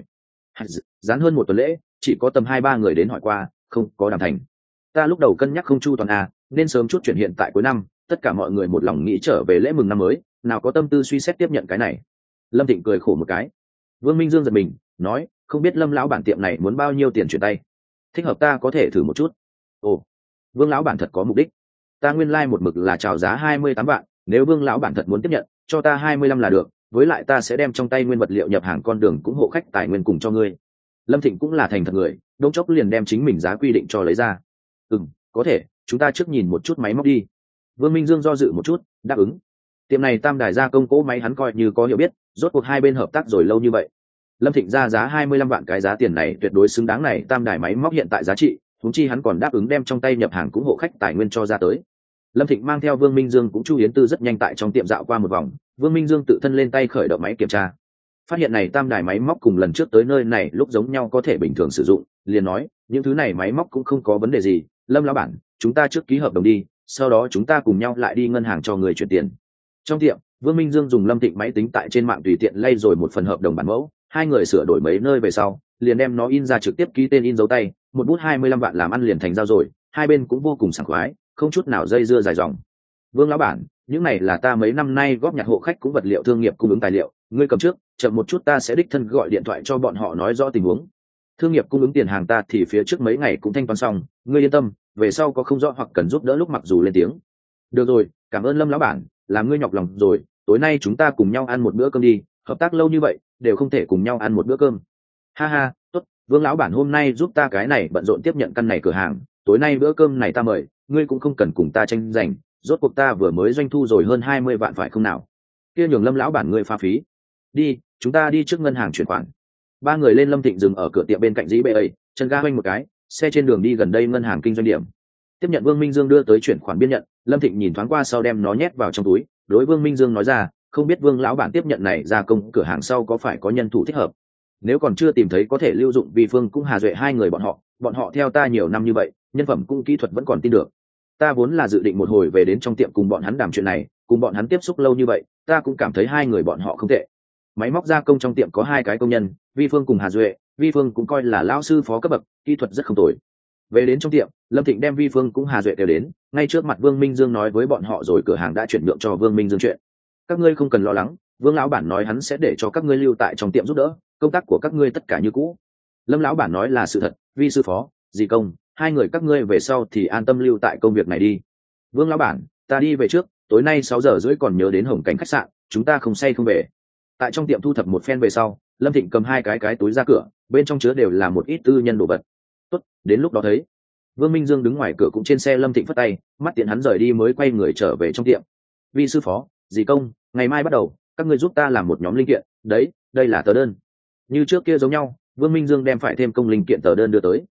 Dán hơn một tuần lễ, chỉ có tầm hai ba người đến hỏi qua, không có đàm thành. Ta lúc đầu cân nhắc không chu toàn à, nên sớm chút chuyển hiện tại cuối năm, tất cả mọi người một lòng nghĩ trở về lễ mừng năm mới, nào có tâm tư suy xét tiếp nhận cái này. Lâm Thịnh cười khổ một cái. Vương Minh Dương giật mình, nói, không biết Lâm lão bản tiệm này muốn bao nhiêu tiền chuyển tay? Thích hợp ta có thể thử một chút. Ồ, Vương lão bản thật có mục đích. Ta nguyên lai like một mực là chào giá hai mươi tám vạn, nếu Vương lão bản thật muốn tiếp nhận, cho ta hai mươi lăm là được, với lại ta sẽ đem trong tay nguyên vật liệu nhập hàng con đường cũng hộ khách tài nguyên cùng cho ngươi. Lâm Thịnh cũng là thành thật người, đống chốc liền đem chính mình giá quy định cho lấy ra. Ừm, có thể, chúng ta trước nhìn một chút máy móc đi. Vương Minh Dương do dự một chút, đáp ứng. Tiệm này tam đài gia công cỗ máy hắn coi như có hiểu biết, rốt cuộc hai bên hợp tác rồi lâu như vậy. Lâm Thịnh ra giá hai mươi lăm vạn, cái giá tiền này tuyệt đối xứng đáng này tam đài máy móc hiện tại giá trị, huống chi hắn còn đáp ứng đem trong tay nhập hàng cũng hộ khách tài nguyên cho ra tới. Lâm Thịnh mang theo Vương Minh Dương cũng Chu Yến Tư rất nhanh tại trong tiệm dạo qua một vòng, Vương Minh Dương tự thân lên tay khởi động máy kiểm tra. Phát hiện này tam đài máy móc cùng lần trước tới nơi này lúc giống nhau, có thể bình thường sử dụng, liền nói, những thứ này máy móc cũng không có vấn đề gì, Lâm lão bản, chúng ta trước ký hợp đồng đi, sau đó chúng ta cùng nhau lại đi ngân hàng cho người chuyển tiền. Trong tiệm, Vương Minh Dương dùng Lâm Thịnh máy tính tại trên mạng tùy tiện lay rồi một phần hợp đồng bản mẫu, hai người sửa đổi mấy nơi về sau, liền đem nó in ra trực tiếp ký tên in dấu tay, một bút hai mươi lăm vạn làm ăn liền thành giao rồi, hai bên cũng vô cùng sảng khoái, không chút nào dây dưa dài dòng. Vương lão bản, những này là ta mấy năm nay góp nhặt hộ khách cũng vật liệu thương nghiệp cung ứng tài liệu, ngươi cầm trước, chậm một chút ta sẽ đích thân gọi điện thoại cho bọn họ nói rõ tình huống. Thương nghiệp cung ứng tiền hàng ta thì phía trước mấy ngày cũng thanh toán xong, ngươi yên tâm, về sau có không rõ hoặc cần giúp đỡ lúc mặc dù lên tiếng. Được rồi, cảm ơn Lâm lão bản, làm ngươi nhọc lòng rồi, tối nay chúng ta cùng nhau ăn một bữa cơm đi, hợp tác lâu như vậy, đều không thể cùng nhau ăn một bữa cơm. Ha ha, tốt, Vương lão bản hôm nay giúp ta cái này bận rộn tiếp nhận căn này cửa hàng, tối nay bữa cơm này ta mời, ngươi cũng không cần cùng ta tranh giành, rốt cuộc ta vừa mới doanh thu rồi hơn hai mươi vạn phải không nào? Kia nhường Lâm lão bản ngươi pha phí. Đi, chúng ta đi trước ngân hàng chuyển khoản. Ba người lên. Lâm Thịnh dừng ở cửa tiệm bên cạnh dĩ bệ ấy, chân ga quanh một cái, xe trên đường đi gần đây ngân hàng kinh doanh điểm. Tiếp nhận Vương Minh Dương đưa tới chuyển khoản biên nhận, Lâm Thịnh nhìn thoáng qua sau đem nó nhét vào trong túi, đối Vương Minh Dương nói ra, không biết Vương lão bản tiếp nhận này gia công cửa hàng sau có phải có nhân thủ thích hợp? Nếu còn chưa tìm thấy có thể lưu dụng, Vi Phương cũng Hà Duệ hai người bọn họ, bọn họ theo ta nhiều năm như vậy, nhân phẩm cũng kỹ thuật vẫn còn tin được. Ta vốn là dự định một hồi về đến trong tiệm cùng bọn hắn đàm chuyện này, cùng bọn hắn tiếp xúc lâu như vậy, ta cũng cảm thấy hai người bọn họ không tệ. Máy móc gia công trong tiệm có hai cái công nhân, Vi Phương cùng Hà Duệ, Vi Phương cũng coi là lão sư phó cấp bậc, kỹ thuật rất không tồi. Về đến trong tiệm, Lâm Thịnh đem Vi Phương cũng Hà Duệ đều đến, ngay trước mặt Vương Minh Dương nói với bọn họ rồi cửa hàng đã chuyển nhượng cho Vương Minh Dương chuyện. Các ngươi không cần lo lắng, Vương lão bản nói hắn sẽ để cho các ngươi lưu tại trong tiệm giúp đỡ, công tác của các ngươi tất cả như cũ. Lâm lão bản nói là sự thật, Vi sư phó, dì công, hai người các ngươi về sau thì an tâm lưu tại công việc này đi. Vương lão bản, ta đi về trước, tối nay sáu giờ rưỡi còn nhớ đến Hồng Cảnh khách sạn, chúng ta không say không về. Tại trong tiệm thu thập một phen về sau, Lâm Thịnh cầm hai cái cái túi ra cửa, bên trong chứa đều là một ít tư nhân đồ vật. Tốt, đến lúc đó thấy. Vương Minh Dương đứng ngoài cửa cũng trên xe. Lâm Thịnh phất tay, mắt tiện hắn rời đi mới quay người trở về trong tiệm. Vi sư phó, dì công, ngày mai bắt đầu, các ngươi giúp ta làm một nhóm linh kiện, đấy, đây là tờ đơn. Như trước kia giống nhau, Vương Minh Dương đem phải thêm công linh kiện tờ đơn đưa tới.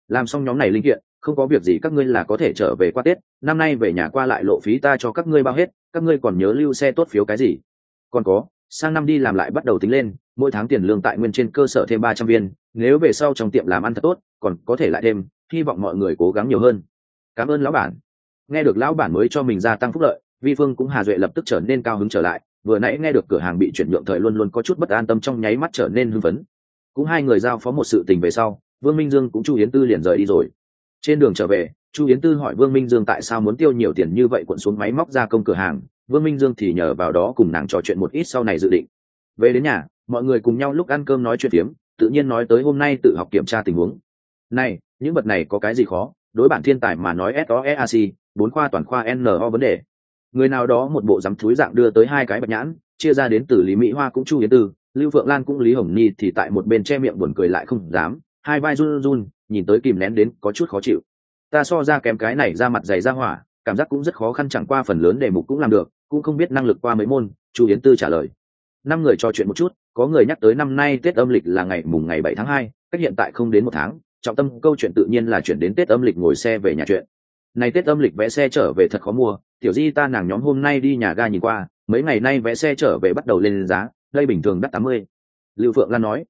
làm xong nhóm này linh kiện, không có việc gì các ngươi là có thể trở về qua Tết, năm nay về nhà qua lại lộ phí ta cho các ngươi bao hết, các ngươi còn nhớ lưu xe tốt phiếu cái gì. Còn có, sang năm đi làm lại bắt đầu tính lên, mỗi tháng tiền lương tại nguyên trên cơ sở thêm ba trăm viên, nếu về sau trong tiệm làm ăn thật tốt, còn có thể lại thêm, hy vọng mọi người cố gắng nhiều hơn. Cảm ơn lão bản. Nghe được lão bản mới cho mình gia tăng phúc lợi, Vi Phương cũng Hà Duệ lập tức trở nên cao hứng trở lại, vừa nãy nghe được cửa hàng bị chuyển nhượng thời luôn luôn có chút bất an tâm trong nháy mắt trở nên hưng phấn. Cũng hai người giao phó một sự tình về sau, Vương Minh Dương cũng Chu Yến Tư liền rời đi rồi. Trên đường trở về, Chu Yến Tư hỏi Vương Minh Dương tại sao muốn tiêu nhiều tiền như vậy, cuộn xuống máy móc gia công cửa hàng. Vương Minh Dương thì nhờ vào đó cùng nàng trò chuyện một ít sau này dự định. Về đến nhà, mọi người cùng nhau lúc ăn cơm nói chuyện phiếm, tự nhiên nói tới hôm nay tự học kiểm tra tình huống. Này, những vật này có cái gì khó, đối bản thiên tài mà nói ét o e a xê, bốn khoa toàn khoa en o vấn đề. Người nào đó một bộ dám thúi dạng đưa tới hai cái bạch nhãn, chia ra đến từ Lý Mỹ Hoa cũng Chu Yến Tư, Lưu Phượng Lan cũng Lý Hồng Ni thì tại một bên che miệng buồn cười lại không dám, hai vai run run, nhìn tới kìm nén đến có chút khó chịu. Ta so ra kém cái này ra mặt dày ra hỏa, cảm giác cũng rất khó khăn, chẳng qua phần lớn đề mục cũng làm được, cũng không biết năng lực qua mấy môn. Chu Yến Tư trả lời. Năm người trò chuyện một chút, có người nhắc tới năm nay Tết âm lịch là ngày mùng ngày bảy tháng hai, cách hiện tại không đến một tháng, trọng tâm câu chuyện tự nhiên là chuyển đến Tết âm lịch ngồi xe về nhà chuyện. Này Tết âm lịch vé xe trở về thật khó mua, tiểu Di ta nàng nhóm hôm nay đi nhà ga nhìn qua, mấy ngày nay vé xe trở về bắt đầu lên giá, đây bình thường đắt tám mươi. Lưu Phượng Lan nói,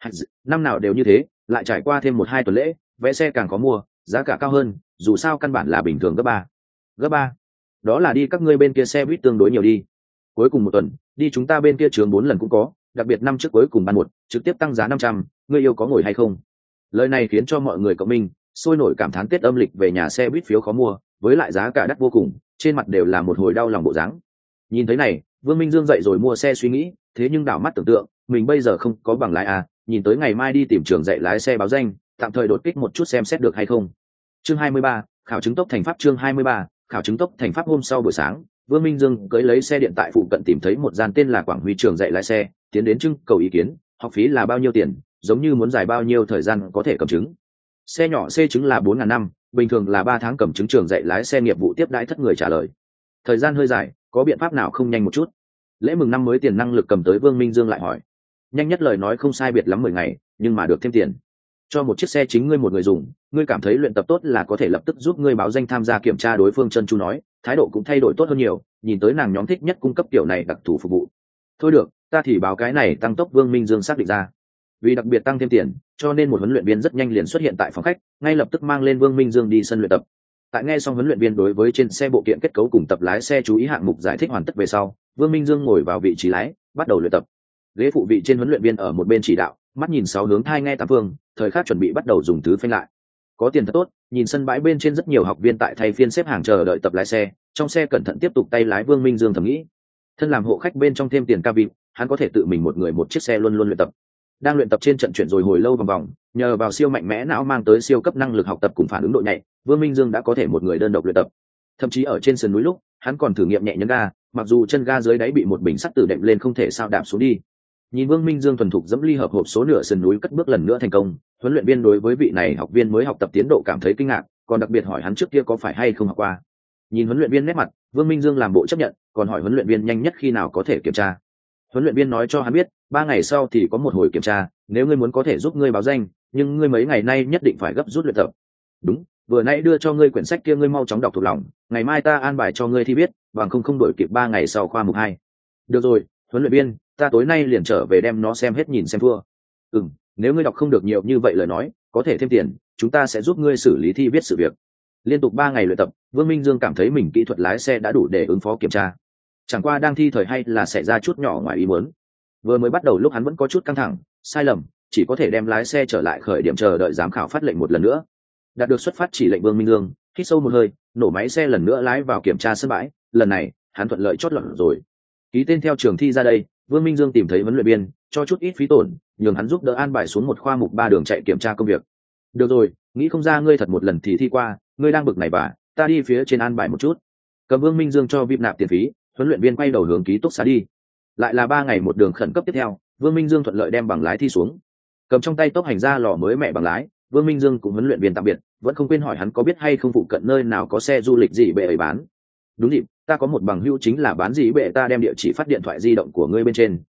năm nào đều như thế, lại trải qua thêm một hai tuần lễ, vé xe càng khó mua, giá cả cao hơn, dù sao căn bản là bình thường gấp ba. Gấp ba? Đó là đi các ngươi bên kia xe buýt tương đối nhiều đi. Cuối cùng một tuần, đi chúng ta bên kia chướng bốn lần cũng có, đặc biệt năm trước cuối cùng ban một, trực tiếp tăng giá năm trăm, ngươi yêu có ngồi hay không? Lời này khiến cho mọi người cộng minh, sôi nổi cảm thán Tết âm lịch về nhà xe buýt phiếu khó mua, với lại giá cả đắt vô cùng, trên mặt đều là một hồi đau lòng bộ dáng. Nhìn thấy này, Vương Minh Dương dậy rồi mua xe suy nghĩ, thế nhưng đảo mắt tưởng tượng, mình bây giờ không có bằng lái à, nhìn tới ngày mai đi tìm trường dạy lái xe báo danh, tạm thời đột kích một chút xem xét được hay không. Chương hai mươi ba, khảo chứng tốc thành pháp. Chương hai mươi ba, khảo chứng tốc thành pháp. Hôm sau buổi sáng, Vương Minh Dương cưỡi lấy xe điện tại phụ cận tìm thấy một gian tên là Quảng Huy trường dạy lái xe, tiến đến trưng cầu ý kiến, học phí là bao nhiêu tiền, giống như muốn giải bao nhiêu thời gian có thể cầm chứng. Xe nhỏ C chứng là bốn ngàn năm, bình thường là ba tháng cầm chứng trường dạy lái xe nghiệp vụ tiếp đãi thất người trả lời. Thời gian hơi dài, có biện pháp nào không nhanh một chút? Lễ mừng năm mới tiền năng lực cầm tới Vương Minh Dương lại hỏi. Nhanh nhất lời nói không sai biệt lắm mười ngày, nhưng mà được thêm tiền. Cho một chiếc xe chính ngươi một người dùng, ngươi cảm thấy luyện tập tốt là có thể lập tức giúp ngươi báo danh tham gia kiểm tra. Đối phương chân chu nói, thái độ cũng thay đổi tốt hơn nhiều, nhìn tới nàng nhóm thích nhất cung cấp kiểu này đặc thù phục vụ. Thôi được, ta thì báo cái này tăng tốc. Vương Minh Dương xác định ra. Vì đặc biệt tăng thêm tiền, cho nên một huấn luyện viên rất nhanh liền xuất hiện tại phòng khách, ngay lập tức mang lên Vương Minh Dương đi sân luyện tập. Tại nghe xong huấn luyện viên đối với trên xe bộ kiện kết cấu cùng tập lái xe chú ý hạng mục giải thích hoàn tất về sau, Vương Minh Dương ngồi vào vị trí lái, bắt đầu luyện tập. Ghế phụ vị trên huấn luyện viên ở một bên chỉ đạo, mắt nhìn sáu hướng thai nghe tám phương, thời khắc chuẩn bị bắt đầu dùng tứ phanh lại. Có tiền thật tốt, nhìn sân bãi bên trên rất nhiều học viên tại thay phiên xếp hàng chờ đợi tập lái xe, trong xe cẩn thận tiếp tục tay lái. Vương Minh Dương thầm nghĩ, thân làm hộ khách bên trong thêm tiền cabin, hắn có thể tự mình một người một chiếc xe luôn luôn luyện tập. Đang luyện tập trên trận chuyển rồi hồi lâu vòng vòng, nhờ vào siêu mạnh mẽ não mang tới siêu cấp năng lực học tập cùng phản ứng độ nhạy, Vương Minh Dương đã có thể một người đơn độc luyện tập. Thậm chí ở trên sườn núi lúc, hắn còn thử nghiệm nhẹ nhấn ga, mặc dù chân ga dưới đáy bị một bình sắt tự đệm lên không thể sao đạp xuống đi. Nhìn Vương Minh Dương thuần thục dẫm ly hợp hộp số nửa sườn núi cất bước lần nữa thành công, huấn luyện viên đối với vị này học viên mới học tập tiến độ cảm thấy kinh ngạc, còn đặc biệt hỏi hắn trước kia có phải hay không học qua. Nhìn huấn luyện viên nét mặt, Vương Minh Dương làm bộ chấp nhận, còn hỏi huấn luyện viên nhanh nhất khi nào có thể kiểm tra. Huấn luyện viên nói cho hắn biết, ba ngày sau thì có một hồi kiểm tra, nếu ngươi muốn có thể giúp ngươi báo danh, nhưng ngươi mấy ngày nay nhất định phải gấp rút luyện tập. Đúng, vừa nãy đưa cho ngươi quyển sách kia ngươi mau chóng đọc thuộc lòng, ngày mai ta an bài cho ngươi thi viết, bằng không không đổi kịp ba ngày sau khoa mục hai. Được rồi, huấn luyện viên, ta tối nay liền trở về đem nó xem hết nhìn xem thua. Ừm, nếu ngươi đọc không được nhiều như vậy lời nói, có thể thêm tiền, chúng ta sẽ giúp ngươi xử lý thi viết sự việc. Liên tục ba ngày luyện tập, Vương Minh Dương cảm thấy mình kỹ thuật lái xe đã đủ để ứng phó kiểm tra. Chẳng qua đang thi thời hay là xảy ra chút nhỏ ngoài ý muốn. Vừa mới bắt đầu lúc hắn vẫn có chút căng thẳng, sai lầm, chỉ có thể đem lái xe trở lại khởi điểm chờ đợi giám khảo phát lệnh một lần nữa. Đạt được xuất phát chỉ lệnh, Vương Minh Dương hít sâu một hơi, nổ máy xe lần nữa lái vào kiểm tra sân bãi. Lần này hắn thuận lợi chót lọt rồi. Ký tên theo trường thi ra đây, Vương Minh Dương tìm thấy huấn luyện viên, cho chút ít phí tổn, nhường hắn giúp đỡ an bài xuống một khoa mục ba đường chạy kiểm tra công việc. Được rồi, nghĩ không ra ngươi thật một lần thì thi qua, ngươi đang bực này bà, ta đi phía trên an bài một chút. Cầm Vương Minh Dương cho vip nạp tiền phí, huấn luyện viên quay đầu hướng ký túc xá đi. Lại là ba ngày một đường khẩn cấp tiếp theo, Vương Minh Dương thuận lợi đem bằng lái thi xuống. Cầm trong tay tốc hành ra lò mới mẹ bằng lái, Vương Minh Dương cùng huấn luyện viên tạm biệt, vẫn không quên hỏi hắn có biết hay không phụ cận nơi nào có xe du lịch gì bệ ấy bán. Đúng dịp, ta có một bằng hữu chính là bán gì bệ, ta đem địa chỉ phát điện thoại di động của ngươi bên trên,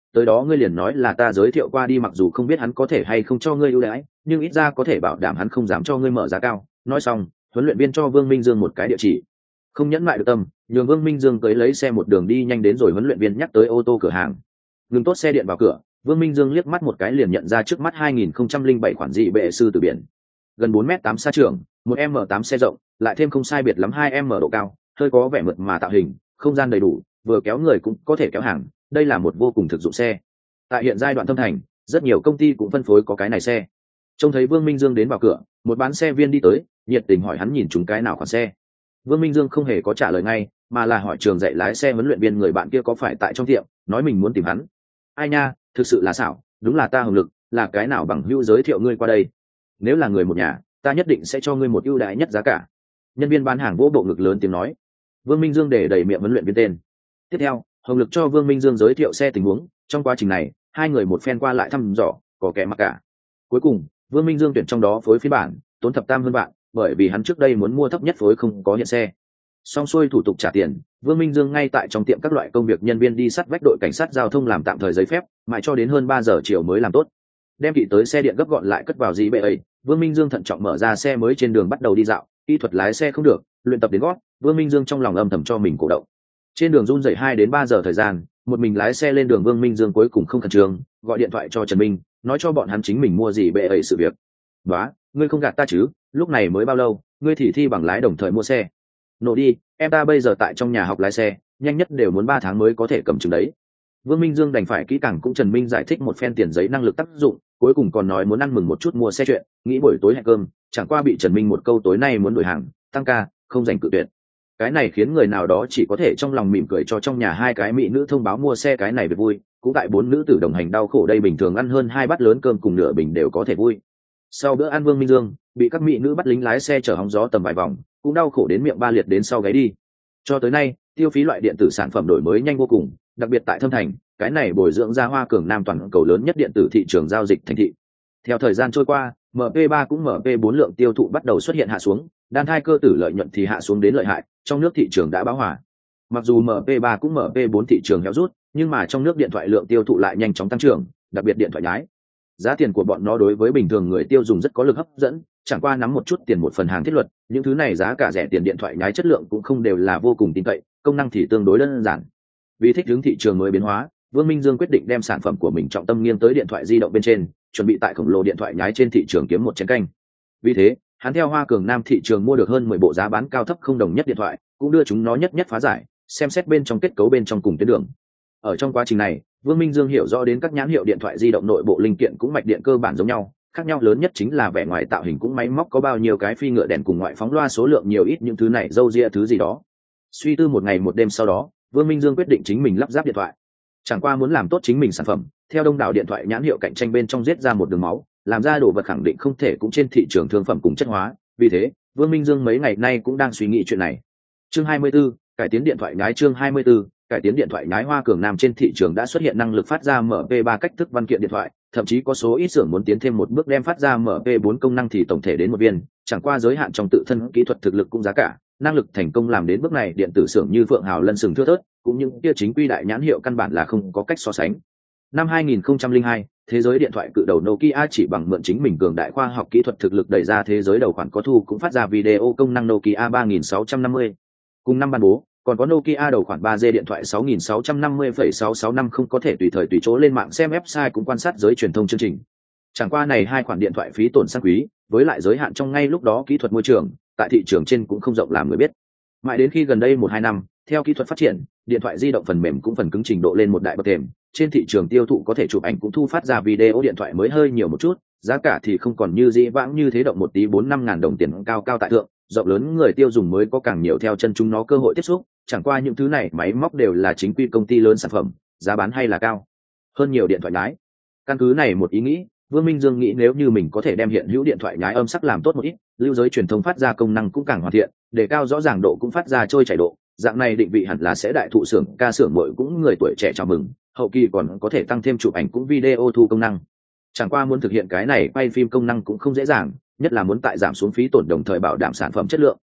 tới đó ngươi liền nói là ta giới thiệu qua đi, mặc dù không biết hắn có thể hay không cho ngươi ưu đãi, nhưng ít ra có thể bảo đảm hắn không dám cho ngươi mở giá cao. Nói xong, huấn luyện viên cho Vương Minh Dương một cái địa chỉ. Không nhẫn mại được tâm, nhường Vương Minh Dương tới lấy xe một đường đi nhanh đến rồi huấn luyện viên nhắc tới ô tô cửa hàng. Ngừng tốt xe điện vào cửa, Vương Minh Dương liếc mắt một cái liền nhận ra trước mắt hai nghìn không trăm lẻ bảy khoản dị bệ sư từ biển. Gần bốn mét tám xa trường, một em em tám xe rộng, lại thêm không sai biệt lắm hai em em độ cao, hơi có vẻ mượt mà tạo hình, không gian đầy đủ, vừa kéo người cũng có thể kéo hàng, đây là một vô cùng thực dụng xe. Tại hiện giai đoạn thâm thành, rất nhiều công ty cũng phân phối có cái này xe. Trông thấy Vương Minh Dương đến vào cửa, một bán xe viên đi tới, nhiệt tình hỏi hắn nhìn chúng cái nào khoản xe. Vương Minh Dương không hề có trả lời ngay, mà là hỏi trường dạy lái xe huấn luyện viên người bạn kia có phải tại trong tiệm, nói mình muốn tìm hắn. Ai nha, thực sự là xảo, đúng là ta Hồng Lực, là cái nào bằng hữu giới thiệu ngươi qua đây. Nếu là người một nhà, ta nhất định sẽ cho ngươi một ưu đãi nhất giá cả. Nhân viên bán hàng vỗ bộ ngực lớn tiếng nói. Vương Minh Dương để đẩy miệng huấn luyện viên tên. Tiếp theo, Hồng Lực cho Vương Minh Dương giới thiệu xe tình huống, trong quá trình này, hai người một phen qua lại thăm dò, có kẻ mặc cả. Cuối cùng, Vương Minh Dương tuyển trong đó phối phiên bản, tốn thập tam hơn bạn, bởi vì hắn trước đây muốn mua thấp nhất phối không có hiện xe. Xong xuôi thủ tục trả tiền, Vương Minh Dương ngay tại trong tiệm các loại công việc nhân viên đi sắt vách đội cảnh sát giao thông làm tạm thời giấy phép, mãi cho đến hơn ba giờ chiều mới làm tốt. Đem thị tới xe điện gấp gọn lại cất vào dĩ bệ ấy, Vương Minh Dương thận trọng mở ra xe mới trên đường bắt đầu đi dạo, kỹ thuật lái xe không được, luyện tập đến gót, Vương Minh Dương trong lòng âm thầm cho mình cổ động. Trên đường run rẩy hai đến ba giờ thời gian, một mình lái xe lên đường, Vương Minh Dương cuối cùng không khẩn trương, gọi điện thoại cho Trần Minh, nói cho bọn hắn chính mình mua gì bệ ấy sự việc. "Đó, ngươi không gạt ta chứ, lúc này mới bao lâu, ngươi thì thi bằng lái đồng thời mua xe?" "Nổ đi, em ta bây giờ tại trong nhà học lái xe, nhanh nhất đều muốn ba tháng mới có thể cầm chứng đấy." Vương Minh Dương đành phải kỹ càng cũng Trần Minh giải thích một phen tiền giấy năng lực tác dụng, cuối cùng còn nói muốn ăn mừng một chút mua xe chuyện, nghĩ buổi tối hẹn cơm, chẳng qua bị Trần Minh một câu tối nay muốn đổi hàng, tăng ca, không dành cự tuyệt. Cái này khiến người nào đó chỉ có thể trong lòng mỉm cười cho trong nhà hai cái mỹ nữ thông báo mua xe cái này về vui, cũng tại bốn nữ tử đồng hành đau khổ đây bình thường ăn hơn hai bát lớn cơm cùng nửa bình đều có thể vui. Sau bữa ăn Vương Minh Dương bị các mỹ nữ bắt lính lái xe chở hóng gió tầm vài vòng, cũng đau khổ đến miệng ba liệt đến sau gáy đi. Cho tới nay, tiêu phí loại điện tử sản phẩm đổi mới nhanh vô cùng, đặc biệt tại Thâm Thành, cái này bồi dưỡng ra Hoa Cường Nam toàn cầu lớn nhất điện tử thị trường giao dịch thành thị. Theo thời gian trôi qua, em pê ba cũng em pê bốn lượng tiêu thụ bắt đầu xuất hiện hạ xuống, đan thai cơ tử lợi nhuận thì hạ xuống đến lợi hại, trong nước thị trường đã bão hòa. Mặc dù em pê ba cũng em pê bốn thị trường héo rút, nhưng mà trong nước điện thoại lượng tiêu thụ lại nhanh chóng tăng trưởng, đặc biệt điện thoại nhái. Giá tiền của bọn nó đối với bình thường người tiêu dùng rất có lực hấp dẫn, chẳng qua nắm một chút tiền một phần hàng thiết luật, những thứ này giá cả rẻ tiền điện thoại nhái chất lượng cũng không đều là vô cùng tin cậy, công năng thì tương đối đơn giản. Vì thích ứng thị trường mới biến hóa, Vương Minh Dương quyết định đem sản phẩm của mình trọng tâm nghiêng tới điện thoại di động bên trên, chuẩn bị tại khổng lồ điện thoại nhái trên thị trường kiếm một chén canh. Vì thế, hắn theo Hoa Cường Nam thị trường mua được hơn mười bộ giá bán cao thấp không đồng nhất điện thoại, cũng đưa chúng nó nhất nhất phá giải, xem xét bên trong kết cấu bên trong cùng tuyến đường. Ở trong quá trình này, Vương Minh Dương hiểu rõ đến các nhãn hiệu điện thoại di động nội bộ linh kiện cũng mạch điện cơ bản giống nhau, khác nhau lớn nhất chính là vẻ ngoài tạo hình cũng máy móc có bao nhiêu cái phi ngựa đèn cùng ngoại phóng loa số lượng nhiều ít những thứ này dâu ria thứ gì đó. Suy tư một ngày một đêm sau đó, Vương Minh Dương quyết định chính mình lắp ráp điện thoại. Chẳng qua muốn làm tốt chính mình sản phẩm, theo đông đảo điện thoại nhãn hiệu cạnh tranh bên trong giết ra một đường máu, làm ra đồ vật khẳng định không thể cũng trên thị trường thương phẩm cùng chất hóa, vì thế, Vương Minh Dương mấy ngày nay cũng đang suy nghĩ chuyện này. Chương hai mươi 24, cải tiến điện thoại nhái chương hai mươi 24, cải tiến điện thoại nhái Hoa Cường Nam trên thị trường đã xuất hiện năng lực phát ra em pê ba cách thức văn kiện điện thoại, thậm chí có số ít xưởng muốn tiến thêm một bước đem phát ra em pê bốn công năng thì tổng thể đến một viên, chẳng qua giới hạn trong tự thân kỹ thuật thực lực cũng giá cả, năng lực thành công làm đến bước này điện tử xưởng như Phượng Hào Lân sừng thưa thớt, cũng những kia chính quy đại nhãn hiệu căn bản là không có cách so sánh. Năm hai nghìn không trăm lẻ hai, thế giới điện thoại cự đầu Nokia chỉ bằng mượn chính mình cường đại khoa học kỹ thuật thực lực đẩy ra thế giới đầu khoản có thu cũng phát ra video công năng Nokia ba nghìn sáu trăm năm mươi. Cùng năm ban bố, còn có Nokia đầu khoản ba G điện thoại sáu nghìn sáu trăm năm mươi phẩy sáu sáu năm không có thể tùy thời tùy chỗ lên mạng xem website cũng quan sát giới truyền thông chương trình. Chẳng qua này hai khoản điện thoại phí tổn sang quý, với lại giới hạn trong ngay lúc đó kỹ thuật môi trường, tại thị trường trên cũng không rộng làm người biết. Mãi đến khi gần đây một hai năm, theo kỹ thuật phát triển, điện thoại di động phần mềm cũng phần cứng trình độ lên một đại bậc thềm, trên thị trường tiêu thụ có thể chụp ảnh cũng thu phát ra video điện thoại mới hơi nhiều một chút, giá cả thì không còn như dĩ vãng như thế động một tí bốn năm ngàn đồng tiền cao cao tại thượng, rộng lớn người tiêu dùng mới có càng nhiều theo chân chúng nó cơ hội tiếp xúc, chẳng qua những thứ này máy móc đều là chính quy công ty lớn sản phẩm, giá bán hay là cao hơn nhiều điện thoại nhái. Căn cứ này một ý nghĩ, Vương Minh Dương nghĩ nếu như mình có thể đem hiện hữu điện thoại nhái âm sắc làm tốt một ít, lưu giới truyền thông phát ra công năng cũng càng hoàn thiện, để cao rõ ràng độ cũng phát ra trôi chảy độ, dạng này định vị hẳn là sẽ đại thụ xưởng ca xưởng muội cũng người tuổi trẻ chào mừng, hậu kỳ còn có thể tăng thêm chụp ảnh cũng video thu công năng. Chẳng qua muốn thực hiện cái này quay phim công năng cũng không dễ dàng, nhất là muốn tại giảm xuống phí tổn đồng thời bảo đảm sản phẩm chất lượng.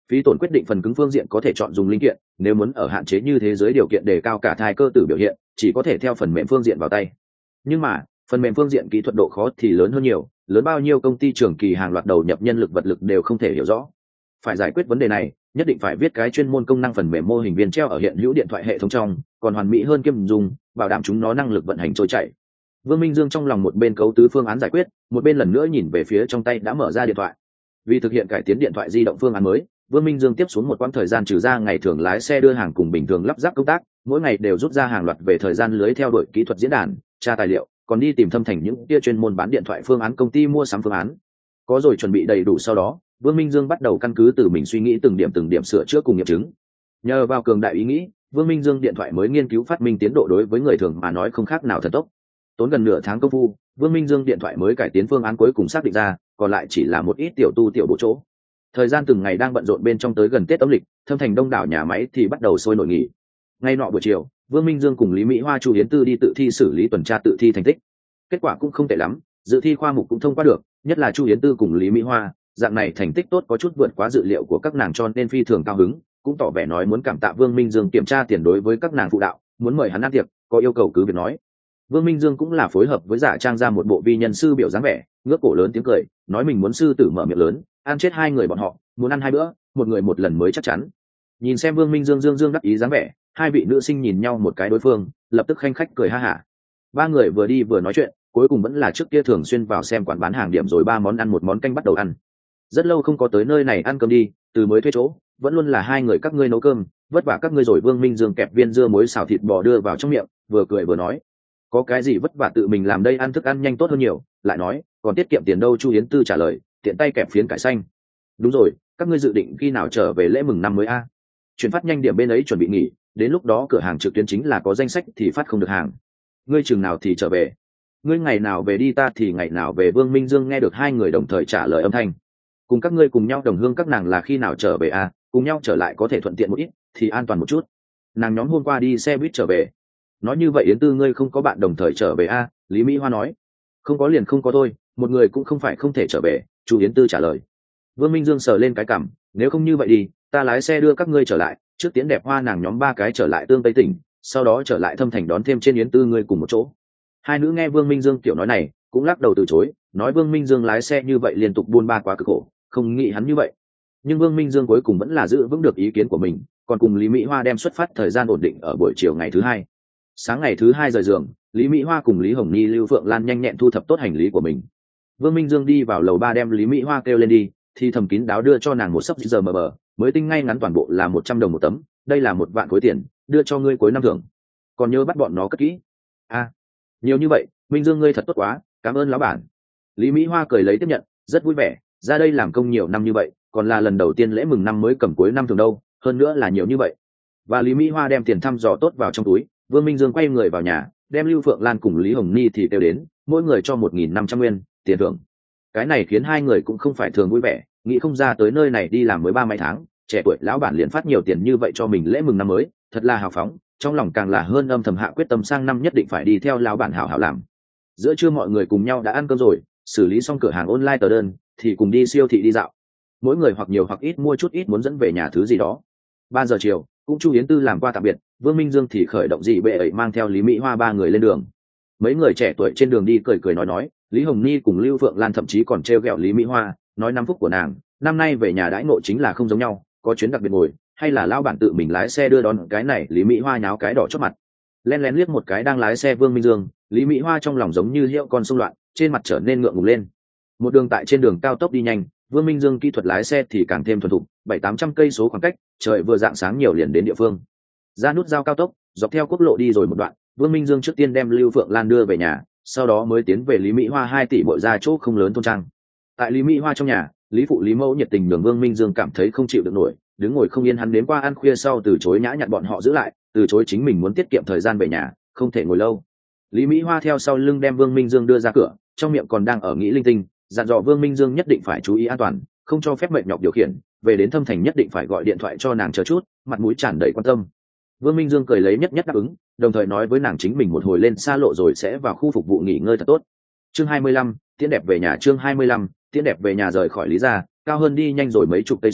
Phí tổn quyết định phần cứng phương diện có thể chọn dùng linh kiện, nếu muốn ở hạn chế như thế giới điều kiện đề cao cả thai cơ tử biểu hiện, chỉ có thể theo phần mềm phương diện vào tay. Nhưng mà phần mềm phương diện kỹ thuật độ khó thì lớn hơn nhiều, lớn bao nhiêu công ty trường kỳ hàng loạt đầu nhập nhân lực vật lực đều không thể hiểu rõ. Phải giải quyết vấn đề này, nhất định phải viết cái chuyên môn công năng phần mềm mô hình viên treo ở hiện hữu điện thoại hệ thống trong, còn hoàn mỹ hơn kiêm dùng, bảo đảm chúng nó năng lực vận hành trôi chảy. Vương Minh Dương trong lòng một bên cấu tứ phương án giải quyết, một bên lần nữa nhìn về phía trong tay đã mở ra điện thoại. Vì thực hiện cải tiến điện thoại di động phương án mới, Vương Minh Dương tiếp xuống một quãng thời gian trừ ra ngày thường lái xe đưa hàng cùng bình thường lắp ráp công tác, mỗi ngày đều rút ra hàng loạt về thời gian lưới theo đuổi kỹ thuật diễn đàn, tra tài liệu, còn đi tìm thâm thành những kia chuyên môn bán điện thoại phương án công ty mua sắm phương án. Có rồi chuẩn bị đầy đủ sau đó, Vương Minh Dương bắt đầu căn cứ từ mình suy nghĩ từng điểm từng điểm sửa chữa cùng nghiệm chứng. Nhờ vào cường đại ý nghĩ, Vương Minh Dương điện thoại mới nghiên cứu phát minh tiến độ đối với người thường mà nói không khác nào thần tốc. Tốn gần nửa tháng công phu, Vương Minh Dương điện thoại mới cải tiến phương án cuối cùng xác định ra, còn lại chỉ là một ít tiểu tu tiểu bộ chỗ. Thời gian từng ngày đang bận rộn bên trong tới gần Tết âm lịch, thâm thành đông đảo nhà máy thì bắt đầu sôi nổi nghỉ. Ngay nọ buổi chiều, Vương Minh Dương cùng Lý Mỹ Hoa, Chu Yến Tư đi tự thi xử lý tuần tra tự thi thành tích. Kết quả cũng không tệ lắm, dự thi khoa mục cũng thông qua được, nhất là Chu Yến Tư cùng Lý Mỹ Hoa, dạng này thành tích tốt có chút vượt quá dự liệu của các nàng cho nên phi thường cao hứng, cũng tỏ vẻ nói muốn cảm tạ Vương Minh Dương kiểm tra tiền đối với các nàng phụ đạo, muốn mời hắn ăn tiệc, có yêu cầu cứ việc nói. Vương Minh Dương cũng là phối hợp với giả trang ra một bộ vi nhân sư biểu dáng vẻ, ngước cổ lớn tiếng cười, nói mình muốn sư tử mở miệng lớn, ăn chết hai người bọn họ, muốn ăn hai bữa, một người một lần mới chắc chắn. Nhìn xem Vương Minh Dương dương dương đắc ý dáng vẻ, hai vị nữ sinh nhìn nhau một cái đối phương, lập tức khanh khách cười ha hả. Ba người vừa đi vừa nói chuyện, cuối cùng vẫn là trước kia thường xuyên vào xem quán bán hàng điểm rồi ba món ăn một món canh bắt đầu ăn. Rất lâu không có tới nơi này ăn cơm đi, từ mới thuê chỗ, vẫn luôn là hai người các ngươi nấu cơm, vất vả các ngươi rồi. Vương Minh Dương kẹp viên dưa muối xào thịt bò đưa vào trong miệng, vừa cười vừa nói, có cái gì vất vả tự mình làm đây, ăn thức ăn nhanh tốt hơn nhiều. Lại nói, còn tiết kiệm tiền đâu. Chu Yến Tư trả lời, tiện tay kẹp phiến cải xanh. Đúng rồi, các ngươi dự định khi nào trở về lễ mừng năm mới a? Chuyển phát nhanh điểm bên ấy chuẩn bị nghỉ, đến lúc đó cửa hàng trực tuyến chính là có danh sách thì phát không được hàng. Ngươi chừng nào thì trở về? Ngươi ngày nào về đi, ta thì ngày nào về. Vương Minh Dương nghe được hai người đồng thời trả lời âm thanh. Cùng các ngươi cùng nhau đồng hương các nàng là khi nào trở về a? Cùng nhau trở lại có thể thuận tiện một ít, thì an toàn một chút. Nàng nhóm hôm qua đi xe buýt trở về. Nói như vậy Yến Tư ngươi không có bạn đồng thời trở về a? Lý Mỹ Hoa nói. Không có liền không có thôi, một người cũng không phải không thể trở về. Chu Yến Tư trả lời. Vương Minh Dương sờ lên cái cằm, nếu không như vậy đi, ta lái xe đưa các ngươi trở lại, trước tiến đẹp hoa nàng nhóm ba cái trở lại Tương Tây tỉnh, sau đó trở lại thâm thành đón thêm trên Yến Tư ngươi cùng một chỗ. Hai nữ nghe Vương Minh Dương tiểu nói này, cũng lắc đầu từ chối, nói Vương Minh Dương lái xe như vậy liên tục buôn ba quá cực khổ, không nghĩ hắn như vậy. Nhưng Vương Minh Dương cuối cùng vẫn là giữ vững được ý kiến của mình, còn cùng Lý Mỹ Hoa đem xuất phát thời gian ổn định ở buổi chiều ngày thứ hai. Sáng ngày thứ hai rời giường, Lý Mỹ Hoa cùng Lý Hồng Nhi, Lưu Phượng Lan nhanh nhẹn thu thập tốt hành lý của mình. Vương Minh Dương đi vào lầu ba đem Lý Mỹ Hoa kêu lên đi, thì thầm kín đáo đưa cho nàng một sấp giờ mờ bờ, mới tinh ngay ngắn toàn bộ là một trăm đồng một tấm, đây là một vạn khối tiền, đưa cho ngươi cuối năm thưởng. Còn nhớ bắt bọn nó cất kỹ. A, à, nhiều như vậy, Minh Dương ngươi thật tốt quá, cảm ơn lão bản. Lý Mỹ Hoa cười lấy tiếp nhận, rất vui vẻ, ra đây làm công nhiều năm như vậy, còn là lần đầu tiên lễ mừng năm mới cầm cuối năm thường đâu, hơn nữa là nhiều như vậy. Và Lý Mỹ Hoa đem tiền thăm dò tốt vào trong túi, Vương Minh Dương quay người vào nhà, đem Lưu Phượng Lan cùng Lý Hồng Ni thì kêu đến, mỗi người cho một nghìn năm trăm nguyên tiền thưởng. Cái này khiến hai người cũng không phải thường vui vẻ, nghĩ không ra tới nơi này đi làm mới ba mấy tháng, trẻ tuổi lão bản liền phát nhiều tiền như vậy cho mình lễ mừng năm mới, thật là hào phóng, trong lòng càng là hơn âm thầm hạ quyết tâm sang năm nhất định phải đi theo lão bản hảo hảo làm. Giữa trưa mọi người cùng nhau đã ăn cơm rồi, xử lý xong cửa hàng online tờ đơn, thì cùng đi siêu thị đi dạo. Mỗi người hoặc nhiều hoặc ít mua chút ít muốn dẫn về nhà thứ gì đó. Ba giờ chiều, cũng Chu Yến Tư làm qua tạm biệt, Vương Minh Dương thì khởi động dị bệ ấy mang theo Lý Mỹ Hoa ba người lên đường. Mấy người trẻ tuổi trên đường đi cười cười nói nói, Lý Hồng Ni cùng Lưu Phượng Lan thậm chí còn trêu ghẹo Lý Mỹ Hoa, nói năm phúc của nàng, năm nay về nhà đãi ngộ chính là không giống nhau, có chuyến đặc biệt ngồi, hay là lão bản tự mình lái xe đưa đón. Cái này Lý Mỹ Hoa nháo cái đỏ chót mặt, len lén liếc một cái đang lái xe Vương Minh Dương, Lý Mỹ Hoa trong lòng giống như hiệu con sông loạn, trên mặt trở nên ngượng ngùng lên. Một đường tại trên đường cao tốc đi nhanh, Vương Minh Dương kỹ thuật lái xe thì càng thêm thuần thục, bảy tám trăm cây số khoảng cách, trời vừa rạng sáng nhiều liền đến địa phương. Ra nút giao cao tốc, dọc theo quốc lộ đi rồi một đoạn, Vương Minh Dương trước tiên đem Lưu Phượng Lan đưa về nhà, sau đó mới tiến về Lý Mỹ Hoa hai tỷ bội ra chỗ không lớn thôn trang. Tại Lý Mỹ Hoa trong nhà, Lý phụ Lý mẫu nhiệt tình nhường Vương Minh Dương cảm thấy không chịu được nổi, đứng ngồi không yên. Hắn đến qua ăn khuya sau từ chối nhã nhặn bọn họ giữ lại, từ chối chính mình muốn tiết kiệm thời gian về nhà, không thể ngồi lâu. Lý Mỹ Hoa theo sau lưng đem Vương Minh Dương đưa ra cửa, trong miệng còn đang ở nghĩ linh tinh, dặn dò Vương Minh Dương nhất định phải chú ý an toàn, không cho phép mệt nhọc điều khiển, về đến thâm thành nhất định phải gọi điện thoại cho nàng chờ chút, mặt mũi tràn đầy quan tâm. Vương Minh Dương cười lấy nhất nhất đáp ứng, đồng thời nói với nàng chính mình một hồi lên xa lộ rồi sẽ vào khu phục vụ nghỉ ngơi thật tốt. Chương hai mươi lăm, tiễn đẹp về nhà. Chương hai mươi lăm, tiễn đẹp về nhà. Rời khỏi Lý gia, Cao Hơn đi nhanh rồi mấy chục cây số,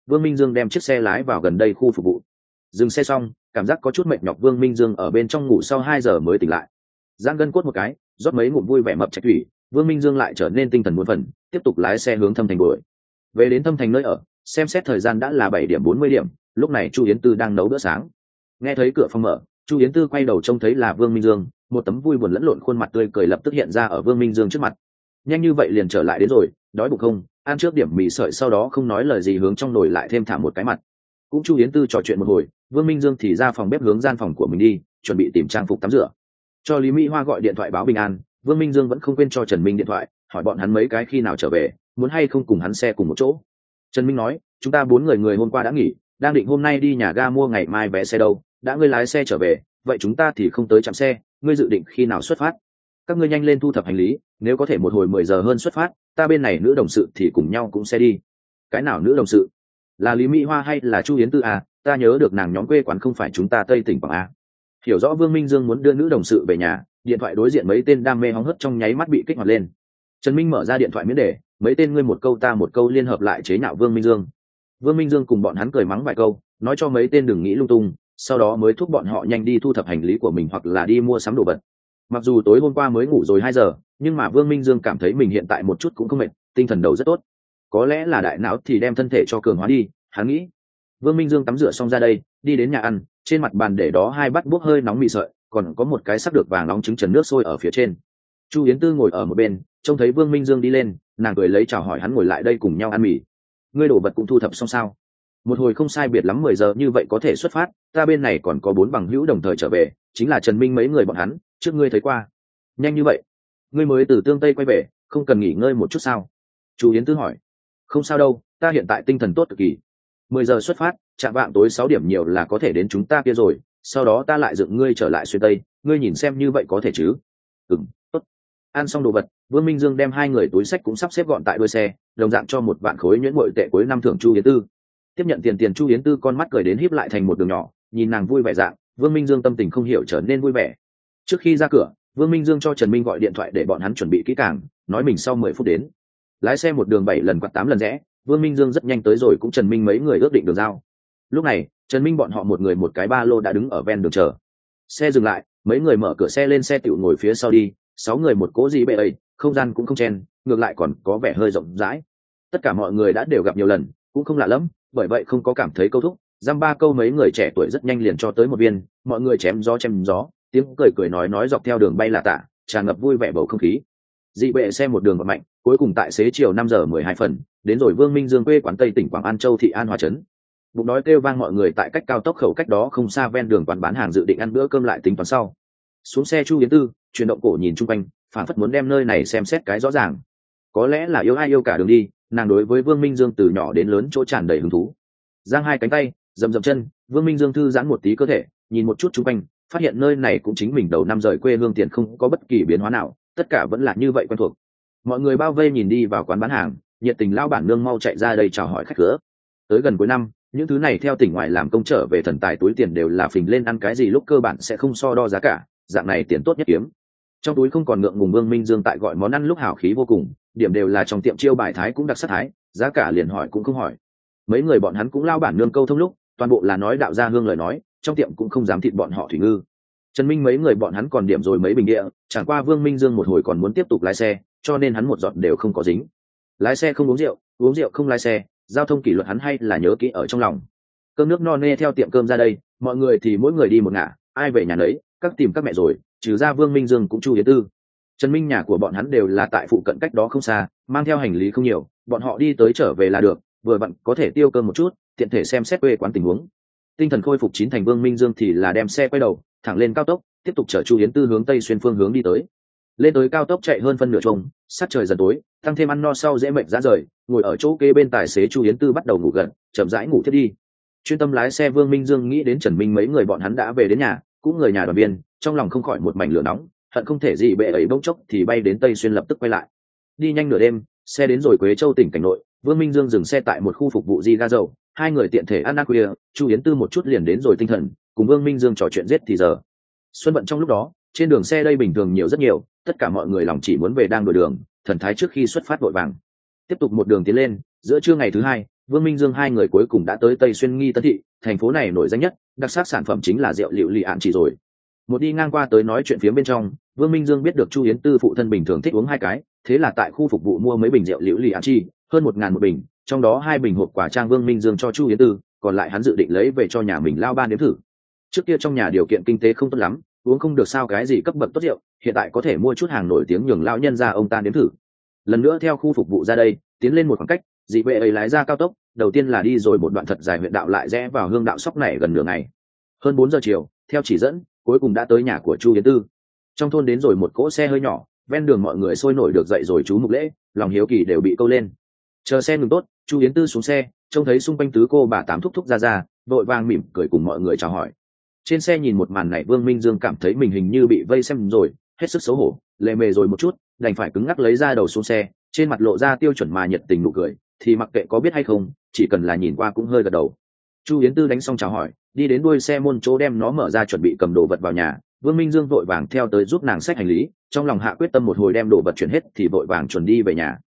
Vương Minh Dương đem chiếc xe lái vào gần đây khu phục vụ. Dừng xe xong, cảm giác có chút mệt nhọc, Vương Minh Dương ở bên trong ngủ sau hai giờ mới tỉnh lại. Giang gân cốt một cái, rót mấy ngụm vui vẻ mập trạch thủy, Vương Minh Dương lại trở nên tinh thần muôn phần, tiếp tục lái xe hướng Thâm Thành đuổi. Về đến Thâm Thành nơi ở, xem xét thời gian đã là bảy điểm bốn mươi điểm, lúc này Chu Yến Tư đang nấu bữa sáng. Nghe thấy cửa phòng mở, Chu Yến Tư quay đầu trông thấy là Vương Minh Dương, một tấm vui buồn lẫn lộn khuôn mặt tươi cười lập tức hiện ra ở Vương Minh Dương trước mặt. Nhanh như vậy liền trở lại đến rồi, đói bụng không? Ăn trước điểm mì sợi, sau đó không nói lời gì hướng trong nồi lại thêm thả một cái mặt. Cũng Chu Yến Tư trò chuyện một hồi, Vương Minh Dương thì ra phòng bếp hướng gian phòng của mình đi, chuẩn bị tìm trang phục tắm rửa. Cho Lý Mỹ Hoa gọi điện thoại báo bình an, Vương Minh Dương vẫn không quên cho Trần Minh điện thoại, hỏi bọn hắn mấy cái khi nào trở về, muốn hay không cùng hắn xe cùng một chỗ. Trần Minh nói, chúng ta bốn người người hôm qua đã nghỉ, đang định hôm nay đi nhà ga mua ngày mai vé xe đâu, đã ngươi lái xe trở về, vậy chúng ta thì không tới trạm xe, ngươi dự định khi nào xuất phát? Các ngươi nhanh lên thu thập hành lý, nếu có thể một hồi mười giờ hơn xuất phát, ta bên này nữ đồng sự thì cùng nhau cũng sẽ đi. Cái nào nữ đồng sự? Là Lý Mỹ Hoa hay là Chu Yến Tư à? Ta nhớ được nàng nhóm quê quán không phải chúng ta Tây tỉnh Quảng A. Hiểu rõ Vương Minh Dương muốn đưa nữ đồng sự về nhà, điện thoại đối diện mấy tên đam mê hóng hớt trong nháy mắt bị kích hoạt lên. Trần Minh mở ra điện thoại miễn đề, mấy tên ngươi một câu ta một câu liên hợp lại chế nhạo Vương Minh Dương. Vương Minh Dương cùng bọn hắn cười mắng vài câu, nói cho mấy tên đừng nghĩ lung tung, sau đó mới thúc bọn họ nhanh đi thu thập hành lý của mình hoặc là đi mua sắm đồ vật. Mặc dù tối hôm qua mới ngủ rồi hai giờ, nhưng mà Vương Minh Dương cảm thấy mình hiện tại một chút cũng không mệt, tinh thần đầu rất tốt. Có lẽ là đại não thì đem thân thể cho cường hóa đi, hắn nghĩ. Vương Minh Dương tắm rửa xong ra đây, đi đến nhà ăn, trên mặt bàn để đó hai bát bốc hơi nóng mì sợi, còn có một cái sắc được vàng nóng trứng trần nước sôi ở phía trên. Chu Yến Tư ngồi ở một bên, trông thấy Vương Minh Dương đi lên, nàng cười lấy chào hỏi hắn ngồi lại đây cùng nhau ăn mì. Ngươi đồ vật cũng thu thập xong sao? Một hồi không sai biệt lắm mười giờ như vậy có thể xuất phát, ta bên này còn có bốn bằng hữu đồng thời trở về, chính là Trần Minh mấy người bọn hắn, trước ngươi thấy qua. Nhanh như vậy? Ngươi mới từ Tương Tây quay về, không cần nghỉ ngơi một chút sao? Chu Yến Tư hỏi. Không sao đâu, ta hiện tại tinh thần tốt cực kỳ. Mười giờ xuất phát, chạm vạng tối sáu điểm nhiều là có thể đến chúng ta kia rồi, sau đó ta lại dựng ngươi trở lại xuyên Tây, ngươi nhìn xem như vậy có thể chứ? Ừm, tốt. Ăn xong đồ vật, Vương Minh Dương đem hai người túi sách cũng sắp xếp gọn tại đuôi xe, đồng dạng cho một vạn khối nhuyễn bội tệ cuối năm thưởng Chu Yến Tư. Tiếp nhận tiền tiền Chu Yến Tư con mắt cười đến híp lại thành một đường nhỏ, nhìn nàng vui vẻ dạng, Vương Minh Dương tâm tình không hiểu trở nên vui vẻ. Trước khi ra cửa, Vương Minh Dương cho Trần Minh gọi điện thoại để bọn hắn chuẩn bị kỹ càng, nói mình sau mười phút đến. Lái xe một đường bảy lần quặt tám lần rẽ, Vương Minh Dương rất nhanh tới rồi, cũng Trần Minh mấy người ước định đường giao. Lúc này, Trần Minh bọn họ một người một cái ba lô đã đứng ở ven đường chờ. Xe dừng lại, mấy người mở cửa xe lên xe tiểu ngồi phía sau đi, sáu người một cỗ gì bệ ấy, không gian cũng không chen, ngược lại còn có vẻ hơi rộng rãi. Tất cả mọi người đã đều gặp nhiều lần, cũng không lạ lắm, bởi vậy không có cảm thấy câu thúc. Giam ba câu mấy người trẻ tuổi rất nhanh liền cho tới một viên, mọi người chém gió chém gió, tiếng cười cười nói nói dọc theo đường bay là tả, tràn ngập vui vẻ bầu không khí. Dị bệ xe một đường vận mạnh, cuối cùng tại xế chiều năm giờ mười hai phần, đến rồi Vương Minh Dương quê quán Tây tỉnh Quảng An Châu thị An Hòa trấn. Bụng đói kêu vang, mọi người tại cách cao tốc khẩu cách đó không xa ven đường quán bán hàng dự định ăn bữa cơm lại tính toán sau. Xuống xe Chu Yến Tư, chuyển động cổ nhìn chung quanh, phản phất muốn đem nơi này xem xét cái rõ ràng. Có lẽ là yêu ai yêu cả đường đi, nàng đối với Vương Minh Dương từ nhỏ đến lớn chỗ tràn đầy hứng thú. Giang hai cánh tay, dầm dầm chân, Vương Minh Dương thư giãn một tí cơ thể, nhìn một chút chung quanh, phát hiện nơi này cũng chính mình đầu năm rời quê hương tiền không có bất kỳ biến hóa nào, tất cả vẫn là như vậy quen thuộc. Mọi người bao vây nhìn đi vào quán bán hàng, nhiệt tình lao bản nương mau chạy ra đây chào hỏi khách cửa. Tới gần cuối năm, những thứ này theo tỉnh ngoài làm công trở về thần tài túi tiền đều là phình lên ăn cái gì lúc cơ bản sẽ không so đo giá cả, dạng này tiền tốt nhất kiếm. Trong túi không còn ngượng ngùng, Vương Minh Dương tại gọi món ăn lúc hào khí vô cùng, điểm đều là trong tiệm chiêu bài thái cũng đặc sắc thái, giá cả liền hỏi cũng không hỏi. Mấy người bọn hắn cũng lao bản nương câu thông lúc, toàn bộ là nói đạo gia hương lời nói, trong tiệm cũng không dám thịt bọn họ thủy ngư. Trần Minh mấy người bọn hắn còn điểm rồi mấy bình địa, chẳng qua Vương Minh Dương một hồi còn muốn tiếp tục lái xe, cho nên hắn một giọt đều không có dính. Lái xe không uống rượu, uống rượu không lái xe, giao thông kỷ luật hắn hay là nhớ kỹ ở trong lòng. Cơm nước no nê theo tiệm cơm ra đây, mọi người thì mỗi người đi một ngả, ai về nhà nấy, các tìm các mẹ rồi, trừ ra Vương Minh Dương cũng Chu Yến Tư. Trần Minh nhà của bọn hắn đều là tại phụ cận cách đó không xa, mang theo hành lý không nhiều, bọn họ đi tới trở về là được, vừa vặn có thể tiêu cơm một chút, tiện thể xem xét quê quán tình huống. Tinh thần khôi phục chín thành, Vương Minh Dương thì là đem xe quay đầu, thẳng lên cao tốc, tiếp tục chở Chu Yến Tư hướng tây xuyên phương hướng đi tới. Lên tới cao tốc chạy hơn phân nửa chung, sát trời dần tối, tăng thêm ăn no sau dễ mệt ra rời, ngồi ở chỗ kế bên tài xế Chu Yến Tư bắt đầu ngủ gần, chậm rãi ngủ thiết đi. Chuyên tâm lái xe Vương Minh Dương nghĩ đến Trần Minh mấy người bọn hắn đã về đến nhà, cũng người nhà đoàn viên, trong lòng không khỏi một mảnh lửa nóng, hận không thể gì bệ ấy bỗng chốc thì bay đến tây xuyên lập tức quay lại. Đi nhanh nửa đêm, xe đến rồi Quế Châu tỉnh cảnh nội, Vương Minh Dương dừng xe tại một khu phục vụ di ga dầu, hai người tiện thể ăn ăn khuya, Chu Yến Tư một chút liền đến rồi tinh thần, cùng Vương Minh Dương trò chuyện giết thì giờ. Xuân vận trong lúc đó, trên đường xe đây bình thường nhiều rất nhiều, tất cả mọi người lòng chỉ muốn về đang đổi đường, thần thái trước khi xuất phát vội vàng. Tiếp tục một đường tiến lên, giữa trưa ngày thứ hai, Vương Minh Dương hai người cuối cùng đã tới Tây Xuyên Nghi Tân thị, thành phố này nổi danh nhất, đặc sắc sản phẩm chính là rượu liệu lì ạn chỉ rồi. Một đi ngang qua tới nói chuyện phía bên trong, Vương Minh Dương biết được Chu Yến Tư phụ thân bình thường thích uống hai cái, thế là tại khu phục vụ mua mấy bình rượu liễu lì ạn chi, hơn một ngàn một bình, trong đó hai bình hộp quả trang Vương Minh Dương cho Chu Yến Tư, còn lại hắn dự định lấy về cho nhà mình lao ban nếm thử. Trước kia trong nhà điều kiện kinh tế không tốt lắm, uống không được sao cái gì cấp bậc tốt rượu, hiện tại có thể mua chút hàng nổi tiếng nhường lão nhân ra ông ta nếm thử. Lần nữa theo khu phục vụ ra đây, tiến lên một khoảng cách, dị vệ ấy lái ra cao tốc, đầu tiên là đi rồi một đoạn thật dài huyện đạo lại rẽ vào hương đạo sóc này gần nửa ngày. Hơn bốn giờ chiều, theo chỉ dẫn, cuối cùng đã tới nhà của Chu Yến Tư. Trong thôn đến rồi một cỗ xe hơi nhỏ, ven đường mọi người sôi nổi được dậy rồi chú mục lễ, lòng hiếu kỳ đều bị câu lên. Chờ xe ngừng tốt, Chu Yến Tư xuống xe, trông thấy xung quanh tứ cô bà tám thúc thúc ra ra, vội vàng mỉm cười cùng mọi người chào hỏi. Trên xe nhìn một màn này, Vương Minh Dương cảm thấy mình hình như bị vây xem rồi, hết sức xấu hổ, lệ mề rồi một chút, đành phải cứng ngắc lấy ra đầu xuống xe, trên mặt lộ ra tiêu chuẩn mà nhiệt tình nụ cười, thì mặc kệ có biết hay không, chỉ cần là nhìn qua cũng hơi gật đầu. Chu Yến Tư đánh xong chào hỏi, đi đến đuôi xe môn chỗ đem nó mở ra chuẩn bị cầm đồ vật vào nhà. Vương Minh Dương vội vàng theo tới giúp nàng xách hành lý, trong lòng hạ quyết tâm một hồi đem đồ vật chuyển hết thì vội vàng chuẩn đi về nhà.